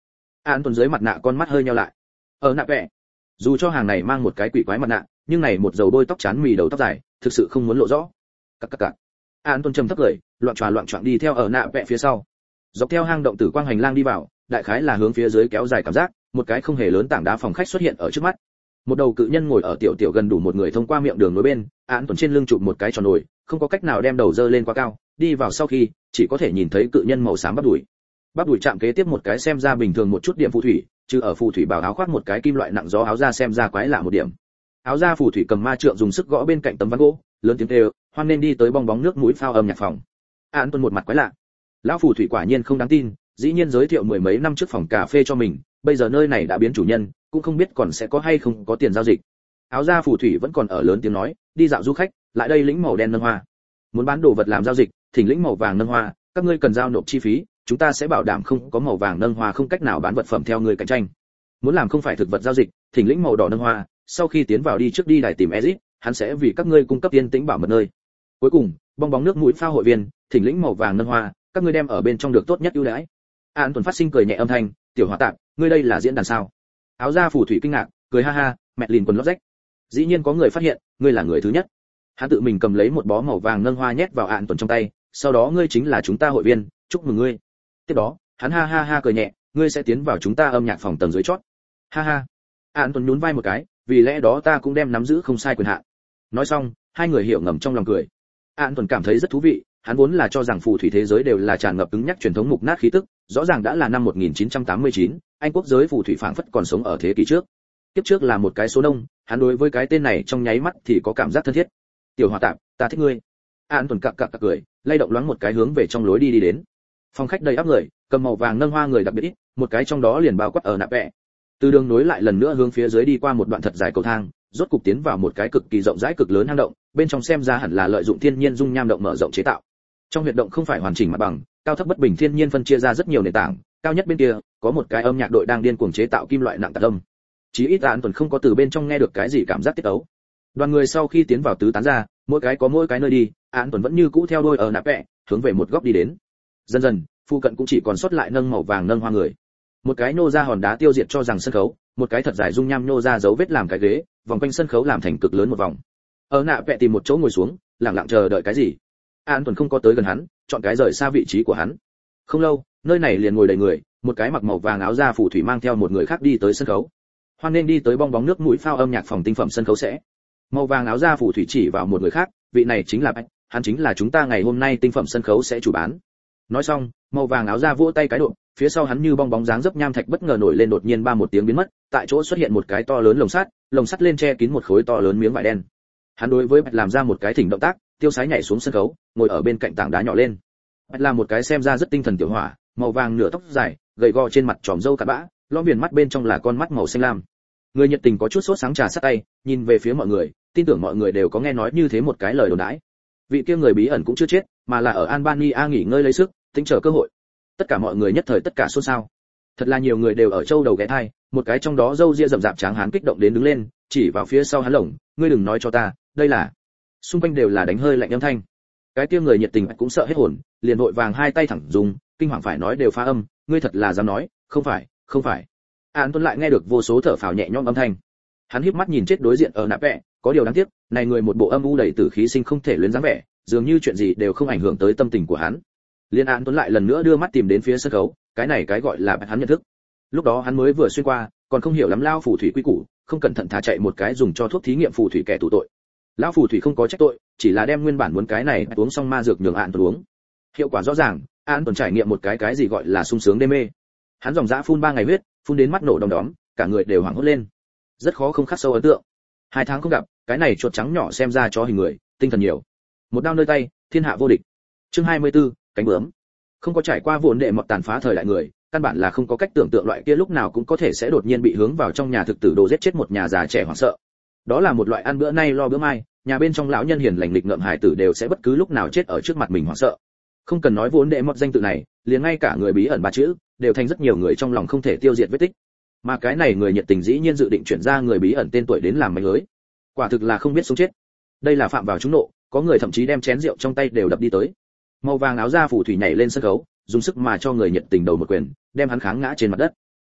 S1: An tuần dưới mặt nạ con mắt hơi nheo lại. Ở nạ vẽ, dù cho hàng này mang một cái quỷ quái mặt nạ, nhưng này một dầu đôi tóc chán mì đầu tóc dài, thực sự không muốn lộ rõ. Cặc cặc cặc. An tuần trầm thấp cười, loạn tròa loạn choạng đi theo ở nạ vẽ phía sau. Dọc theo hang động tử quang hành lang đi vào, đại khái là hướng phía dưới kéo dài cảm giác, một cái không hề lớn tảng đá phòng khách xuất hiện ở trước mắt. Một đầu cự nhân ngồi ở tiểu tiểu gần đủ một người thông qua miệng đường nối bên, An tuần trên lưng chụp một cái tròn nồi, không có cách nào đem đầu dơ lên quá cao, đi vào sau khi, chỉ có thể nhìn thấy cự nhân màu xám bắp đùi. Bắp đùi chạm kế tiếp một cái xem ra bình thường một chút điểm phù thủy, chứ ở phù thủy bảo áo khoác một cái kim loại nặng gió áo da xem ra quái lạ một điểm. Áo da phù thủy cầm ma trượng dùng sức gõ bên cạnh tấm ván gỗ, lớn tiếng kêu, hoan nên đi tới bong bóng nước mũi phao âm nhạc phòng. An tuần một mặt quái lạ. Lão phù thủy quả nhiên không đáng tin, dĩ nhiên giới thiệu mười mấy năm trước phòng cà phê cho mình, bây giờ nơi này đã biến chủ nhân, cũng không biết còn sẽ có hay không có tiền giao dịch. Áo da phù thủy vẫn còn ở lớn tiếng nói, đi dạo du khách, lại đây lĩnh màu đen nâng hoa. Muốn bán đồ vật làm giao dịch, thỉnh lĩnh màu vàng nâng hoa, các ngươi cần giao nộp chi phí, chúng ta sẽ bảo đảm không có màu vàng nâng hoa không cách nào bán vật phẩm theo người cạnh tranh. Muốn làm không phải thực vật giao dịch, thỉnh lĩnh màu đỏ nâng hoa, sau khi tiến vào đi trước đi đài tìm Ezit, hắn sẽ vì các ngươi cung cấp yên tĩnh bảo mật nơi. Cuối cùng, bong bóng nước mũi phao hội viên, thỉnh lĩnh màu vàng nâng hoa, các ngươi đem ở bên trong được tốt nhất ưu đãi. An tuần phát sinh cười nhẹ âm thanh, tiểu hòa tạm, ngươi đây là diễn đàn sao? Áo da phù thủy kinh ngạc, cười ha ha, mẹ lìn quần lót rách. Dĩ nhiên có người phát hiện, ngươi là người thứ nhất. Hắn tự mình cầm lấy một bó màu vàng nâng hoa nhét vào An tuần trong tay, sau đó ngươi chính là chúng ta hội viên, chúc mừng ngươi. Tiếp đó, hắn ha ha ha cười nhẹ, ngươi sẽ tiến vào chúng ta âm nhạc phòng tầng dưới chót. Ha ha. An tuần nhún vai một cái, vì lẽ đó ta cũng đem nắm giữ không sai quyền hạn. Nói xong, hai người hiểu ngầm trong lòng cười. An tuần cảm thấy rất thú vị, hắn vốn là cho rằng phù thủy thế giới đều là tràn ngập cứng nhắc truyền thống mục nát khí tức, rõ ràng đã là năm một nghìn chín trăm tám mươi chín, Anh quốc giới phù thủy phảng phất còn sống ở thế kỷ trước. Kiếp trước là một cái số đông, hắn đối với cái tên này trong nháy mắt thì có cảm giác thân thiết. Tiểu hòa tạm, ta thích ngươi. An tuần cặc cặc cặc cười, lay động loáng một cái hướng về trong lối đi đi đến. Phòng khách đầy ắp người, cầm màu vàng nâng hoa người đặc biệt ít, một cái trong đó liền bao quát ở nạp vẽ. Từ đường nối lại lần nữa hướng phía dưới đi qua một đoạn thật dài cầu thang, rốt cục tiến vào một cái cực kỳ rộng rãi cực lớn hang động, bên trong xem ra hẳn là lợi dụng thiên nhiên dung nham động mở rộng chế tạo. Trong huyệt động không phải hoàn chỉnh mặt bằng, cao thấp bất bình thiên nhiên phân chia ra rất nhiều nền tảng, cao nhất bên kia có một cái âm nhạc đội đang điên cuồng chế tạo kim loại nặng tạc âm. Chí ít An tuần không có từ bên trong nghe được cái gì cảm giác tiết tấu. Đoàn người sau khi tiến vào tứ tán ra, mỗi cái có mỗi cái nơi đi, An tuần vẫn như cũ theo đuôi ở nạp vẽ, hướng về một góc đi đến. Dần dần, phụ cận cũng chỉ còn sót lại nâng màu vàng nâng hoa người. Một cái nô ra hòn đá tiêu diệt cho rằng sân khấu, một cái thật dài dung nham nô ra dấu vết làm cái ghế, vòng quanh sân khấu làm thành cực lớn một vòng. Ở nạ vẽ tìm một chỗ ngồi xuống, lặng lặng chờ đợi cái gì. An tuần không có tới gần hắn, chọn cái rời xa vị trí của hắn. Không lâu, nơi này liền ngồi đầy người, một cái mặc màu vàng áo da phù thủy mang theo một người khác đi tới sân khấu. Hoan nên đi tới bong bóng nước mũi phao âm nhạc phòng tinh phẩm sân khấu sẽ. Màu vàng áo da phù thủy chỉ vào một người khác, vị này chính là Bạch, hắn chính là chúng ta ngày hôm nay tinh phẩm sân khấu sẽ chủ bán. Nói xong, màu vàng áo da vỗ tay cái độ, phía sau hắn như bong bóng dáng dấp nham thạch bất ngờ nổi lên đột nhiên ba một tiếng biến mất, tại chỗ xuất hiện một cái to lớn lồng sắt, lồng sắt lên che kín một khối to lớn miếng vải đen. Hắn đối với Bạch làm ra một cái thỉnh động tác, tiêu sái nhảy xuống sân khấu, ngồi ở bên cạnh tảng đá nhỏ lên. Bạch là một cái xem ra rất tinh thần tiểu hỏa, màu vàng nửa tóc dài, gầy gò trên mặt tròm râu cặn bã, lõm viền mắt bên trong là con mắt màu xanh lam. Người nhiệt tình có chút sốt sáng trà sát tay, nhìn về phía mọi người, tin tưởng mọi người đều có nghe nói như thế một cái lời đồn đãi. Vị kia người bí ẩn cũng chưa chết, mà là ở Albania nghỉ ngơi lấy sức, tính chờ cơ hội. Tất cả mọi người nhất thời tất cả xôn xao. Thật là nhiều người đều ở châu đầu ghé thai, một cái trong đó râu ria rậm rạp tráng hán kích động đến đứng lên, chỉ vào phía sau hắn lồng, ngươi đừng nói cho ta, đây là. Xung quanh đều là đánh hơi lạnh âm thanh. Cái kia người nhiệt tình cũng sợ hết hồn, liền vội vàng hai tay thẳng dùng, kinh hoàng phải nói đều phá âm, ngươi thật là dám nói, không phải, không phải. An Tuấn lại nghe được vô số thở phào nhẹ nhõm âm thanh. Hắn híp mắt nhìn chết đối diện ở nạp vẽ, có điều đáng tiếc, này người một bộ âm u đầy tử khí sinh không thể luyến dáng vẻ, dường như chuyện gì đều không ảnh hưởng tới tâm tình của hắn. Liên An Tuấn lại lần nữa đưa mắt tìm đến phía sân khấu, cái này cái gọi là hắn nhận thức. Lúc đó hắn mới vừa xuyên qua, còn không hiểu lắm lao phù thủy quy củ, không cẩn thận thả chạy một cái dùng cho thuốc thí nghiệm phù thủy kẻ tù tội. Lão phù thủy không có trách tội, chỉ là đem nguyên bản muốn cái này uống xong ma dược nhường An Tuấn uống. Hiệu quả rõ ràng, An Tuấn trải nghiệm một cái cái gì gọi là sung sướng đê mê. Hắn dòng dã phun ba ngày huyết, phun đến mắt nổ đom đóm, cả người đều hoảng hốt lên. Rất khó không khắc sâu ấn tượng. Hai tháng không gặp, cái này chuột trắng nhỏ xem ra cho hình người, tinh thần nhiều. Một đao nơi tay, thiên hạ vô địch. Chương hai mươi tư, cánh bướm. Không có trải qua vụn đệ mọt tàn phá thời đại người, căn bản là không có cách tưởng tượng loại kia lúc nào cũng có thể sẽ đột nhiên bị hướng vào trong nhà thực tử đồ giết chết một nhà già trẻ hoảng sợ. Đó là một loại ăn bữa nay lo bữa mai, nhà bên trong lão nhân hiền lành lịch ngợm hài tử đều sẽ bất cứ lúc nào chết ở trước mặt mình hoảng sợ. Không cần nói vốn đệ mọt danh tự này, liền ngay cả người bí ẩn ba chữ, đều thành rất nhiều người trong lòng không thể tiêu diệt vết tích. Mà cái này người nhiệt tình dĩ nhiên dự định chuyển ra người bí ẩn tên tuổi đến làm mánh lưới. Quả thực là không biết sống chết. Đây là phạm vào trúng nộ, có người thậm chí đem chén rượu trong tay đều đập đi tới. Màu vàng áo da phù thủy nhảy lên sân khấu, dùng sức mà cho người nhiệt tình đầu một quyền, đem hắn kháng ngã trên mặt đất.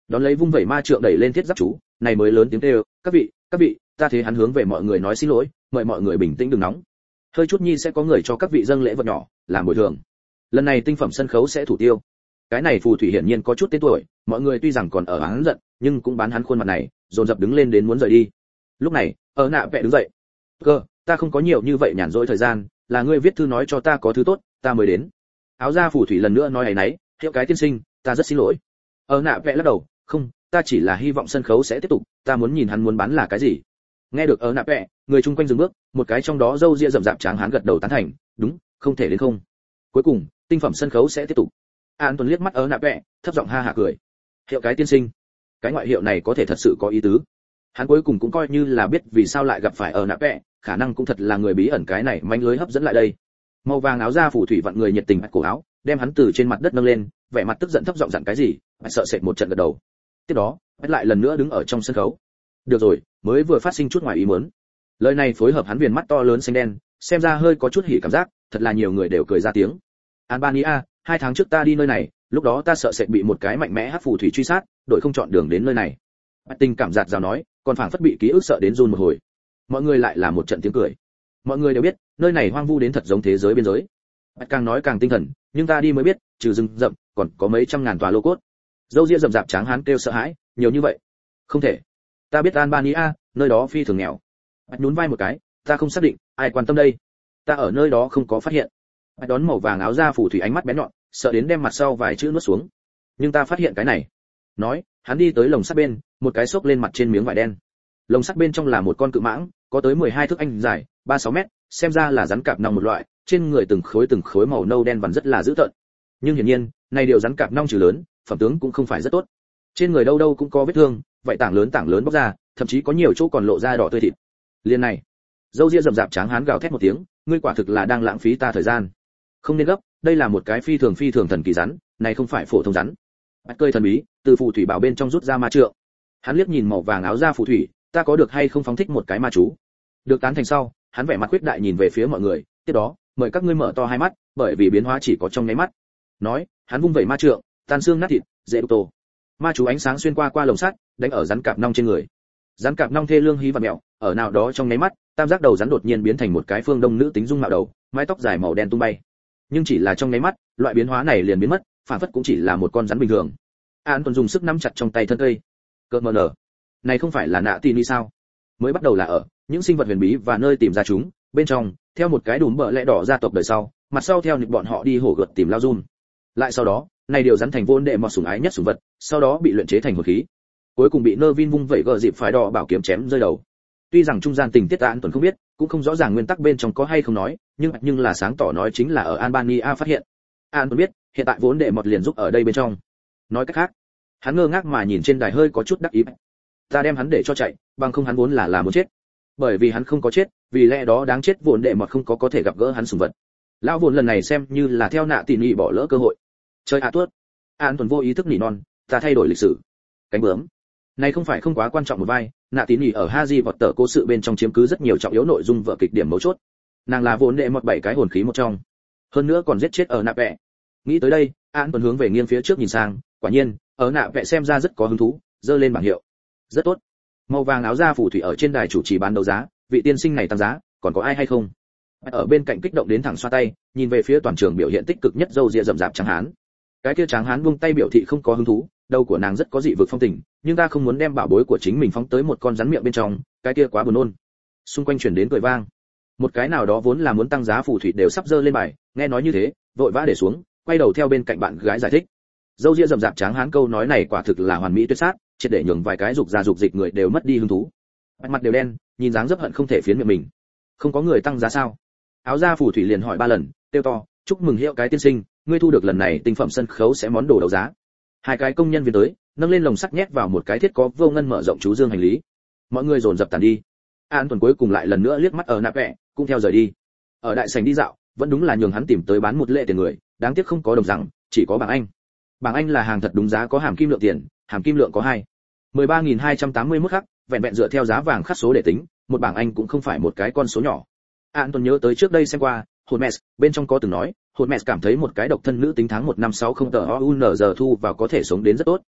S1: Đón lấy vung vẩy ma trượng đẩy lên thiết giáp chú, này mới lớn tiếng kêu, các vị, các vị, ta thế hắn hướng về mọi người nói xin lỗi, mời mọi người bình tĩnh đừng nóng. Hơi chút nhi sẽ có người cho các vị dâng lễ vật nhỏ, làm bồi thường. Lần này tinh phẩm sân khấu sẽ thủ tiêu. Cái này phù thủy hiển nhiên có chút tên tuổi, mọi người tuy rằng còn ở hắn giận, nhưng cũng bán hắn khuôn mặt này, dồn dập đứng lên đến muốn rời đi. Lúc này, ở nạ vẽ đứng dậy. Cơ, ta không có nhiều như vậy nhàn rỗi thời gian, là ngươi viết thư nói cho ta có thứ tốt, ta mới đến. Áo da phù thủy lần nữa nói ấy nấy, hiệu cái tiên sinh, ta rất xin lỗi. Ở nạ vẽ lắc đầu, không, ta chỉ là hy vọng sân khấu sẽ tiếp tục, ta muốn nhìn hắn muốn bán là cái gì. Nghe được ở nạ vẽ, người chung quanh dừng bước, một cái trong đó râu ria rậm rạp tráng hán gật đầu tán thành, đúng, không thể đến không. Cuối cùng, tinh phẩm sân khấu sẽ tiếp tục. An Tuấn liếc mắt ở nạ vẽ, thấp giọng ha hả cười. Hiệu cái tiên sinh, cái ngoại hiệu này có thể thật sự có ý tứ. Hắn cuối cùng cũng coi như là biết vì sao lại gặp phải ở nạ vẽ, khả năng cũng thật là người bí ẩn cái này manh lưới hấp dẫn lại đây. Màu vàng áo da phù thủy vặn người nhiệt tình bắt cổ áo, đem hắn từ trên mặt đất nâng lên, vẻ mặt tức giận thấp giọng dặn cái gì, bạch sợ sệt một trận gật đầu. Tiếp đó, bạch lại lần nữa đứng ở trong sân khấu. Được rồi, mới vừa phát sinh chút ngoài ý muốn. Lời này phối hợp hắn viền mắt to lớn xanh đen, xem ra hơi có chút hỉ cảm giác, thật là nhiều người đều cười ra tiếng. Albania, hai tháng trước ta đi nơi này, lúc đó ta sợ sệt bị một cái mạnh mẽ hắc phù thủy truy sát, đội không chọn đường đến nơi này. Bạch tình cảm giạt rào nói, còn phảng phất bị ký ức sợ đến run một hồi. Mọi người lại là một trận tiếng cười. Mọi người đều biết, nơi này hoang vu đến thật giống thế giới biên giới. Bạch càng nói càng tinh thần, nhưng ta đi mới biết, trừ rừng rậm, còn có mấy trăm ngàn tòa lô cốt. Dâu ria rậm rạp tráng hán kêu sợ hãi, nhiều như vậy. Không thể. Ta biết Albania, nơi đó phi thường nghèo. Bạch nhún vai một cái, ta không xác định, ai quan tâm đây. Ta ở nơi đó không có phát hiện. Bạch đón màu vàng áo da phù thủy ánh mắt bén nhọn, sợ đến đem mặt sau vài chữ nuốt xuống. Nhưng ta phát hiện cái này. Nói, hắn đi tới lồng sắt bên, một cái xốc lên mặt trên miếng vải đen. Lồng sắt bên trong là một con cự mãng, có tới mười hai thước anh dài, ba sáu mét, xem ra là rắn cạp nòng một loại, trên người từng khối từng khối màu nâu đen vằn rất là dữ tợn. Nhưng hiển nhiên, này điều rắn cạp nòng trừ lớn, phẩm tướng cũng không phải rất tốt. Trên người đâu đâu cũng có vết thương, vậy tảng lớn tảng lớn bóc ra, thậm chí có nhiều chỗ còn lộ ra đỏ tươi thịt. Liên này, dâu ria rậm rạp tráng hán gào thét một tiếng, ngươi quả thực là đang lãng phí ta thời gian. Không nên gấp, đây là một cái phi thường phi thường thần kỳ rắn, này không phải phổ thông rắn. Bạch cười thần bí, từ phù thủy bảo bên trong rút ra ma trượng. Hắn liếc nhìn màu vàng áo da phù thủy, ta có được hay không phóng thích một cái ma chú? Được tán thành sau, hắn vẻ mặt quyết đại nhìn về phía mọi người, tiếp đó, mời các ngươi mở to hai mắt, bởi vì biến hóa chỉ có trong nháy mắt. Nói, hắn vung vẩy ma trượng, tan xương nát thịt, dễ tô. Ma chú ánh sáng xuyên qua qua lồng sắt, đánh ở rắn cạp nong trên người. Rắn cạp nong thê lương hí và mèo, ở nào đó trong nháy mắt, tam giác đầu rắn đột nhiên biến thành một cái phương đông nữ tính dung mạo đầu, mái tóc dài màu đen tung bay. Nhưng chỉ là trong nháy mắt, loại biến hóa này liền biến mất, phản phất cũng chỉ là một con rắn bình thường. An Tuấn dùng sức nắm chặt trong tay thân cây. Cơn mờ nở. Này không phải là nạ tin đi sao? Mới bắt đầu là ở những sinh vật huyền bí và nơi tìm ra chúng, bên trong, theo một cái đùm bờ lẽ đỏ gia tộc đời sau, mặt sau theo nhịp bọn họ đi hổ gợt tìm lao run. Lại sau đó, này điều rắn thành vốn đệ mọt sủng ái nhất sủng vật, sau đó bị luyện chế thành hồn khí. Cuối cùng bị Nervin vung vẩy gờ dịp phái đỏ bảo kiếm chém rơi đầu. Tuy rằng trung gian tình tiết An Tuấn không biết, cũng không rõ ràng nguyên tắc bên trong có hay không nói, nhưng nhưng là sáng tỏ nói chính là ở Albania phát hiện. An Tuấn biết, hiện tại vốn đệ mọt liền giúp ở đây bên trong. Nói cách khác, hắn ngơ ngác mà nhìn trên đài hơi có chút đắc ý. Ta đem hắn để cho chạy, bằng không hắn vốn là là muốn chết. Bởi vì hắn không có chết, vì lẽ đó đáng chết vốn đệ mọt không có có thể gặp gỡ hắn sủng vật. Lão vốn lần này xem như là theo nạ tỉ nhị bỏ lỡ cơ hội. Chơi hạ tuốt. An Tuấn vô ý thức nỉ non, ta thay đổi lịch sử. Cánh bướm. Này không phải không quá quan trọng một vai, nạ tỉ nhị ở Haji vọt tờ cố sự bên trong chiếm cứ rất nhiều trọng yếu nội dung vở kịch điểm mấu chốt. Nàng là vốn đệ mọt bảy cái hồn khí một trong. Hơn nữa còn giết chết ở nạ vẽ. Nghĩ tới đây, An Tuấn hướng về nghiêng phía trước nhìn sang, quả nhiên, ở nạ vẽ xem ra rất có hứng thú, giơ lên bảng hiệu. Rất tốt. Màu vàng áo da phù thủy ở trên đài chủ trì bán đấu giá, vị tiên sinh này tăng giá, còn có ai hay không? Ở bên cạnh kích động đến thẳng xoa tay, nhìn về phía toàn trường biểu hiện tích cực nhất dâu ria rậm rạp tráng hán. Cái kia tráng hán buông tay biểu thị không có hứng thú, đầu của nàng rất có dị vực phong tình, nhưng ta không muốn đem bảo bối của chính mình phóng tới một con rắn miệng bên trong, cái kia quá buồn nôn. Xung quanh truyền đến cười vang. Một cái nào đó vốn là muốn tăng giá phù thủy đều sắp dơ lên bài, nghe nói như thế, vội vã để xuống, quay đầu theo bên cạnh bạn gái giải thích. Dâu ria rậm rạp tráng hán câu nói này quả thực là hoàn mỹ tuyệt sát, triệt để nhường vài cái dục ra dục dịch người đều mất đi hứng thú. Mặt đều đen, nhìn dáng dấp hận không thể phiến miệng mình. Không có người tăng giá sao? Áo da phù thủy liền hỏi ba lần, kêu to, chúc mừng hiệu cái tiên sinh, ngươi thu được lần này tinh phẩm sân khấu sẽ món đồ đấu giá. Hai cái công nhân viên tới, nâng lên lồng sắt nhét vào một cái thiết có vô ngân mở rộng chú dương hành lý. Mọi người dồn dập tàn đi. An Tuần cuối cùng lại lần nữa liếc mắt ở nạp vẽ, cũng theo rời đi. Ở đại sảnh đi dạo, vẫn đúng là nhường hắn tìm tới bán một lệ tiền người, đáng tiếc không có đồng rằng, chỉ có bảng Anh. Bảng Anh là hàng thật đúng giá có hàm kim lượng tiền, hàm kim lượng có hai mười ba nghìn hai trăm tám mươi mốt khắc, vẹn vẹn dựa theo giá vàng khắc số để tính, một bảng Anh cũng không phải một cái con số nhỏ. An Tuần nhớ tới trước đây xem qua, Hermes, bên trong có từng nói, Hermes cảm thấy một cái độc thân nữ tính tháng một năm sáu không tờ o u en giờ thu vào có thể sống đến rất tốt.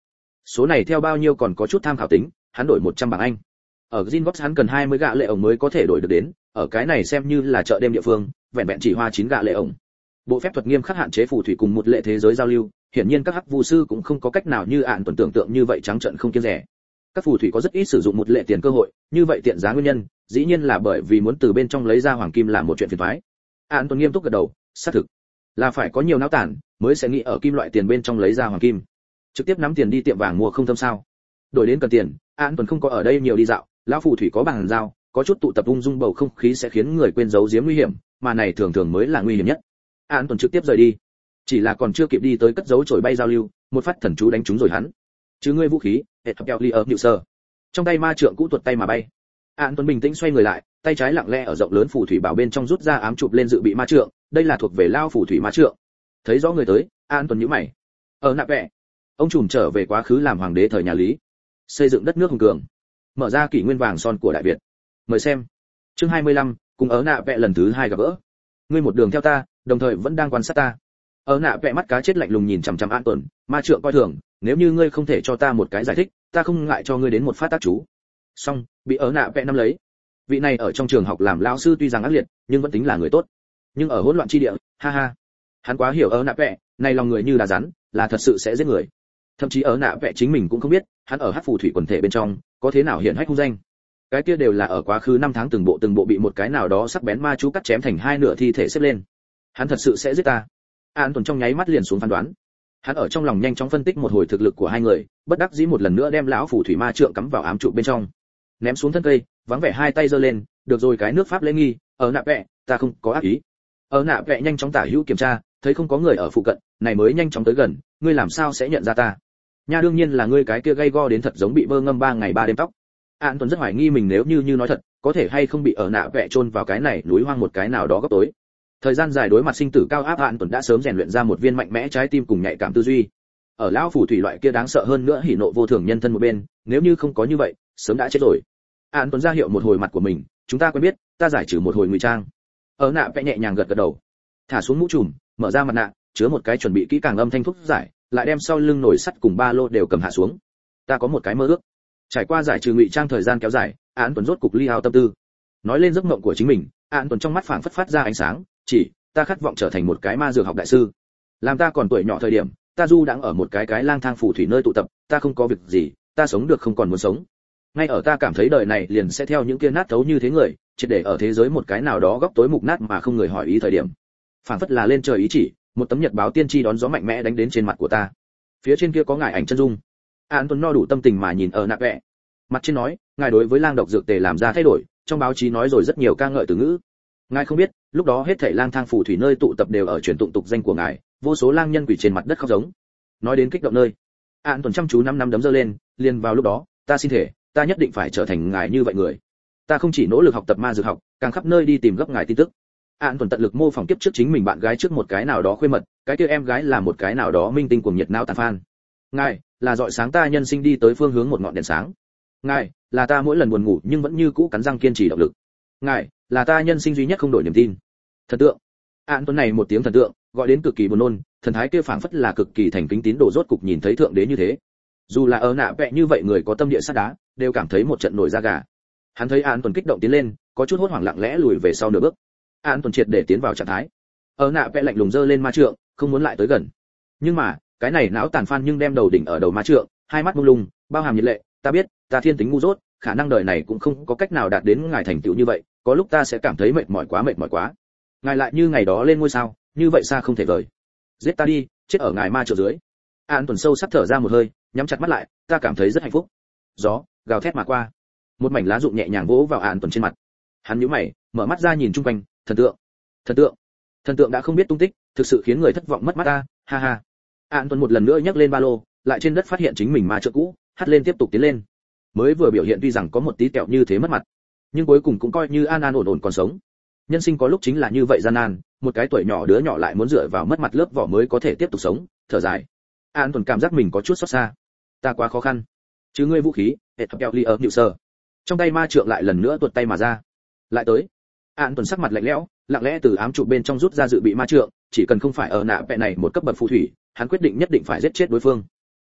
S1: Số này theo bao nhiêu còn có chút tham khảo tính, hắn đổi một trăm bảng Anh. Ở Zinbox hắn cần hai mươi gạ lệ ổng mới có thể đổi được đến, ở cái này xem như là chợ đêm địa phương, vẹn vẹn chỉ hoa chín gạ lệ ổng. Bộ phép thuật nghiêm khắc hạn chế phù thủy cùng một lệ thế giới giao lưu, hiển nhiên các hắc vu sư cũng không có cách nào như ạn tuần tưởng tượng như vậy trắng trợn không kiêng rẻ. Các phù thủy có rất ít sử dụng một lệ tiền cơ hội, như vậy tiện giá nguyên nhân, dĩ nhiên là bởi vì muốn từ bên trong lấy ra hoàng kim là một chuyện phiền toái. Ạn tuần nghiêm túc gật đầu, xác thực là phải có nhiều não tản mới sẽ nghĩ ở kim loại tiền bên trong lấy ra hoàng kim. Trực tiếp nắm tiền đi tiệm vàng mua không thâm sao? Đổi đến cần tiền, Ạn tuần không có ở đây nhiều đi dạo, lão phù thủy có bàn giao, có chút tụ tập ung dung bầu không khí sẽ khiến người quên giấu giếm nguy hiểm, mà này thường thường mới là nguy hiểm nhất. Ạn tuần trực tiếp rời đi, chỉ là còn chưa kịp đi tới cất giấu chổi bay giao lưu, một phát thần chú đánh trúng rồi hắn. Chứ ngươi vũ khí, hệ thập keo ly ớp nhự sơ. Trong tay ma trượng cũ tuột tay mà bay. Ạn tuần bình tĩnh xoay người lại, tay trái lặng lẽ ở rộng lớn phù thủy bảo bên trong rút ra ám chụp lên dự bị ma trượng, đây là thuộc về lao phù thủy ma trượng. Thấy rõ người tới, Ạn tuần nhíu mày. Ở nạp vẽ, ông trùm trở về quá khứ làm hoàng đế thời nhà Lý, xây dựng đất nước hùng cường, mở ra kỷ nguyên vàng son của đại Việt. Mời xem chương hai mươi lăm, cùng ở nạ vẽ lần thứ hai gặp gỡ. Ngươi một đường theo ta, đồng thời vẫn đang quan sát ta. Ở nạ vẽ mắt cá chết lạnh lùng nhìn chằm chằm Ạn tuần, ma trượng coi thường, nếu như ngươi không thể cho ta một cái giải thích, ta không ngại cho ngươi đến một phát tác chú. Xong, bị ở nạ vẽ nắm lấy. Vị này ở trong trường học làm lão sư tuy rằng ác liệt, nhưng vẫn tính là người tốt. Nhưng ở hỗn loạn chi địa, ha ha, hắn quá hiểu ở nạ vẽ, này lòng người như đá rắn, là thật sự sẽ giết người. Thậm chí ở nạ vẽ chính mình cũng không biết, hắn ở hắc phù thủy quần thể bên trong, có thế nào hiện hách hung danh. Cái kia đều là ở quá khứ năm tháng từng bộ từng bộ bị một cái nào đó sắc bén ma chú cắt chém thành hai nửa thi thể xếp lên. Hắn thật sự sẽ giết ta. An tuần trong nháy mắt liền xuống phán đoán. Hắn ở trong lòng nhanh chóng phân tích một hồi thực lực của hai người, bất đắc dĩ một lần nữa đem lão phù thủy ma trượng cắm vào ám trụ bên trong, ném xuống thân cây, vắng vẻ hai tay giơ lên, được rồi, cái nước pháp lễ nghi, ở nạ vẽ, ta không có ác ý. Ở nạ vẽ nhanh chóng tả hữu kiểm tra, thấy không có người ở phụ cận, này mới nhanh chóng tới gần, ngươi làm sao sẽ nhận ra ta? Nha, đương nhiên là ngươi cái kia gay go đến thật giống bị bơ ngâm ba ngày ba đêm tóc. An tuần rất hoài nghi mình nếu như như nói thật, có thể hay không bị ở nạ vẽ chôn vào cái này núi hoang một cái nào đó góc tối. Thời gian dài đối mặt sinh tử cao áp, An tuần đã sớm rèn luyện ra một viên mạnh mẽ trái tim cùng nhạy cảm tư duy. Ở lão phù thủy loại kia đáng sợ hơn nữa hỉ nộ vô thường nhân thân một bên, nếu như không có như vậy, sớm đã chết rồi. An tuần ra hiệu một hồi mặt của mình, chúng ta quen biết, ta giải trừ một hồi ngụy trang. Ở nạ vẽ nhẹ nhàng gật gật đầu, thả xuống mũ trùm, mở ra mặt nạ, chứa một cái chuẩn bị kỹ càng âm thanh thuốc giải, lại đem sau lưng nồi sắt cùng ba lô đều cầm hạ xuống. Ta có một cái mơ ước. Trải qua giải trừ ngụy trang thời gian kéo dài, An tuần rốt cục ly hao tâm tư. Nói lên giấc mộng của chính mình, An tuần trong mắt phảng phất phát ra ánh sáng, chỉ, ta khát vọng trở thành một cái ma dược học đại sư. Làm ta còn tuổi nhỏ thời điểm, ta du đãng ở một cái cái lang thang phù thủy nơi tụ tập, ta không có việc gì, ta sống được không còn muốn sống. Ngay ở ta cảm thấy đời này liền sẽ theo những kia nát thấu như thế người, triệt để ở thế giới một cái nào đó góc tối mục nát mà không người hỏi ý thời điểm, phảng phất là lên trời ý chỉ, một tấm nhật báo tiên tri đón gió mạnh mẽ đánh đến trên mặt của ta. Phía trên kia có ngài ảnh chân dung. An tuần no đủ tâm tình mà nhìn ở nạ vẽ. Mặt trên nói, ngài đối với lang độc dược tề làm ra thay đổi, trong báo chí nói rồi rất nhiều ca ngợi từ ngữ. Ngài không biết, lúc đó hết thảy lang thang phù thủy nơi tụ tập đều ở truyền tụng tục danh của ngài, vô số lang nhân quỷ trên mặt đất khóc giống. Nói đến kích động nơi, An tuần chăm chú năm năm đấm giơ lên, liền vào lúc đó, ta xin thể, ta nhất định phải trở thành ngài như vậy người. Ta không chỉ nỗ lực học tập ma dược học, càng khắp nơi đi tìm gấp ngài tin tức. An tuần tận lực mô phỏng kiếp trước chính mình bạn gái trước một cái nào đó khuê mật, cái kia em gái là một cái nào đó minh tinh cuồng nhiệt não tàn phan. Ngài là dọi sáng ta nhân sinh đi tới phương hướng một ngọn đèn sáng. Ngài là ta mỗi lần buồn ngủ nhưng vẫn như cũ cắn răng kiên trì động lực. Ngài là ta nhân sinh duy nhất không đổi niềm tin. Thần tượng. An tuần này một tiếng thần tượng, gọi đến cực kỳ buồn nôn, thần thái kia phảng phất là cực kỳ thành kính tín đồ rốt cục nhìn thấy thượng đế như thế. Dù là ở nạ vẽ như vậy người có tâm địa sắt đá, đều cảm thấy một trận nổi da gà. Hắn thấy An tuần kích động tiến lên, có chút hốt hoảng lặng lẽ lùi về sau nửa bước. An tuần triệt để tiến vào trạng thái. Ở nạ vẽ lạnh lùng giơ lên ma trượng, không muốn lại tới gần. Nhưng mà, cái này não tàn phan nhưng đem đầu đỉnh ở đầu ma trượng, hai mắt mông lung, bao hàm nhiệt lệ, ta biết, ta thiên tính ngu dốt, khả năng đời này cũng không có cách nào đạt đến ngài thành tựu như vậy, có lúc ta sẽ cảm thấy mệt mỏi quá mệt mỏi quá. Ngài lại như ngày đó lên ngôi sao, như vậy xa không thể vời. Giết ta đi, chết ở ngài ma trượng dưới. An tuần sâu sắc thở ra một hơi, nhắm chặt mắt lại, ta cảm thấy rất hạnh phúc. Gió gào thét mà qua, một mảnh lá rụng nhẹ nhàng vỗ vào An tuần trên mặt. Hắn nhíu mày, mở mắt ra nhìn chung quanh, thần tượng, thần tượng, thần tượng đã không biết tung tích, thực sự khiến người thất vọng mất mắt ta, ha ha. An tuần một lần nữa nhấc lên ba lô, lại trên đất phát hiện chính mình ma trượng cũ, hất lên tiếp tục tiến lên. Mới vừa biểu hiện tuy rằng có một tí kẹo như thế mất mặt, nhưng cuối cùng cũng coi như an an ổn ổn còn sống. Nhân sinh có lúc chính là như vậy gian nan, một cái tuổi nhỏ đứa nhỏ lại muốn dựa vào mất mặt lớp vỏ mới có thể tiếp tục sống, thở dài. An tuần cảm giác mình có chút xót xa. Ta quá khó khăn. Chứ ngươi vũ khí, hệ thập keo ly ớp nhự sơ. Trong tay ma trượng lại lần nữa tuột tay mà ra. Lại tới. An tuần sắc mặt lạnh lẽo, lặng lẽ từ ám trụ bên trong rút ra dự bị ma trượng, chỉ cần không phải ở nạ vẽ này một cấp bậc phù thủy, hắn quyết định nhất định phải giết chết đối phương.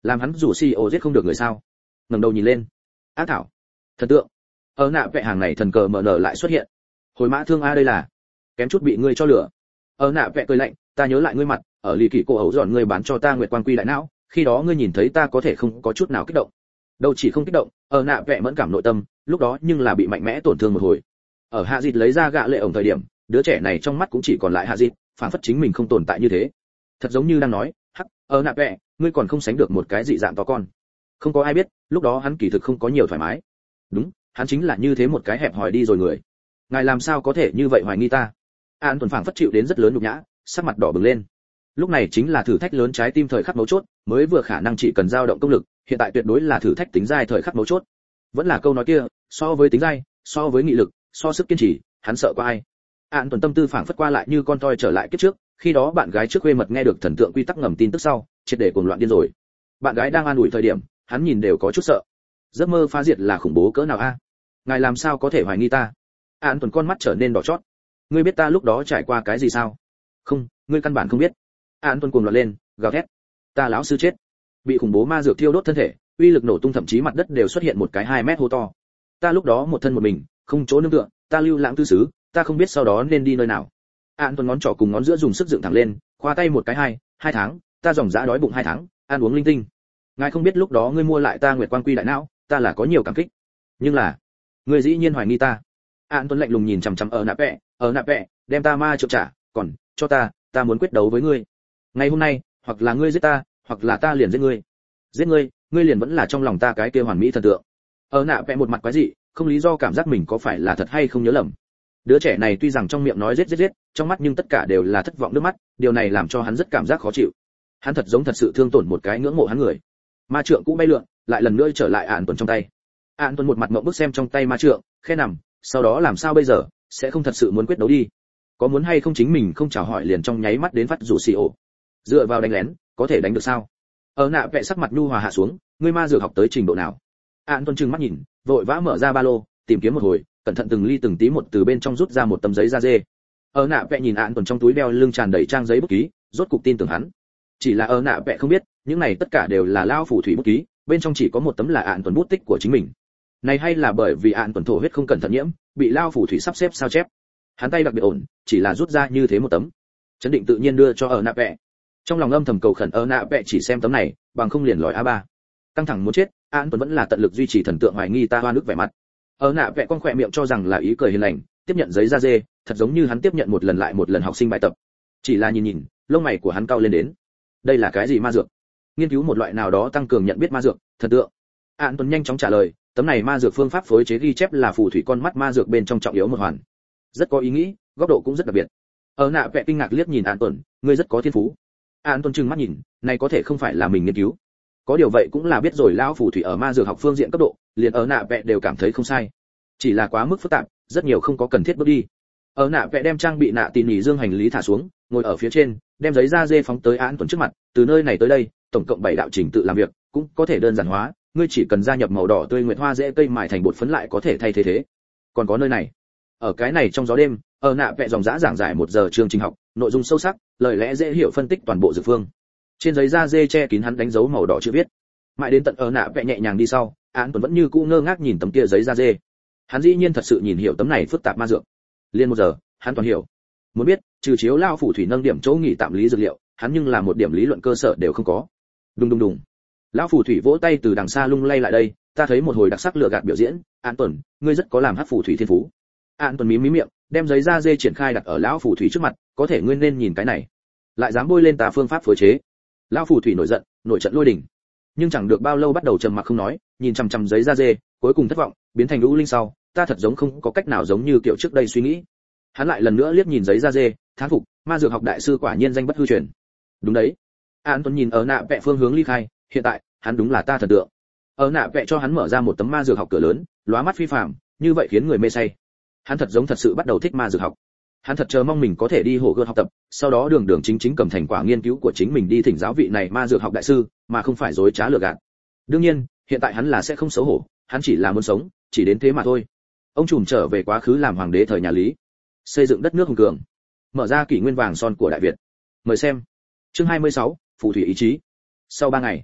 S1: làm hắn rủ xì ổ giết không được người sao? Ngẩng đầu nhìn lên, ác thảo, thần tượng. Ở nạ vẽ hàng này thần cờ mở nở lại xuất hiện. Hồi mã thương a đây là, kém chút bị ngươi cho lửa. Ở nạ vẽ cười lạnh, ta nhớ lại ngươi mặt, ở lì kỳ cổ ấu dọn ngươi bán cho ta nguyệt quang quy đại não, khi đó ngươi nhìn thấy ta có thể không có chút nào kích động. Đâu chỉ không kích động, ở nạ vẽ mẫn cảm nội tâm, lúc đó nhưng là bị mạnh mẽ tổn thương một hồi. Ở hạ dịt lấy ra gạ lệ ổng thời điểm, đứa trẻ này trong mắt cũng chỉ còn lại hạ dịt, phản phất chính mình không tồn tại như thế. Thật giống như đang nói, hắc, ở nạ vẽ, ngươi còn không sánh được một cái dị dạng to con. Không có ai biết, lúc đó hắn kỳ thực không có nhiều thoải mái. Đúng, hắn chính là như thế một cái hẹp hòi đi rồi người. Ngài làm sao có thể như vậy hoài nghi ta? An tuần phảng phất chịu đến rất lớn nhục nhã, sắc mặt đỏ bừng lên. Lúc này chính là thử thách lớn trái tim thời khắc mấu chốt, mới vừa khả năng chỉ cần dao động công lực, hiện tại tuyệt đối là thử thách tính dai thời khắc mấu chốt. Vẫn là câu nói kia, so với tính dai, so với nghị lực, so sức kiên trì, hắn sợ qua ai? An tuần tâm tư phảng phất qua lại như con toi trở lại kiếp trước, khi đó bạn gái trước khuê mật nghe được thần tượng quy tắc ngầm tin tức sau, triệt để cuồng loạn điên rồi. Bạn gái đang an ủi thời điểm, hắn nhìn đều có chút sợ. Giấc mơ phá diệt là khủng bố cỡ nào a? Ngài làm sao có thể hoài nghi ta? An tuần con mắt trở nên đỏ chót. Ngươi biết ta lúc đó trải qua cái gì sao? Không, ngươi căn bản không biết. An tuần cuồng loạn lên, gào thét. Ta lão sư chết, bị khủng bố ma dược thiêu đốt thân thể, uy lực nổ tung, thậm chí mặt đất đều xuất hiện một cái hai mét hố to. Ta lúc đó một thân một mình, không chỗ nương tựa, ta lưu lãng tư xứ, ta không biết sau đó nên đi nơi nào. An tuần ngón trỏ cùng ngón giữa dùng sức dựng thẳng lên, khoa tay một cái hai, hai tháng, ta dòng dã đói bụng hai tháng, ăn uống linh tinh. Ngài không biết lúc đó ngươi mua lại ta nguyệt quang quy đại não, ta là có nhiều cảm kích. Nhưng là, ngươi dĩ nhiên hoài nghi ta. An tuấn lạnh lùng nhìn chằm chằm ở nạp vẹ, ở nạp vẹ, đem ta ma trượng trả, còn cho ta, ta muốn quyết đấu với ngươi. Ngày hôm nay, hoặc là ngươi giết ta, hoặc là ta liền giết ngươi. Giết ngươi, ngươi liền vẫn là trong lòng ta cái kia hoàn mỹ thần tượng. Ở nạp vẹ một mặt quái dị, không lý do cảm giác mình có phải là thật hay không nhớ lầm. Đứa trẻ này tuy rằng trong miệng nói giết giết giết, trong mắt nhưng tất cả đều là thất vọng nước mắt, điều này làm cho hắn rất cảm giác khó chịu. Hắn thật giống thật sự thương tổn một cái ngưỡng mộ hắn người. Ma trượng cũng bay lượn, lại lần nữa trở lại An tuấn trong tay. An tuấn một mặt ngậm bức xem trong tay ma trượng, khe nằm, sau đó làm sao bây giờ, sẽ không thật sự muốn quyết đấu đi. Có muốn hay không chính mình không chào hỏi liền trong nháy mắt đến phát rủ xì ổ. Dựa vào đánh lén, có thể đánh được sao? Ở nạ vẽ sắc mặt nhu hòa hạ xuống, ngươi ma dược học tới trình độ nào? An tuấn trừng mắt nhìn, vội vã mở ra ba lô, tìm kiếm một hồi, cẩn thận từng ly từng tí một từ bên trong rút ra một tấm giấy da dê. Ở nạ vẽ nhìn An tuấn trong túi đeo lưng tràn đầy trang giấy bút ký, rốt cục tin tưởng hắn. Chỉ là ở nạ vẽ không biết, những này tất cả đều là lao phù thủy bút ký, bên trong chỉ có một tấm là An tuấn bút tích của chính mình. Này hay là bởi vì An tuấn thổ huyết không cẩn thận nhiễm, bị lao phù thủy sắp xếp sao chép. Hắn tay đặc biệt ổn, chỉ là rút ra như thế một tấm. Chấn định tự nhiên đưa cho ở nạ vẽ. Trong lòng âm thầm cầu khẩn ở nạ vẽ chỉ xem tấm này, bằng không liền lòi a ba. Căng thẳng muốn chết, An tuấn vẫn là tận lực duy trì thần tượng hoài nghi ta hoa nước vẻ mặt. Ở nạ vẽ con khỏe miệng cho rằng là ý cười hiền lành, tiếp nhận giấy da dê, thật giống như hắn tiếp nhận một lần lại một lần học sinh bài tập. Chỉ là nhìn nhìn, lông mày của hắn cau lên đến. Đây là cái gì ma dược? Nghiên cứu một loại nào đó tăng cường nhận biết ma dược, thần tượng. An tuấn nhanh chóng trả lời, tấm này ma dược phương pháp phối chế ghi chép là phù thủy con mắt ma dược bên trong trọng yếu một hoàn. Rất có ý nghĩ, góc độ cũng rất đặc biệt. Ở nạ vẽ kinh ngạc liếc nhìn An tuấn, ngươi rất có thiên phú. An tuấn trừng mắt nhìn, này có thể không phải là mình nghiên cứu. Có điều vậy cũng là biết rồi, lão phù thủy ở ma dược học phương diện cấp độ, liền ở nạ vẽ đều cảm thấy không sai. Chỉ là quá mức phức tạp, rất nhiều không có cần thiết bước đi. Ở nạ vẽ đem trang bị nạ tỉ nhỉ dương hành lý thả xuống, ngồi ở phía trên, đem giấy da dê phóng tới An tuấn trước mặt, từ nơi này tới đây, tổng cộng bảy đạo trình tự làm việc, cũng có thể đơn giản hóa, ngươi chỉ cần gia nhập màu đỏ tươi nguyệt hoa rễ cây mài thành bột phấn lại có thể thay thế thế. Còn có nơi này, ở cái này trong gió đêm, ở nạ vẽ dòng dã giảng giải một giờ chương trình học, nội dung sâu sắc, lời lẽ dễ hiểu, phân tích toàn bộ dược phương. Trên giấy da dê che kín hắn đánh dấu màu đỏ chữ viết. Mãi đến tận ở nạ vẽ nhẹ nhàng đi sau, An tuấn vẫn như cũ ngơ ngác nhìn tấm kia giấy da dê. Hắn dĩ nhiên thật sự nhìn hiểu tấm này phức tạp ma dược. Liên một giờ, hắn toàn hiểu. Muốn biết, trừ chiếu lao phù thủy nâng điểm chỗ nghỉ tạm lý dược liệu, hắn nhưng là một điểm lý luận cơ sở đều không có. Đùng đùng đùng. Lão phù thủy vỗ tay từ đằng xa lung lay lại đây, ta thấy một hồi đặc sắc lừa gạt biểu diễn, An tuấn, ngươi rất có làm hắc phù thủy thiên phú. An tuấn mím mím miệng, đem giấy da dê triển khai đặt ở lão phù thủy trước mặt, có thể ngươi nên nhìn cái này. Lại dám bôi lên ta phương pháp phối chế. Lão phù thủy nổi giận, nổi trận lôi đình. Nhưng chẳng được bao lâu bắt đầu trầm mặc không nói, nhìn chằm chằm giấy da dê, cuối cùng thất vọng, biến thành lũ linh sau, ta thật giống không có cách nào giống như kiểu trước đây suy nghĩ. Hắn lại lần nữa liếc nhìn giấy da dê, thán phục, ma dược học đại sư quả nhiên danh bất hư truyền. Đúng đấy. An tuấn nhìn ở nạ vẽ phương hướng ly khai, hiện tại, hắn đúng là ta thần tượng. Ở nạ vẽ cho hắn mở ra một tấm ma dược học cửa lớn, lóa mắt phi phàm, như vậy khiến người mê say. Hắn thật giống thật sự bắt đầu thích ma dược học. Hắn thật chờ mong mình có thể đi hồ gươm học tập, sau đó đường đường chính chính cầm thành quả nghiên cứu của chính mình đi thỉnh giáo vị này ma dược học đại sư, mà không phải dối trá lừa gạt. Đương nhiên, hiện tại hắn là sẽ không xấu hổ, hắn chỉ là muốn sống, chỉ đến thế mà thôi. Ông trùm trở về quá khứ làm hoàng đế thời nhà Lý, xây dựng đất nước hùng cường, mở ra kỷ nguyên vàng son của Đại Việt. Mời xem. Chương hai mươi sáu, phù thủy ý chí. Sau ba ngày,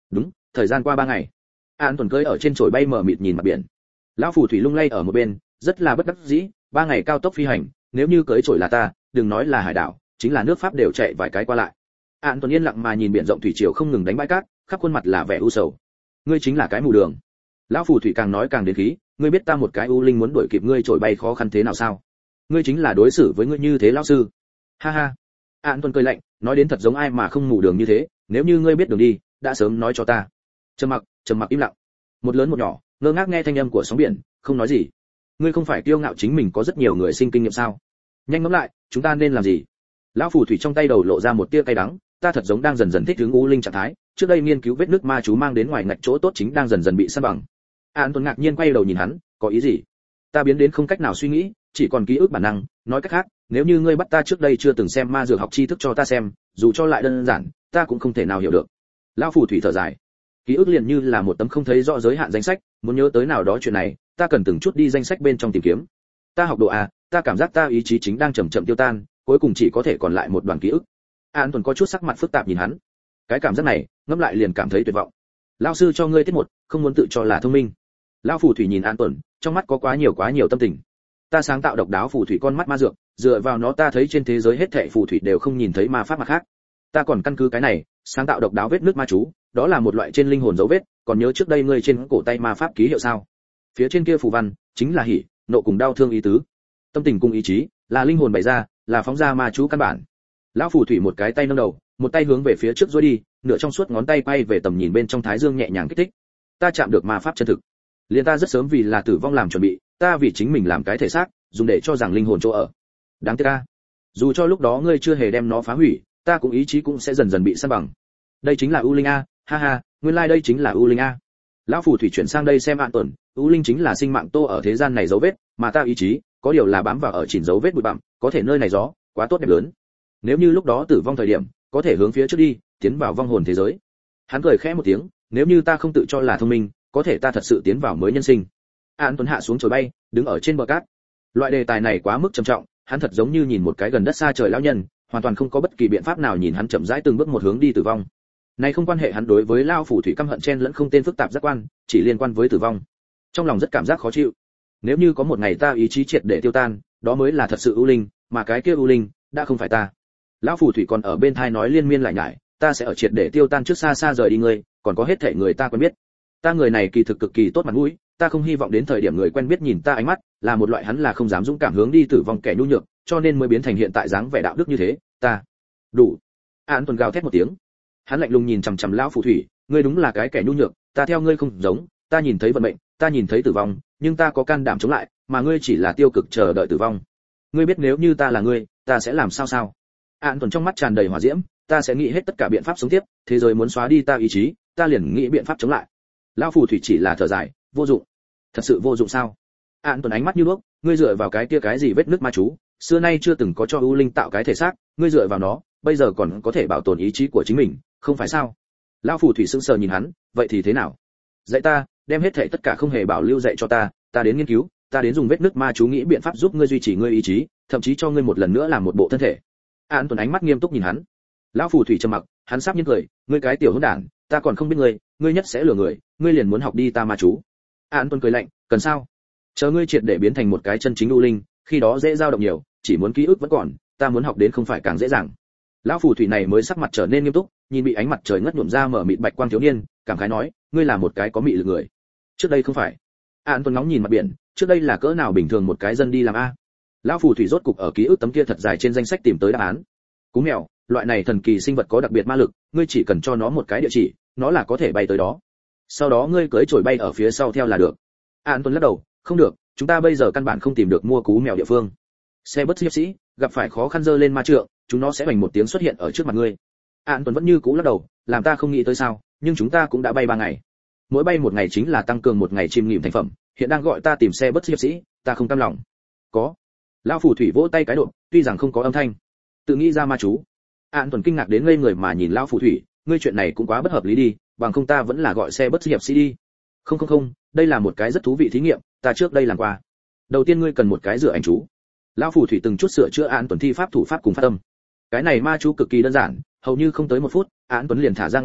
S1: Đúng, thời gian qua ba ngày. An Tuần cưỡi ở trên chổi bay mở mịt nhìn mặt biển. Lão phù thủy lung lay ở một bên, rất là bất đắc dĩ, ba ngày cao tốc phi hành, nếu như cưỡi chổi là ta, đừng nói là hải đảo, chính là nước Pháp đều chạy vài cái qua lại. An Tuần yên lặng mà nhìn biển rộng thủy triều không ngừng đánh bãi cát, khắp khuôn mặt là vẻ u sầu. Ngươi chính là cái mù đường. Lão phù thủy càng nói càng đến khí, ngươi biết ta một cái u linh muốn đuổi kịp ngươi trổi bay khó khăn thế nào sao? Ngươi chính là đối xử với ngươi như thế lão sư. Ha ha. An Tuần cười lạnh, nói đến thật giống ai mà không mù đường như thế, nếu như ngươi biết đường đi, đã sớm nói cho ta. Trầm mặc, trầm mặc im lặng. Một lớn một nhỏ, ngơ ngác nghe thanh âm của sóng biển, không nói gì. Ngươi không phải kiêu ngạo chính mình có rất nhiều người sinh kinh nghiệm sao? Nhanh ngẫm lại, chúng ta nên làm gì? Lão phù thủy trong tay đầu lộ ra một tia cay đắng, ta thật giống đang dần dần thích ứng u linh trạng thái, trước đây nghiên cứu vết nước ma chú mang đến ngoài ngạch chỗ tốt chính đang dần dần bị san bằng. An Tuấn ngạc nhiên quay đầu nhìn hắn, có ý gì? Ta biến đến không cách nào suy nghĩ, chỉ còn ký ức bản năng, nói cách khác, nếu như ngươi bắt ta trước đây chưa từng xem ma dược học tri thức cho ta xem, dù cho lại đơn giản, ta cũng không thể nào hiểu được. Lão phù thủy thở dài, ký ức liền như là một tấm không thấy rõ giới hạn danh sách, muốn nhớ tới nào đó chuyện này, ta cần từng chút đi danh sách bên trong tìm kiếm. Ta học độ A, ta cảm giác ta ý chí chính đang chậm chậm tiêu tan, cuối cùng chỉ có thể còn lại một đoàn ký ức. An Tuấn có chút sắc mặt phức tạp nhìn hắn, cái cảm giác này, ngẫm lại liền cảm thấy tuyệt vọng. Lão sư cho ngươi tiết một, không muốn tự cho là thông minh. Lão phù thủy nhìn An Tuấn, trong mắt có quá nhiều quá nhiều tâm tình. Ta sáng tạo độc đáo phù thủy con mắt ma dược, dựa vào nó ta thấy trên thế giới hết thảy phù thủy đều không nhìn thấy ma pháp mặt khác. Ta còn căn cứ cái này, sáng tạo độc đáo vết nước ma chú, đó là một loại trên linh hồn dấu vết, còn nhớ trước đây ngươi trên cổ tay ma pháp ký hiệu sao? Phía trên kia phù văn, chính là hỉ, nộ cùng đau thương ý tứ. Tâm tình cùng ý chí, là linh hồn bày ra, là phóng ra ma chú căn bản. Lão phù thủy một cái tay nâng đầu, một tay hướng về phía trước duỗi đi, nửa trong suốt ngón tay quay về tầm nhìn bên trong thái dương nhẹ nhàng kích thích. Ta chạm được ma pháp chân thực. Liên ta rất sớm vì là tử vong làm chuẩn bị, ta vì chính mình làm cái thể xác, dùng để cho rằng linh hồn chỗ ở. Đáng tiếc a, dù cho lúc đó ngươi chưa hề đem nó phá hủy, ta cũng ý chí cũng sẽ dần dần bị san bằng. Đây chính là u linh a, ha ha, nguyên lai like đây chính là u linh a. Lão phù thủy chuyển sang đây xem An Tuần, u linh chính là sinh mạng tô ở thế gian này dấu vết, mà ta ý chí, có điều là bám vào ở chỉnh dấu vết bụi bặm, có thể nơi này gió, quá tốt đẹp lớn. Nếu như lúc đó tử vong thời điểm, có thể hướng phía trước đi, tiến vào vong hồn thế giới. Hắn cười khẽ một tiếng, nếu như ta không tự cho là thông minh, có thể ta thật sự tiến vào mới nhân sinh. An Tuấn hạ xuống chồi bay, đứng ở trên bờ cát. Loại đề tài này quá mức trầm trọng, hắn thật giống như nhìn một cái gần đất xa trời lão nhân, hoàn toàn không có bất kỳ biện pháp nào nhìn hắn chậm rãi từng bước một hướng đi tử vong. Này không quan hệ hắn đối với lão phù thủy căm hận chen lẫn không tên phức tạp giác quan, chỉ liên quan với tử vong. Trong lòng rất cảm giác khó chịu. Nếu như có một ngày ta ý chí triệt để tiêu tan, đó mới là thật sự u linh, mà cái kia u linh đã không phải ta. Lão phù thủy còn ở bên thai nói liên miên lại nhải, ta sẽ ở triệt để tiêu tan trước xa xa rời đi ngươi, còn có hết thảy người ta quen biết. Ta người này kỳ thực cực kỳ tốt mặt mũi, ta không hy vọng đến thời điểm người quen biết nhìn ta ánh mắt, là một loại hắn là không dám dũng cảm hướng đi tử vong kẻ nhu nhược, cho nên mới biến thành hiện tại dáng vẻ đạo đức như thế, ta. Đủ. An Tuần gào thét một tiếng. Hắn lạnh lùng nhìn chằm chằm lão phù thủy, ngươi đúng là cái kẻ nhu nhược, ta theo ngươi không giống, ta nhìn thấy vận mệnh, ta nhìn thấy tử vong, nhưng ta có can đảm chống lại, mà ngươi chỉ là tiêu cực chờ đợi tử vong. Ngươi biết nếu như ta là ngươi, ta sẽ làm sao sao? An Tuần trong mắt tràn đầy hỏa diễm, ta sẽ nghĩ hết tất cả biện pháp sống tiếp, thế giới muốn xóa đi ta ý chí, ta liền nghĩ biện pháp chống lại. Lão phù thủy chỉ là thở dài, vô dụng. Thật sự vô dụng sao? An Tuần ánh mắt như đuốc, ngươi dựa vào cái kia cái gì vết nước ma chú, xưa nay chưa từng có cho u linh tạo cái thể xác, ngươi dựa vào nó, bây giờ còn có thể bảo tồn ý chí của chính mình, không phải sao? Lão phù thủy sững sờ nhìn hắn, vậy thì thế nào? Dạy ta, đem hết thảy tất cả không hề bảo lưu dạy cho ta, ta đến nghiên cứu, ta đến dùng vết nước ma chú nghĩ biện pháp giúp ngươi duy trì ngươi ý chí, thậm chí cho ngươi một lần nữa làm một bộ thân thể. An Tuần ánh mắt nghiêm túc nhìn hắn. Lão phù thủy trầm mặc, hắn sắp nhiên cười, ngươi cái tiểu hỗn đản, ta còn không biết ngươi, ngươi nhất sẽ lừa người, ngươi liền muốn học đi ta ma chú. An Tuần cười lạnh, cần sao? Chờ ngươi triệt để biến thành một cái chân chính u linh, khi đó dễ dao động nhiều, chỉ muốn ký ức vẫn còn, ta muốn học đến không phải càng dễ dàng. Lão phù thủy này mới sắc mặt trở nên nghiêm túc, nhìn bị ánh mặt trời ngất nhuộm ra mở mịt bạch quang thiếu niên, cảm khái nói, ngươi là một cái có mị lực người. Trước đây không phải. An Tuần ngóng nhìn mặt biển, trước đây là cỡ nào bình thường một cái dân đi làm a. Lão phù thủy rốt cục ở ký ức tấm kia thật dài trên danh sách tìm tới đáp án. Cú mèo, loại này thần kỳ sinh vật có đặc biệt ma lực, ngươi chỉ cần cho nó một cái địa chỉ, nó là có thể bay tới đó. Sau đó ngươi cưỡi chổi bay ở phía sau theo là được. An Tuấn lắc đầu, không được, chúng ta bây giờ căn bản không tìm được mua cú mèo địa phương. Xe bất hiệp sĩ gặp phải khó khăn dơ lên ma trượng, chúng nó sẽ bành một tiếng xuất hiện ở trước mặt ngươi. An Tuấn vẫn như cũ lắc đầu, làm ta không nghĩ tới sao, nhưng chúng ta cũng đã bay ba ngày. Mỗi bay một ngày chính là tăng cường một ngày chìm nghỉm thành phẩm, hiện đang gọi ta tìm xe bất hiệp sĩ, ta không cam lòng. Có. Lão phù thủy vỗ tay cái độ, tuy rằng không có âm thanh. Tự nghĩ ra ma chú. An Tuấn kinh ngạc đến ngây người mà nhìn lão phù thủy, ngươi chuyện này cũng quá bất hợp lý đi, bằng không ta vẫn là gọi xe bất hiệp sĩ đi. Không không không, đây là một cái rất thú vị thí nghiệm, ta trước đây làm qua. Đầu tiên ngươi cần một cái rửa ảnh chú. Lão phù thủy từng chút sửa chữa An Tuấn thi pháp thủ pháp cùng phát âm. Cái này ma chú cực kỳ đơn giản, hầu như không tới một phút, An Tuấn liền thả ra ngoài,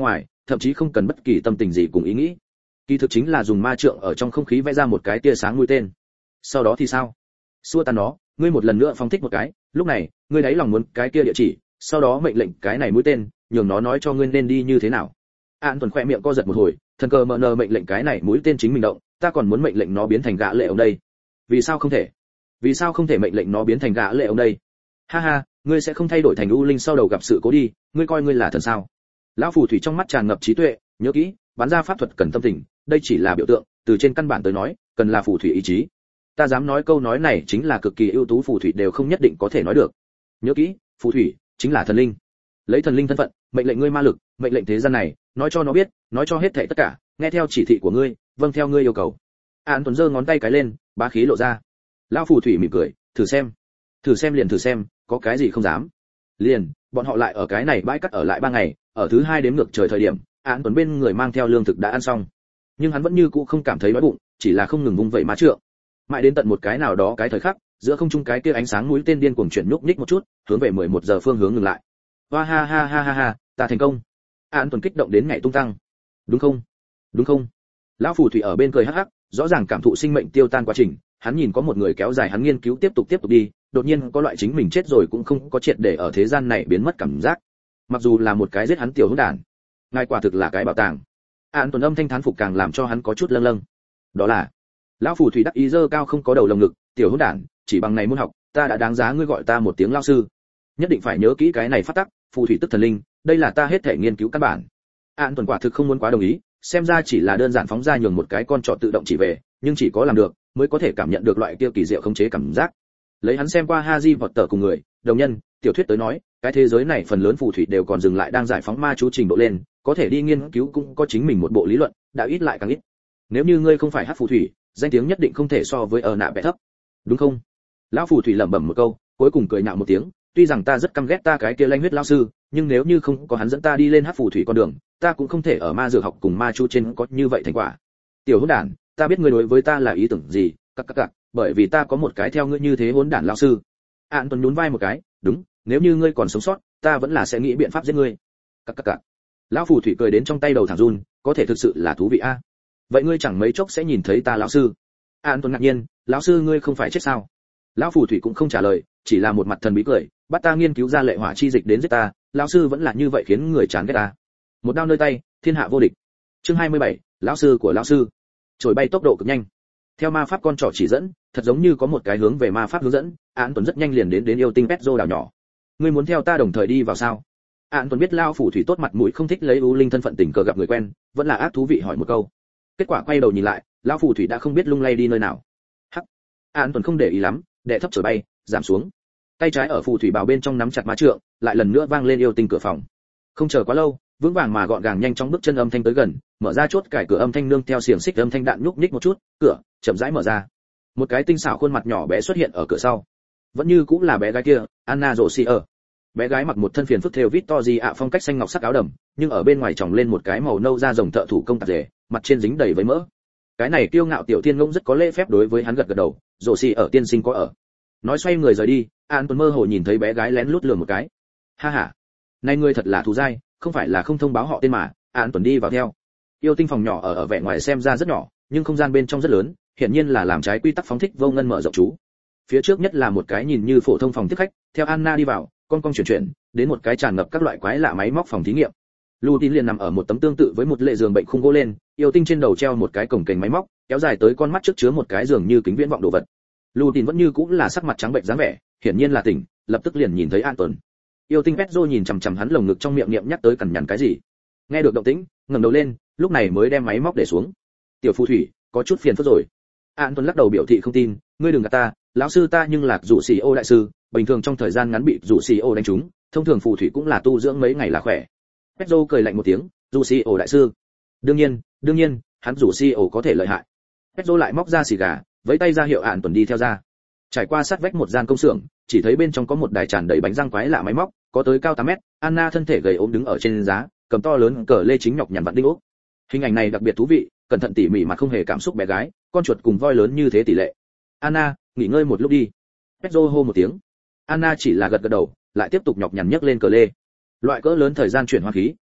S1: thậm chí không cần bất kỳ tâm tình gì cùng ý nghĩ. Kỳ thực chính là dùng ma trượng ở trong không khí vẽ ra một cái tia sáng mũi tên. Sau đó thì sao? Xua tan nó, ngươi một lần nữa phóng thích một cái, lúc này, ngươi đáy lòng muốn cái kia địa chỉ, sau đó mệnh lệnh cái này mũi tên, nhường nó nói cho ngươi nên đi như thế nào. An Tuần khẽ miệng co giật một hồi, thần cờ mờ nờ mệnh lệnh cái này mũi tên chính mình động, ta còn muốn mệnh lệnh nó biến thành gã lệ ông đây. Vì sao không thể? Vì sao không thể mệnh lệnh nó biến thành gã lệ ông đây? Ha ha, ngươi sẽ không thay đổi thành u linh sau đầu gặp sự cố đi, ngươi coi ngươi là thần sao? Lão phù thủy trong mắt tràn ngập trí tuệ, nhớ kỹ, bắn ra pháp thuật cần tâm tình, đây chỉ là biểu tượng, từ trên căn bản tới nói, cần là phù thủy ý chí. Ta dám nói câu nói này chính là cực kỳ ưu tú phù thủy đều không nhất định có thể nói được. Nhớ kỹ, phù thủy chính là thần linh. Lấy thần linh thân phận, mệnh lệnh ngươi ma lực, mệnh lệnh thế gian này, nói cho nó biết, nói cho hết thảy tất cả, nghe theo chỉ thị của ngươi, vâng theo ngươi yêu cầu. An Tuấn giơ ngón tay cái lên, bá khí lộ ra. Lão phù thủy mỉm cười, thử xem, thử xem liền thử xem, có cái gì không dám. Liền, bọn họ lại ở cái này bãi cắt ở lại ba ngày, ở thứ hai đếm ngược trời thời điểm, An Tuấn bên người mang theo lương thực đã ăn xong, nhưng hắn vẫn như cũ không cảm thấy đói bụng, chỉ là không ngừng vung vẩy má trượng. Mãi đến tận một cái nào đó cái thời khắc, giữa không trung cái kia ánh sáng mũi tên điên cuồng chuyển nhúc nhích một chút, hướng về mười một giờ phương hướng ngừng lại. Hoa ha ha ha ha ha, ta thành công. An Tuấn kích động đến nhảy tung tăng. Đúng không? Đúng không? Lão phù thủy ở bên cười hắc hắc, rõ ràng cảm thụ sinh mệnh tiêu tan quá trình, hắn nhìn có một người kéo dài hắn nghiên cứu tiếp tục tiếp tục đi, đột nhiên có loại chính mình chết rồi cũng không có triệt để ở thế gian này biến mất cảm giác. Mặc dù là một cái giết hắn tiểu hỗn đản, ngài quả thực là cái bảo tàng. An Tuấn âm thanh thán phục càng làm cho hắn có chút lâng lâng. Đó là, lão phù thủy đắc ý dơ cao không có đầu lồng ngực, tiểu hỗn đản, chỉ bằng này môn học, ta đã đáng giá ngươi gọi ta một tiếng lão sư. Nhất định phải nhớ kỹ cái này phát tắc, phù thủy tức thần linh, đây là ta hết thể nghiên cứu căn bản. An Tuấn quả thực không muốn quá đồng ý, xem ra chỉ là đơn giản phóng ra nhường một cái con trỏ tự động chỉ về, nhưng chỉ có làm được mới có thể cảm nhận được loại kia kỳ diệu khống chế cảm giác. Lấy hắn xem qua Haji vọt tở cùng người, đồng nhân, tiểu thuyết tới nói, cái thế giới này phần lớn phù thủy đều còn dừng lại đang giải phóng ma chú trình độ lên, có thể đi nghiên cứu cũng có chính mình một bộ lý luận, đã ít lại càng ít. Nếu như ngươi không phải hắc phù thủy, danh tiếng nhất định không thể so với ở nạ bẻ thấp, đúng không? Lão phù thủy lẩm bẩm một câu, cuối cùng cười nhạo một tiếng, tuy rằng ta rất căm ghét ta cái kia lanh huyết lão sư, nhưng nếu như không có hắn dẫn ta đi lên hắc phù thủy con đường, ta cũng không thể ở ma dược học cùng ma chú trên có như vậy thành quả. Tiểu hỗn đản, ta biết ngươi đối với ta là ý tưởng gì, các các các, bởi vì ta có một cái theo ngươi như thế hỗn đản lão sư. An Tuấn nhún vai một cái, đúng, nếu như ngươi còn sống sót, ta vẫn là sẽ nghĩ biện pháp giết ngươi. Các các các. Lão phù thủy cười đến trong tay đầu thẳng run, có thể thực sự là thú vị a. Vậy ngươi chẳng mấy chốc sẽ nhìn thấy ta lão sư. An Tuấn ngạc nhiên, lão sư ngươi không phải chết sao? Lão phù thủy cũng không trả lời, chỉ là một mặt thần bí cười, bắt ta nghiên cứu ra lệ hỏa chi dịch đến giết ta, lão sư vẫn là như vậy khiến người chán ghét ta. Một đao nơi tay, thiên hạ vô địch. Chương hai mươi bảy, lão sư của lão sư. Trồi bay tốc độ cực nhanh. Theo ma pháp con trỏ chỉ dẫn, thật giống như có một cái hướng về ma pháp hướng dẫn, An Tuấn rất nhanh liền đến đến yêu tinh Petro đảo nhỏ. Ngươi muốn theo ta đồng thời đi vào sao? An Tuấn biết lão phù thủy tốt mặt mũi không thích lấy u linh thân phận tình cờ gặp người quen, vẫn là ác thú vị hỏi một câu. Kết quả quay đầu nhìn lại, lão phù thủy đã không biết lung lay đi nơi nào. Hắc. An Tuấn không để ý lắm, đệ thấp trồi bay, giảm xuống. Tay trái ở phù thủy bào bên trong nắm chặt má trượng, lại lần nữa vang lên yêu tinh cửa phòng. Không chờ quá lâu, vững vàng mà gọn gàng nhanh chóng bước chân âm thanh tới gần, mở ra chốt cải cửa âm thanh nương theo xiềng xích âm thanh đạn nhúc nhích một chút, cửa chậm rãi mở ra. Một cái tinh xảo khuôn mặt nhỏ bé xuất hiện ở cửa sau. Vẫn như cũng là bé gái kia, Anna Rosier. Bé gái mặc một thân phiền phức thêu Victory ạ phong cách xanh ngọc sắc áo đầm, nhưng ở bên ngoài tròng lên một cái màu nâu da rồng thợ thủ công tạp dề, mặt trên dính đầy với mỡ. Cái này kiêu ngạo tiểu tiên ngỗng rất có lễ phép đối với hắn gật gật đầu, Rosier ở tiên sinh có ở. Nói xoay người rời đi, An Tuấn mơ hồ nhìn thấy bé gái lén lút lườm một cái. Ha ha, này ngươi thật là thú dai, không phải là không thông báo họ tên mà. An Tuấn đi vào theo. Yêu tinh phòng nhỏ ở ở vẻ ngoài xem ra rất nhỏ, nhưng không gian bên trong rất lớn, hiển nhiên là làm trái quy tắc phóng thích vô ngân mở rộng chú. Phía trước nhất là một cái nhìn như phổ thông phòng tiếp khách, theo Anna đi vào, con con chuyển chuyển, đến một cái tràn ngập các loại quái lạ máy móc phòng thí nghiệm. Lutin liền nằm ở một tấm tương tự với một lệ giường bệnh khung gỗ lên, yêu tinh trên đầu treo một cái cổng kềnh máy móc, kéo dài tới con mắt trước chứa một cái giường như kính viễn vọng đồ vật. Lutin vẫn như cũng là sắc mặt trắng bệnh dáng vẻ, hiển nhiên là tỉnh, lập tức liền nhìn thấy An Tuấn. Yêu tinh Petro nhìn chằm chằm hắn lồng ngực trong miệng niệm nhắc tới cằn nhằn cái gì. Nghe được động tĩnh, ngẩng đầu lên, lúc này mới đem máy móc để xuống. Tiểu phù thủy, có chút phiền phức rồi. An Tuấn lắc đầu biểu thị không tin, ngươi đừng gạt ta, lão sư ta nhưng là rủ xì ô đại sư, bình thường trong thời gian ngắn bị rủ xì ô đánh trúng, thông thường phù thủy cũng là tu dưỡng mấy ngày là khỏe. Petro cười lạnh một tiếng, rủ xì ô đại sư. Đương nhiên, đương nhiên, hắn rủ xì ô có thể lợi hại. Petro lại móc ra xì gà, vẫy tay ra hiệu An Tuấn đi theo ra. Trải qua sát vách một gian công xưởng, chỉ thấy bên trong có một đài tràn đầy bánh răng quái lạ máy móc, có tới cao tám mét, Anna thân thể gầy ốm đứng ở trên giá, cầm to lớn cờ lê chính nhọc nhằn vặn đinh ốc. Hình ảnh này đặc biệt thú vị, cẩn thận tỉ mỉ mà không hề cảm xúc bé gái, con chuột cùng voi lớn như thế tỷ lệ. Anna, nghỉ ngơi một lúc đi. Petro hô một tiếng. Anna chỉ là gật gật đầu, lại tiếp tục nhọc nhằn nhấc lên cờ lê. Loại cỡ lớn thời gian chuyển hóa khí,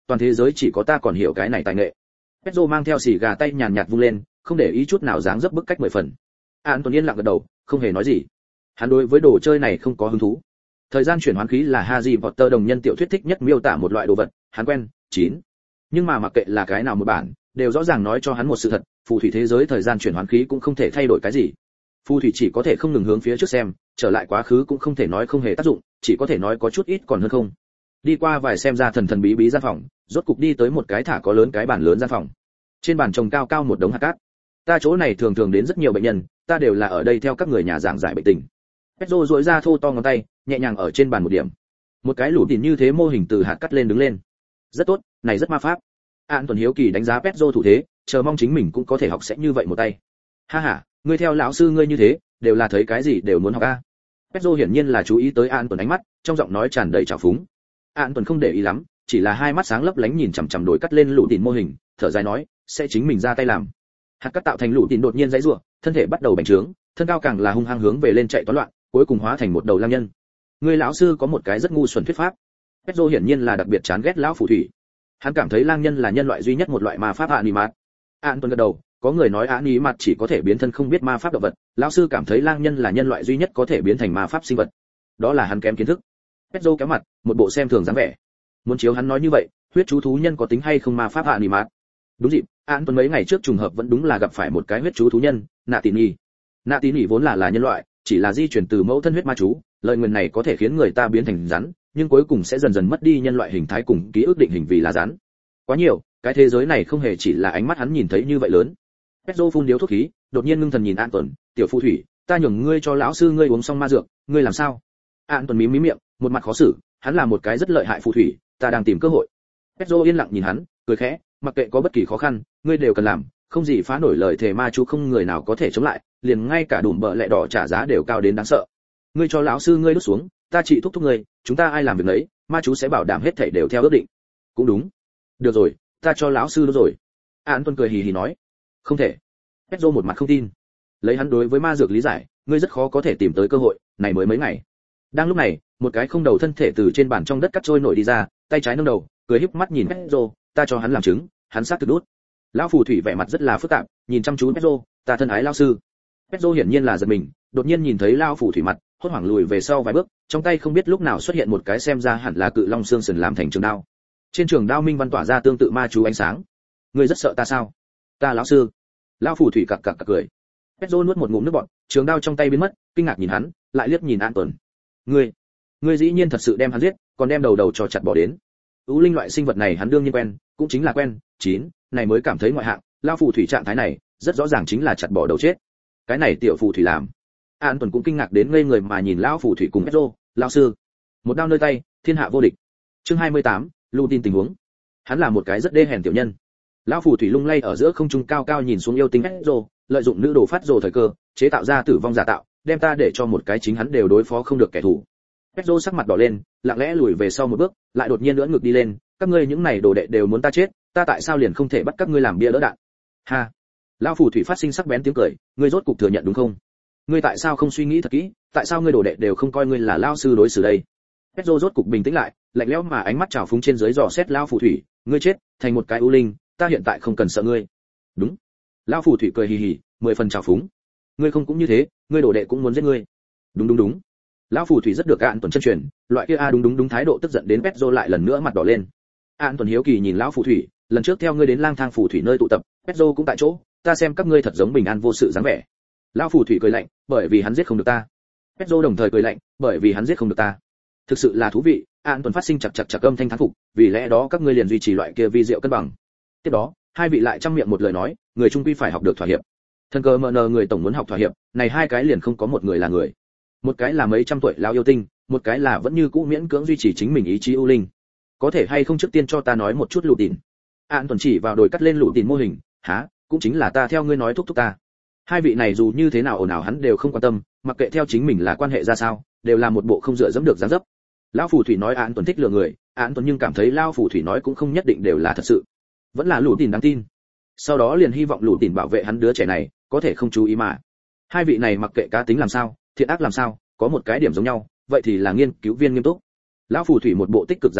S1: toàn thế giới chỉ có ta còn hiểu cái này tài nghệ. Pedro mang theo xì gà tay nhàn nhạt vung lên, không để ý chút nào dáng dấp bức cách mười phần. An Tuấn yên lặng gật đầu, không hề nói gì. Hắn đối với đồ chơi này không có hứng thú. Thời gian chuyển hoán khí là Harry Potter đồng nhân tiểu thuyết thích nhất miêu tả một loại đồ vật, hắn quen, chín. Nhưng mà mặc kệ là cái nào một bản, đều rõ ràng nói cho hắn một sự thật, phù thủy thế giới thời gian chuyển hoán khí cũng không thể thay đổi cái gì. Phù thủy chỉ có thể không ngừng hướng phía trước xem, trở lại quá khứ cũng không thể nói không hề tác dụng, chỉ có thể nói có chút ít còn hơn không. Đi qua vài xem ra thần thần bí bí gian phòng, rốt cục đi tới một cái thả có lớn cái bàn lớn gian phòng. Trên bàn trồng cao cao một đống hạt cát. Ta chỗ này thường thường đến rất nhiều bệnh nhân, ta đều là ở đây theo các người nhà giảng giải bệnh tình. Pedro duỗi ra thô to ngón tay, nhẹ nhàng ở trên bàn một điểm. Một cái lũ tỉn như thế mô hình từ hạt cắt lên đứng lên. Rất tốt, này rất ma pháp. An Tuấn hiếu kỳ đánh giá Pedro thủ thế, chờ mong chính mình cũng có thể học sẽ như vậy một tay. Ha ha, ngươi theo lão sư ngươi như thế, đều là thấy cái gì đều muốn học a. Pedro hiển nhiên là chú ý tới An Tuấn ánh mắt, trong giọng nói tràn đầy trào phúng. An Tuấn không để ý lắm, chỉ là hai mắt sáng lấp lánh nhìn chằm chằm đồi cắt lên lũ tỉn mô hình, thở dài nói, sẽ chính mình ra tay làm. Hạt cắt tạo thành lũ tỉn đột nhiên giãy giụa, thân thể bắt đầu bành trướng, thân cao càng là hung hăng hướng về lên chạy toán loạn, cuối cùng hóa thành một đầu lang nhân. Người lão sư có một cái rất ngu xuẩn thuyết pháp. Pedro hiển nhiên là đặc biệt chán ghét lão phù thủy. Hắn cảm thấy lang nhân là nhân loại duy nhất một loại ma pháp animat. An Tuấn gật đầu, có người nói animat chỉ có thể biến thân không biết ma pháp động vật, lão sư cảm thấy lang nhân là nhân loại duy nhất có thể biến thành ma pháp sinh vật. Đó là hắn kém kiến thức. Pedro kéo mặt, một bộ xem thường dáng vẻ. Muốn chiếu hắn nói như vậy, huyết chú thú nhân có tính hay không ma pháp animat? Đúng dịp, An Tuấn mấy ngày trước trùng hợp vẫn đúng là gặp phải một cái huyết chú thú nhân, Nạ Tín Nhỉ. Nạ Tín Nhỉ vốn là là nhân loại, chỉ là di chuyển từ mẫu thân huyết ma chú, lời nguyền này có thể khiến người ta biến thành rắn, nhưng cuối cùng sẽ dần dần mất đi nhân loại hình thái cùng ký ức định hình vì là rắn. Quá nhiều, cái thế giới này không hề chỉ là ánh mắt hắn nhìn thấy như vậy lớn. Pedro phun điếu thuốc khí, đột nhiên ngưng thần nhìn An Tuấn, "Tiểu phù thủy, ta nhường ngươi cho lão sư ngươi uống xong ma dược, ngươi làm sao?" An Tuấn mím mím miệng, một mặt khó xử, hắn là một cái rất lợi hại phù thủy, ta đang tìm cơ hội. Pedro yên lặng nhìn hắn, cười khẽ, mặc kệ có bất kỳ khó khăn, ngươi đều cần làm, không gì phá nổi lời thề ma chú không người nào có thể chống lại, liền ngay cả đùm bợ lẹ đỏ trả giá đều cao đến đáng sợ. Ngươi cho lão sư ngươi đút xuống, ta chỉ thúc thúc ngươi, chúng ta ai làm việc nấy, ma chú sẽ bảo đảm hết thảy đều theo ước định. Cũng đúng. Được rồi, ta cho lão sư đút rồi. An Tuấn cười hì hì nói. Không thể. Pedro một mặt không tin. Lấy hắn đối với ma dược lý giải, ngươi rất khó có thể tìm tới cơ hội, này mới mấy ngày. Đang lúc này, một cái không đầu thân thể từ trên bàn trong đất cắt trôi nổi đi ra, tay trái nâng đầu, cười híp mắt nhìn Pedro, ta cho hắn làm chứng, hắn xác thực đút. Lão phù thủy vẻ mặt rất là phức tạp, nhìn chăm chú Pedro, ta thân ái lão sư. Pedro hiển nhiên là giật mình, đột nhiên nhìn thấy lão phù thủy mặt, hốt hoảng lùi về sau vài bước, trong tay không biết lúc nào xuất hiện một cái xem ra hẳn là cự long xương sườn làm thành trường đao. Trên trường đao minh văn tỏa ra tương tự ma chú ánh sáng. Ngươi rất sợ ta sao? Ta lão sư. Lão phù thủy cặc cặc cặc cười. Pedro nuốt một ngụm nước bọt, trường đao trong tay biến mất, kinh ngạc nhìn hắn, lại liếc nhìn An Tuấn. Ngươi, ngươi dĩ nhiên thật sự đem hắn giết, còn đem đầu đầu cho chặt bỏ đến. Ú linh loại sinh vật này hắn đương nhiên quen, cũng chính là quen, chín, này mới cảm thấy ngoại hạng, lão phù thủy trạng thái này, rất rõ ràng chính là chặt bỏ đầu chết. Cái này tiểu phù thủy làm. An Tuấn cũng kinh ngạc đến ngây người mà nhìn lão phù thủy cùng Pedro, lão sư, một đao nơi tay, thiên hạ vô địch. Chương hai mươi tám, lưu tin tình huống. Hắn là một cái rất đê hèn tiểu nhân. Lão phù thủy lung lay ở giữa không trung cao cao nhìn xuống yêu tinh Pedro, lợi dụng nữ đồ phát rồ thời cơ, chế tạo ra tử vong giả tạo, đem ta để cho một cái chính hắn đều đối phó không được kẻ thù. Pedro sắc mặt đỏ lên, lặng lẽ lùi về sau một bước, lại đột nhiên lưỡn ngược đi lên, các ngươi những này đồ đệ đều muốn ta chết, ta tại sao liền không thể bắt các ngươi làm bia đỡ đạn? Ha! Lão phù thủy phát sinh sắc bén tiếng cười, ngươi rốt cục thừa nhận đúng không? Ngươi tại sao không suy nghĩ thật kỹ, tại sao ngươi đồ đệ đều không coi ngươi là lão sư đối xử đây? Pedro rốt cục bình tĩnh lại, lạnh lẽo mà ánh mắt trào phúng trên dưới dò xét lão phù thủy, ngươi chết, thành một cái u linh, ta hiện tại không cần sợ ngươi. Đúng. Lão phù thủy cười hì hì, mười phần trào phúng. Ngươi không cũng như thế, ngươi đồ đệ cũng muốn giết ngươi. Đúng đúng đúng. Lão phù thủy rất được An Tuấn chân truyền, loại kia a đúng đúng đúng thái độ tức giận đến Pedro lại lần nữa mặt đỏ lên. An Tuấn hiếu kỳ nhìn lão phù thủy, lần trước theo ngươi đến lang thang phù thủy nơi tụ tập, Pedro cũng tại chỗ, ta xem các ngươi thật giống bình an vô sự dáng vẻ. Lão phù thủy cười lạnh, bởi vì hắn giết không được ta. Pedro đồng thời cười lạnh, bởi vì hắn giết không được ta. Thực sự là thú vị. An Tuấn phát sinh chặt chặt chặt âm thanh thán phục, vì lẽ đó các ngươi liền duy trì loại kia vi diệu cân bằng. Tiếp đó, hai vị lại trăm miệng một lời nói, người trung quy phải học được thỏa hiệp. Thân cơ mờ nờ người tổng muốn học thỏa hiệp, này hai cái liền không có một người là người. Một cái là mấy trăm tuổi lão yêu tinh, một cái là vẫn như cũ miễn cưỡng duy trì chính mình ý chí ưu linh. Có thể hay không trước tiên cho ta nói một chút lũ tỉn. An Tuấn chỉ vào đồi cắt lên lũ tỉn mô hình, há, cũng chính là ta theo ngươi nói thúc thúc ta. Hai vị này dù như thế nào ồn ào hắn đều không quan tâm, mặc kệ theo chính mình là quan hệ ra sao, đều là một bộ không dựa dẫm được dáng dấp. Lão phù thủy nói An Tuấn thích lừa người, An Tuấn nhưng cảm thấy lão phù thủy nói cũng không nhất định đều là thật sự. Vẫn là lũ tỉn đáng tin. Sau đó liền hy vọng lũ tỉn bảo vệ hắn đứa trẻ này, có thể không chú ý mà. Hai vị này mặc kệ cá tính làm sao, thiện ác làm sao, có một cái điểm giống nhau, vậy thì là nghiên cứu viên nghiêm túc. Lão phù thủy một bộ tích cực dáng dấp,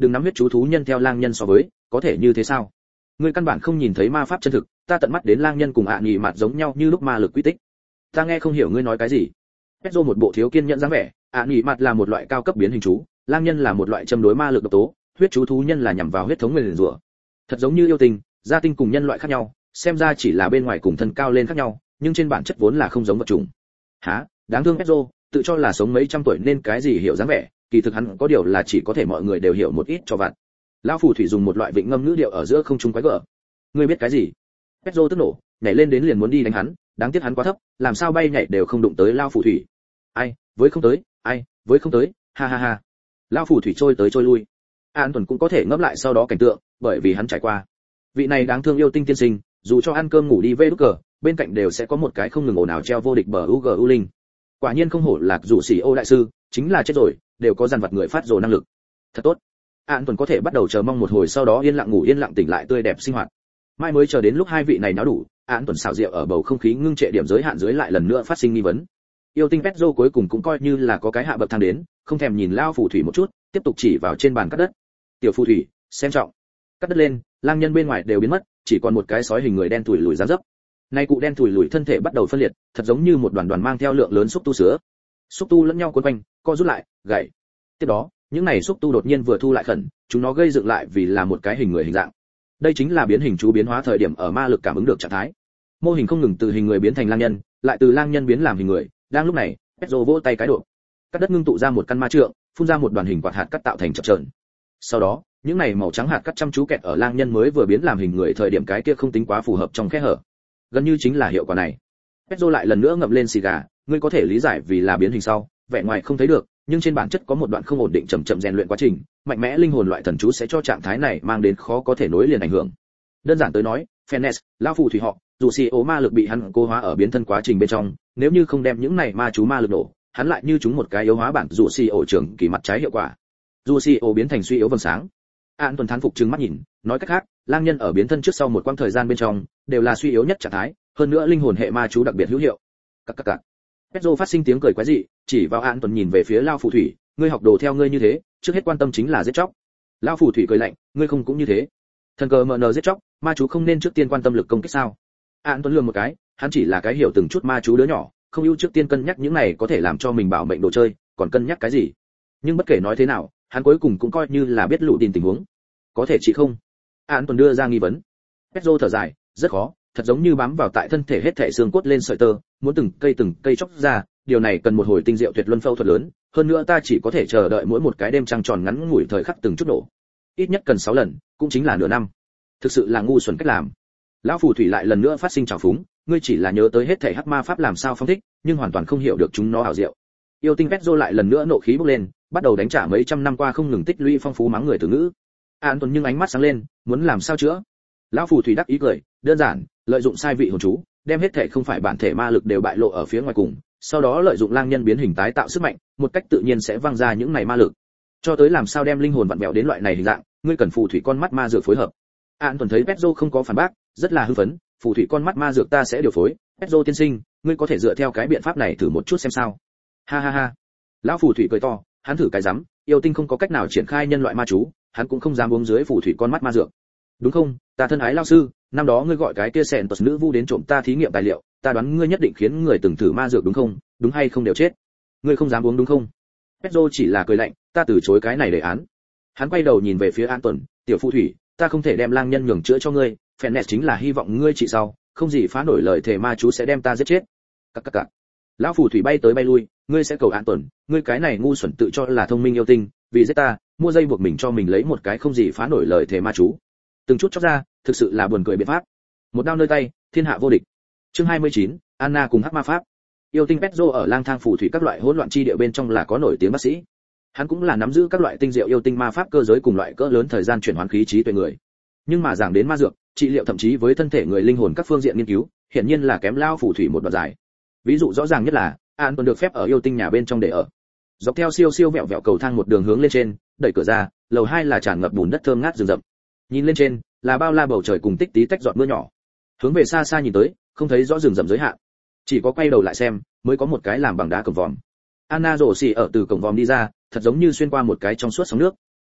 S1: đừng nắm huyết chú thú nhân theo lang nhân so với, có thể như thế sao? Ngươi căn bản không nhìn thấy ma pháp chân thực, ta tận mắt đến lang nhân cùng ạ nhị mặt giống nhau như lúc ma lực quy tích. Ta nghe không hiểu ngươi nói cái gì. Pedro một bộ thiếu kiên nhẫn dáng vẻ, ạ nhị mặt là một loại cao cấp biến hình chú, lang nhân là một loại châm đối ma lực độc tố, huyết chú thú nhân là nhằm vào huyết thống nguyền rủa. Thật giống như yêu tinh, gia tinh cùng nhân loại khác nhau, xem ra chỉ là bên ngoài cùng thân cao lên khác nhau, nhưng trên bản chất vốn là không giống vật chủng. Hả? Đáng thương Pedro, tự cho là sống mấy trăm tuổi nên cái gì hiểu dáng vẻ, kỳ thực hắn có điều là chỉ có thể mọi người đều hiểu một ít cho vặt. Lão phù thủy dùng một loại vịnh ngâm ngữ điệu ở giữa không trung quái gở. Ngươi biết cái gì? Pedro tức nổ, nhảy lên đến liền muốn đi đánh hắn, đáng tiếc hắn quá thấp, làm sao bay nhảy đều không đụng tới lão phù thủy. Ai, với không tới, ai, với không tới, ha ha ha. Lão phù thủy trôi tới trôi lui. An Tuần cũng có thể ngẫm lại sau đó cảnh tượng, bởi vì hắn trải qua. Vị này đáng thương yêu tinh tiên sinh, dù cho ăn cơm ngủ đi về đúc cờ, bên cạnh đều sẽ có một cái không ngừng ồn ào treo vô địch bờ u g u linh. Quả nhiên không hổ là dụ sĩ ô đại sư, chính là chết rồi, đều có dàn vật người phát rồ năng lực. Thật tốt. An Tuần có thể bắt đầu chờ mong một hồi sau đó yên lặng ngủ yên lặng tỉnh lại tươi đẹp sinh hoạt. Mai mới chờ đến lúc hai vị này náo đủ, An Tuần xào rượu ở bầu không khí ngưng trệ điểm giới hạn dưới lại lần nữa phát sinh nghi vấn. Yêu tinh Pedro cuối cùng cũng coi như là có cái hạ bậc thang đến, không thèm nhìn lao phù thủy một chút, tiếp tục chỉ vào trên bàn cắt đất. Tiểu phù thủy, xem trọng. Cắt đất lên, lang nhân bên ngoài đều biến mất, chỉ còn một cái sói hình người đen tủi lùi ra dấp. Nay cụ đen tủi lùi thân thể bắt đầu phân liệt, thật giống như một đoàn đoàn mang theo lượng lớn xúc tu sữa. Xúc tu lẫn nhau quấn quanh, co rút lại, gãy. Tiếp đó, những này xúc tu đột nhiên vừa thu lại khẩn, chúng nó gây dựng lại vì là một cái hình người hình dạng. Đây chính là biến hình chú biến hóa thời điểm ở ma lực cảm ứng được trạng thái. Mô hình không ngừng từ hình người biến thành lang nhân, lại từ lang nhân biến làm hình người. Đang lúc này, Pedro vỗ tay cái độ. Cắt đất ngưng tụ ra một căn ma trượng, phun ra một đoàn hình quạt hạt cắt tạo thành chập chờn. Sau đó, những này màu trắng hạt cắt chăm chú kẹt ở lang nhân mới vừa biến làm hình người thời điểm cái kia không tính quá phù hợp trong khe hở. Gần như chính là hiệu quả này. Pedro lại lần nữa ngậm lên xì gà, ngươi có thể lý giải vì là biến hình sau, vẻ ngoài không thấy được, nhưng trên bản chất có một đoạn không ổn định chậm chậm rèn luyện quá trình, mạnh mẽ linh hồn loại thần chú sẽ cho trạng thái này mang đến khó có thể nối liền ảnh hưởng. Đơn giản tới nói, Phoenix, lão phù thủy họ, dù xì ố ma lực bị hắn cố hóa ở biến thân quá trình bên trong, nếu như không đem những này ma chú ma lực nổ, hắn lại như chúng một cái yếu hóa bản dù xì ổ trưởng kỳ mặt trái hiệu quả. Dù xì ổ biến thành suy yếu vầng sáng. An Tuần thán phục trừng mắt nhìn, nói cách khác, lang nhân ở biến thân trước sau một quãng thời gian bên trong, đều là suy yếu nhất trạng thái, hơn nữa linh hồn hệ ma chú đặc biệt hữu hiệu. Cặc cặc cặc. Pedro phát sinh tiếng cười quái dị, chỉ vào An Tuần nhìn về phía lão phù thủy, ngươi học đồ theo ngươi như thế, trước hết quan tâm chính là giết chóc. Lão phù thủy cười lạnh, ngươi không cũng như thế. Thần cờ mờ nờ giết chóc, ma chú không nên trước tiên quan tâm lực công kích sao? An Tuần lườm một cái, hắn chỉ là cái hiểu từng chút ma chú đứa nhỏ, không ưu trước tiên cân nhắc những này có thể làm cho mình bảo mệnh đồ chơi, còn cân nhắc cái gì? Nhưng bất kể nói thế nào, hắn cuối cùng cũng coi như là biết lũ tin tình huống. Có thể chỉ không? An Tuần đưa ra nghi vấn. Pedro thở dài, rất khó, thật giống như bám vào tại thân thể hết thảy xương cốt lên sợi tơ, muốn từng cây từng cây chóc ra, điều này cần một hồi tinh diệu tuyệt luân phẫu thuật lớn, hơn nữa ta chỉ có thể chờ đợi mỗi một cái đêm trăng tròn ngắn ngủi thời khắc từng chút nổ. Ít nhất cần sáu lần, cũng chính là nửa năm. Thực sự là ngu xuẩn cách làm. Lão phù thủy lại lần nữa phát sinh trào phúng, ngươi chỉ là nhớ tới hết thảy hắc ma pháp làm sao phong thích, nhưng hoàn toàn không hiểu được chúng nó ảo diệu. Yêu tinh Pedro lại lần nữa nộ khí bốc lên, bắt đầu đánh trả mấy trăm năm qua không ngừng tích lũy phong phú mắng người từ ngữ. An Tuần nhưng ánh mắt sáng lên, muốn làm sao chữa? Lão phù thủy đắc ý cười, đơn giản, lợi dụng sai vị hồn chú, đem hết thể không phải bản thể ma lực đều bại lộ ở phía ngoài cùng, sau đó lợi dụng lang nhân biến hình tái tạo sức mạnh, một cách tự nhiên sẽ văng ra những này ma lực. Cho tới làm sao đem linh hồn vặn vẹo đến loại này hình dạng, ngươi cần phù thủy con mắt ma dược phối hợp. An Tuần thấy Pedro không có phản bác, rất là hưng phấn, phù thủy con mắt ma dược ta sẽ điều phối, Pedro tiên sinh, ngươi có thể dựa theo cái biện pháp này thử một chút xem sao. Ha ha ha. Lão phù thủy cười to, hắn thử cái rắm, yêu tinh không có cách nào triển khai nhân loại ma chú, hắn cũng không dám uống dưới phù thủy con mắt ma dược. Đúng không, ta thân ái lão sư, năm đó ngươi gọi cái kia sẹn tật nữ vu đến trộm ta thí nghiệm tài liệu, ta đoán ngươi nhất định khiến người từng thử ma dược đúng không, đúng hay không đều chết. Ngươi không dám uống đúng không? Pedro chỉ là cười lạnh, ta từ chối cái này đề án. Hắn quay đầu nhìn về phía An Tuần, tiểu phù thủy, ta không thể đem lang nhân nhường chữa cho ngươi, Phoenix chính là hy vọng ngươi trị sau, không gì phá nổi lời thề ma chú sẽ đem ta giết chết. Cặc cặc cặc. Lão phù thủy bay tới bay lui, ngươi sẽ cầu An Tuần, ngươi cái này ngu xuẩn tự cho là thông minh yêu tinh, vì giết ta, mua dây buộc mình cho mình lấy một cái không gì phá nổi lời thề ma chú. Từng chút chốc ra, thực sự là buồn cười biện pháp. Một đao nơi tay, thiên hạ vô địch. Chương hai mươi chín, Anna cùng hắc ma pháp. Yêu tinh Pedro ở lang thang phù thủy các loại hỗn loạn chi địa bên trong là có nổi tiếng bác sĩ. Hắn cũng là nắm giữ các loại tinh diệu yêu tinh ma pháp cơ giới cùng loại cỡ lớn thời gian chuyển hoán khí trí tuệ người. Nhưng mà giảng đến ma dược, trị liệu thậm chí với thân thể người linh hồn các phương diện nghiên cứu, hiển nhiên là kém lao phù thủy một đoạn dài. Ví dụ rõ ràng nhất là, An Tuần được phép ở yêu tinh nhà bên trong để ở. Dọc theo siêu siêu vẹo vẹo cầu thang một đường hướng lên trên, đẩy cửa ra, lầu hai là tràn ngập bùn đất thơm ngát rừng rậm. Nhìn lên trên, là bao la bầu trời cùng tích tí tách giọt mưa nhỏ. Hướng về xa xa nhìn tới, không thấy rõ rừng rậm giới hạn. Chỉ có quay đầu lại xem, mới có một cái làm bằng đá cổng vòm. Anna rồ xì ở từ cổng vòm đi ra, thật giống như xuyên qua một cái trong suốt sóng nước.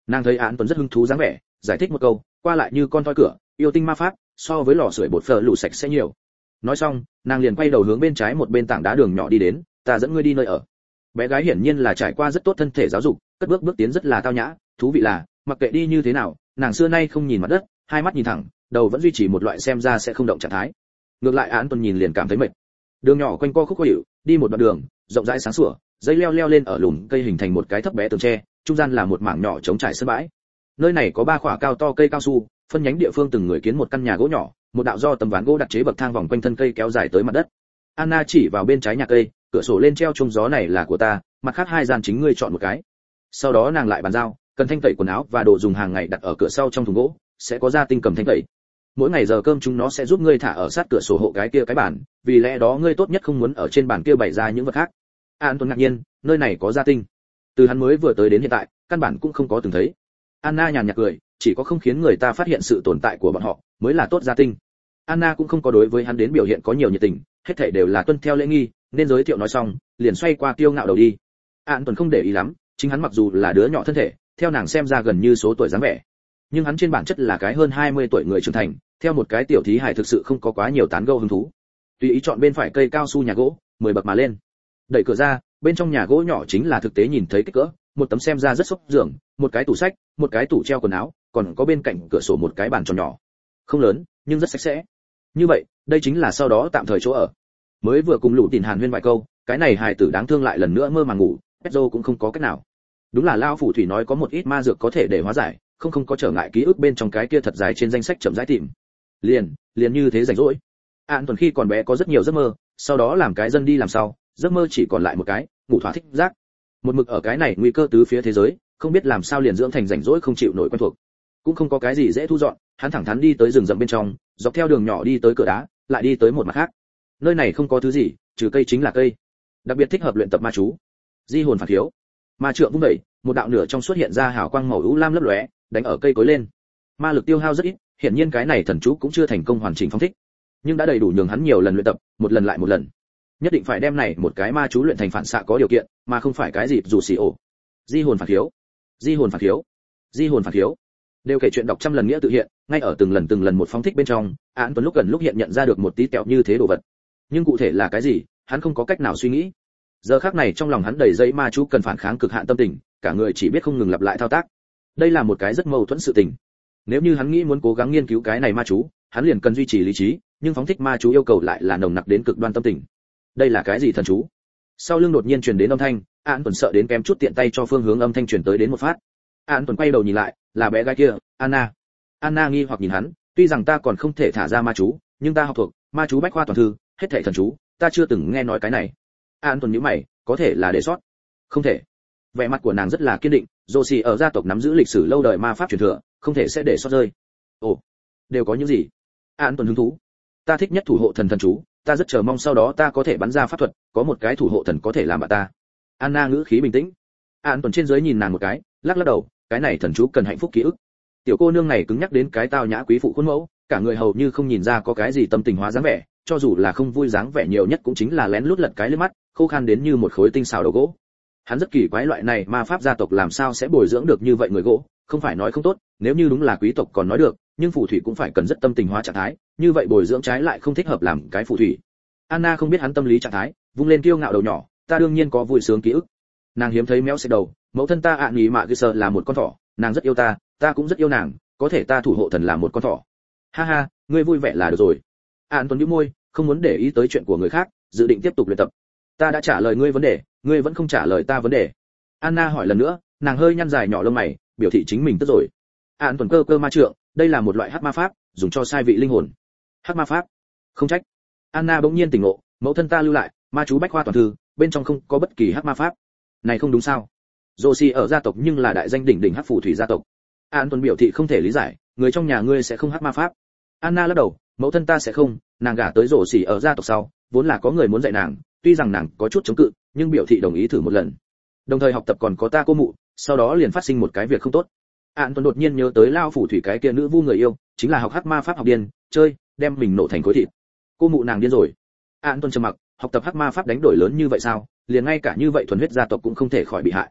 S1: Nàng thấy Án Tuấn rất hứng thú dáng vẻ, giải thích một câu, qua lại như con toi cửa, yêu tinh ma pháp, so với lò sưởi bột phở lũ sạch sẽ nhiều. Nói xong, nàng liền quay đầu hướng bên trái một bên tảng đá đường nhỏ đi đến, ta dẫn ngươi đi nơi ở. Bé gái hiển nhiên là trải qua rất tốt thân thể giáo dục, cất bước bước tiến rất là tao nhã, thú vị là, mặc kệ đi như thế nào, nàng xưa nay không nhìn mặt đất, hai mắt nhìn thẳng, đầu vẫn duy trì một loại xem ra sẽ không động trạng thái. Ngược lại Án Tuấn nhìn liền cảm thấy mệt. Đường nhỏ quanh co khúc khuỷu, đi một đoạn đường, rộng rãi sáng sủa, dây leo leo lên ở lùm cây hình thành một cái thấp bé tường tre, trung gian là một mảng nhỏ trống trải sân bãi. Nơi này có ba khỏa cao to cây cao su, phân nhánh địa phương từng người kiến một căn nhà gỗ nhỏ, một đạo do tấm ván gỗ đặc chế bậc thang vòng quanh thân cây kéo dài tới mặt đất. Anna chỉ vào bên trái nhà cây, cửa sổ lên treo chuông gió này là của ta, mặt khác hai gian chính ngươi chọn một cái. Sau đó nàng lại bàn giao, cần thanh tẩy quần áo và đồ dùng hàng ngày đặt ở cửa sau trong thùng gỗ, sẽ có gia tinh cầm thanh tẩy. Mỗi ngày giờ cơm chúng nó sẽ giúp ngươi thả ở sát cửa sổ hộ cái kia cái bàn, vì lẽ đó ngươi tốt nhất không muốn ở trên bàn kia bày ra những vật khác. An Tuấn ngạc nhiên, nơi này có gia tinh. Từ hắn mới vừa tới đến hiện tại, căn bản cũng không có từng thấy. Anna nhàn nhạt cười, chỉ có không khiến người ta phát hiện sự tồn tại của bọn họ mới là tốt gia tinh. Anna cũng không có đối với hắn đến biểu hiện có nhiều nhiệt tình, hết thảy đều là tuân theo lễ nghi, nên giới thiệu nói xong, liền xoay qua kiêu ngạo đầu đi. An Tuấn không để ý lắm, chính hắn mặc dù là đứa nhỏ thân thể, theo nàng xem ra gần như số tuổi dáng vẻ, nhưng hắn trên bản chất là cái hơn hai mươi tuổi người trưởng thành, theo một cái tiểu thí hài thực sự không có quá nhiều tán gẫu hứng thú. Tùy ý chọn bên phải cây cao su nhà gỗ, mười bậc mà lên. Đẩy cửa ra, bên trong nhà gỗ nhỏ chính là thực tế nhìn thấy kích cỡ, một tấm xem ra rất xốc giường, một cái tủ sách, một cái tủ treo quần áo, còn có bên cạnh cửa sổ một cái bàn tròn nhỏ. Không lớn, nhưng rất sạch sẽ. Như vậy, đây chính là sau đó tạm thời chỗ ở. Mới vừa cùng Lũ Tìn Hàn huyên vài câu, cái này hài tử đáng thương lại lần nữa mơ màng ngủ, Pedro cũng không có cách nào. Đúng là lão phù thủy nói có một ít ma dược có thể để hóa giải, không không có trở ngại ký ức bên trong cái kia thật dài trên danh sách chậm rãi tìm. Liền, liền như thế rảnh rỗi. An Tuần khi còn bé có rất nhiều giấc mơ, sau đó làm cái dân đi làm sau, giấc mơ chỉ còn lại một cái, ngủ thỏa thích giác. Một mực ở cái này nguy cơ tứ phía thế giới, không biết làm sao liền dưỡng thành rảnh rỗi không chịu nổi quen thuộc. Cũng không có cái gì dễ thu dọn, hắn thẳng thắn đi tới rừng rậm bên trong, dọc theo đường nhỏ đi tới cửa đá, lại đi tới một mặt khác. Nơi này không có thứ gì, trừ cây chính là cây. Đặc biệt thích hợp luyện tập ma chú. Di hồn phản thiếu. Ma trượng vung dậy, một đạo nửa trong xuất hiện ra hào quang màu u lam lấp lóe, đánh ở cây cối lên. Ma lực tiêu hao rất ít, hiển nhiên cái này thần chú cũng chưa thành công hoàn chỉnh phong thích, nhưng đã đầy đủ nhường hắn nhiều lần luyện tập, một lần lại một lần. Nhất định phải đem này một cái ma chú luyện thành phản xạ có điều kiện, mà không phải cái gì dù xì ổ. Di hồn phản thiếu, di hồn phản thiếu, di hồn phản thiếu. Đều kể chuyện đọc trăm lần nghĩa tự hiện, ngay ở từng lần từng lần một phong thích bên trong, Án Tuấn lúc gần lúc hiện nhận ra được một tí kẹo như thế đồ vật. Nhưng cụ thể là cái gì, hắn không có cách nào suy nghĩ. Giờ khắc này trong lòng hắn đầy dây ma chú cần phản kháng cực hạn tâm tình, cả người chỉ biết không ngừng lặp lại thao tác. Đây là một cái rất mâu thuẫn sự tình. Nếu như hắn nghĩ muốn cố gắng nghiên cứu cái này ma chú, hắn liền cần duy trì lý trí, nhưng phóng thích ma chú yêu cầu lại là nồng nặc đến cực đoan tâm tình. Đây là cái gì thần chú? Sau lưng đột nhiên truyền đến âm thanh, Án Tuấn sợ đến kém chút tiện tay cho phương hướng âm thanh truyền tới đến một phát. Án Tuấn quay đầu nhìn lại, là bé gái kia, Anna. Anna nghi hoặc nhìn hắn, tuy rằng ta còn không thể thả ra ma chú, nhưng ta học thuộc ma chú bách khoa toàn thư, hết thảy thần chú, ta chưa từng nghe nói cái này. Án Tuấn nhíu mày, có thể là để sót. Không thể. Vẻ mặt của nàng rất là kiên định, Josie ở gia tộc nắm giữ lịch sử lâu đời ma pháp truyền thừa, không thể sẽ để sót rơi. Ồ, đều có những gì? Án Tuấn hứng thú. Ta thích nhất thủ hộ thần thần chú, ta rất chờ mong sau đó ta có thể bắn ra pháp thuật, có một cái thủ hộ thần có thể làm bạn ta. Anna ngữ khí bình tĩnh. Án Tuấn trên dưới nhìn nàng một cái, lắc lắc đầu, cái này thần chú cần hạnh phúc ký ức. Tiểu cô nương này cứng nhắc đến cái tao nhã quý phụ khuôn mẫu, cả người hầu như không nhìn ra có cái gì tâm tình hóa dáng vẻ, cho dù là không vui dáng vẻ nhiều nhất cũng chính là lén lút lật cái lưỡi mắt, khô khan đến như một khối tinh xào đầu gỗ. Hắn rất kỳ quái loại này ma pháp gia tộc làm sao sẽ bồi dưỡng được như vậy người gỗ, không phải nói không tốt, nếu như đúng là quý tộc còn nói được, nhưng phù thủy cũng phải cần rất tâm tình hóa trạng thái, như vậy bồi dưỡng trái lại không thích hợp làm cái phù thủy. Anna không biết hắn tâm lý trạng thái, vung lên kiêu ngạo đầu nhỏ, ta đương nhiên có vui sướng ký ức. Nàng hiếm thấy méo xẹt đầu, mẫu thân ta ạ nhí mạ cứ sợ là một con thỏ, nàng rất yêu ta, ta cũng rất yêu nàng, có thể ta thủ hộ thần là một con thỏ. Ha ha, ngươi vui vẻ là được rồi. An Tuấn nhíu môi, không muốn để ý tới chuyện của người khác, dự định tiếp tục luyện tập. Ta đã trả lời ngươi vấn đề, ngươi vẫn không trả lời ta vấn đề. Anna hỏi lần nữa, nàng hơi nhăn dài nhỏ lông mày, biểu thị chính mình tức rồi. An Tuấn cơ cơ ma trượng, đây là một loại hắc ma pháp, dùng cho sai vị linh hồn. Hắc ma pháp? Không trách. Anna bỗng nhiên tỉnh ngộ, mẫu thân ta lưu lại, ma chú bách khoa toàn thư, bên trong không có bất kỳ hắc ma pháp. Này không đúng sao? Josie ở gia tộc nhưng là đại danh đỉnh đỉnh hắc phù thủy gia tộc. An Tuấn biểu thị không thể lý giải, người trong nhà ngươi sẽ không hắc ma pháp. Anna lắc đầu, mẫu thân ta sẽ không, nàng gả tới Josie ở gia tộc sau, vốn là có người muốn dạy nàng, tuy rằng nàng có chút chống cự, nhưng biểu thị đồng ý thử một lần. Đồng thời học tập còn có ta cô mụ, sau đó liền phát sinh một cái việc không tốt. An Tuấn đột nhiên nhớ tới lao phù thủy cái kia nữ vu người yêu, chính là học hắc ma pháp học điên, chơi, đem mình nổ thành khối thịt. Cô mụ nàng điên rồi. An Tuấn trầm mặc, học tập hắc ma pháp đánh đổi lớn như vậy sao? Liền ngay cả như vậy thuần huyết gia tộc cũng không thể khỏi bị hại.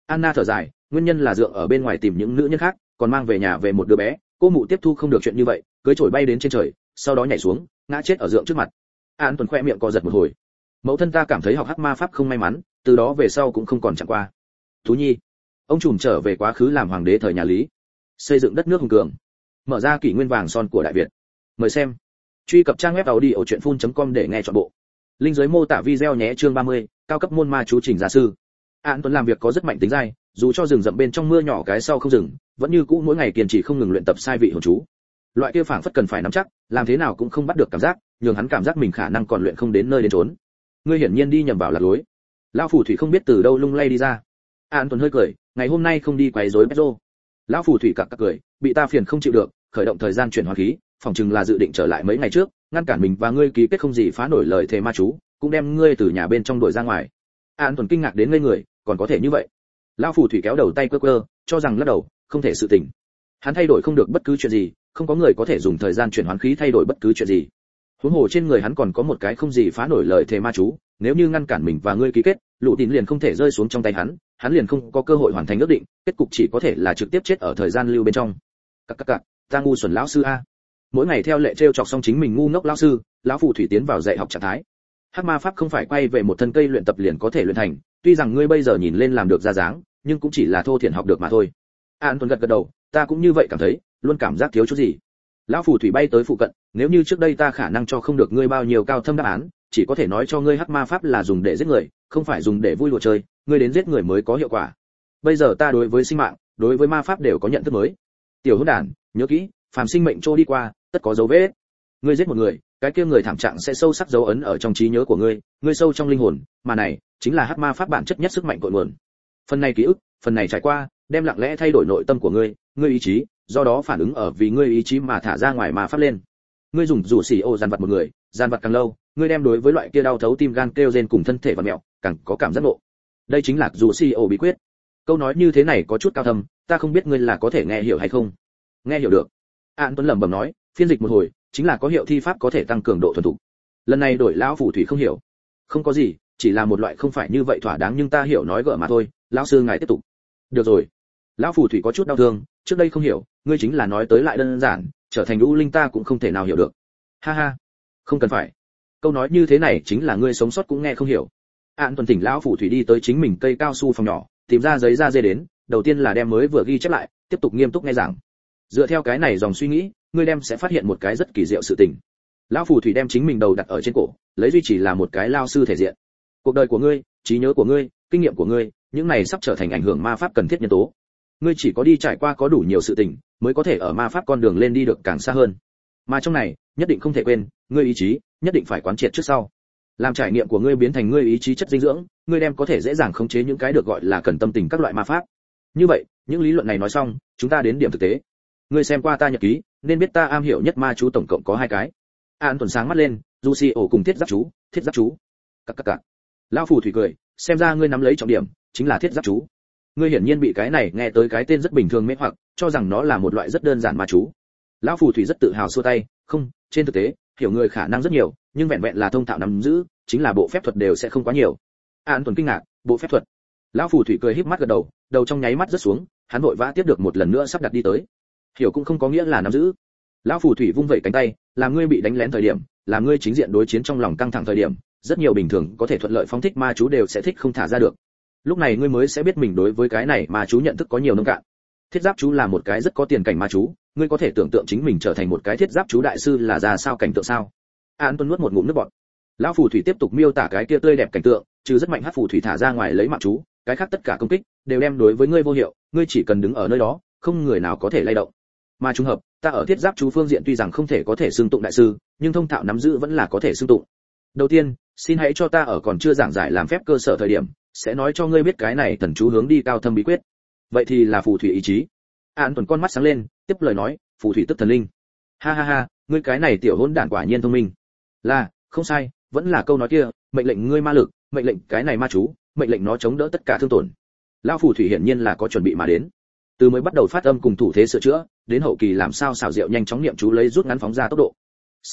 S1: Anna thở dài, nguyên nhân là dượng ở bên ngoài tìm những nữ nhân khác, còn mang về nhà về một đứa bé, cô mụ tiếp thu không được chuyện như vậy, cưới chổi bay đến trên trời, sau đó nhảy xuống, ngã chết ở dượng trước mặt. An Tuấn khoe miệng co giật một hồi. Mẫu thân ta cảm thấy học hắc ma pháp không may mắn, từ đó về sau cũng không còn chẳng qua. Tú Nhi, ông trùm trở về quá khứ làm hoàng đế thời nhà Lý, xây dựng đất nước hùng cường, mở ra kỷ nguyên vàng son của Đại Việt. Mời xem. Truy cập trang web audiochuyenphun.com để nghe trọn bộ. Link dưới mô tả video nhé. Chương ba mươi, cao cấp môn ma chú trình giả sư. An Tuấn làm việc có rất mạnh tính dai, dù cho rừng rậm bên trong mưa nhỏ cái sau không dừng, vẫn như cũ mỗi ngày kiên trì không ngừng luyện tập sai vị hồn chú. Loại kia phảng phất cần phải nắm chắc, làm thế nào cũng không bắt được cảm giác, nhường hắn cảm giác mình khả năng còn luyện không đến nơi đến chốn. Ngươi hiển nhiên đi nhầm vào lạc lối. Lão phù thủy không biết từ đâu lung lay đi ra. An Tuấn hơi cười, ngày hôm nay không đi quấy rối Pedro. Lão phù thủy cặc cặc cười, bị ta phiền không chịu được, khởi động thời gian chuyển hóa khí, phòng chừng là dự định trở lại mấy ngày trước, ngăn cản mình và ngươi ký kết không gì phá nổi lời thề ma chú, cũng đem ngươi từ nhà bên trong đuổi ra ngoài. An Tuấn kinh ngạc đến ngây người, còn có thể như vậy? Lão phù thủy kéo đầu tay quơ quơ, cho rằng lắc đầu, không thể sự tình. Hắn thay đổi không được bất cứ chuyện gì, không có người có thể dùng thời gian chuyển hoán khí thay đổi bất cứ chuyện gì. Huống hồ trên người hắn còn có một cái không gì phá nổi lời thề ma chú, nếu như ngăn cản mình và ngươi ký kết, lũ tín liền không thể rơi xuống trong tay hắn, hắn liền không có cơ hội hoàn thành ước định, kết cục chỉ có thể là trực tiếp chết ở thời gian lưu bên trong. Cặc cặc cặc, ta ngu xuẩn lão sư a. Mỗi ngày theo lệ trêu chọc xong chính mình ngu ngốc lão sư, lão phù thủy tiến vào dạy học trạng thái. Hắc ma pháp không phải quay về một thân cây luyện tập liền có thể luyện thành, tuy rằng ngươi bây giờ nhìn lên làm được ra dáng, nhưng cũng chỉ là thô thiển học được mà thôi. An Tuấn gật gật đầu, ta cũng như vậy cảm thấy, luôn cảm giác thiếu chút gì. Lão phù thủy bay tới phụ cận, nếu như trước đây ta khả năng cho không được ngươi bao nhiêu cao thâm đáp án, chỉ có thể nói cho ngươi hắc ma pháp là dùng để giết người, không phải dùng để vui đùa chơi, ngươi đến giết người mới có hiệu quả. Bây giờ ta đối với sinh mạng, đối với ma pháp đều có nhận thức mới. Tiểu hỗn đản, nhớ kỹ, phàm sinh mệnh trôi đi qua, tất có dấu vết. Ngươi giết một người, cái kia người thảm trạng sẽ sâu sắc dấu ấn ở trong trí nhớ của ngươi, ngươi sâu trong linh hồn, mà này chính là hắc ma pháp bản chất nhất sức mạnh cội nguồn. Phần này ký ức, phần này trải qua, đem lặng lẽ thay đổi nội tâm của ngươi, ngươi ý chí, do đó phản ứng ở vì ngươi ý chí mà thả ra ngoài ma pháp lên. Ngươi dùng rủ xì ô gian vật một người, gian vật càng lâu, ngươi đem đối với loại kia đau thấu tim gan kêu rên cùng thân thể và mẹo, càng có cảm giác ngộ. Đây chính là rủ xì ô bí quyết. Câu nói như thế này có chút cao thâm, ta không biết ngươi là có thể nghe hiểu hay không. Nghe hiểu được. An Tuấn lẩm bẩm nói, phiên dịch một hồi, chính là có hiệu thi pháp có thể tăng cường độ thuần thục. Lần này đổi lão phù thủy không hiểu. Không có gì, chỉ là một loại không phải như vậy thỏa đáng nhưng ta hiểu nói gỡ mà thôi, lão sư ngài tiếp tục. Được rồi. Lão phù thủy có chút đau thương, trước đây không hiểu, ngươi chính là nói tới lại đơn giản, trở thành u linh ta cũng không thể nào hiểu được. Ha ha, không cần phải. Câu nói như thế này chính là ngươi sống sót cũng nghe không hiểu. An Tuấn tỉnh lão phù thủy đi tới chính mình cây cao su phòng nhỏ, tìm ra giấy da dê đến, đầu tiên là đem mới vừa ghi chép lại, tiếp tục nghiêm túc nghe giảng. Dựa theo cái này dòng suy nghĩ, ngươi đem sẽ phát hiện một cái rất kỳ diệu sự tình. Lão phù thủy đem chính mình đầu đặt ở trên cổ, lấy duy trì là một cái lao sư thể diện. Cuộc đời của ngươi, trí nhớ của ngươi, kinh nghiệm của ngươi, những này sắp trở thành ảnh hưởng ma pháp cần thiết nhân tố. Ngươi chỉ có đi trải qua có đủ nhiều sự tình, mới có thể ở ma pháp con đường lên đi được càng xa hơn. Mà trong này, nhất định không thể quên, ngươi ý chí, nhất định phải quán triệt trước sau. Làm trải nghiệm của ngươi biến thành ngươi ý chí chất dinh dưỡng, ngươi đem có thể dễ dàng khống chế những cái được gọi là cần tâm tình các loại ma pháp. Như vậy, những lý luận này nói xong, chúng ta đến điểm thực tế. Ngươi xem qua ta nhật ký, nên biết ta am hiểu nhất ma chú tổng cộng có hai cái. An Tuấn sáng mắt lên, Lucio cùng thiết giáp chú, thiết giáp chú. Cặc cặc cặc. Lão phù thủy cười, xem ra ngươi nắm lấy trọng điểm, chính là thiết giáp chú. Ngươi hiển nhiên bị cái này nghe tới cái tên rất bình thường mê hoặc, cho rằng nó là một loại rất đơn giản ma chú. Lão phù thủy rất tự hào xua tay, không, trên thực tế, hiểu người khả năng rất nhiều, nhưng vẹn vẹn là thông thạo nắm giữ, chính là bộ phép thuật đều sẽ không quá nhiều. An Tuấn kinh ngạc, bộ phép thuật. Lão phù thủy cười híp mắt gật đầu, đầu trong nháy mắt rớt xuống, hắn vội vã tiếp được một lần nữa sắp đặt đi tới. Hiểu cũng không có nghĩa là nắm giữ. Lão phù thủy vung vẩy cánh tay, làm ngươi bị đánh lén thời điểm, làm ngươi chính diện đối chiến trong lòng căng thẳng thời điểm, rất nhiều bình thường có thể thuận lợi phóng thích ma chú đều sẽ thích không thả ra được. Lúc này ngươi mới sẽ biết mình đối với cái này ma chú nhận thức có nhiều nông cạn. Thiết giáp chú là một cái rất có tiền cảnh ma chú, ngươi có thể tưởng tượng chính mình trở thành một cái thiết giáp chú đại sư là ra sao cảnh tượng sao? An Tuấn nuốt một ngụm nước bọt. Lão phù thủy tiếp tục miêu tả cái kia tươi đẹp cảnh tượng, trừ rất mạnh hắc phù thủy thả ra ngoài lấy mạng chú, cái khác tất cả công kích đều đem đối với ngươi vô hiệu, ngươi chỉ cần đứng ở nơi đó, không người nào có thể lay động. Mà trùng hợp, ta ở thiết giáp chú phương diện tuy rằng không thể có thể xưng tụng đại sư, nhưng thông thạo nắm giữ vẫn là có thể xưng tụng. Đầu tiên, xin hãy cho ta ở còn chưa giảng giải làm phép cơ sở thời điểm, sẽ nói cho ngươi biết cái này thần chú hướng đi cao thâm bí quyết. Vậy thì là phù thủy ý chí. An Tuấn con mắt sáng lên, tiếp lời nói, phù thủy tức thần linh. Ha ha ha, ngươi cái này tiểu hỗn đản quả nhiên thông minh. Là, không sai, vẫn là câu nói kia, mệnh lệnh ngươi ma lực, mệnh lệnh cái này ma chú, mệnh lệnh nó chống đỡ tất cả thương tổn. Lão phù thủy hiển nhiên là có chuẩn bị mà đến. Từ mới bắt đầu phát âm cùng thủ thế sửa chữa, đến hậu kỳ làm sao xảo diệu nhanh chóng niệm chú lấy rút ngắn phóng ra tốc độ. Sau đó,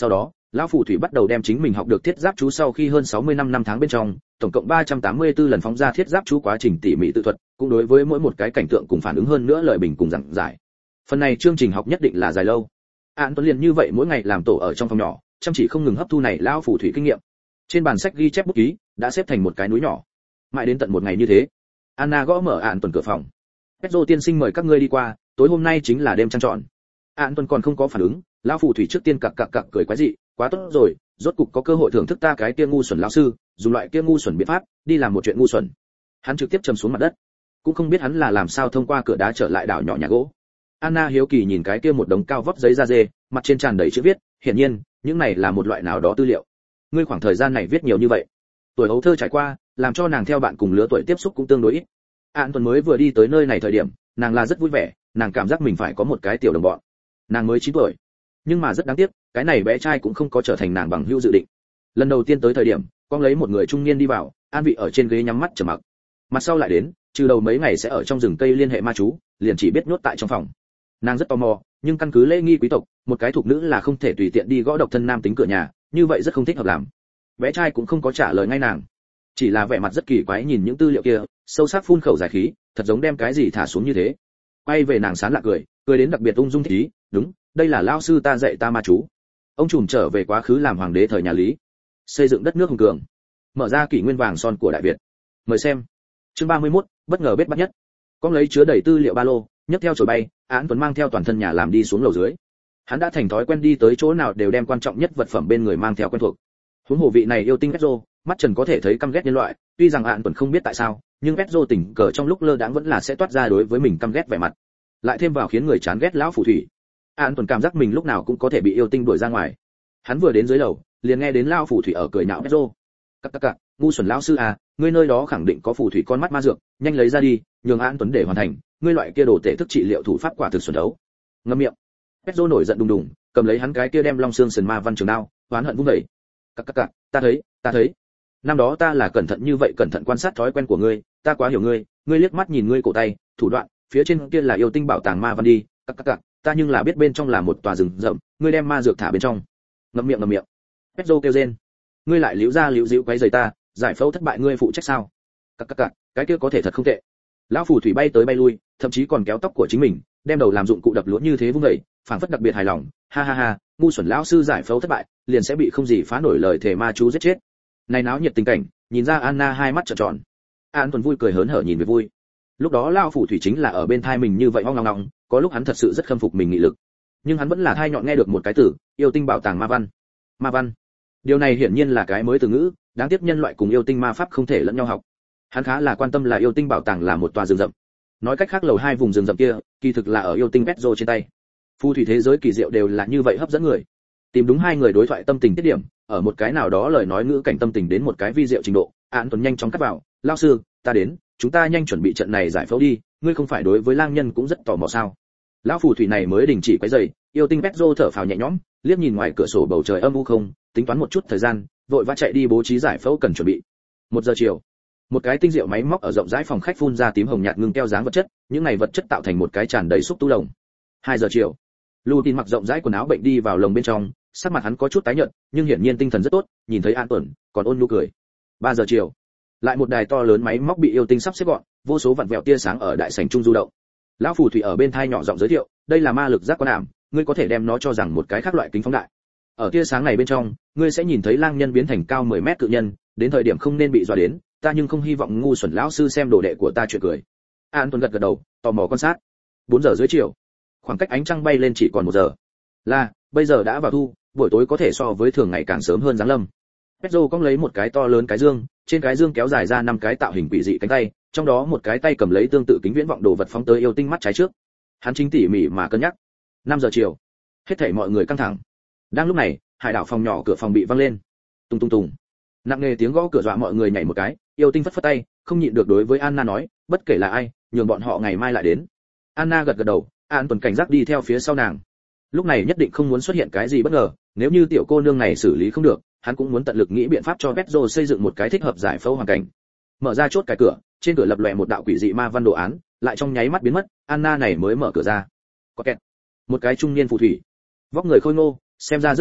S1: lão phù thủy bắt đầu đem chính mình học được thiết giáp chú sau khi hơn sáu mươi năm năm tháng bên trong, tổng cộng ba trăm tám mươi tư lần phóng ra thiết giáp chú quá trình tỉ mỉ tự thuật, cũng đối với mỗi một cái cảnh tượng cùng phản ứng hơn nữa lời bình cùng giảng giải. Phần này chương trình học nhất định là dài lâu. Án Tuấn liền như vậy mỗi ngày làm tổ ở trong phòng nhỏ, chăm chỉ không ngừng hấp thu này lão phù thủy kinh nghiệm. Trên bàn sách ghi chép bút ký đã xếp thành một cái núi nhỏ. Mãi đến tận một ngày như thế, Anna gõ mở Án Tuấn cửa phòng. "Pedro tiên sinh mời các ngươi đi qua, tối hôm nay chính là đêm trăng tròn." Án Tuấn còn không có phản ứng, lão phù thủy trước tiên cặc cặc cặc cười quái dị, "Quá tốt rồi, rốt cục có cơ hội thưởng thức ta cái kia ngu xuẩn lão sư, dùng loại kia ngu xuẩn biện pháp, đi làm một chuyện ngu xuẩn." Hắn trực tiếp chầm xuống mặt đất, cũng không biết hắn là làm sao thông qua cửa đá trở lại đảo nhỏ nhà gỗ. Anna hiếu kỳ nhìn cái kia một đống cao vóc giấy da dê, mặt trên tràn đầy chữ viết, hiển nhiên, những này là một loại nào đó tư liệu. Ngươi khoảng thời gian này viết nhiều như vậy. Tuổi ấu thơ trải qua, làm cho nàng theo bạn cùng lứa tuổi tiếp xúc cũng tương đối ít. Án Tuấn mới vừa đi tới nơi này thời điểm, nàng là rất vui vẻ, nàng cảm giác mình phải có một cái tiểu đồng bọn. Nàng mới chín tuổi, nhưng mà rất đáng tiếc, cái này bé trai cũng không có trở thành nàng bằng hữu dự định. Lần đầu tiên tới thời điểm, con lấy một người trung niên đi vào, an vị ở trên ghế nhắm mắt trầm mặc. Mặt sau lại đến, trừ đầu mấy ngày sẽ ở trong rừng cây liên hệ ma chú, liền chỉ biết nhốt tại trong phòng. Nàng rất tò mò, nhưng căn cứ lễ nghi quý tộc, một cái thuộc nữ là không thể tùy tiện đi gõ độc thân nam tính cửa nhà, như vậy rất không thích hợp làm. Bé trai cũng không có trả lời ngay nàng, chỉ là vẻ mặt rất kỳ quái nhìn những tư liệu kia, sâu sắc phun khẩu giải khí, thật giống đem cái gì thả xuống như thế. Quay về nàng sán lạ cười, cười đến đặc biệt ung dung thích ý, "Đúng, đây là lão sư ta dạy ta ma chú." Ông trùm trở về quá khứ làm hoàng đế thời nhà Lý, xây dựng đất nước hùng cường, mở ra kỷ nguyên vàng son của Đại Việt. Mời xem. Chương ba mươi mốt, bất ngờ bết bắt nhất. Con lấy chứa đầy tư liệu ba lô, nhấc theo chổi bay, Án Tuấn mang theo toàn thân nhà làm đi xuống lầu dưới. Hắn đã thành thói quen đi tới chỗ nào đều đem quan trọng nhất vật phẩm bên người mang theo quen thuộc. Huống hồ vị này yêu tinh Pedro, mắt trần có thể thấy căm ghét nhân loại, tuy rằng Án Tuấn không biết tại sao, nhưng Pedro tình cờ trong lúc lơ đãng vẫn là sẽ toát ra đối với mình căm ghét vẻ mặt. Lại thêm vào khiến người chán ghét lão phù thủy. Án Tuấn cảm giác mình lúc nào cũng có thể bị yêu tinh đuổi ra ngoài. Hắn vừa đến dưới lầu, liền nghe đến lão phù thủy ở cười nhạo Pedro. "Các các các, ngu xuẩn lão sư à, ngươi nơi đó khẳng định có phù thủy con mắt ma dược, nhanh lấy ra đi, nhường Án Tuấn để hoàn thành, ngươi loại kia đồ tể thức trị liệu thủ pháp quả thực xuẩn đấu." Ngậm miệng. Pedro nổi giận đùng đùng, cầm lấy hắn cái kia đem long xương sườn ma văn trường đao, oán hận vung dậy. "Các các các, ta thấy, ta thấy. Năm đó ta là cẩn thận như vậy cẩn thận quan sát thói quen của ngươi, ta quá hiểu ngươi, ngươi liếc mắt nhìn ngươi cổ tay, thủ đoạn, phía trên kia là yêu tinh bảo tàng ma văn đi, các các các, ta nhưng là biết bên trong là một tòa rừng rậm, ngươi đem ma dược thả bên trong." Ngậm miệng ngậm miệng. Pedro kêu rên. "Ngươi lại liễu ra liễu dĩu quấy rầy ta, giải phẫu thất bại ngươi phụ trách sao?" Các các các, cái kia có thể thật không tệ. Lão phù thủy bay tới bay lui, thậm chí còn kéo tóc của chính mình, đem đầu làm dụng cụ đập lúa như thế vung dậy, phảng phất đặc biệt hài lòng, "Ha ha ha, ngu xuẩn lão sư giải phẫu thất bại, liền sẽ bị không gì phá nổi lời thề ma chú giết chết." Này náo nhiệt tình cảnh, nhìn ra Anna hai mắt trợn tròn. An Tuấn vui cười hớn hở nhìn về vui. Lúc đó lão phù thủy chính là ở bên thai mình như vậy hoang ngọng ngọng, có lúc hắn thật sự rất khâm phục mình nghị lực. Nhưng hắn vẫn là thai nhọn nghe được một cái từ, yêu tinh bảo tàng ma văn. Ma văn. Điều này hiển nhiên là cái mới từ ngữ, đáng tiếc nhân loại cùng yêu tinh ma pháp không thể lẫn nhau học. Hắn khá là quan tâm là yêu tinh bảo tàng là một tòa rừng rậm. Nói cách khác lầu hai vùng rừng rậm kia, kỳ thực là ở yêu tinh Pedro trên tay. Phù thủy thế giới kỳ diệu đều là như vậy hấp dẫn người. Tìm đúng hai người đối thoại tâm tình tiết điểm, ở một cái nào đó lời nói ngữ cảnh tâm tình đến một cái vi diệu trình độ, Án Tuấn nhanh chóng cắt vào, "Lão sư, ta đến, chúng ta nhanh chuẩn bị trận này giải phẫu đi, ngươi không phải đối với lang nhân cũng rất tò mò sao?" Lão phù thủy này mới đình chỉ quấy rầy, yêu tinh Pedro thở phào nhẹ nhõm, liếc nhìn ngoài cửa sổ bầu trời âm u không, tính toán một chút thời gian, vội vã chạy đi bố trí giải phẫu cần chuẩn bị. Một giờ chiều, một cái tinh diệu máy móc ở rộng rãi phòng khách phun ra tím hồng nhạt ngưng keo dáng vật chất, những này vật chất tạo thành một cái tràn đầy xúc tu lồng. Hai giờ chiều, Lutin mặc rộng rãi quần áo bệnh đi vào lồng bên trong, sắc mặt hắn có chút tái nhợt, nhưng hiển nhiên tinh thần rất tốt, nhìn thấy An Tuấn, còn ôn nhu cười. Ba giờ chiều, lại một đài to lớn máy móc bị yêu tinh sắp xếp gọn, vô số vặn vẹo tia sáng ở đại sảnh trung du động. Lão phù thủy ở bên thai nhỏ giọng giới thiệu, đây là ma lực giác quan ảm, ngươi có thể đem nó cho rằng một cái khác loại kính phóng đại. Ở tia sáng này bên trong, ngươi sẽ nhìn thấy lang nhân biến thành cao mười mét cự nhân, đến thời điểm không nên bị dọa đến, ta nhưng không hy vọng ngu xuẩn lão sư xem đồ đệ của ta chuyện cười. An Tuấn gật gật đầu, tò mò quan sát. Bốn giờ dưới chiều, khoảng cách ánh trăng bay lên chỉ còn một giờ. Là, bây giờ đã vào thu, buổi tối có thể so với thường ngày càng sớm hơn giáng lâm. Pedro cong lấy một cái to lớn cái dương, trên cái dương kéo dài ra năm cái tạo hình quỷ dị cánh tay, trong đó một cái tay cầm lấy tương tự kính viễn vọng đồ vật phóng tới yêu tinh mắt trái trước. Hắn chính tỉ mỉ mà cân nhắc. Năm giờ chiều, hết thảy mọi người căng thẳng. Đang lúc này, hải đảo phòng nhỏ cửa phòng bị văng lên. Tung tung tung. Nặng nề tiếng gõ cửa dọa mọi người nhảy một cái, yêu tinh phất phất tay, không nhịn được đối với Anna nói, bất kể là ai, nhường bọn họ ngày mai lại đến. Anna gật gật đầu, An Tuấn cảnh giác đi theo phía sau nàng. Lúc này nhất định không muốn xuất hiện cái gì bất ngờ, nếu như tiểu cô nương này xử lý không được, hắn cũng muốn tận lực nghĩ biện pháp cho Pedro xây dựng một cái thích hợp giải phẫu hoàn cảnh. Mở ra chốt cái cửa, trên cửa lập lòe một đạo quỷ dị ma văn đồ án, lại trong nháy mắt biến mất, Anna này mới mở cửa ra. Có kẹt. Một cái trung niên phù thủy, vóc người khôi ngô, xem ra rất cao,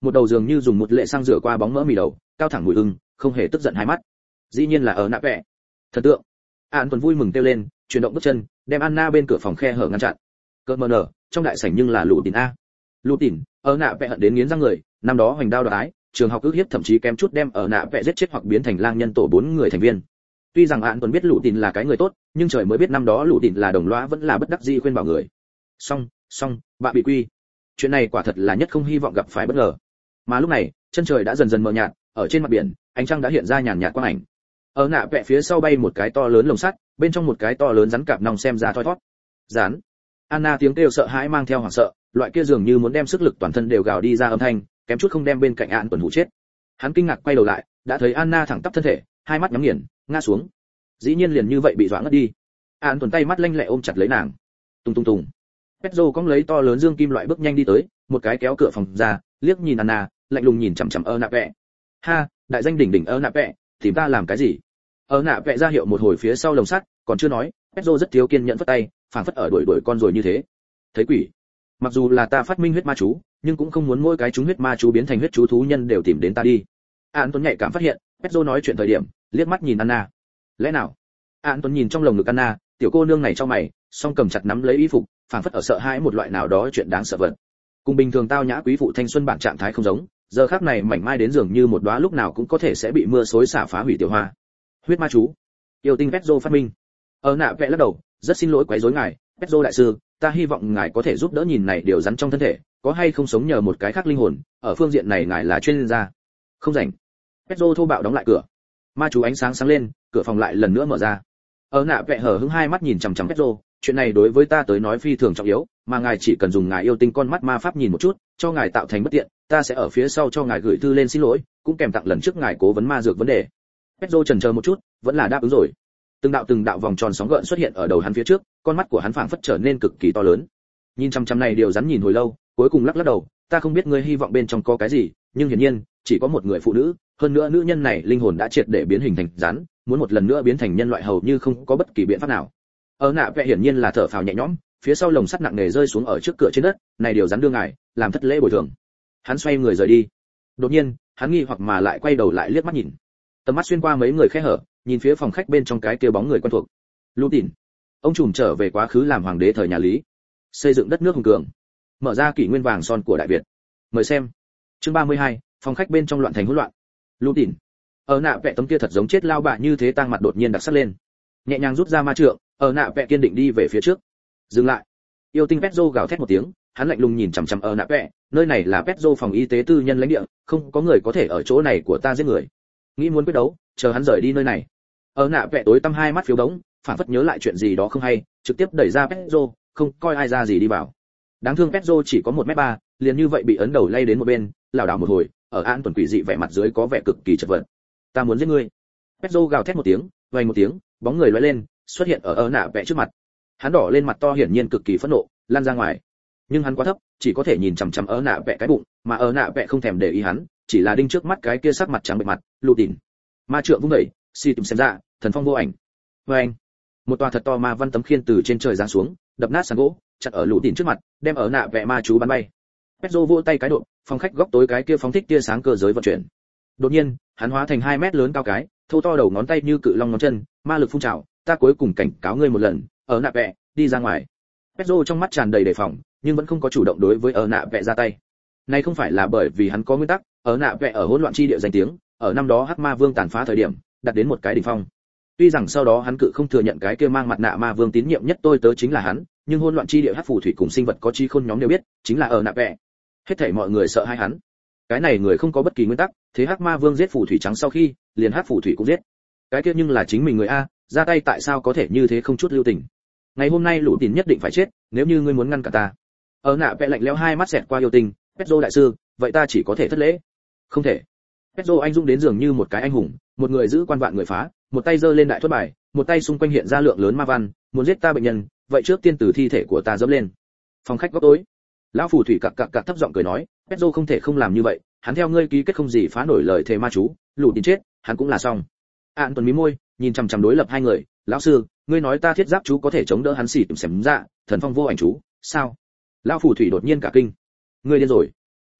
S1: một đầu dường như dùng một lệ sang rửa qua bóng mỡ mì đầu, cao thẳng mũi ưng, không hề tức giận hai mắt. Dĩ nhiên là ở nạ vẽ. Thần tượng. An Tuấn vui mừng kêu lên, chuyển động bước chân, đem Anna bên cửa phòng khe hở ngăn chặn. Cơn mờ nở, trong đại sảnh nhưng là lũ tỉn a. Lũ tỉn, ở nạ vẽ hận đến nghiến răng người, năm đó hoành đao đoạt ái, trường học ước hiếp thậm chí kém chút đem ở nạ vẽ giết chết hoặc biến thành lang nhân tổ bốn người thành viên. Tuy rằng An Tuấn biết lũ tỉn là cái người tốt, nhưng trời mới biết năm đó lũ tỉn là đồng lõa vẫn là bất đắc dĩ khuyên bảo người. Xong, xong, bạ bị quy. Chuyện này quả thật là nhất không hy vọng gặp phải bất ngờ. Mà lúc này, chân trời đã dần dần mờ nhạt, ở trên mặt biển, ánh trăng đã hiện ra nhàn nhạt quang ảnh. Ở nạ vẽ phía sau bay một cái to lớn lồng sắt, bên trong một cái to lớn rắn cạp nòng xem ra thoi thoát. Rắn. Anna tiếng kêu sợ hãi mang theo hoảng sợ, loại kia dường như muốn đem sức lực toàn thân đều gào đi ra âm thanh, kém chút không đem bên cạnh An Tuấn hụ chết. Hắn kinh ngạc quay đầu lại, đã thấy Anna thẳng tắp thân thể, hai mắt nhắm nghiền, ngã xuống. Dĩ nhiên liền như vậy bị dọa ngất đi. An Tuấn tay mắt lanh lẹ ôm chặt lấy nàng. Tung tung tung. Pedro cong lấy to lớn dương kim loại bước nhanh đi tới, một cái kéo cửa phòng ra, liếc nhìn Anna, lạnh lùng nhìn chằm chằm ơ nạ vẽ. Ha, đại danh đỉnh đỉnh ơ nạ vẽ, tìm ta làm cái gì? Ơ nạ vẽ ra hiệu một hồi phía sau lồng sắt, còn chưa nói, Pedro rất thiếu kiên nhẫn vất tay, phảng phất ở đuổi đuổi con rồi như thế. Thấy quỷ. Mặc dù là ta phát minh huyết ma chú, nhưng cũng không muốn mỗi cái chúng huyết ma chú biến thành huyết chú thú nhân đều tìm đến ta đi. An Tuấn nhạy cảm phát hiện, Pedro nói chuyện thời điểm, liếc mắt nhìn Anna. Lẽ nào? An Tuấn nhìn trong lồng ngực Anna, tiểu cô nương này cho mày, song cầm chặt nắm lấy y phục, phảng phất ở sợ hãi một loại nào đó chuyện đáng sợ vật. Cùng bình thường tao nhã quý phụ thanh xuân bản trạng thái không giống, giờ khắc này mảnh mai đến dường như một đóa lúc nào cũng có thể sẽ bị mưa xối xả phá hủy tiểu hoa. Huyết ma chú, yêu tinh Pedro phát minh. Ở nạ vẽ lắc đầu, rất xin lỗi quấy rối ngài, Pedro đại sư, ta hy vọng ngài có thể giúp đỡ nhìn này điều rắn trong thân thể, có hay không sống nhờ một cái khác linh hồn, ở phương diện này ngài là chuyên gia. Không rảnh. Pedro thô bạo đóng lại cửa. Ma chú ánh sáng sáng lên, cửa phòng lại lần nữa mở ra. Ở nạ vẽ hở hững hai mắt nhìn chằm chằm Pedro, chuyện này đối với ta tới nói phi thường trọng yếu, mà ngài chỉ cần dùng ngài yêu tinh con mắt ma pháp nhìn một chút, cho ngài tạo thành bất tiện, ta sẽ ở phía sau cho ngài gửi thư lên xin lỗi, cũng kèm tặng lần trước ngài cố vấn ma dược vấn đề. Pedro chần chờ một chút, vẫn là đáp ứng rồi. Từng đạo từng đạo vòng tròn sóng gợn xuất hiện ở đầu hắn phía trước, con mắt của hắn phảng phất trở nên cực kỳ to lớn. Nhìn chăm chăm này điều rắn nhìn hồi lâu, cuối cùng lắc lắc đầu, ta không biết ngươi hy vọng bên trong có cái gì, nhưng hiển nhiên, chỉ có một người phụ nữ, hơn nữa nữ nhân này linh hồn đã triệt để biến hình thành rắn, muốn một lần nữa biến thành nhân loại hầu như không có bất kỳ biện pháp nào. Ở nạ vẽ hiển nhiên là thở phào nhẹ nhõm, phía sau lồng sắt nặng nề rơi xuống ở trước cửa trên đất, này điều rắn đưa ngài, làm thất lễ bồi thường. Hắn xoay người rời đi. Đột nhiên, hắn nghi hoặc mà lại quay đầu lại liếc mắt nhìn. Tầm mắt xuyên qua mấy người khe hở, nhìn phía phòng khách bên trong cái kia bóng người quen thuộc. Lũ Tìn, ông trùm trở về quá khứ làm hoàng đế thời nhà Lý, xây dựng đất nước hùng cường, mở ra kỷ nguyên vàng son của Đại Việt. Mời xem. Chương ba mươi hai, phòng khách bên trong loạn thành hỗn loạn. Lũ Tìn, ở nạ vẽ tấm kia thật giống chết lao bạ như thế tăng mặt đột nhiên đặc sắc lên, nhẹ nhàng rút ra ma trượng, ở nạ vẽ kiên định đi về phía trước. Dừng lại. Yêu tinh Pedro gào thét một tiếng, hắn lạnh lùng nhìn chằm chằm ở nạ vẽ, nơi này là Pedro phòng y tế tư nhân lãnh địa, không có người có thể ở chỗ này của ta giết người. Nghĩ muốn quyết đấu, chờ hắn rời đi nơi này. Ở nạ vẽ tối tăm hai mắt phiếu đống, phản phất nhớ lại chuyện gì đó không hay, trực tiếp đẩy ra Pedro, không coi ai ra gì đi vào. Đáng thương Pedro chỉ có một mét ba, liền như vậy bị ấn đầu lay đến một bên, lảo đảo một hồi, ở An Tuần quỷ dị vẻ mặt dưới có vẻ cực kỳ chật vật. Ta muốn giết ngươi. Pedro gào thét một tiếng, vang một tiếng, bóng người lóe lên, xuất hiện ở ở nạ vẽ trước mặt. Hắn đỏ lên mặt to hiển nhiên cực kỳ phẫn nộ, lan ra ngoài. Nhưng hắn quá thấp, chỉ có thể nhìn chằm chằm ở nạ vẽ cái bụng, mà ở nạ vẽ không thèm để ý hắn, chỉ là đinh trước mắt cái kia sắc mặt trắng bệch mặt, Lũ Tìn. Ma trượng vung đẩy, xì tìm xem ra, thần phong vô ảnh. Với anh, một tòa thật to ma văn tấm khiên từ trên trời giáng xuống, đập nát sàn gỗ, chặt ở Lũ Tìn trước mặt, đem ở nạ vẽ ma chú bắn bay. Pedro vỗ tay cái độ, phòng khách góc tối cái kia phóng thích tia sáng cơ giới vận chuyển. Đột nhiên, hắn hóa thành hai mét lớn cao cái, thô to đầu ngón tay như cự long ngón chân, ma lực phun trào, ta cuối cùng cảnh cáo ngươi một lần, ở nạ vẽ, đi ra ngoài. Pedro trong mắt tràn đầy đề phòng, nhưng vẫn không có chủ động đối với ở nạ vẽ ra tay. Này không phải là bởi vì hắn có nguyên tắc, ở nạ vẽ ở hỗn loạn chi địa danh tiếng, ở năm đó Hắc Ma Vương tàn phá thời điểm, đạt đến một cái đỉnh phong. Tuy rằng sau đó hắn cự không thừa nhận cái kia mang mặt nạ Ma Vương tín nhiệm nhất tôi tớ chính là hắn, nhưng hỗn loạn chi địa Hắc phù thủy cùng sinh vật có trí khôn nhóm đều biết, chính là ở nạ vẽ. Hết thảy mọi người sợ hai hắn. Cái này người không có bất kỳ nguyên tắc, thế Hắc Ma Vương giết phù thủy trắng sau khi, liền Hắc phù thủy cũng giết. Cái kia nhưng là chính mình người a, ra tay tại sao có thể như thế không chút lưu tình. Ngày hôm nay Lũ Tìn nhất định phải chết, nếu như ngươi muốn ngăn cả ta. Ở nạ vẽ lạnh lẽo hai mắt xẹt qua yêu tình, Pedro đại sư, vậy ta chỉ có thể thất lễ. Không thể. Pedro anh dũng đến dường như một cái anh hùng, một người giữ quan vạn người phá, một tay giơ lên đại thuật bài, một tay xung quanh hiện ra lượng lớn ma văn, muốn giết ta bệnh nhân, vậy trước tiên từ thi thể của ta dẫm lên. Phòng khách góc tối, lão phù thủy cặc cặc cặc thấp giọng cười nói, Pedro không thể không làm như vậy, hắn theo ngươi ký kết không gì phá nổi lời thề ma chú, Lũ Tìn chết, hắn cũng là xong. Ạn Tuần mí môi, nhìn chằm chằm đối lập hai người, lão sư, ngươi nói ta thiết giáp chú có thể chống đỡ hắn xỉ tìm xém dạ, thần phong vô ảnh chú, sao? Lão phù thủy đột nhiên cả kinh. Ngươi điên rồi.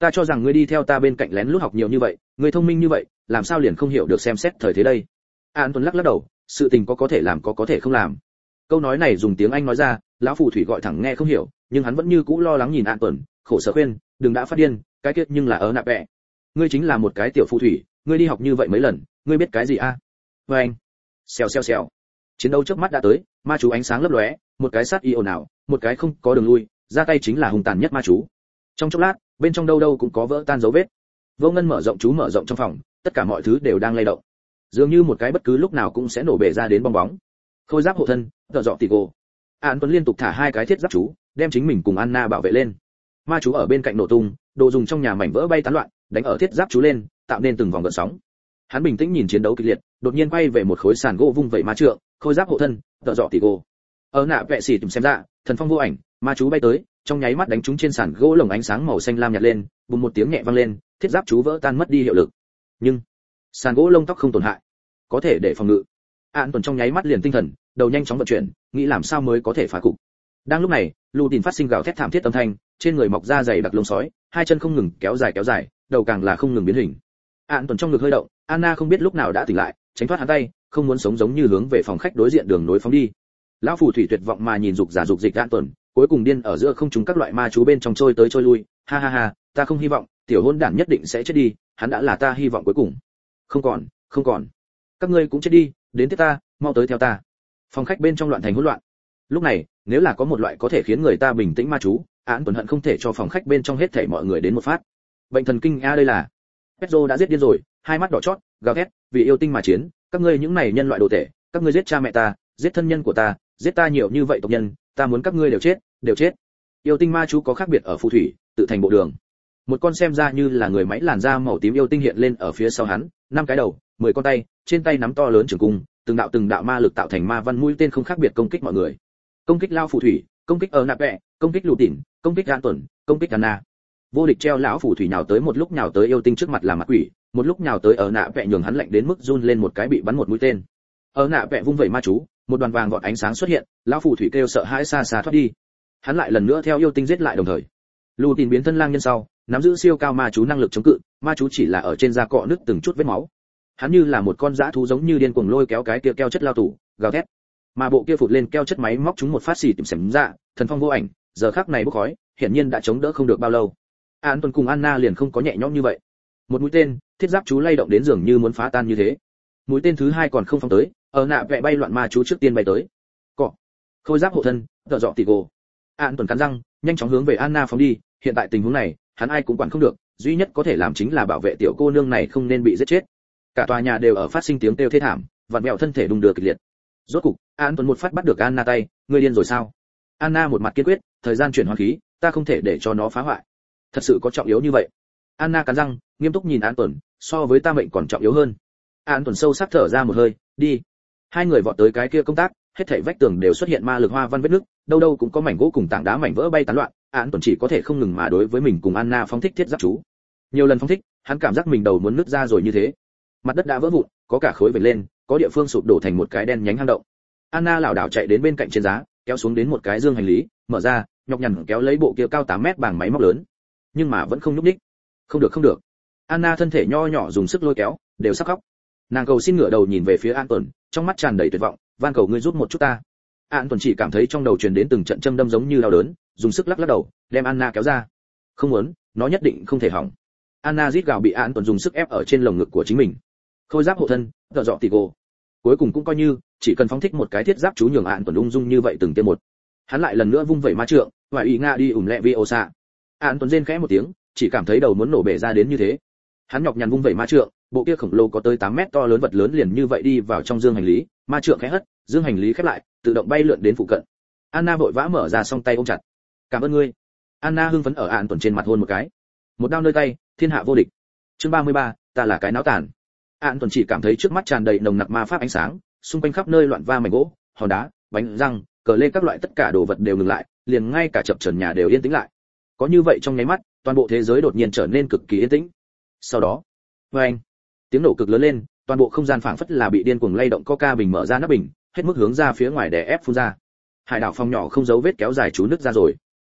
S1: ta cho rằng ngươi đi theo ta bên cạnh lén lút học nhiều như vậy, ngươi thông minh như vậy, làm sao liền không hiểu được xem xét thời thế đây? An Tuấn lắc lắc đầu, sự tình có có thể làm có có thể không làm. Câu nói này dùng tiếng Anh nói ra, lão phù thủy gọi thẳng nghe không hiểu, nhưng hắn vẫn như cũ lo lắng nhìn An Tuấn, khổ sở khuyên, đừng đã phát điên, cái kia nhưng là ở nạp bẹ. Ngươi chính là một cái tiểu phù thủy, ngươi đi học như vậy mấy lần, ngươi biết cái gì a? À? Với anh, xèo xèo xèo. Chiến đấu trước mắt đã tới, ma chú ánh sáng lấp lóe, một cái sát y ồn ào, một cái không có đường lui, ra tay chính là hung tàn nhất ma chú. Trong chốc lát, bên trong đâu đâu cũng có vỡ tan dấu vết. Vô Ngân mở rộng chú mở rộng trong phòng, tất cả mọi thứ đều đang lay động. Dường như một cái bất cứ lúc nào cũng sẽ nổ bể ra đến bong bóng. Khôi giáp hộ thân, tợ dọ tỉ gồ. An Tuấn liên tục thả hai cái thiết giáp chú, đem chính mình cùng Anna bảo vệ lên. Ma chú ở bên cạnh nổ tung, đồ dùng trong nhà mảnh vỡ bay tán loạn, đánh ở thiết giáp chú lên, tạo nên từng vòng gợn sóng. Hắn bình tĩnh nhìn chiến đấu kịch liệt, đột nhiên quay về một khối sàn gỗ vung vẩy ma trượng, khôi giáp hộ thân, tợ dọ tỉ gồ. Ở nạ vẽ xỉ tìm xem ra, thần phong vô ảnh, ma chú bay tới, trong nháy mắt đánh trúng trên sàn gỗ lồng ánh sáng màu xanh lam nhạt lên, bùng một tiếng nhẹ vang lên, thiết giáp chú vỡ tan mất đi hiệu lực. Nhưng sàn gỗ lông tóc không tổn hại, có thể để phòng ngự. An Tuấn trong nháy mắt liền tinh thần, đầu nhanh chóng vận chuyển, nghĩ làm sao mới có thể phá cục. Đang lúc này, Lù Tín phát sinh gào thét thảm thiết âm thanh, trên người mọc ra dày đặc lông sói, hai chân không ngừng kéo dài kéo dài, đầu càng là không ngừng biến hình. An Tuấn trong ngực hơi động, Anna không biết lúc nào đã tỉnh lại, tránh thoát hắn tay, không muốn sống giống như hướng về phòng khách đối diện đường nối phóng đi. Lão phù thủy tuyệt vọng mà nhìn dục giả dục dịch An Tuấn, cuối cùng điên ở giữa không trung các loại ma chú bên trong trôi tới trôi lui, ha ha ha, ta không hy vọng, tiểu hôn đản nhất định sẽ chết đi, hắn đã là ta hy vọng cuối cùng. Không còn, không còn. Các ngươi cũng chết đi, đến tiếp ta, mau tới theo ta. Phòng khách bên trong loạn thành hỗn loạn. Lúc này, nếu là có một loại có thể khiến người ta bình tĩnh ma chú, Án Tuấn hận không thể cho phòng khách bên trong hết thảy mọi người đến một phát. Bệnh thần kinh a đây là. Pedro đã giết điên rồi, hai mắt đỏ chót, gào thét, vì yêu tinh mà chiến, các ngươi những này nhân loại đồ tể, các ngươi giết cha mẹ ta, giết thân nhân của ta, giết ta nhiều như vậy tộc nhân, ta muốn các ngươi đều chết, đều chết. Yêu tinh ma chú có khác biệt ở phù thủy, tự thành bộ đường. Một con xem ra như là người máy làn da màu tím yêu tinh hiện lên ở phía sau hắn, năm cái đầu, mười con tay, trên tay nắm to lớn trường cung, từng đạo từng đạo ma lực tạo thành ma văn mũi tên không khác biệt công kích mọi người. Công kích lao phù thủy, công kích ở nạp vẹ, công kích lù tỉn, công kích An Tuấn, công kích Anna. Vô địch treo lão phù thủy nhào tới, một lúc nhào tới yêu tinh trước mặt làm mặt quỷ, một lúc nhào tới ở nạ vẹ nhường hắn lạnh đến mức run lên một cái bị bắn một mũi tên. Ở nạ vẹ vung vẩy ma chú, một đoàn vàng vọt ánh sáng xuất hiện, lão phù thủy kêu sợ hãi xa xa thoát đi. Hắn lại lần nữa theo yêu tinh giết lại đồng thời. Lù tỉn biến thân lang nhân sau, nắm giữ siêu cao ma chú năng lực chống cự, ma chú chỉ là ở trên da cọ nứt từng chút vết máu. Hắn như là một con dã thú giống như điên cuồng lôi kéo cái kia keo chất lao tủ, gào thét. Mà bộ kia phụt lên keo chất máy móc chúng một phát xì tìm xẻm dạ, thần phong vô ảnh, giờ khắc này bốc khói, hiển nhiên đã chống đỡ không được bao lâu. An Tuấn cùng Anna liền không có nhẹ nhõm như vậy. Một mũi tên, thiết giáp chú lay động đến dường như muốn phá tan như thế. Mũi tên thứ hai còn không phóng tới, ở nạ vẽ bay loạn ma chú trước tiên bay tới. Cọ, khôi giáp hộ thân, tợ dọ tỉ gồ. An Tuấn cắn răng, nhanh chóng hướng về Anna phóng đi. Hiện tại tình huống này, hắn ai cũng quản không được, duy nhất có thể làm chính là bảo vệ tiểu cô nương này không nên bị giết chết. Cả tòa nhà đều ở phát sinh tiếng kêu thê thảm, vặn vẹo thân thể đung đưa kịch liệt. Rốt cục, An Tuấn một phát bắt được Anna tay, ngươi điên rồi sao? Anna một mặt kiên quyết, thời gian chuyển hóa khí, ta không thể để cho nó phá hoại. Thật sự có trọng yếu như vậy? Anna cắn răng, nghiêm túc nhìn An Tuấn, so với ta mệnh còn trọng yếu hơn. An Tuấn sâu sắc thở ra một hơi, đi. Hai người vọt tới cái kia công tác, hết thảy vách tường đều xuất hiện ma lực hoa văn vết nứt, đâu đâu cũng có mảnh gỗ cùng tảng đá mảnh vỡ bay tán loạn. An Tuấn chỉ có thể không ngừng mà đối với mình cùng Anna phóng thích thiết giáp chú. Nhiều lần phóng thích, hắn cảm giác mình đầu muốn nứt ra rồi như thế. Mặt đất đã vỡ vụn, có cả khối vệt lên, có địa phương sụp đổ thành một cái đen nhánh hang động. Anna lảo đảo chạy đến bên cạnh trên giá, kéo xuống đến một cái dương hành lý, mở ra, nhọc nhằn kéo lấy bộ kia cao tám mét bằng máy móc lớn, nhưng mà vẫn không nhúc nhích. Không được không được. Anna thân thể nho nhỏ dùng sức lôi kéo, đều sắp khóc. Nàng cầu xin ngửa đầu nhìn về phía An Tuấn, trong mắt tràn đầy tuyệt vọng, van cầu ngươi giúp một chút ta. An Tuấn chỉ cảm thấy trong đầu truyền đến từng trận châm đâm giống như đau đớn, dùng sức lắc lắc đầu, đem Anna kéo ra. Không muốn, nó nhất định không thể hỏng. Anna rít gào bị An Tuấn dùng sức ép ở trên lồng ngực của chính mình. Khôi giáp hộ thân, tợ dọ tỉ gồ. Cuối cùng cũng coi như, chỉ cần phóng thích một cái thiết giáp chú nhường An Tuấn ung dung như vậy từng tiêm một. Hắn lại lần nữa vung vẩy ma trượng, ngoài ý nga đi ủm lẹ vi ô xạ. An Tuấn rên khẽ một tiếng, chỉ cảm thấy đầu muốn nổ bể ra đến như thế. Hắn nhọc nhằn vung vẩy ma trượng, bộ kia khổng lồ có tới tám mét to lớn vật lớn liền như vậy đi vào trong dương hành lý, ma trượng khẽ hất, dương hành lý khép lại, tự động bay lượn đến phụ cận. Anna vội vã mở ra song tay ôm chặt. Cảm ơn ngươi. Anna hưng phấn ở An Tuấn trên mặt hôn một cái. Một đao nơi tay, thiên hạ vô địch. Chương ba mươi ba, ta là cái náo tàn. An Tuấn chỉ cảm thấy trước mắt tràn đầy nồng nặc ma pháp ánh sáng, xung quanh khắp nơi loạn va mảnh gỗ, hòn đá, bánh răng, cờ lê các loại tất cả đồ vật đều ngừng lại, liền ngay cả chập chờn nhà đều yên tĩnh lại. Có như vậy trong nháy mắt, toàn bộ thế giới đột nhiên trở nên cực kỳ yên tĩnh. Sau đó, oeng, tiếng nổ cực lớn lên, toàn bộ không gian phảng phất là bị điên cuồng lay động, Coca bình mở ra nắp bình, hết mức hướng ra phía ngoài để ép phun ra. Hải đảo phòng nhỏ không dấu vết kéo dài chú nước ra rồi.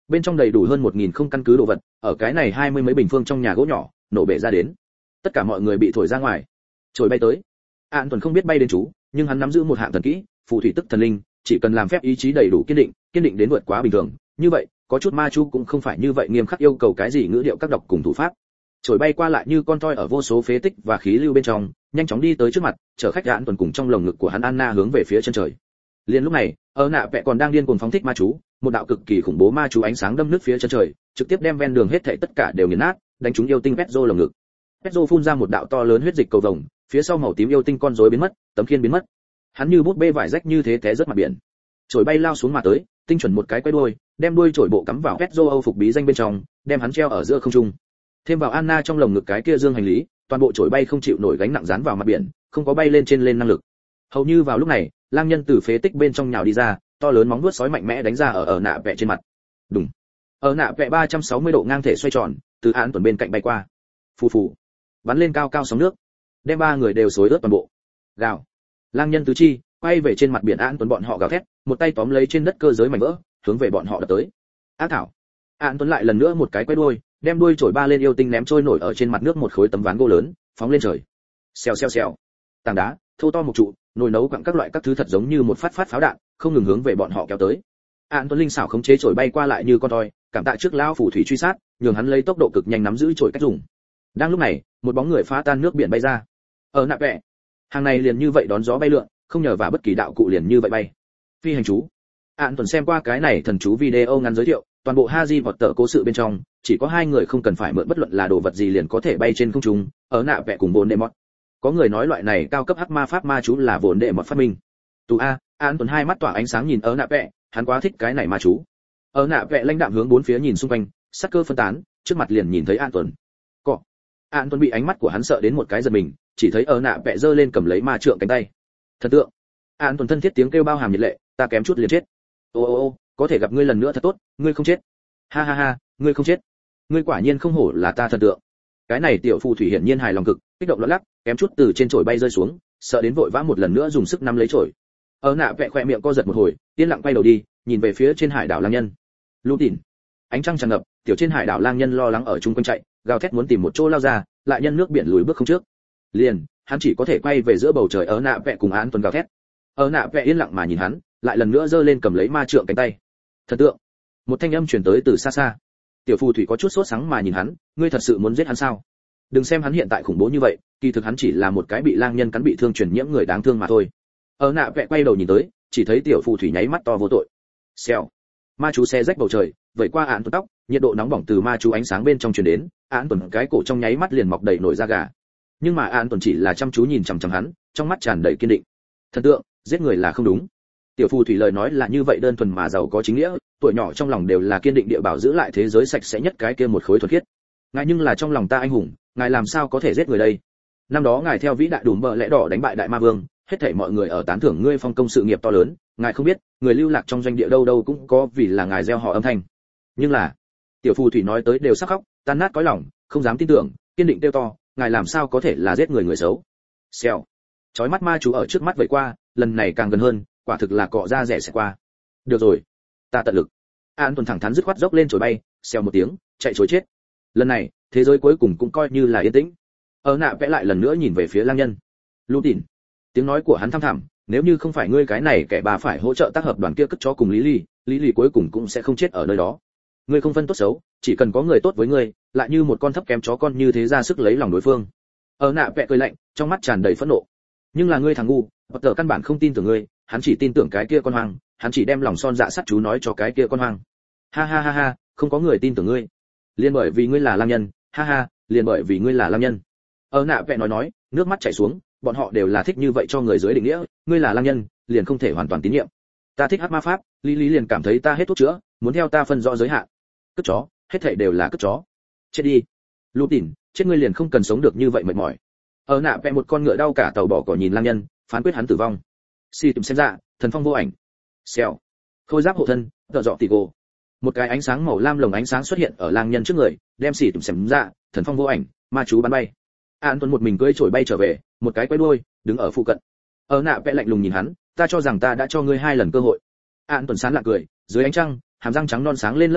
S1: bên trong đầy đủ hơn một nghìn không căn cứ đồ vật, ở cái này hai mươi mấy bình phương trong nhà gỗ nhỏ nổ bể ra đến. Tất cả mọi người bị thổi ra ngoài, trồi bay tới. An Tuần không biết bay đến chú, nhưng hắn nắm giữ một hạng thần kỹ, phù thủy tức thần linh, chỉ cần làm phép ý chí đầy đủ kiên định, kiên định đến vượt quá bình thường, như vậy, có chút ma chú cũng không phải như vậy nghiêm khắc yêu cầu cái gì ngữ điệu các độc cùng thủ pháp. Trồi bay qua lại như con toy ở vô số phế tích và khí lưu bên trong, nhanh chóng đi tới trước mặt, chở khách An Tuần cùng trong lồng ngực của hắn Anna hướng về phía chân trời. Liên lúc này, ở nạ vẽ còn đang điên cuồng phóng thích ma chú, một đạo cực kỳ khủng bố ma chú ánh sáng đâm nước phía chân trời, trực tiếp đem ven đường hết thảy tất cả đều nghiền nát, đánh trúng yêu tinh Petro lồng ngực. Petro phun ra một đạo to lớn huyết dịch cầu vồng, phía sau màu tím yêu tinh con rối biến mất, tấm khiên biến mất. Hắn như bút bê vải rách như thế té rất mặt biển. Chổi bay lao xuống mà tới, tinh chuẩn một cái quay đuôi, đem đuôi chổi bộ cắm vào Petro Âu phục bí danh bên trong, đem hắn treo ở giữa không trung. Thêm vào Anna trong lồng ngực cái kia dương hành lý, toàn bộ chổi bay không chịu nổi gánh nặng dán vào mặt biển, không có bay lên trên lên năng lực. Hầu như vào lúc này, lang nhân từ phế tích bên trong nhào đi ra, to lớn móng vuốt sói mạnh mẽ đánh ra ở ở nạ vẽ trên mặt. Đùng. Ở nạ vẽ ba trăm sáu mươi độ ngang thể xoay tròn, từ An Tuần bên cạnh bay qua. Phù phù. Bắn lên cao cao sóng nước, đem ba người đều xối ướt toàn bộ. Gào. Lang nhân tứ chi, quay về trên mặt biển An Tuần bọn họ gào thét, một tay tóm lấy trên đất cơ giới mảnh vỡ, hướng về bọn họ đập tới. Ác thảo. An Tuần lại lần nữa một cái quay đuôi, đem đuôi chổi ba lên yêu tinh ném trôi nổi ở trên mặt nước một khối tấm ván gỗ lớn, phóng lên trời. Xèo xèo xèo. Tảng đá, thô to một trụ, nồi nấu quặng các loại các thứ thật giống như một phát phát pháo đạn, không ngừng hướng về bọn họ kéo tới. An Tuấn linh xảo khống chế chổi bay qua lại như con toy, cảm tạ trước lão phù thủy truy sát, nhường hắn lấy tốc độ cực nhanh nắm giữ chổi cách dùng. Đang lúc này, một bóng người phá tan nước biển bay ra. Ở nạ vẽ, hàng này liền như vậy đón gió bay lượn, không nhờ vào bất kỳ đạo cụ liền như vậy bay. Phi hành chú. An Tuấn xem qua cái này thần chú video ngắn giới thiệu, toàn bộ Harry Potter cố sự bên trong, chỉ có hai người không cần phải mượn bất luận là đồ vật gì liền có thể bay trên không trung, ở nạ vẽ cùng Voldemort. Có người nói loại này cao cấp hắc ma pháp ma chú là Voldemort phát minh. Tù a, An Tuấn hai mắt tỏa ánh sáng nhìn ở nạ vẽ, hắn quá thích cái này ma chú. Ở nạ vẽ lãnh đạm hướng bốn phía nhìn xung quanh, sắc cơ phân tán, trước mặt liền nhìn thấy An Tuấn. Cọ. An Tuấn bị ánh mắt của hắn sợ đến một cái giật mình, chỉ thấy ở nạ vẽ giơ lên cầm lấy ma trượng cánh tay. Thần tượng. An Tuấn thân thiết tiếng kêu bao hàm nhiệt lệ, ta kém chút liền chết. Ô ô ô, có thể gặp ngươi lần nữa thật tốt, ngươi không chết. Ha ha ha, ngươi không chết. Ngươi quả nhiên không hổ là ta thần tượng. Cái này tiểu phù thủy hiển nhiên hài lòng cực, kích động lắc lắc, kém chút từ trên chổi bay rơi xuống, sợ đến vội vã một lần nữa dùng sức nắm lấy chổi. Ở nạ vẽ khỏe miệng co giật một hồi, yên lặng quay đầu đi, nhìn về phía trên hải đảo lang nhân. Lũ tỉn. Ánh trăng tràn ngập, tiểu trên hải đảo lang nhân lo lắng ở chung quanh chạy, gào thét muốn tìm một chỗ lao ra, lại nhân nước biển lùi bước không trước. Liền, hắn chỉ có thể quay về giữa bầu trời ở nạ vẽ cùng An Tuấn gào thét. Ở nạ vẽ yên lặng mà nhìn hắn, lại lần nữa giơ lên cầm lấy ma trượng cánh tay. Thần tượng. Một thanh âm truyền tới từ xa xa. Tiểu phù thủy có chút sốt sắng mà nhìn hắn, ngươi thật sự muốn giết hắn sao? Đừng xem hắn hiện tại khủng bố như vậy, kỳ thực hắn chỉ là một cái bị lang nhân cắn bị thương truyền nhiễm người đáng thương mà thôi. Ở nạ vẽ quay đầu nhìn tới, chỉ thấy tiểu phù thủy nháy mắt to vô tội. Xèo. Ma chú xe rách bầu trời, vẩy qua Án Tuấn tóc, nhiệt độ nóng bỏng từ ma chú ánh sáng bên trong truyền đến, Án Tuấn cái cổ trong nháy mắt liền mọc đầy nổi da gà. Nhưng mà Án Tuấn chỉ là chăm chú nhìn chằm chằm hắn, trong mắt tràn đầy kiên định. Thần tượng, giết người là không đúng. Tiểu phù thủy lời nói là như vậy đơn thuần mà giàu có chính nghĩa, tuổi nhỏ trong lòng đều là kiên định địa bảo giữ lại thế giới sạch sẽ nhất cái kia một khối thuần khiết. Ngài nhưng là trong lòng ta anh hùng, ngài làm sao có thể giết người đây? Năm đó ngài theo vĩ đại đùm bờ lẽ đỏ đánh bại đại ma vương, hết thảy mọi người ở tán thưởng ngươi phong công sự nghiệp to lớn, ngài không biết, người lưu lạc trong doanh địa đâu đâu cũng có vì là ngài gieo họ âm thanh. Nhưng là, tiểu phù thủy nói tới đều sắc khóc, tan nát cõi lòng, không dám tin tưởng, kiên định kêu to, ngài làm sao có thể là giết người người xấu? Xèo. Chói mắt ma chú ở trước mắt vẩy qua, lần này càng gần hơn, quả thực là cọ ra rẻ sẽ qua. Được rồi, ta tận lực. An Tuần thẳng thắn dứt khoát dốc lên chổi bay, xèo một tiếng, chạy trối chết. Lần này, thế giới cuối cùng cũng coi như là yên tĩnh. Ở nạ vẽ lại lần nữa nhìn về phía lang nhân. Lũ tỉn. Tiếng nói của hắn thăm thẳm, nếu như không phải ngươi cái này kẻ bà phải hỗ trợ tác hợp đoàn kia cất chó cùng Lý Ly, Lý Ly cuối cùng cũng sẽ không chết ở nơi đó. Ngươi không phân tốt xấu, chỉ cần có người tốt với ngươi, lại như một con thấp kém chó con như thế ra sức lấy lòng đối phương. Ở nạ vẽ cười lạnh, trong mắt tràn đầy phẫn nộ. Nhưng là ngươi thằng ngu, Potter căn bản không tin tưởng ngươi, hắn chỉ tin tưởng cái kia con hoang, hắn chỉ đem lòng son dạ sắt chú nói cho cái kia con hoang. Ha ha ha ha, không có người tin tưởng ngươi. Liên bởi vì ngươi là lang nhân, ha ha, liền bởi vì ngươi là lang nhân. Ở nạ vẽ nói nói, nước mắt chảy xuống, bọn họ đều là thích như vậy cho người dưới định nghĩa, ngươi là lang nhân, liền không thể hoàn toàn tín nhiệm. Ta thích hắc ma pháp, Lý Lý liền cảm thấy ta hết thuốc chữa, muốn theo ta phân rõ giới hạn. Cất chó, hết thảy đều là cất chó. Chết đi. Lũ tỉn, chết ngươi liền không cần sống được như vậy mệt mỏi. Ở nạ vẽ một con ngựa đau cả tàu bỏ cỏ nhìn lang nhân, phán quyết hắn tử vong. Si tìm xem ra, thần phong vô ảnh. Xèo. Khôi giáp hộ thân, tợ dọ tỉ gồ. Một cái ánh sáng màu lam lồng ánh sáng xuất hiện ở lang nhân trước người, đem xỉ tìm xem ra, thần phong vô ảnh, ma chú bắn bay. An Tuấn một mình cưỡi chổi bay trở về, một cái quay đuôi, đứng ở phụ cận. Ở nạ vẽ lạnh lùng nhìn hắn, ta cho rằng ta đã cho ngươi hai lần cơ hội. An Tuấn sán lạ cười, dưới ánh trăng, hàm răng trắng non sáng lên lấp lóa,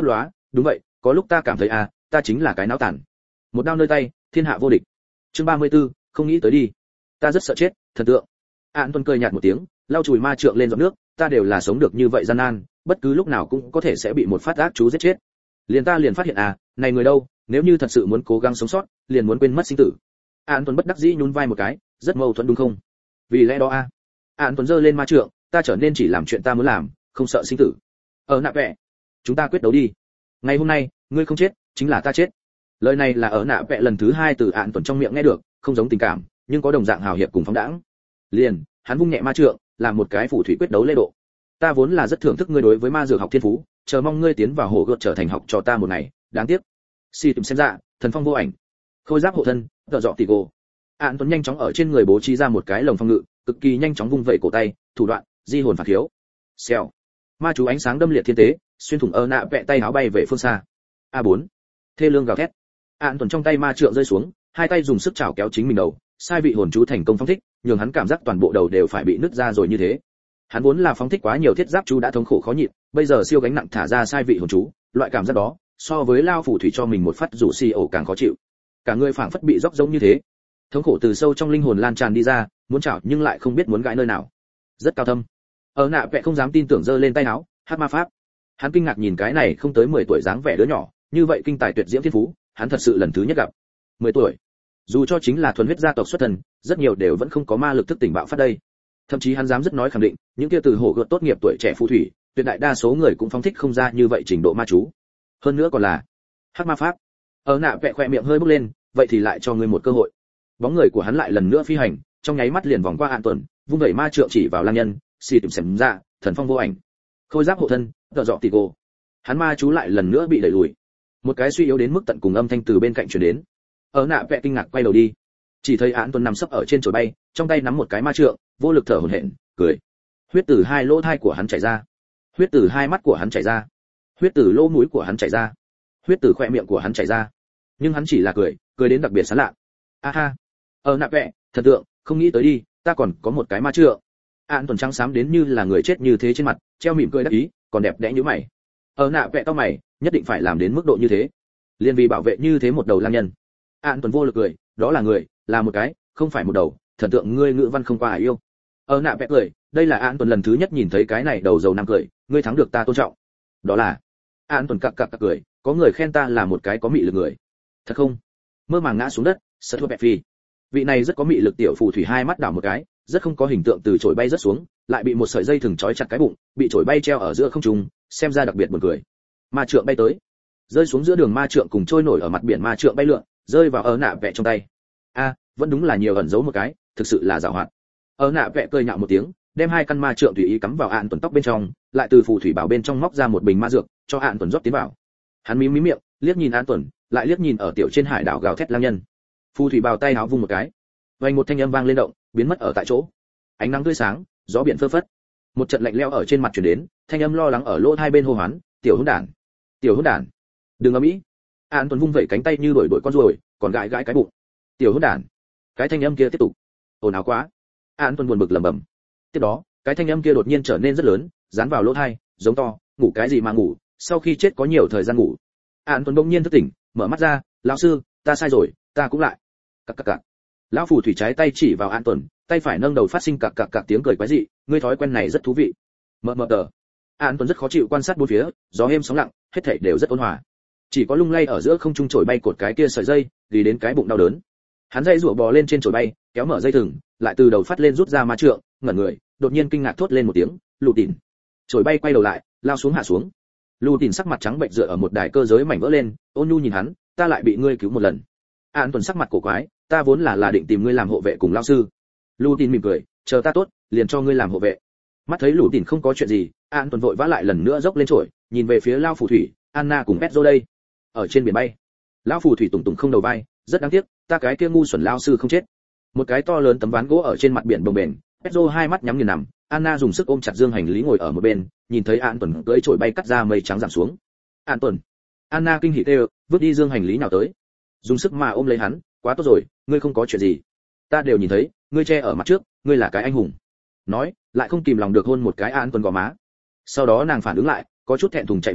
S1: đúng vậy, có lúc ta cảm thấy à, ta chính là cái náo tản. Một đao nơi tay, thiên hạ vô địch. Chương ba mươi 34, không nghĩ tới đi. Ta rất sợ chết, thần tượng. Án Tuấn cười nhạt một tiếng, lau chùi ma trượng lên giọt nước, ta đều là sống được như vậy gian nan, bất cứ lúc nào cũng có thể sẽ bị một phát ác chú giết chết. Liền ta liền phát hiện à, này người đâu, nếu như thật sự muốn cố gắng sống sót, liền muốn quên mất sinh tử. Án Tuấn bất đắc dĩ nhún vai một cái, rất mâu thuẫn đúng không? Vì lẽ đó a. À. Án Tuấn giơ lên ma trượng, ta trở nên chỉ làm chuyện ta muốn làm, không sợ sinh tử. Ở nạ vẽ, chúng ta quyết đấu đi. Ngày hôm nay, ngươi không chết, chính là ta chết. Lời này là ở nạ vẽ lần thứ hai từ Án Tuấn trong miệng nghe được, không giống tình cảm, nhưng có đồng dạng hào hiệp cùng phóng đãng. Liền, hắn vung nhẹ ma trượng, làm một cái phù thủy quyết đấu lễ độ. Ta vốn là rất thưởng thức ngươi đối với ma dược học thiên phú, chờ mong ngươi tiến vào hồ gợt trở thành học trò ta một ngày, đáng tiếc. Si tìm xem ra, thần phong vô ảnh. Khôi giáp hộ thân, tợ dọ tỷ gồ. Án Tuấn nhanh chóng ở trên người bố trí ra một cái lồng phòng ngự, cực kỳ nhanh chóng vung vẩy cổ tay, thủ đoạn, di hồn phản thiếu. Xèo. Ma chú ánh sáng đâm liệt thiên tế, xuyên thủng ơ nạ vẽ tay áo bay về phương xa. A bốn. Thê lương gào thét. Án Tuấn trong tay ma trượng rơi xuống, hai tay dùng sức chảo kéo chính mình đầu, sai vị hồn chú thành công phóng thích, nhường hắn cảm giác toàn bộ đầu đều phải bị nứt ra rồi như thế. Hắn vốn là phóng thích quá nhiều thiết giáp chú đã thống khổ khó nhịn, bây giờ siêu gánh nặng thả ra sai vị hồn chú, loại cảm giác đó, so với lao phù thủy cho mình một phát rủ xì ổ càng khó chịu. Cả người phảng phất bị róc giống như thế. Thống khổ từ sâu trong linh hồn lan tràn đi ra, muốn chảo nhưng lại không biết muốn gãi nơi nào. Rất cao thâm. Ở nạ vẽ không dám tin tưởng giơ lên tay áo, hát ma pháp. Hắn kinh ngạc nhìn cái này không tới mười tuổi dáng vẻ đứa nhỏ, như vậy kinh tài tuyệt diễm thiên phú, hắn thật sự lần thứ nhất gặp. mười tuổi. Dù cho chính là thuần huyết gia tộc xuất thân, rất nhiều đều vẫn không có ma lực thức tỉnh bạo phát đây. Thậm chí hắn dám rất nói khẳng định, những kia từ hồ gợt tốt nghiệp tuổi trẻ phù thủy, tuyệt đại đa số người cũng phóng thích không ra như vậy trình độ ma chú. Hơn nữa còn là hắc ma pháp. Ở nạ vẽ khỏe miệng hơi bốc lên, vậy thì lại cho ngươi một cơ hội. Bóng người của hắn lại lần nữa phi hành, trong nháy mắt liền vòng qua An Tuần, vung vẩy ma trượng chỉ vào lang nhân, xì tìm xem ra, thần phong vô ảnh. Khôi giáp hộ thân, tợ dọ tỷ gồ. Hắn ma chú lại lần nữa bị đẩy lùi. Một cái suy yếu đến mức tận cùng âm thanh từ bên cạnh truyền đến. Ở nạ vẽ kinh ngạc quay đầu đi, chỉ thấy Án Tuần nằm sấp ở trên chổi bay, trong tay nắm một cái ma trượng, vô lực thở hổn hển, cười. Huyết từ hai lỗ thai của hắn chảy ra, huyết từ hai mắt của hắn chảy ra, huyết từ lỗ mũi của hắn chảy ra, huyết từ khóe miệng của hắn chảy ra. Nhưng hắn chỉ là cười, cười đến đặc biệt sán lạ. A ha, ở nạ vẽ, thật tượng, không nghĩ tới đi, ta còn có một cái ma trượng. Án Tuần trắng xám đến như là người chết như thế trên mặt, treo mỉm cười đắc ý, còn đẹp đẽ như mày. Ở nạ vẽ tao mày, nhất định phải làm đến mức độ như thế, liên vì bảo vệ như thế một đầu lang nhân. Án Tuần vô lực cười, đó là người, là một cái, không phải một đầu, thần tượng ngươi ngữ văn không qua ai yêu. Ở nạ vẽ cười, đây là Án Tuần lần thứ nhất nhìn thấy cái này đầu dầu nam cười, ngươi thắng được ta tôn trọng. Đó là Án Tuần cặc cặc cặc cười, có người khen ta là một cái có mị lực người. Thật không? Mơ màng ngã xuống đất, sợ thua bẹp phi. Vị này rất có mị lực tiểu phù thủy hai mắt đảo một cái, rất không có hình tượng từ chổi bay rất xuống, lại bị một sợi dây thừng trói chặt cái bụng, bị chổi bay treo ở giữa không trung, xem ra đặc biệt buồn cười. Ma trượng bay tới, rơi xuống giữa đường ma trượng cùng trôi nổi ở mặt biển ma trượng bay lượn, rơi vào ở nạ vẽ trong tay. A, vẫn đúng là nhiều ẩn giấu một cái, thực sự là giàu hoạt. Ở nạ vẽ cười nhạo một tiếng, đem hai căn ma trượng tùy ý cắm vào Án Tuần tóc bên trong, lại từ phù thủy bảo bên trong móc ra một bình ma dược, cho Án Tuần rót tiến vào. Hắn mím mím miệng, liếc nhìn Án Tuần, lại liếc nhìn ở tiểu trên hải đảo gào thét lang nhân. Phù thủy bào tay áo vung một cái, vang một thanh âm vang lên động, biến mất ở tại chỗ. Ánh nắng tươi sáng, gió biển phơ phất. Một trận lạnh lẽo ở trên mặt truyền đến, thanh âm lo lắng ở lỗ hai bên hô hoán, "Tiểu hỗn đản, tiểu hỗn đản, đừng ầm ĩ." Án Tuần vung vẩy cánh tay như đuổi đuổi con ruồi, còn gãi gãi cái bụng. "Tiểu hỗn đản." Cái thanh âm kia tiếp tục. Ồn ào quá. Án Tuần buồn bực lẩm bẩm. Tiếp đó, cái thanh âm kia đột nhiên trở nên rất lớn, dán vào lỗ tai, giống to, "Ngủ cái gì mà ngủ, sau khi chết có nhiều thời gian ngủ." Án Tuần bỗng nhiên thức tỉnh, mở mắt ra, "Lão sư, ta sai rồi, ta cũng lại." Cặc cặc cặc. Lão phù thủy trái tay chỉ vào Án Tuần, tay phải nâng đầu phát sinh cặc cặc cặc tiếng cười quái dị, "Ngươi thói quen này rất thú vị." Mờ mờ tờ. Án Tuần rất khó chịu quan sát bốn phía, gió êm sóng lặng, hết thảy đều rất ôn hòa. Chỉ có lung lay ở giữa không trung trồi bay cột cái kia sợi dây, lì đến cái bụng đau đớn. Hắn dây rủa bò lên trên trồi bay, kéo mở dây thừng, lại từ đầu phát lên rút ra ma trượng, ngẩn người, đột nhiên kinh ngạc thốt lên một tiếng, "Lù Tìn." Trồi bay quay đầu lại, lao xuống hạ xuống. Lù Tìn sắc mặt trắng bệch dựa ở một đài cơ giới mảnh vỡ lên, ôn nhu nhìn hắn, "Ta lại bị ngươi cứu một lần." Án Tuần sắc mặt cổ quái, "Ta vốn là là định tìm ngươi làm hộ vệ cùng lão sư." Lù Tìn mỉm cười, "Chờ ta tốt, liền cho ngươi làm hộ vệ." Mắt thấy Lù Tìn không có chuyện gì, Án Tuần vội vã lại lần nữa dốc lên trổi, nhìn về phía lao phù thủy, "Anna cùng Petro đây." Ở trên biển bay. Lão phù thủy tùng tùng không đầu vai, "Rất đáng tiếc, ta cái kia ngu xuẩn lão sư không chết." Một cái to lớn tấm ván gỗ ở trên mặt biển bồng bềnh, Petro hai mắt nhắm nghiền nằm, Anna dùng sức ôm chặt dương hành lý ngồi ở một bên, nhìn thấy Án Tuần cưỡi trổi bay cắt ra mây trắng giảm xuống. "Án Tuần." Anna kinh hỉ kêu, vứt đi dương hành lý nào tới, dùng sức mà ôm lấy hắn, "Quá tốt rồi, ngươi không có chuyện gì. Ta đều nhìn thấy, ngươi che ở mặt trước, ngươi là cái anh hùng." Nói, lại không kìm lòng được hôn một cái Án Tuần gò má. Sau đó nàng phản ứng lại, có chút thẹn thùng chạy về,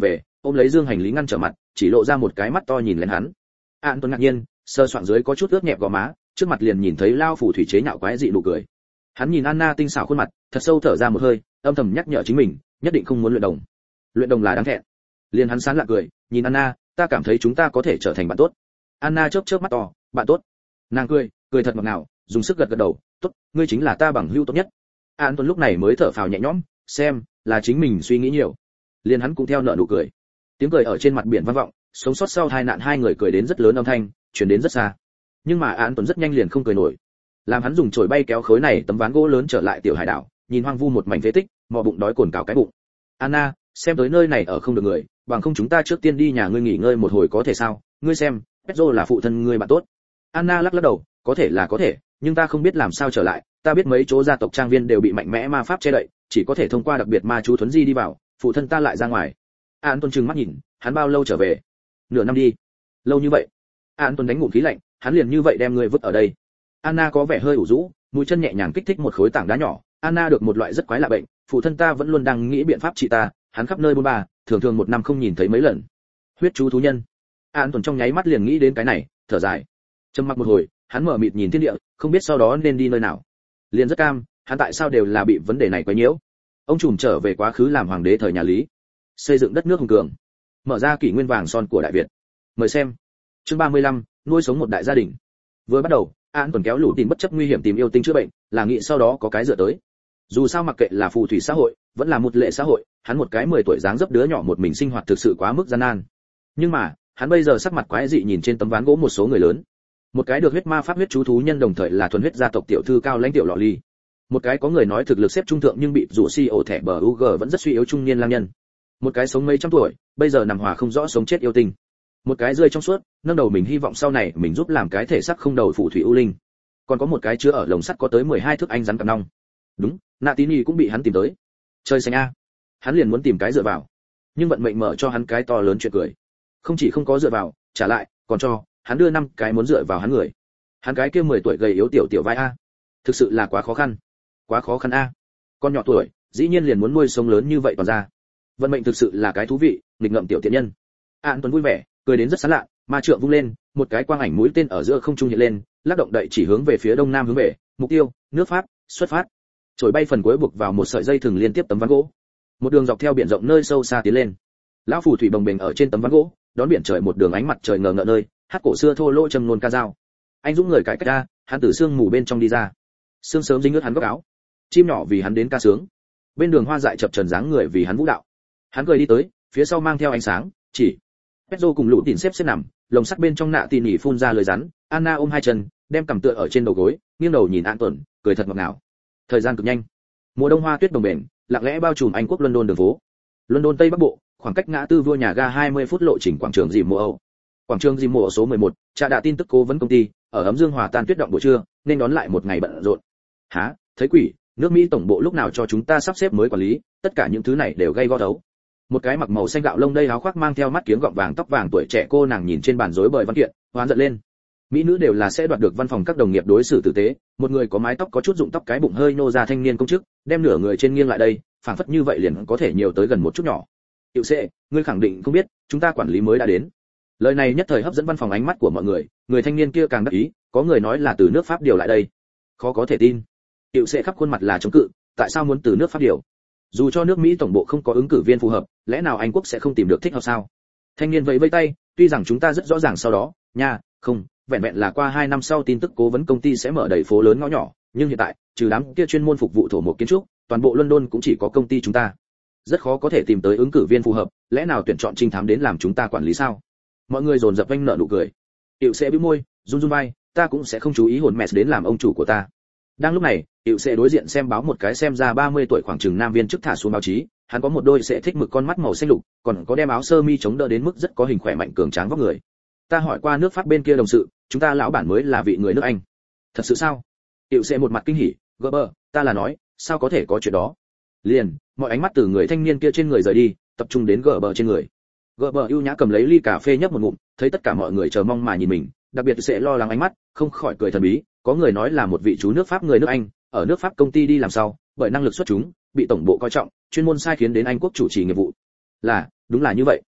S1: ôm lấy dương hành lý ngăn trở mặt, chỉ lộ ra một cái mắt to nhìn lên hắn. An Tuấn ngạc nhiên, sơ soạng dưới có chút ướt nhẹp gò má, trước mặt liền nhìn thấy lao phù thủy chế nhạo quái dị nụ cười. Hắn nhìn Anna tinh xảo khuôn mặt, thật sâu thở ra một hơi, âm thầm nhắc nhở chính mình, nhất định không muốn luyện đồng. Luyện đồng là đáng thẹn. Liền hắn sán lạ cười, nhìn Anna, ta cảm thấy chúng ta có thể trở thành bạn tốt. Anna chớp chớp mắt to, bạn tốt. Nàng cười, cười thật ngọt ngào, dùng sức gật gật đầu, tốt, ngươi chính là ta bằng hữu tốt nhất. An Tuấn lúc này mới thở phào nhẹ nhõm, xem, là chính mình suy nghĩ nhiều. Liền hắn cũng theo nợ nụ cười. Tiếng cười ở trên mặt biển vang vọng, sống sót sau tai nạn hai người cười đến rất lớn âm thanh, truyền đến rất xa. Nhưng mà An Tuấn rất nhanh liền không cười nổi. Làm hắn dùng chổi bay kéo khối này tấm ván gỗ lớn trở lại tiểu hải đảo, nhìn hoang vu một mảnh phế tích, mò bụng đói cồn cào cái bụng. Anna, xem tới nơi này ở không được người, bằng không chúng ta trước tiên đi nhà ngươi nghỉ ngơi một hồi có thể sao? Ngươi xem, Pedro là phụ thân ngươi bạn tốt. Anna lắc lắc đầu, có thể là có thể, nhưng ta không biết làm sao trở lại, ta biết mấy chỗ gia tộc trang viên đều bị mạnh mẽ ma pháp che đậy, chỉ có thể thông qua đặc biệt ma chú thuấn di đi vào, phụ thân ta lại ra ngoài. An Tuấn trừng mắt nhìn, hắn bao lâu trở về? Nửa năm đi. Lâu như vậy? An Tuấn đánh ngụm khí lạnh, hắn liền như vậy đem ngươi vứt ở đây. Anna có vẻ hơi ủ rũ, mũi chân nhẹ nhàng kích thích một khối tảng đá nhỏ. Anna được một loại rất quái lạ bệnh, phụ thân ta vẫn luôn đang nghĩ biện pháp trị ta, hắn khắp nơi buôn ba, thường thường một năm không nhìn thấy mấy lần. Huyết chú thú nhân. An Tuấn trong nháy mắt liền nghĩ đến cái này, thở dài. Trầm mặc một hồi, hắn mở mịt nhìn thiên địa, không biết sau đó nên đi nơi nào. Liền rất cam, hắn tại sao đều là bị vấn đề này quấy nhiễu. Ông trùm trở về quá khứ làm hoàng đế thời nhà Lý, xây dựng đất nước hùng cường, mở ra kỷ nguyên vàng son của Đại Việt. Mời xem. Chương ba mươi lăm, nuôi sống một đại gia đình. Vừa bắt đầu, An Tuấn kéo lũ tìm bất chấp nguy hiểm tìm yêu tinh chữa bệnh, là nghĩ sau đó có cái dựa tới. Dù sao mặc kệ là phù thủy xã hội, vẫn là một lệ xã hội, hắn một cái mười tuổi dáng dấp đứa nhỏ một mình sinh hoạt thực sự quá mức gian nan. Nhưng mà, hắn bây giờ sắc mặt quái dị nhìn trên tấm ván gỗ một số người lớn. Một cái được huyết ma pháp huyết chú thú nhân đồng thời là thuần huyết gia tộc tiểu thư cao lãnh tiểu lọ ly. Một cái có người nói thực lực xếp trung thượng nhưng bị rủ si ổ thẻ bờ u giê vẫn rất suy yếu trung niên lang nhân. Một cái sống mấy trăm tuổi, bây giờ nằm hòa không rõ sống chết yêu tinh. Một cái rơi trong suốt, nâng đầu mình hy vọng sau này mình giúp làm cái thể xác không đầu phù thủy ưu linh. Còn có một cái chứa ở lồng sắt có tới mười hai thước anh rắn cặp nong. Đúng, Natini cũng bị hắn tìm tới. Chơi xanh a. Hắn liền muốn tìm cái dựa vào. Nhưng vận mệnh mở cho hắn cái to lớn chuyện cười. Không chỉ không có dựa vào, trả lại, còn cho hắn đưa năm cái muốn dựa vào hắn người. Hắn cái kia mười tuổi gầy yếu tiểu tiểu vai a. Thực sự là quá khó khăn. Quá khó khăn a. Con nhỏ tuổi, dĩ nhiên liền muốn nuôi sống lớn như vậy toàn ra. Vận mệnh thực sự là cái thú vị, nghịch ngợm tiểu tiện nhân. An Tuấn vui vẻ, cười đến rất sán lạ, ma trượng vung lên, một cái quang ảnh mũi tên ở giữa không trung hiện lên, lắc động đậy chỉ hướng về phía đông nam hướng về, mục tiêu, nước Pháp, xuất phát. Chổi bay phần cuối buộc vào một sợi dây thừng liên tiếp tấm ván gỗ. Một đường dọc theo biển rộng nơi sâu xa tiến lên. Lão phù thủy bồng bềnh ở trên tấm ván gỗ, đón biển trời một đường ánh mặt trời ngờ ngợ nơi, hát cổ xưa thô lỗ trầm nôn ca dao. Anh dũng người cải cách ra, hắn từ sương mù bên trong đi ra. Sương sớm dính ướt hắn góc áo. Chim nhỏ vì hắn đến ca sướng. Bên đường hoa dại chập chờn dáng người vì hắn vũ đạo. Hắn cười đi tới, phía sau mang theo ánh sáng, chỉ Pedro cùng lũ tìm xếp xếp nằm, lồng sắt bên trong nạ tỉ nỉ phun ra lời rắn. Anna ôm hai chân, đem cằm tựa ở trên đầu gối, nghiêng đầu nhìn An Tuấn, cười thật ngọt ngào. Thời gian cực nhanh. Mùa đông hoa tuyết đồng bền, lặng lẽ bao trùm Anh quốc London đường phố. London Tây Bắc Bộ, khoảng cách ngã tư vua nhà ga hai mươi phút lộ trình quảng trường Dìm Mùa Âu. Quảng trường Dìm Mùa số mười một, trà đã tin tức cố vấn công ty, ở ấm dương hòa tan tuyết động buổi trưa, nên đón lại một ngày bận rộn. Hả? Thấy quỷ, nước Mỹ tổng bộ lúc nào cho chúng ta sắp xếp mới quản lý, tất cả những thứ này đều gây go đấu. Một cái mặc màu xanh gạo lông đây áo khoác mang theo mắt kiếng gọng vàng tóc vàng tuổi trẻ cô nàng nhìn trên bàn rối bời văn kiện, hoán giận lên. Mỹ nữ đều là sẽ đoạt được văn phòng các đồng nghiệp đối xử tử tế, một người có mái tóc có chút rụng tóc cái bụng hơi nô ra thanh niên công chức, đem nửa người trên nghiêng lại đây, phảng phất như vậy liền có thể nhiều tới gần một chút nhỏ. Tiểu Sệ, ngươi khẳng định không biết, chúng ta quản lý mới đã đến. Lời này nhất thời hấp dẫn văn phòng ánh mắt của mọi người, người thanh niên kia càng đắc ý, có người nói là từ nước Pháp điều lại đây. Khó có thể tin. Tiểu Sệ khắp khuôn mặt là chống cự, tại sao muốn từ nước Pháp điều? Dù cho nước Mỹ tổng bộ không có ứng cử viên phù hợp, lẽ nào Anh quốc sẽ không tìm được thích hợp sao? Thanh niên vẫy vẫy tay, tuy rằng chúng ta rất rõ ràng sau đó, nha, không, vẹn vẹn là qua hai năm sau tin tức cố vấn công ty sẽ mở đầy phố lớn ngõ nhỏ, nhưng hiện tại, trừ đám kia chuyên môn phục vụ thổ mộc kiến trúc, toàn bộ London cũng chỉ có công ty chúng ta. Rất khó có thể tìm tới ứng cử viên phù hợp, lẽ nào tuyển chọn trinh thám đến làm chúng ta quản lý sao? Mọi người dồn dập vênh nợ nụ cười. Tiểu Sệ bĩu môi, run run vai, ta cũng sẽ không chú ý hồn mẹ đến làm ông chủ của ta. Đang lúc này, Tiểu Sệ đối diện xem báo một cái xem ra ba mươi tuổi khoảng chừng nam viên chức thả xuống báo chí, hắn có một đôi sẽ thích mực con mắt màu xanh lục, còn có đem áo sơ mi chống đỡ đến mức rất có hình khỏe mạnh cường tráng vóc người. Ta hỏi qua nước Pháp bên kia đồng sự, chúng ta lão bản mới là vị người nước Anh. Thật sự sao? Tiểu Sệ một mặt kinh hỉ, gỡ bờ, ta là nói, sao có thể có chuyện đó? Liền, mọi ánh mắt từ người thanh niên kia trên người rời đi, tập trung đến gỡ bờ trên người. Gỡ bờ ưu nhã cầm lấy ly cà phê nhấp một ngụm, thấy tất cả mọi người chờ mong mà nhìn mình, đặc biệt sẽ lo lắng ánh mắt, không khỏi cười thần bí, có người nói là một vị chú nước Pháp người nước Anh, ở nước Pháp công ty đi làm sau, bởi năng lực xuất chúng, bị tổng bộ coi trọng, chuyên môn sai khiến đến Anh quốc chủ trì nghiệp vụ. Là, đúng là như vậy.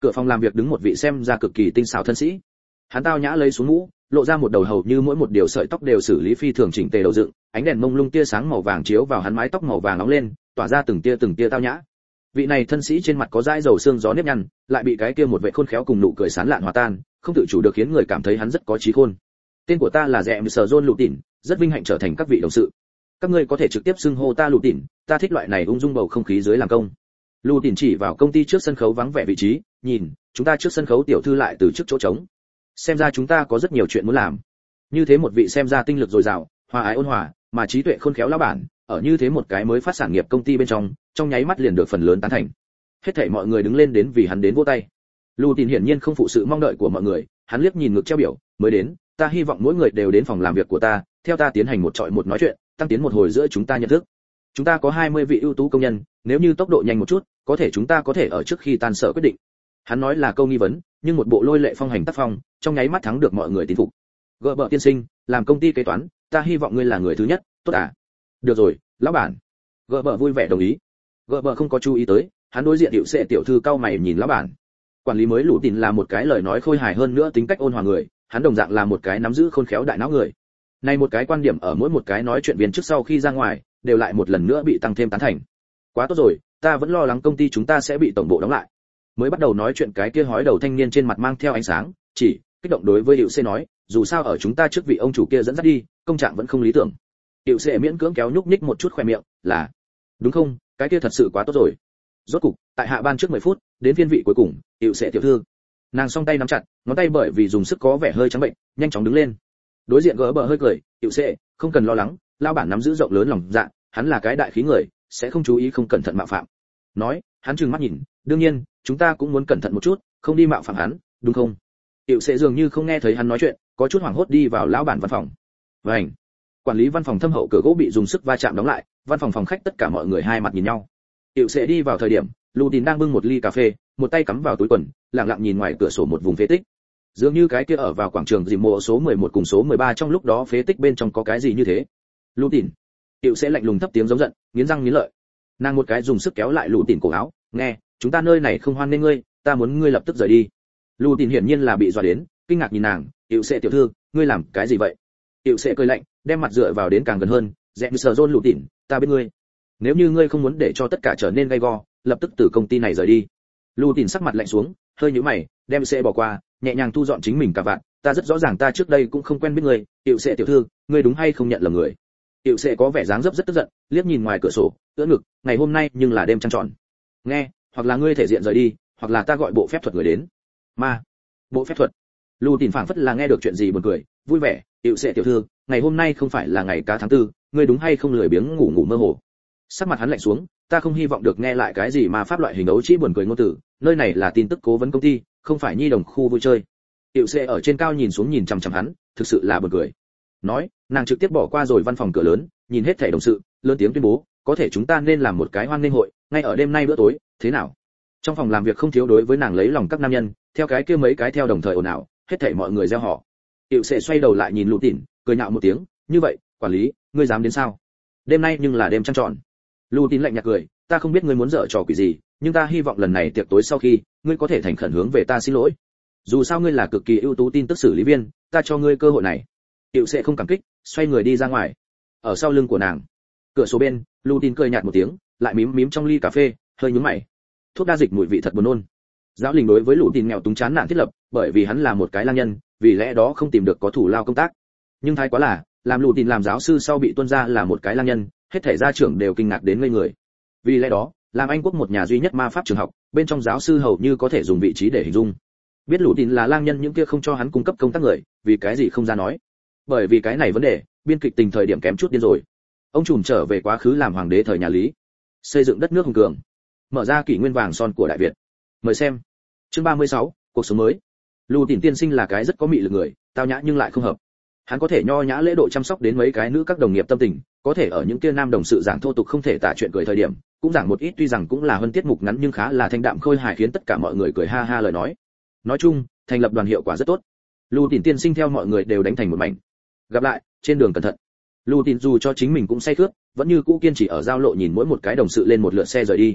S1: Cửa phòng làm việc đứng một vị xem ra cực kỳ tinh xảo thân sĩ. Hắn tao nhã lấy xuống mũ, lộ ra một đầu hầu như mỗi một điều sợi tóc đều xử lý phi thường chỉnh tề đầu dựng, ánh đèn mông lung tia sáng màu vàng chiếu vào hắn mái tóc màu vàng nóng lên, tỏa ra từng tia từng tia tao nhã. Vị này thân sĩ trên mặt có dãi dầu xương gió nếp nhăn, lại bị cái kia một vẻ khôn khéo cùng nụ cười sán lạn hòa tan, không tự chủ được khiến người cảm thấy hắn rất có trí khôn. Tên của ta là Rẽ Sở John Lụ Tỉn, rất vinh hạnh trở thành các vị đồng sự. Các ngươi có thể trực tiếp xưng hô ta Lụ Tỉn, ta thích loại này ung dung bầu không khí dưới làm công. Lụ Tỉn chỉ vào công ty trước sân khấu vắng vẻ vị trí, nhìn, chúng ta trước sân khấu tiểu thư lại từ trước chỗ trống. Xem ra chúng ta có rất nhiều chuyện muốn làm. Như thế một vị xem ra tinh lực dồi dào, hòa ái ôn hòa, mà trí tuệ khôn khéo lão bản, ở như thế một cái mới phát sản nghiệp công ty bên trong, trong nháy mắt liền được phần lớn tán thành. Hết thảy mọi người đứng lên đến vì hắn đến vỗ tay. Lù Tín hiển nhiên không phụ sự mong đợi của mọi người, hắn liếc nhìn ngực treo biểu, mới đến, ta hy vọng mỗi người đều đến phòng làm việc của ta, theo ta tiến hành một trọi một nói chuyện, tăng tiến một hồi giữa chúng ta nhận thức. Chúng ta có hai mươi vị ưu tú công nhân, nếu như tốc độ nhanh một chút, có thể chúng ta có thể ở trước khi tan sở quyết định. Hắn nói là câu nghi vấn, nhưng một bộ lôi lệ phong hành tác phong, trong nháy mắt thắng được mọi người tín phục. Gỡ bợ tiên sinh, làm công ty kế toán, ta hy vọng ngươi là người thứ nhất, tốt à? Được rồi, lão bản. Gỡ bợ vui vẻ đồng ý. Gỡ bợ không có chú ý tới, hắn đối diện Diệu Sệ tiểu thư cao mày nhìn lão bản. Quản lý mới Lũ Tín là một cái lời nói khôi hài hơn nữa tính cách ôn hòa người, hắn đồng dạng là một cái nắm giữ khôn khéo đại não người. Này một cái quan điểm ở mỗi một cái nói chuyện viên trước sau khi ra ngoài, đều lại một lần nữa bị tăng thêm tán thành. Quá tốt rồi, ta vẫn lo lắng công ty chúng ta sẽ bị tổng bộ đóng lại. Mới bắt đầu nói chuyện cái kia hói đầu thanh niên trên mặt mang theo ánh sáng, chỉ kích động đối với Diệu Sệ nói, dù sao ở chúng ta trước vị ông chủ kia dẫn dắt đi, công trạng vẫn không lý tưởng. Diệu Sệ miễn cưỡng kéo nhúc nhích một chút khóe miệng, là, đúng không, cái kia thật sự quá tốt rồi. Rốt cục, tại hạ ban trước mười phút, đến phiên vị cuối cùng, Diệu Sệ tiểu thư. Nàng song tay nắm chặt, ngón tay bởi vì dùng sức có vẻ hơi trắng bệnh, nhanh chóng đứng lên. Đối diện gỡ bờ hơi cười, Diệu Sệ, không cần lo lắng, lão bản nắm giữ rộng lớn lòng dạ, hắn là cái đại khí người, sẽ không chú ý không cẩn thận mạo phạm. Nói, hắn trừng mắt nhìn, đương nhiên, chúng ta cũng muốn cẩn thận một chút, không đi mạo phạm hắn, đúng không? Diệu Sệ dường như không nghe thấy hắn nói chuyện, có chút hoảng hốt đi vào lão bản văn phòng. Vành. Quản lý văn phòng thâm hậu cửa gỗ bị dùng sức va chạm đóng lại, văn phòng phòng khách tất cả mọi người hai mặt nhìn nhau. Diệu Sệ đi vào thời điểm, Lù Tín đang bưng một ly cà phê, một tay cắm vào túi quần, lặng lặng nhìn ngoài cửa sổ một vùng phế tích. Dường như cái kia ở vào quảng trường Dìm Mộ số mười một cùng số mười ba trong lúc đó phế tích bên trong có cái gì như thế. Lù Tín. Diệu Sệ lạnh lùng thấp tiếng giống giận, nghiến răng nghiến lợi. Nàng một cái dùng sức kéo lại Lù Tín cổ áo, nghe, chúng ta nơi này không hoan nên ngươi, ta muốn ngươi lập tức rời đi. Lù Tín hiển nhiên là bị dọa đến, kinh ngạc nhìn nàng, Diệu Sệ tiểu thư, ngươi làm cái gì vậy? Diệu Sệ cười lạnh, đem mặt dựa vào đến càng gần hơn, Rẽ Sở John Lù Tín, ta biết ngươi. Nếu như ngươi không muốn để cho tất cả trở nên gay go, lập tức từ công ty này rời đi. Lù Tín sắc mặt lạnh xuống, hơi nhíu mày, đem Sệ bỏ qua, nhẹ nhàng thu dọn chính mình cả vạn, ta rất rõ ràng ta trước đây cũng không quen biết ngươi, Diệu Sệ tiểu thư, ngươi đúng hay không nhận lầm người? Diệu Sệ có vẻ dáng dấp rất tức giận, liếc nhìn ngoài cửa sổ, ưỡn ngực, ngày hôm nay nhưng là đêm trăng tròn. Nghe, hoặc là ngươi thể diện rời đi, hoặc là ta gọi bộ phép thuật người đến. Ma, bộ phép thuật. Lù Tín phảng phất là nghe được chuyện gì buồn cười, vui vẻ, Diệu Sệ tiểu thư, ngày hôm nay không phải là ngày cá tháng tư, ngươi đúng hay không lười biếng ngủ ngủ mơ hồ. Sắc mặt hắn lạnh xuống, ta không hy vọng được nghe lại cái gì mà pháp loại hình đấu trí buồn cười ngôn từ, nơi này là tin tức cố vấn công ty, không phải nhi đồng khu vui chơi. Diệu Sệ ở trên cao nhìn xuống nhìn chằm chằm hắn, thực sự là buồn cười. Nói, nàng trực tiếp bỏ qua rồi văn phòng cửa lớn, nhìn hết thảy đồng sự, lớn tiếng tuyên bố, có thể chúng ta nên làm một cái hoan nghênh hội, ngay ở đêm nay bữa tối, thế nào? Trong phòng làm việc không thiếu đối với nàng lấy lòng các nam nhân, theo cái kia mấy cái theo đồng thời ồn ào, hết thảy mọi người reo hò. Diệu Sệ xoay đầu lại nhìn Lù Tín, cười nhạo một tiếng, như vậy, quản lý, ngươi dám đến sao? Đêm nay nhưng là đêm trăng tròn. Lù Tín lạnh nhạt cười, ta không biết ngươi muốn dở trò quỷ gì, nhưng ta hy vọng lần này tiệc tối sau khi, ngươi có thể thành khẩn hướng về ta xin lỗi. Dù sao ngươi là cực kỳ ưu tú tin tức xử lý viên, ta cho ngươi cơ hội này. Diệu Sệ không cảm kích, xoay người đi ra ngoài. Ở sau lưng của nàng, cửa sổ bên, Lù Tín cười nhạt một tiếng, lại mím mím trong ly cà phê, hơi nhướng mày. Thuốc đa dịch mùi vị thật buồn nôn. Giáo Linh đối với Lù Tín nghèo túng chán nản thiết lập, bởi vì hắn là một cái lang nhân, vì lẽ đó không tìm được có thủ lao công tác. Nhưng thái quá là, làm Lù Tín làm giáo sư sau bị tuân ra là một cái lang nhân, hết thảy gia trưởng đều kinh ngạc đến ngây người. Vì lẽ đó, làm Anh quốc một nhà duy nhất ma pháp trường học, bên trong giáo sư hầu như có thể dùng vị trí để hình dung. Biết Lù Tín là lang nhân những kia không cho hắn cung cấp công tác người, vì cái gì không ra nói. Bởi vì cái này vấn đề, biên kịch tình thời điểm kém chút điên rồi. Ông trùm trở về quá khứ làm hoàng đế thời nhà Lý, xây dựng đất nước hùng cường, mở ra kỷ nguyên vàng son của Đại Việt. Mời xem. Chương ba mươi sáu, cuộc sống mới. Lù Tín tiên sinh là cái rất có mị lực người, tao nhã nhưng lại không hợp. Hắn có thể nho nhã lễ độ chăm sóc đến mấy cái nữ các đồng nghiệp tâm tình, có thể ở những kia nam đồng sự giảng thô tục không thể tả chuyện cười thời điểm, cũng giảng một ít tuy rằng cũng là hơn tiết mục ngắn nhưng khá là thanh đạm khôi hài khiến tất cả mọi người cười ha ha lời nói. Nói chung, thành lập đoàn hiệu quả rất tốt. Lù Tín tiên sinh theo mọi người đều đánh thành một mảnh. Gặp lại, trên đường cẩn thận. Lù Tín dù cho chính mình cũng say khướt, vẫn như cũ kiên trì ở giao lộ nhìn mỗi một cái đồng sự lên một lượt xe rời đi.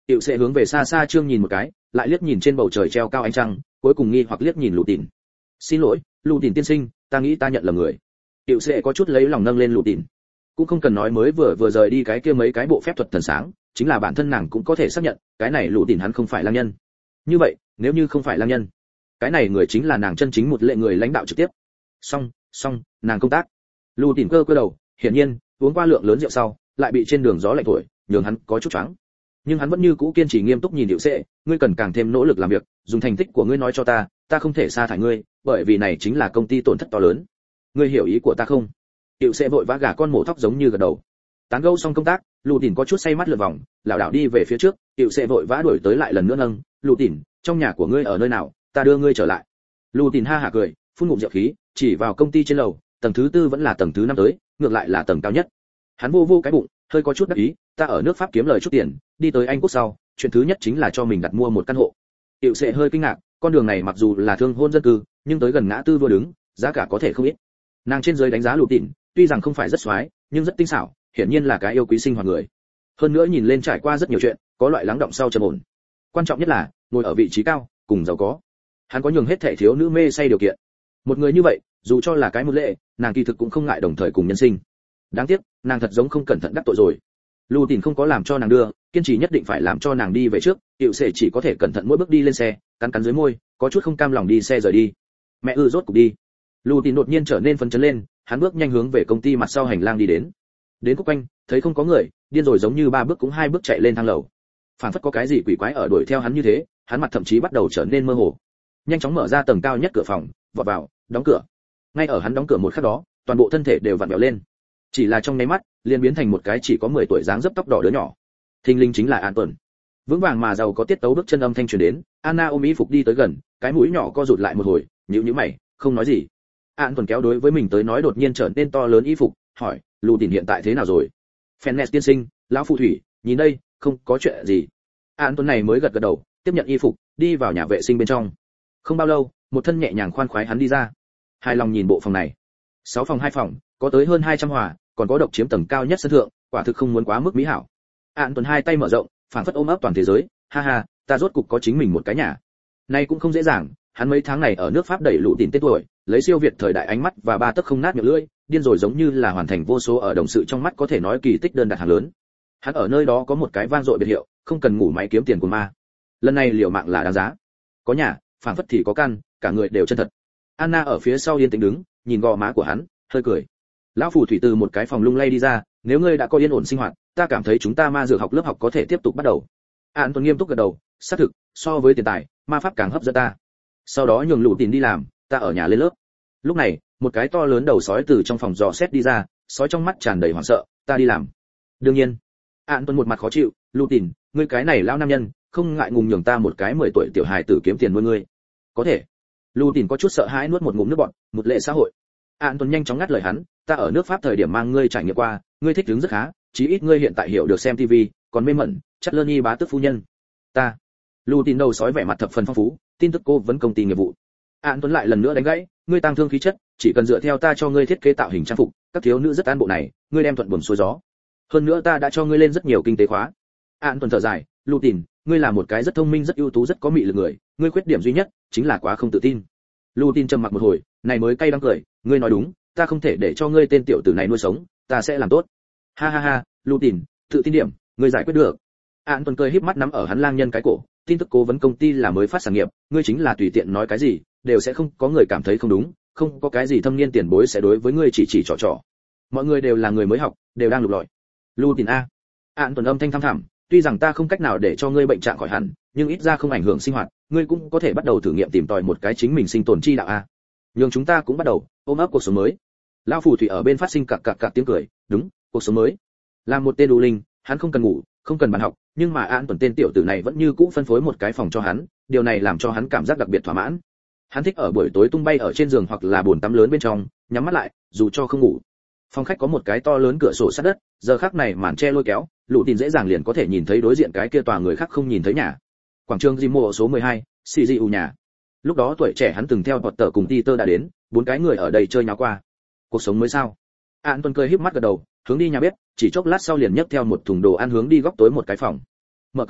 S1: Tiểu sẽ hướng về xa xa trương nhìn một cái, lại liếc nhìn trên bầu trời treo cao ánh trăng, cuối cùng nghi hoặc liếc nhìn Lù Tìn. Xin lỗi, Lù Tìn tiên sinh, ta nghĩ ta nhận lầm người. Tiểu sẽ có chút lấy lòng nâng lên Lù Tìn. Cũng không cần nói mới vừa vừa rời đi cái kia mấy cái bộ phép thuật thần sáng, chính là bản thân nàng cũng có thể xác nhận, cái này Lù Tìn hắn không phải lang nhân. Như vậy, nếu như không phải lang nhân, cái này người chính là nàng chân chính một lệ người lãnh đạo trực tiếp. Xong, xong, nàng công tác. Lù Tìn cơ cơ đầu, hiển nhiên, uống qua lượng lớn rượu sau, lại bị trên đường gió lạnh thổi, nhường hắn có chút choáng. Nhưng hắn vẫn như cũ kiên trì nghiêm túc nhìn Diệu Sệ, ngươi cần càng thêm nỗ lực làm việc, dùng thành tích của ngươi nói cho ta, ta không thể sa thải ngươi, bởi vì này chính là công ty tổn thất to lớn. Ngươi hiểu ý của ta không? Diệu Sệ vội vã gả con mổ thóc giống như gật đầu. Tán gẫu xong công tác, Lù Tìn có chút say mắt lượn vòng, lảo đảo đi về phía trước, Diệu Sệ vội vã đuổi tới lại lần nữa nâng, Lù Tìn, trong nhà của ngươi ở nơi nào, ta đưa ngươi trở lại. Lù Tìn ha hả cười, phun ngụm rượu khí, chỉ vào công ty trên lầu, tầng thứ tư vẫn là tầng thứ năm tới, ngược lại là tầng cao nhất. Hắn vô vô cái bụng, hơi có chút đắc ý, ta ở nước Pháp kiếm lời chút tiền, đi tới Anh quốc sau, chuyện thứ nhất chính là cho mình đặt mua một căn hộ. Diệu Sệ hơi kinh ngạc, con đường này mặc dù là thương hôn dân cư, nhưng tới gần ngã tư vua đứng, giá cả có thể không ít. Nàng trên dưới đánh giá Lù Tìn, tuy rằng không phải rất xoái, nhưng rất tinh xảo, hiển nhiên là cái yêu quý sinh hoạt người. Hơn nữa nhìn lên trải qua rất nhiều chuyện, có loại lắng động sau trầm ổn. Quan trọng nhất là, ngồi ở vị trí cao, cùng giàu có. Hắn có nhường hết thảy thiếu nữ mê say điều kiện. Một người như vậy, dù cho là cái một lệ, nàng kỳ thực cũng không ngại đồng thời cùng nhân sinh. Đáng tiếc, nàng thật giống không cẩn thận đắc tội rồi. Lù Tìn không có làm cho nàng đưa, kiên trì nhất định phải làm cho nàng đi về trước, Diệu Sệ chỉ có thể cẩn thận mỗi bước đi lên xe, cắn cắn dưới môi, có chút không cam lòng đi xe rời đi. Mẹ ư rốt cục đi. Lù Tìn đột nhiên trở nên phấn chấn lên, hắn bước nhanh hướng về công ty mặt sau hành lang đi đến. Đến khúc quanh, thấy không có người, điên rồi giống như ba bước cũng hai bước chạy lên thang lầu. Phản phất có cái gì quỷ quái ở đuổi theo hắn như thế, hắn mặt thậm chí bắt đầu trở nên mơ hồ. Nhanh chóng mở ra tầng cao nhất cửa phòng, vọt vào, đóng cửa. Ngay ở hắn đóng cửa một khắc đó, toàn bộ thân thể đều vặn vẹo lên. Chỉ là trong nháy mắt, liền biến thành một cái chỉ có mười tuổi dáng dấp tóc đỏ đứa nhỏ. Thình lình chính là An Tuần. Vững vàng mà giàu có tiết tấu bước chân âm thanh truyền đến, Anna ôm y phục đi tới gần, cái mũi nhỏ co rụt lại một hồi, nhíu nhíu mày, không nói gì. An Tuần kéo đối với mình tới nói đột nhiên trở nên to lớn y phục, hỏi, Lù Tìn hiện tại thế nào rồi? Fennes tiên sinh, lão phù thủy, nhìn đây, không có chuyện gì. An Tuần này mới gật gật đầu, tiếp nhận y phục, đi vào nhà vệ sinh bên trong. Không bao lâu, một thân nhẹ nhàng khoan khoái hắn đi ra. Hài lòng nhìn bộ phòng này. Sáu phòng hai phòng, có tới hơn hai trăm hòa, còn có độc chiếm tầng cao nhất sân thượng, quả thực không muốn quá mức mỹ hảo. An Tuần hai tay mở rộng, phảng phất ôm ấp toàn thế giới, ha ha, ta rốt cục có chính mình một cái nhà. Nay cũng không dễ dàng, hắn mấy tháng này ở nước Pháp đẩy Lù Tìn tên tuổi, lấy siêu việt thời đại ánh mắt và ba tấc không nát miệng lưỡi, điên rồi giống như là hoàn thành vô số ở đồng sự trong mắt có thể nói kỳ tích đơn đặt hàng lớn. Hắn ở nơi đó có một cái vang dội biệt hiệu, không cần ngủ máy kiếm tiền của ma. Lần này liều mạng là đáng giá. Có nhà, phảng phất thì có căn, cả người đều chân thật. Anna ở phía sau yên tĩnh đứng, nhìn gò má của hắn, hơi cười. Lão phù thủy từ một cái phòng lung lay đi ra, nếu ngươi đã có yên ổn sinh hoạt, ta cảm thấy chúng ta ma dược học lớp học có thể tiếp tục bắt đầu. An Tuấn nghiêm túc gật đầu, xác thực, so với tiền tài, ma pháp càng hấp dẫn ta. Sau đó nhường Lù Tìn đi làm, ta ở nhà lên lớp. Lúc này, một cái to lớn đầu sói từ trong phòng dò xét đi ra, sói trong mắt tràn đầy hoảng sợ, ta đi làm. Đương nhiên. An Tuấn một mặt khó chịu, Lù Tìn, ngươi cái này lão nam nhân, không ngại ngùng nhường ta một cái mười tuổi tiểu hài tử kiếm tiền nuôi ngươi. Có thể. Lù Tìn có chút sợ hãi nuốt một ngụm nước bọt, một lệ xã hội. An Tuấn nhanh chóng ngắt lời hắn, ta ở nước Pháp thời điểm mang ngươi trải nghiệm qua, ngươi thích đứng rất khá, chí ít ngươi hiện tại hiểu được xem tivi, còn mê mẩn, chắc lơn y bá tước phu nhân. Ta. Lù Tìn đầu sói vẻ mặt thập phần phong phú, tin tức cô vẫn công ty nghiệp vụ. An Tuấn lại lần nữa đánh gãy, ngươi tăng thương khí chất, chỉ cần dựa theo ta cho ngươi thiết kế tạo hình trang phục, các thiếu nữ rất an bộ này, ngươi đem thuận buồm xuôi gió. Hơn nữa ta đã cho ngươi lên rất nhiều kinh tế khóa. An Tuấn thở dài, Lù Tìn, ngươi là một cái rất thông minh rất ưu tú rất có mị lực người, ngươi khuyết điểm duy nhất chính là quá không tự tin. Lù Tìn trầm mặc một hồi, này mới cay đắng cười, ngươi nói đúng, ta không thể để cho ngươi tên tiểu tử này nuôi sống, ta sẽ làm tốt. Ha ha ha, Lù Tìn, tự tin điểm, ngươi giải quyết được. An Tuấn cười híp mắt nắm ở hắn lang nhân cái cổ, tin tức cố vấn công ty là mới phát sản nghiệp, ngươi chính là tùy tiện nói cái gì, đều sẽ không có người cảm thấy không đúng, không có cái gì thâm niên tiền bối sẽ đối với ngươi chỉ chỉ trò trò. Mọi người đều là người mới học, đều đang lục lọi. Lù Tìn a. An Tuấn âm thanh thăm thẳm, tuy rằng ta không cách nào để cho ngươi bệnh trạng khỏi hẳn, nhưng ít ra không ảnh hưởng sinh hoạt, ngươi cũng có thể bắt đầu thử nghiệm tìm tòi một cái chính mình sinh tồn chi đạo a. Nhưng chúng ta cũng bắt đầu ôm ấp cuộc sống mới. Lão phù thủy ở bên phát sinh cặc cặc cặc tiếng cười, đúng, cuộc sống mới. Làm một tên đu linh, hắn không cần ngủ, không cần bàn học, nhưng mà An Tuấn tên tiểu tử này vẫn như cũ phân phối một cái phòng cho hắn, điều này làm cho hắn cảm giác đặc biệt thỏa mãn. Hắn thích ở buổi tối tung bay ở trên giường hoặc là bồn tắm lớn bên trong, nhắm mắt lại, dù cho không ngủ. Phòng khách có một cái to lớn cửa sổ sát đất, giờ khắc này màn che lôi kéo, Lù Tìn dễ dàng liền có thể nhìn thấy đối diện cái kia tòa người khác không nhìn thấy nhà. Quảng trường Jimo số mười hai, xê giê u nhà. Lúc đó tuổi trẻ hắn từng theo Potter cùng Peter đã đến, bốn cái người ở đây chơi nháo qua. Cuộc sống mới sao? An Tuấn cười híp mắt gật đầu, hướng đi nhà bếp, chỉ chốc lát sau liền nhấc theo một thùng đồ ăn hướng đi góc tối một cái phòng. Mở cửa,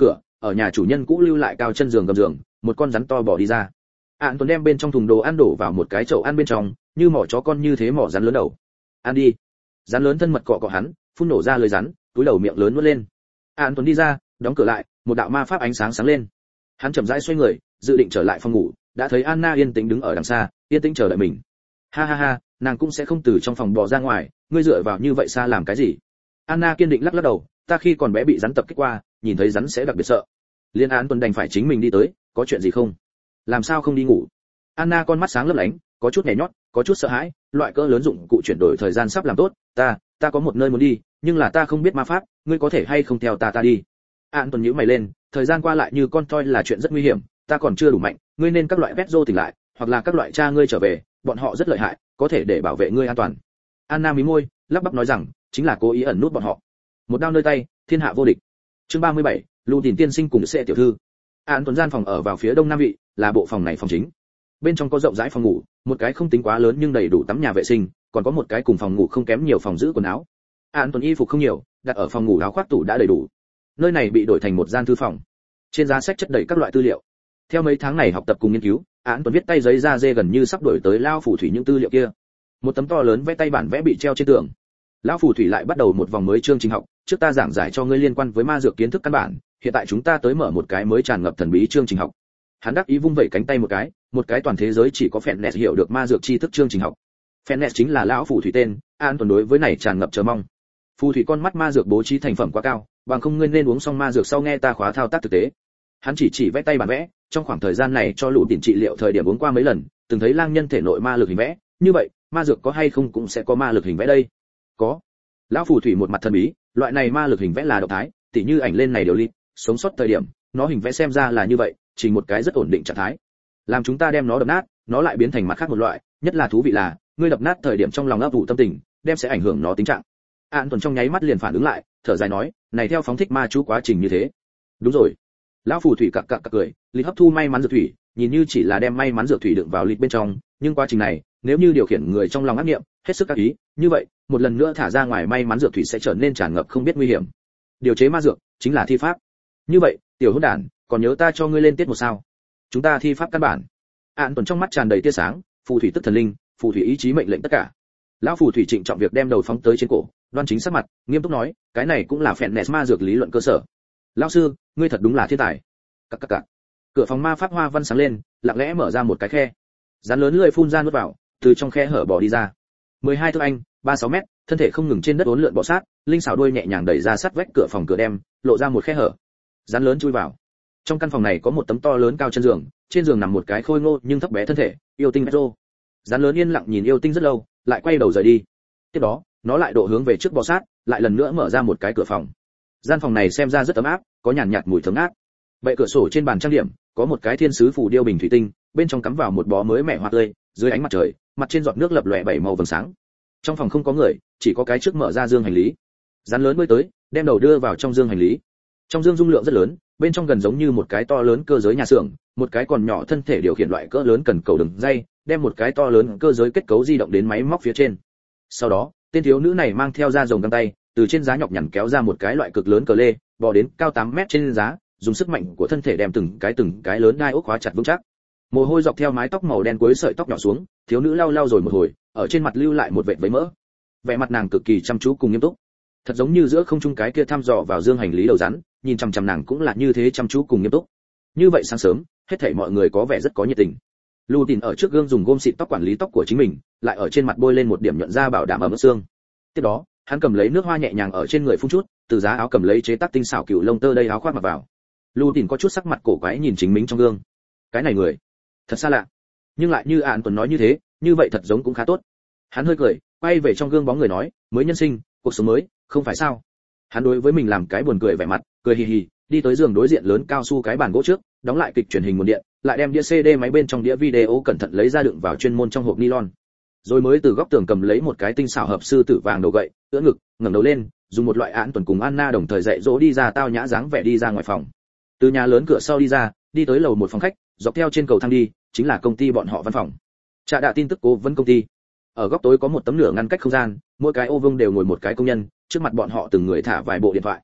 S1: ở nhà chủ nhân cũ lưu lại cao chân giường gầm giường, một con rắn to bò đi ra. Án Tuấn đem bên trong thùng đồ ăn đổ vào một cái chậu ăn bên trong, như mỏ chó con như thế mỏ rắn lớn đầu. Ăn đi. Rắn lớn thân mật cọ cọ hắn, phun nổ ra lưỡi rắn, túi đầu miệng lớn nuốt lên. Án Tuấn đi ra, đóng cửa lại, một đạo ma pháp ánh sáng sáng lên. Hắn chậm rãi xoay người, dự định trở lại phòng ngủ, đã thấy Anna yên tĩnh đứng ở đằng xa, yên tĩnh chờ đợi mình. Ha ha ha, nàng cũng sẽ không từ trong phòng bò ra ngoài, ngươi dựa vào như vậy xa làm cái gì? Anna kiên định lắc lắc đầu, ta khi còn bé bị rắn tập kích qua, nhìn thấy rắn sẽ đặc biệt sợ. Liên Án Tuấn đành phải chính mình đi tới, có chuyện gì không? Làm sao không đi ngủ? Anna con mắt sáng lấp lánh, có chút nhẹ nhót, có chút sợ hãi, loại cỡ lớn dụng cụ chuyển đổi thời gian sắp làm tốt, ta, ta có một nơi muốn đi, nhưng là ta không biết ma pháp, ngươi có thể hay không theo ta ta đi? Án Tuấn nhíu mày lên, thời gian qua lại như con toi là chuyện rất nguy hiểm, ta còn chưa đủ mạnh, ngươi nên các loại Vetzo tỉnh lại, hoặc là các loại cha ngươi trở về, bọn họ rất lợi hại, có thể để bảo vệ ngươi an toàn. Anna mí môi, lắp bắp nói rằng, chính là cố ý ẩn nút bọn họ. Một đao nơi tay, thiên hạ vô địch. Chương ba mươi bảy, Lưu Tiền tiên sinh cùng sẽ tiểu thư. Án Tuấn gian phòng ở vào phía đông nam vị, là bộ phòng này phòng chính. Bên trong có rộng rãi phòng ngủ, một cái không tính quá lớn nhưng đầy đủ tắm nhà vệ sinh, còn có một cái cùng phòng ngủ không kém nhiều phòng giữ quần áo. Án Tuấn y phục không nhiều, đặt ở phòng ngủ áo khoác tủ đã đầy đủ. Nơi này bị đổi thành một gian thư phòng. Trên giá sách chất đầy các loại tư liệu. Theo mấy tháng này học tập cùng nghiên cứu, Án Tuấn viết tay giấy da dê gần như sắp đổi tới lao phù thủy những tư liệu kia. Một tấm to lớn vẽ tay bản vẽ bị treo trên tường. Lão phù thủy lại bắt đầu một vòng mới chương trình học, trước ta giảng giải cho ngươi liên quan với ma dược kiến thức căn bản, hiện tại chúng ta tới mở một cái mới tràn ngập thần bí chương trình học. Hắn đắc ý vung vẩy cánh tay một cái, một cái toàn thế giới chỉ có Fennes hiểu được ma dược tri thức chương trình học. Fennes chính là lão phù thủy tên, An Tuấn đối với này tràn ngập chờ mong. Phù thủy con mắt ma dược bố trí thành phẩm quá cao, bằng không ngươi nên uống xong ma dược sau nghe ta khóa thao tác thực tế. Hắn chỉ chỉ vẽ tay bản vẽ, trong khoảng thời gian này cho Lũ Tiền trị liệu thời điểm uống qua mấy lần, từng thấy lang nhân thể nội ma lực hình vẽ, như vậy, ma dược có hay không cũng sẽ có ma lực hình vẽ đây. Có. Lão phù thủy một mặt thần bí, loại này ma lực hình vẽ là động thái, tỉ như ảnh lên này điều ly, sống sót thời điểm, nó hình vẽ xem ra là như vậy, chỉ một cái rất ổn định trạng thái. Làm chúng ta đem nó đập nát, nó lại biến thành mặt khác một loại, nhất là thú vị là, ngươi đập nát thời điểm trong lòng ấp ủ tâm tình, đem sẽ ảnh hưởng nó tính trạng. An Tuấn trong nháy mắt liền phản ứng lại, thở dài nói, này theo phóng thích ma chú quá trình như thế. Đúng rồi. Lão phù thủy cặc cặc cặc cười, lịch hấp thu may mắn dược thủy, nhìn như chỉ là đem may mắn dược thủy đựng vào lịch bên trong, nhưng quá trình này, nếu như điều khiển người trong lòng ác niệm, hết sức các ý, như vậy, một lần nữa thả ra ngoài may mắn dược thủy sẽ trở nên tràn ngập không biết nguy hiểm. Điều chế ma dược chính là thi pháp. Như vậy, tiểu hỗn đản, còn nhớ ta cho ngươi lên tiết một sao? Chúng ta thi pháp căn bản. An Tuấn trong mắt tràn đầy tia sáng, phù thủy tức thần linh, phù thủy ý chí mệnh lệnh tất cả. Lão phù thủy trịnh trọng việc đem đầu phóng tới trên cổ, đoan chính sắc mặt, nghiêm túc nói, cái này cũng là Fennes ma dược lý luận cơ sở. Lão sư, ngươi thật đúng là thiên tài. Cặc cặc cặc. Cửa phòng ma pháp hoa văn sáng lên, lặng lẽ mở ra một cái khe. Rắn lớn lưỡi phun ra nuốt vào, từ trong khe hở bò đi ra. mười hai thước anh, ba mươi sáu mét, thân thể không ngừng trên đất uốn lượn bò sát, linh xảo đuôi nhẹ nhàng đẩy ra sát vách cửa phòng cửa đem, lộ ra một khe hở. Rắn lớn chui vào. Trong căn phòng này có một tấm to lớn cao chân giường, trên giường nằm một cái khôi ngô nhưng thấp bé thân thể, yêu tinh Vetzo. Rắn lớn yên lặng nhìn yêu tinh rất lâu, lại quay đầu rời đi. Tiếp đó, nó lại độ hướng về trước bò sát, lại lần nữa mở ra một cái cửa phòng. Gian phòng này xem ra rất ấm áp, có nhàn nhạt mùi thơm ngát. Bệ cửa sổ trên bàn trang điểm, có một cái thiên sứ phù điêu bình thủy tinh, bên trong cắm vào một bó mới mẻ hoa tươi, dưới ánh mặt trời, mặt trên giọt nước lập lòe bảy màu vầng sáng. Trong phòng không có người, chỉ có cái trước mở ra dương hành lý. Rắn lớn bơi tới, đem đầu đưa vào trong dương hành lý. Trong dương dung lượng rất lớn, bên trong gần giống như một cái to lớn cơ giới nhà xưởng, một cái còn nhỏ thân thể điều khiển loại cỡ lớn cần cầu đường dây, đem một cái to lớn cơ giới kết cấu di động đến máy móc phía trên. Sau đó, tên thiếu nữ này mang theo ra rồng găng tay, từ trên giá nhọc nhằn kéo ra một cái loại cực lớn cờ lê, bò đến cao tám mét trên giá, dùng sức mạnh của thân thể đem từng cái từng cái lớn đai ốc khóa chặt vững chắc. Mồ hôi dọc theo mái tóc màu đen cuối sợi tóc nhỏ xuống, thiếu nữ lau lau rồi một hồi, ở trên mặt lưu lại một vệt vấy mỡ. Vẻ mặt nàng cực kỳ chăm chú cùng nghiêm túc, thật giống như giữa không trung cái kia thăm dò vào dương hành lý đầu rắn, nhìn chằm chằm nàng cũng là như thế chăm chú cùng nghiêm túc. Như vậy sáng sớm, hết thảy mọi người có vẻ rất có nhiệt tình. Lưu Tín ở trước gương dùng gôm xịt tóc quản lý tóc của chính mình, lại ở trên mặt bôi lên một điểm nhuận da bảo đảm ẩm ướt xương. Tiếp đó, hắn cầm lấy nước hoa nhẹ nhàng ở trên người phun chút, từ giá áo cầm lấy chế tác tinh xảo cựu lông tơ đây áo khoác mặc vào. Lưu Tín có chút sắc mặt cổ quái nhìn chính mình trong gương. Cái này người, thật xa lạ. Nhưng lại như Án Tuấn nói như thế, như vậy thật giống cũng khá tốt. Hắn hơi cười, quay về trong gương bóng người nói, mới nhân sinh, cuộc sống mới, không phải sao? Hắn đối với mình làm cái buồn cười vẻ mặt, cười hì hì, đi tới giường đối diện lớn cao su cái bàn gỗ trước, đóng lại kịch truyền hình nguồn điện, lại đem đĩa xê đê máy bên trong đĩa video cẩn thận lấy ra đựng vào chuyên môn trong hộp nylon. Rồi mới từ góc tường cầm lấy một cái tinh xảo hợp sư tử vàng đầu gậy, ưỡn ngực, ngẩng đầu lên, dùng một loại Án Tuấn cùng Anna đồng thời dạy dỗ đi ra tao nhã dáng vẻ đi ra ngoài phòng. Từ nhà lớn cửa sau đi ra, đi tới lầu một phòng khách, dọc theo trên cầu thang đi, chính là công ty bọn họ văn phòng. Trà đạ tin tức cố vấn công ty. Ở góc tối có một tấm nửa ngăn cách không gian, mỗi cái ô vuông đều ngồi một cái công nhân, trước mặt bọn họ từng người thả vài bộ điện thoại.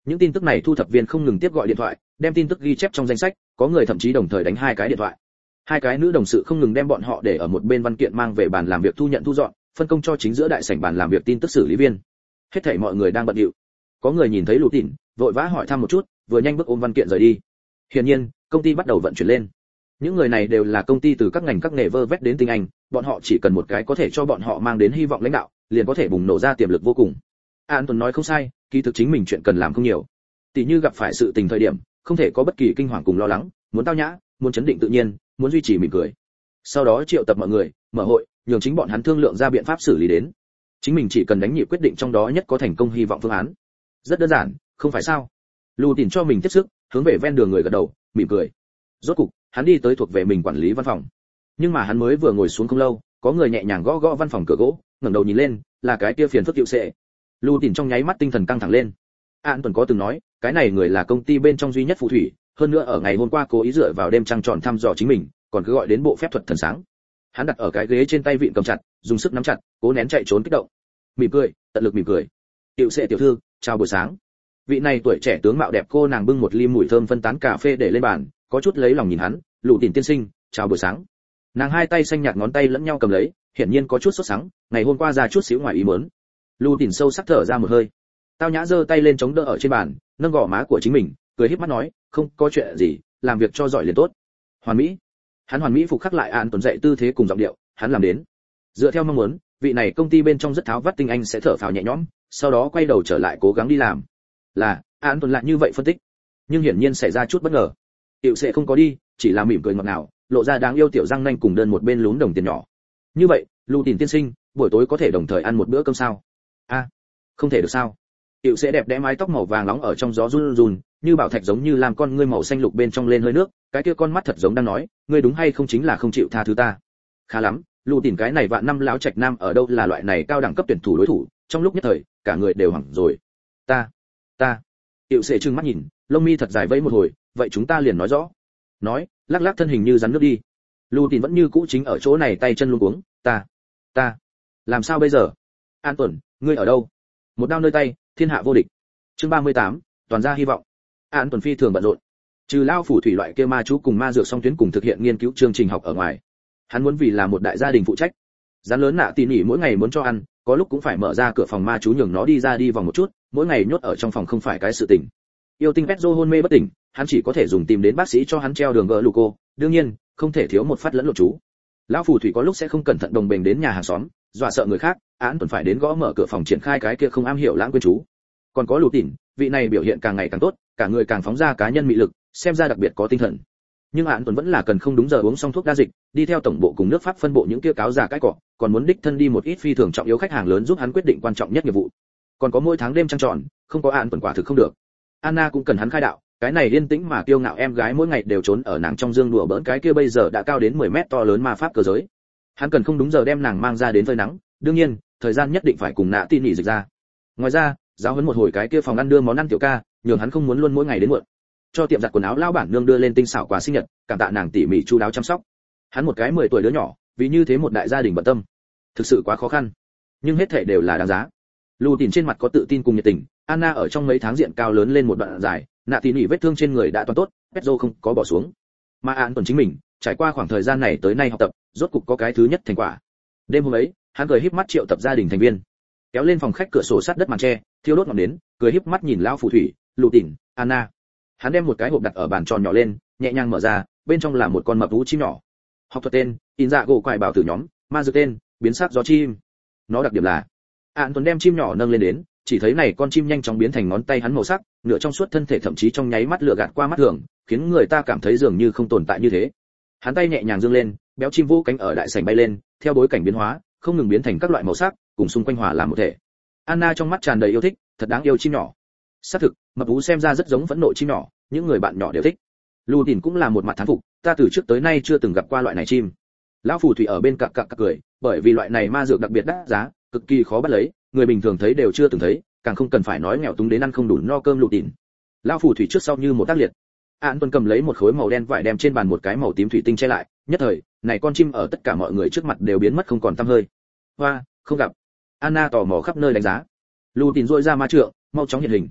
S1: Những tin tức này thu thập viên không ngừng tiếp gọi điện thoại, đem tin tức ghi chép trong danh sách, có người thậm chí đồng thời đánh hai cái điện thoại. Hai cái nữ đồng sự không ngừng đem bọn họ để ở một bên văn kiện mang về bàn làm việc thu nhận thu dọn, phân công cho chính giữa đại sảnh bàn làm việc tin tức xử lý viên. Hết thảy mọi người đang bận rộn. Có người nhìn thấy Lù Tìn, vội vã hỏi thăm một chút, vừa nhanh bước ôm văn kiện rời đi. Hiển nhiên, công ty bắt đầu vận chuyển lên. Những người này đều là công ty từ các ngành các nghề vơ vét đến tinh anh, bọn họ chỉ cần một cái có thể cho bọn họ mang đến hy vọng lãnh đạo, liền có thể bùng nổ ra tiềm lực vô cùng. An Tuấn nói không sai, kỳ thực chính mình chuyện cần làm không nhiều. Tỷ như gặp phải sự tình thời điểm, không thể có bất kỳ kinh hoàng cùng lo lắng, muốn tao nhã, muốn chấn định tự nhiên, muốn duy trì mỉm cười. Sau đó triệu tập mọi người, mở hội, nhường chính bọn hắn thương lượng ra biện pháp xử lý đến. Chính mình chỉ cần đánh nhịp quyết định trong đó nhất có thành công hy vọng phương án. Rất đơn giản, không phải sao? Lù Tìn cho mình tiếp sức, hướng về ven đường người gật đầu, mỉm cười. Rốt cục, hắn đi tới thuộc về mình quản lý văn phòng. Nhưng mà hắn mới vừa ngồi xuống không lâu, có người nhẹ nhàng gõ gõ văn phòng cửa gỗ, ngẩng đầu nhìn lên, là cái kia phiền phức Diệu Sệ. Lù Tìn trong nháy mắt tinh thần căng thẳng lên. An Tuấn có từng nói, cái này người là công ty bên trong duy nhất phù thủy, hơn nữa ở ngày hôm qua cố ý dựa vào đêm trăng tròn thăm dò chính mình, còn cứ gọi đến bộ phép thuật thần sáng. Hắn đặt ở cái ghế trên tay vịn cầm chặt, dùng sức nắm chặt, cố nén chạy trốn kích động. Mỉm cười, tận lực mỉm cười. Diệu Sệ tiểu thư, chào buổi sáng. Vị này tuổi trẻ tướng mạo đẹp cô nàng bưng một ly mùi thơm phân tán cà phê để lên bàn, có chút lấy lòng nhìn hắn, Lù Tìn tiên sinh, chào buổi sáng. Nàng hai tay xanh nhạt ngón tay lẫn nhau cầm lấy, hiển nhiên có chút sốt sắng, ngày hôm qua ra chút xíu ngoài ý muốn. Lù Tìn sâu sắc thở ra một hơi. Tao nhã giơ tay lên chống đỡ ở trên bàn, nâng gò má của chính mình, cười híp mắt nói, không có chuyện gì, làm việc cho giỏi liền tốt. Hoàn mỹ. Hắn hoàn mỹ phục khắc lại An Tuấn dạy tư thế cùng giọng điệu, hắn làm đến. Dựa theo mong muốn, vị này công ty bên trong rất tháo vắt tinh anh sẽ thở phào nhẹ nhõm, sau đó quay đầu trở lại cố gắng đi làm. Là, An Tuấn lại như vậy phân tích. Nhưng hiển nhiên xảy ra chút bất ngờ. Diệu Sệ không có đi, chỉ là mỉm cười ngọt ngào, lộ ra đáng yêu tiểu răng nanh cùng đơn một bên lún đồng tiền nhỏ. Như vậy, Lù Tìn tiên sinh, buổi tối có thể đồng thời ăn một bữa cơm sao? A, à, không thể được sao? Diệu Sệ đẹp đẽ mái tóc màu vàng nóng ở trong gió run run, như bảo thạch giống như làm con ngươi màu xanh lục bên trong lên hơi nước, cái kia con mắt thật giống đang nói, ngươi đúng hay không chính là không chịu tha thứ ta. Khá lắm, Lù Tìn cái này vạn năm lão trạch nam ở đâu là loại này cao đẳng cấp tuyển thủ đối thủ, trong lúc nhất thời, cả người đều hoảng rồi. Ta, ta. Diệu Sệ trừng mắt nhìn, lông mi thật dài vẫy một hồi, vậy chúng ta liền nói rõ. Nói, lắc lắc thân hình như rắn nước đi. Lù Tìn vẫn như cũ chính ở chỗ này tay chân luống cuống, ta, ta, làm sao bây giờ? An Tuấn, ngươi ở đâu? Một đao nơi tay, thiên hạ vô địch. Chương ba mươi tám, toàn gia hy vọng. An Tuấn phi thường bận rộn. Trừ lao phủ thủy loại kia ma chú cùng ma dược song tuyến cùng thực hiện nghiên cứu chương trình học ở ngoài, hắn muốn vì là một đại gia đình phụ trách. Rắn lớn nạ tỉ nỉ mỗi ngày muốn cho ăn, có lúc cũng phải mở ra cửa phòng ma chú nhường nó đi ra đi vòng một chút, mỗi ngày nhốt ở trong phòng không phải cái sự tình. Yêu tinh Petro hôn mê bất tỉnh, hắn chỉ có thể dùng tìm đến bác sĩ cho hắn treo đường gỡ gluco, đương nhiên, không thể thiếu một phát lẫn lộn chú. Lão phù thủy có lúc sẽ không cẩn thận đồng bền đến nhà hàng xóm, dọa sợ người khác, Án Tuấn phải đến gõ mở cửa phòng triển khai cái kia không am hiểu lãng quên chú. Còn có Lù Tìn, vị này biểu hiện càng ngày càng tốt, cả người càng phóng ra cá nhân mị lực, xem ra đặc biệt có tinh thần. Nhưng Án Tuấn vẫn là cần không đúng giờ uống xong thuốc đa dịch, đi theo tổng bộ cùng nước Pháp phân bộ những kia cáo già cái cỏ, còn muốn đích thân đi một ít phi thường trọng yếu khách hàng lớn giúp hắn quyết định quan trọng nhất nghiệp vụ. Còn có mỗi tháng đêm trăng tròn, không có Án Tuấn quả thực không được. Anna cũng cần hắn khai đạo, cái này yên tĩnh mà kiêu ngạo em gái mỗi ngày đều trốn ở nàng trong dương đùa bỡn cái kia bây giờ đã cao đến mười mét to lớn ma pháp cơ giới. Hắn cần không đúng giờ đem nàng mang ra đến phơi nắng, đương nhiên, thời gian nhất định phải cùng nạ tin nghỉ dịch ra. Ngoài ra, giáo huấn một hồi cái kia phòng ăn đưa món ăn tiểu ca, nhường hắn không muốn luôn mỗi ngày đến muộn. Cho tiệm giặt quần áo lão bản nương đưa lên tinh xảo quà sinh nhật, cảm tạ nàng tỉ mỉ chu đáo chăm sóc. Hắn một cái mười tuổi đứa nhỏ, vì như thế một đại gia đình bận tâm, thực sự quá khó khăn, nhưng hết thảy đều là đáng giá. Lù Tìn trên mặt có tự tin cùng nhiệt tình, Anna ở trong mấy tháng diện cao lớn lên một đoạn dài, nạ tỉ nỉ vết thương trên người đã toàn tốt, Petro không có bỏ xuống. Mà An Tuấn chính mình, trải qua khoảng thời gian này tới nay học tập, rốt cục có cái thứ nhất thành quả. Đêm hôm ấy, hắn cười híp mắt triệu tập gia đình thành viên, kéo lên phòng khách cửa sổ sát đất màn tre, thiêu đốt ngọn nến, cười híp mắt nhìn lão phù thủy, Lù Tìn, Anna. Hắn đem một cái hộp đặt ở bàn tròn nhỏ lên, nhẹ nhàng mở ra, bên trong là một con mập vũ chim nhỏ. Học thuật tên, in dạ gỗ quài bảo tử nhóm, ma dược tên, biến sắc gió chim. Nó đặc điểm là, An Tuấn đem chim nhỏ nâng lên đến, chỉ thấy này con chim nhanh chóng biến thành ngón tay hắn màu sắc, nửa trong suốt thân thể thậm chí trong nháy mắt lửa gạt qua mắt thường, khiến người ta cảm thấy dường như không tồn tại như thế. Hắn tay nhẹ nhàng dương lên, béo chim vũ cánh ở đại sảnh bay lên, theo bối cảnh biến hóa, không ngừng biến thành các loại màu sắc, cùng xung quanh hòa làm một thể. Anna trong mắt tràn đầy yêu thích, thật đáng yêu chim nhỏ. Xác thực, mập vũ xem ra rất giống phẫn nộ chim nhỏ, những người bạn nhỏ đều thích. Lù Tìn cũng là một mặt thán phục, ta từ trước tới nay chưa từng gặp qua loại này chim. Lão phù thủy ở bên cạnh cặc cặc cười, bởi vì loại này ma dược đặc biệt đắt giá, cực kỳ khó bắt lấy, người bình thường thấy đều chưa từng thấy, càng không cần phải nói nghèo túng đến ăn không đủ no cơm Lù Tìn. Lão phù thủy trước sau như một tác liệt. An Tuấn cầm lấy một khối màu đen vải đem trên bàn một cái màu tím thủy tinh che lại, nhất thời, này con chim ở tất cả mọi người trước mặt đều biến mất không còn tăm hơi. Hoa, không gặp. Anna tò mò khắp nơi đánh giá. Lù Tìn rũa ra ma trượng, mau chóng hiện hình.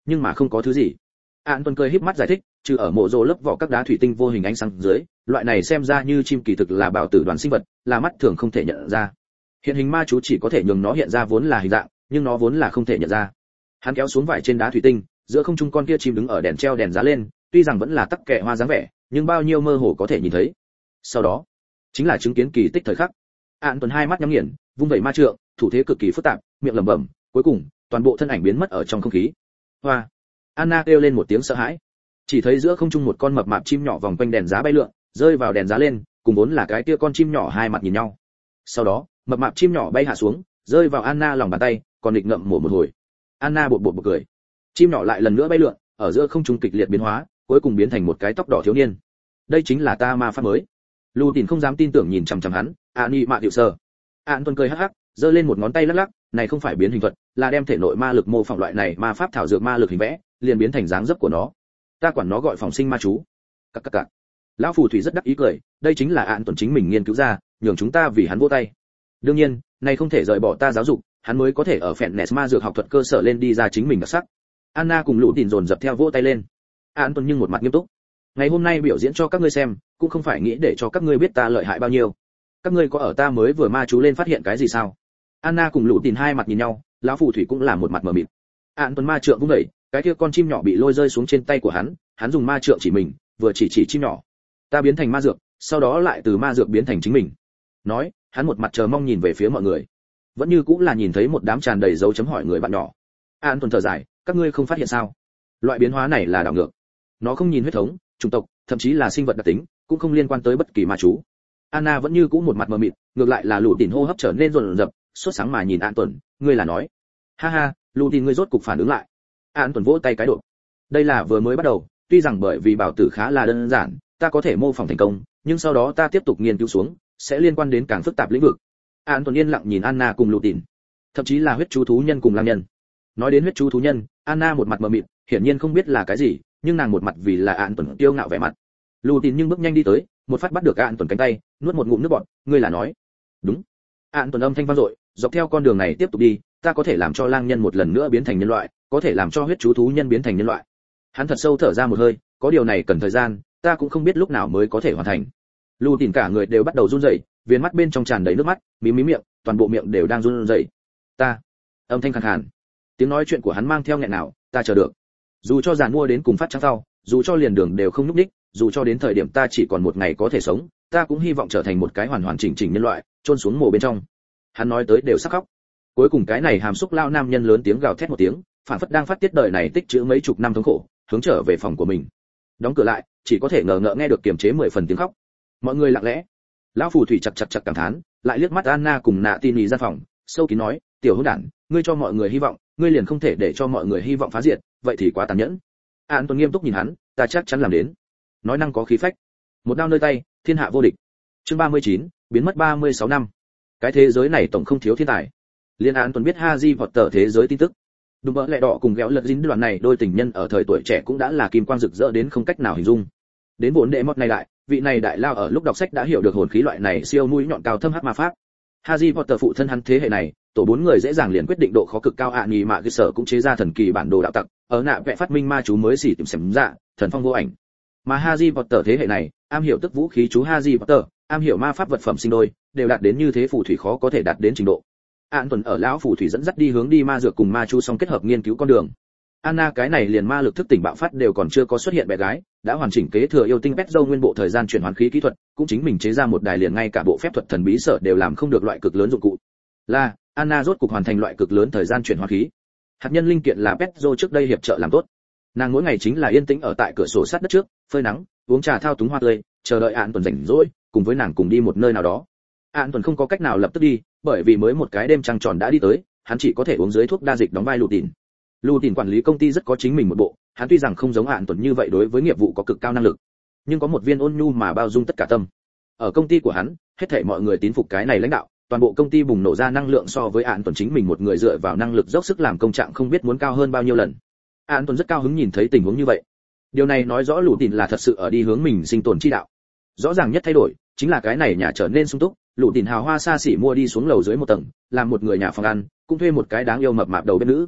S1: nhưng mà không có thứ gì. Án Tuần cười híp mắt giải thích, trừ ở mộ rô lớp vỏ các đá thủy tinh vô hình ánh sáng dưới, loại này xem ra như chim kỳ thực là bảo tử đoàn sinh vật, là mắt thường không thể nhận ra. Hiện hình ma chú chỉ có thể nhường nó hiện ra vốn là hình dạng, nhưng nó vốn là không thể nhận ra. Hắn kéo xuống vải trên đá thủy tinh, giữa không trung con kia chim đứng ở đèn treo đèn giá lên, tuy rằng vẫn là tắc kẹ hoa dáng vẻ, nhưng bao nhiêu mơ hồ có thể nhìn thấy. Sau đó, chính là chứng kiến kỳ tích thời khắc. Án Tuần hai mắt nhắm nghiền, vung vẩy ma trượng, thủ thế cực kỳ phức tạp, miệng lẩm bẩm, cuối cùng, toàn bộ thân ảnh biến mất ở trong không khí. Hoa! Anna kêu lên một tiếng sợ hãi. Chỉ thấy giữa không trung một con mập mạp chim nhỏ vòng quanh đèn giá bay lượn, rơi vào đèn giá lên, cùng vốn là cái kia con chim nhỏ hai mặt nhìn nhau. Sau đó, mập mạp chim nhỏ bay hạ xuống, rơi vào Anna lòng bàn tay, còn định ngậm mổ một hồi. Anna bột bột bột cười. Chim nhỏ lại lần nữa bay lượn, ở giữa không trung kịch liệt biến hóa, cuối cùng biến thành một cái tóc đỏ thiếu niên. Đây chính là ta ma pháp mới. Lưu Tín không dám tin tưởng nhìn chằm chằm hắn, Ani mạ điệu sơ. Án Tuần cười hắc hắc, giơ lên một ngón tay lắc lắc, này không phải biến hình thuật, là đem thể nội ma lực mô phỏng loại này ma pháp thảo dược ma lực hình vẽ, liền biến thành dáng dấp của nó. Ta quản nó gọi phòng sinh ma chú. Các các các. Lão phù thủy rất đắc ý cười, đây chính là Án Tuần chính mình nghiên cứu ra, nhường chúng ta vì hắn vỗ tay. Đương nhiên, này không thể rời bỏ ta giáo dục, hắn mới có thể ở phèn nẹt ma dược học thuật cơ sở lên đi ra chính mình đặc sắc. Anna cùng Lũ Tín dồn dập theo vỗ tay lên. Án Tuần nhưng một mặt nghiêm túc. Ngày hôm nay biểu diễn cho các ngươi xem, cũng không phải nghĩ để cho các ngươi biết ta lợi hại bao nhiêu. Các ngươi có ở ta mới vừa ma chú lên phát hiện cái gì sao? Anna cùng Lũ Tín hai mặt nhìn nhau, lão phù thủy cũng là một mặt mờ mịt. Án Tuần ma trượng vung dậy, cái kia con chim nhỏ bị lôi rơi xuống trên tay của hắn, hắn dùng ma trượng chỉ mình, vừa chỉ chỉ chim nhỏ. Ta biến thành ma dược, sau đó lại từ ma dược biến thành chính mình. Nói, hắn một mặt chờ mong nhìn về phía mọi người. Vẫn như cũng là nhìn thấy một đám tràn đầy dấu chấm hỏi người bạn nhỏ. Án Tuần thở dài, các ngươi không phát hiện sao? Loại biến hóa này là đảo ngược. Nó không nhìn huyết thống, chủng tộc, thậm chí là sinh vật đặc tính, cũng không liên quan tới bất kỳ ma chú. Anna vẫn như cũ một mặt mờ mịt, ngược lại là Lũ Tín hô hấp trở nên rồn rập, sốt sáng mà nhìn Án Tuần, ngươi là nói? Ha ha, Lũ Tín ngươi rốt cục phản ứng lại. Án Tuần vỗ tay cái độ. Đây là vừa mới bắt đầu, tuy rằng bởi vì bảo tử khá là đơn giản, ta có thể mô phỏng thành công, nhưng sau đó ta tiếp tục nghiên cứu xuống, sẽ liên quan đến càng phức tạp lĩnh vực. Án Tuần yên lặng nhìn Anna cùng Lũ Tín, thậm chí là huyết chú thú nhân cùng lam nhân. Nói đến huyết chú thú nhân, Anna một mặt mờ mịt, hiển nhiên không biết là cái gì, nhưng nàng một mặt vì là Án Tuần kiêu ngạo vẻ mặt. Lũ Tín nhưng bước nhanh đi tới, một phát bắt được Án Tuần cánh tay, nuốt một ngụm nước bọt, ngươi là nói? Đúng. Án Tuần âm thanh vang dội, dọc theo con đường này tiếp tục đi, ta có thể làm cho lang nhân một lần nữa biến thành nhân loại, có thể làm cho huyết chú thú nhân biến thành nhân loại. Hắn thật sâu thở ra một hơi, có điều này cần thời gian, ta cũng không biết lúc nào mới có thể hoàn thành. Lũ Tín cả người đều bắt đầu run rẩy, viền mắt bên trong tràn đầy nước mắt, mím mím miệng, toàn bộ miệng đều đang run rẩy. Ta, âm thanh khàn khàn. Tiếng nói chuyện của hắn mang theo nghẹn nào, ta chờ được. Dù cho giàn mua đến cùng phát trắng rau, dù cho liền đường đều không nhúc nhích, dù cho đến thời điểm ta chỉ còn một ngày có thể sống, ta cũng hy vọng trở thành một cái hoàn hoàn chỉnh chỉnh nhân loại, chôn xuống mồ bên trong. Hắn nói tới đều sắc khóc. Cuối cùng cái này hàm xúc lao nam nhân lớn tiếng gào thét một tiếng, phản phất đang phát tiết đời này tích trữ mấy chục năm thống khổ, hướng trở về phòng của mình. Đóng cửa lại, chỉ có thể ngờ ngợ nghe được kiềm chế mười phần tiếng khóc. Mọi người lặng lẽ. Lão phù thủy chặt chặt chặt cảm thán, lại liếc mắt Anna cùng Nạ Tin ra phòng, sâu kín nói, tiểu hỗn đản, ngươi cho mọi người hy vọng, ngươi liền không thể để cho mọi người hy vọng phá diệt, vậy thì quá tàn nhẫn. Án Tuần nghiêm túc nhìn hắn, ta chắc chắn làm đến. Nói năng có khí phách. Một đao nơi tay, thiên hạ vô địch. Chương ba mươi chín, biến mất ba mươi sáu năm. Cái thế giới này tổng không thiếu thiên tài. Liên Án Tuần biết Harry Potter thế giới tin tức. Đúng bỡ lẹ đỏ cùng ghéo lật dính đoạn này đôi tình nhân ở thời tuổi trẻ cũng đã là kim quang rực rỡ đến không cách nào hình dung. Đến bốn đệ mọt này đại, vị này đại lao ở lúc đọc sách đã hiểu được hồn khí loại này siêu mũi nhọn cao thâm hắc ma pháp. Harry Potter phụ thân hắn thế hệ này, tổ bốn người dễ dàng liền quyết định độ khó cực cao ạ nhì mạ cơ sở cũng chế ra thần kỳ bản đồ đạo tặc, ở nạ vẽ phát minh ma chú mới xỉ tìm xem dạ, thần phong vô ảnh. Mà Harry Potter thế hệ này, am hiểu tức vũ khí chú Harry Potter, am hiểu ma pháp vật phẩm sinh đôi, đều đạt đến như thế phù thủy khó có thể đạt đến trình độ. Án Tuần ở lão phù thủy dẫn dắt đi hướng đi ma dược cùng ma chú song kết hợp nghiên cứu con đường. Anna cái này liền ma lực thức tỉnh bạo phát đều còn chưa có xuất hiện bé gái, đã hoàn chỉnh kế thừa yêu tinh pet dâu nguyên bộ thời gian chuyển hoán khí kỹ thuật, cũng chính mình chế ra một đài liền ngay cả bộ phép thuật thần bí sở đều làm không được loại cực lớn dụng cụ. Là, Anna rốt cục hoàn thành loại cực lớn thời gian chuyển hoán khí. Hạt nhân linh kiện là pet dâu trước đây hiệp trợ làm tốt. Nàng mỗi ngày chính là yên tĩnh ở tại cửa sổ sát đất trước, phơi nắng, uống trà thao túng hoa tươi, chờ đợi Án Tuần rảnh rỗi, cùng với nàng cùng đi một nơi nào đó. Án Tuần không có cách nào lập tức đi, bởi vì mới một cái đêm trăng tròn đã đi tới, hắn chỉ có thể uống dưới thuốc đa dịch đóng vai Lũ Tín. Lũ Tín quản lý công ty rất có chính mình một bộ, hắn tuy rằng không giống Án Tuần như vậy đối với nghiệp vụ có cực cao năng lực, nhưng có một viên ôn nhu mà bao dung tất cả tâm. Ở công ty của hắn, hết thảy mọi người tín phục cái này lãnh đạo, toàn bộ công ty bùng nổ ra năng lượng so với Án Tuần chính mình một người dựa vào năng lực dốc sức làm công trạng không biết muốn cao hơn bao nhiêu lần. Án Tuần rất cao hứng nhìn thấy tình huống như vậy. Điều này nói rõ Lũ Tín là thật sự ở đi hướng mình sinh tồn chi đạo. Rõ ràng nhất thay đổi chính là cái này nhà trở nên sung túc, Lũ Tín hào hoa xa xỉ mua đi xuống lầu dưới một tầng, làm một người nhà phòng ăn, cũng thuê một cái đáng yêu mập mạp đầu bếp nữ.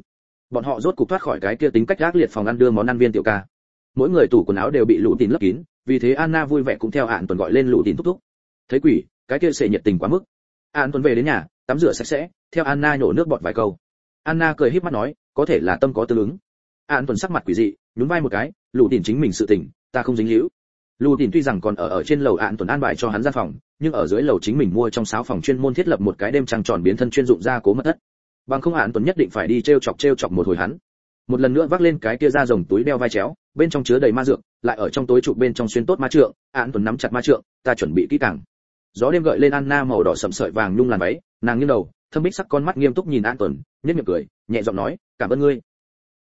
S1: Bọn họ rốt cục thoát khỏi cái kia tính cách ác liệt phòng ăn đưa món ăn viên tiểu ca. Mỗi người tủ quần áo đều bị lũ tín lấp kín, vì thế Anna vui vẻ cũng theo Án Tuần gọi lên lũ tín thúc thúc. Thấy quỷ, cái kia sẽ nhiệt tình quá mức. Án Tuần về đến nhà, tắm rửa sạch sẽ, theo Anna nhổ nước bọt vài câu. Anna cười híp mắt nói, có thể là tâm có tương ứng. Án Tuần sắc mặt quỷ dị, nhún vai một cái, lũ tín chính mình sự tình, ta không dính líu. Lũ tín tuy rằng còn ở ở trên lầu Án Tuần an bài cho hắn gian phòng, nhưng ở dưới lầu chính mình mua trong sáu phòng chuyên môn thiết lập một cái đêm trăng tròn biến thân chuyên dụng gia cố mật thất. Bằng không Án Tuần nhất định phải đi treo chọc treo chọc một hồi hắn. Một lần nữa vác lên cái kia da rồng túi đeo vai chéo, bên trong chứa đầy ma dược, lại ở trong tối trụ bên trong xuyên tốt ma trượng, Án Tuần nắm chặt ma trượng, ta chuẩn bị kỹ càng. Gió đêm gợi lên Anna màu đỏ sẫm sợi vàng nhung làn váy, nàng nghiêng đầu, thâm bích sắc con mắt nghiêm túc nhìn Án Tuần, nhếch miệng cười, nhẹ giọng nói, cảm ơn ngươi.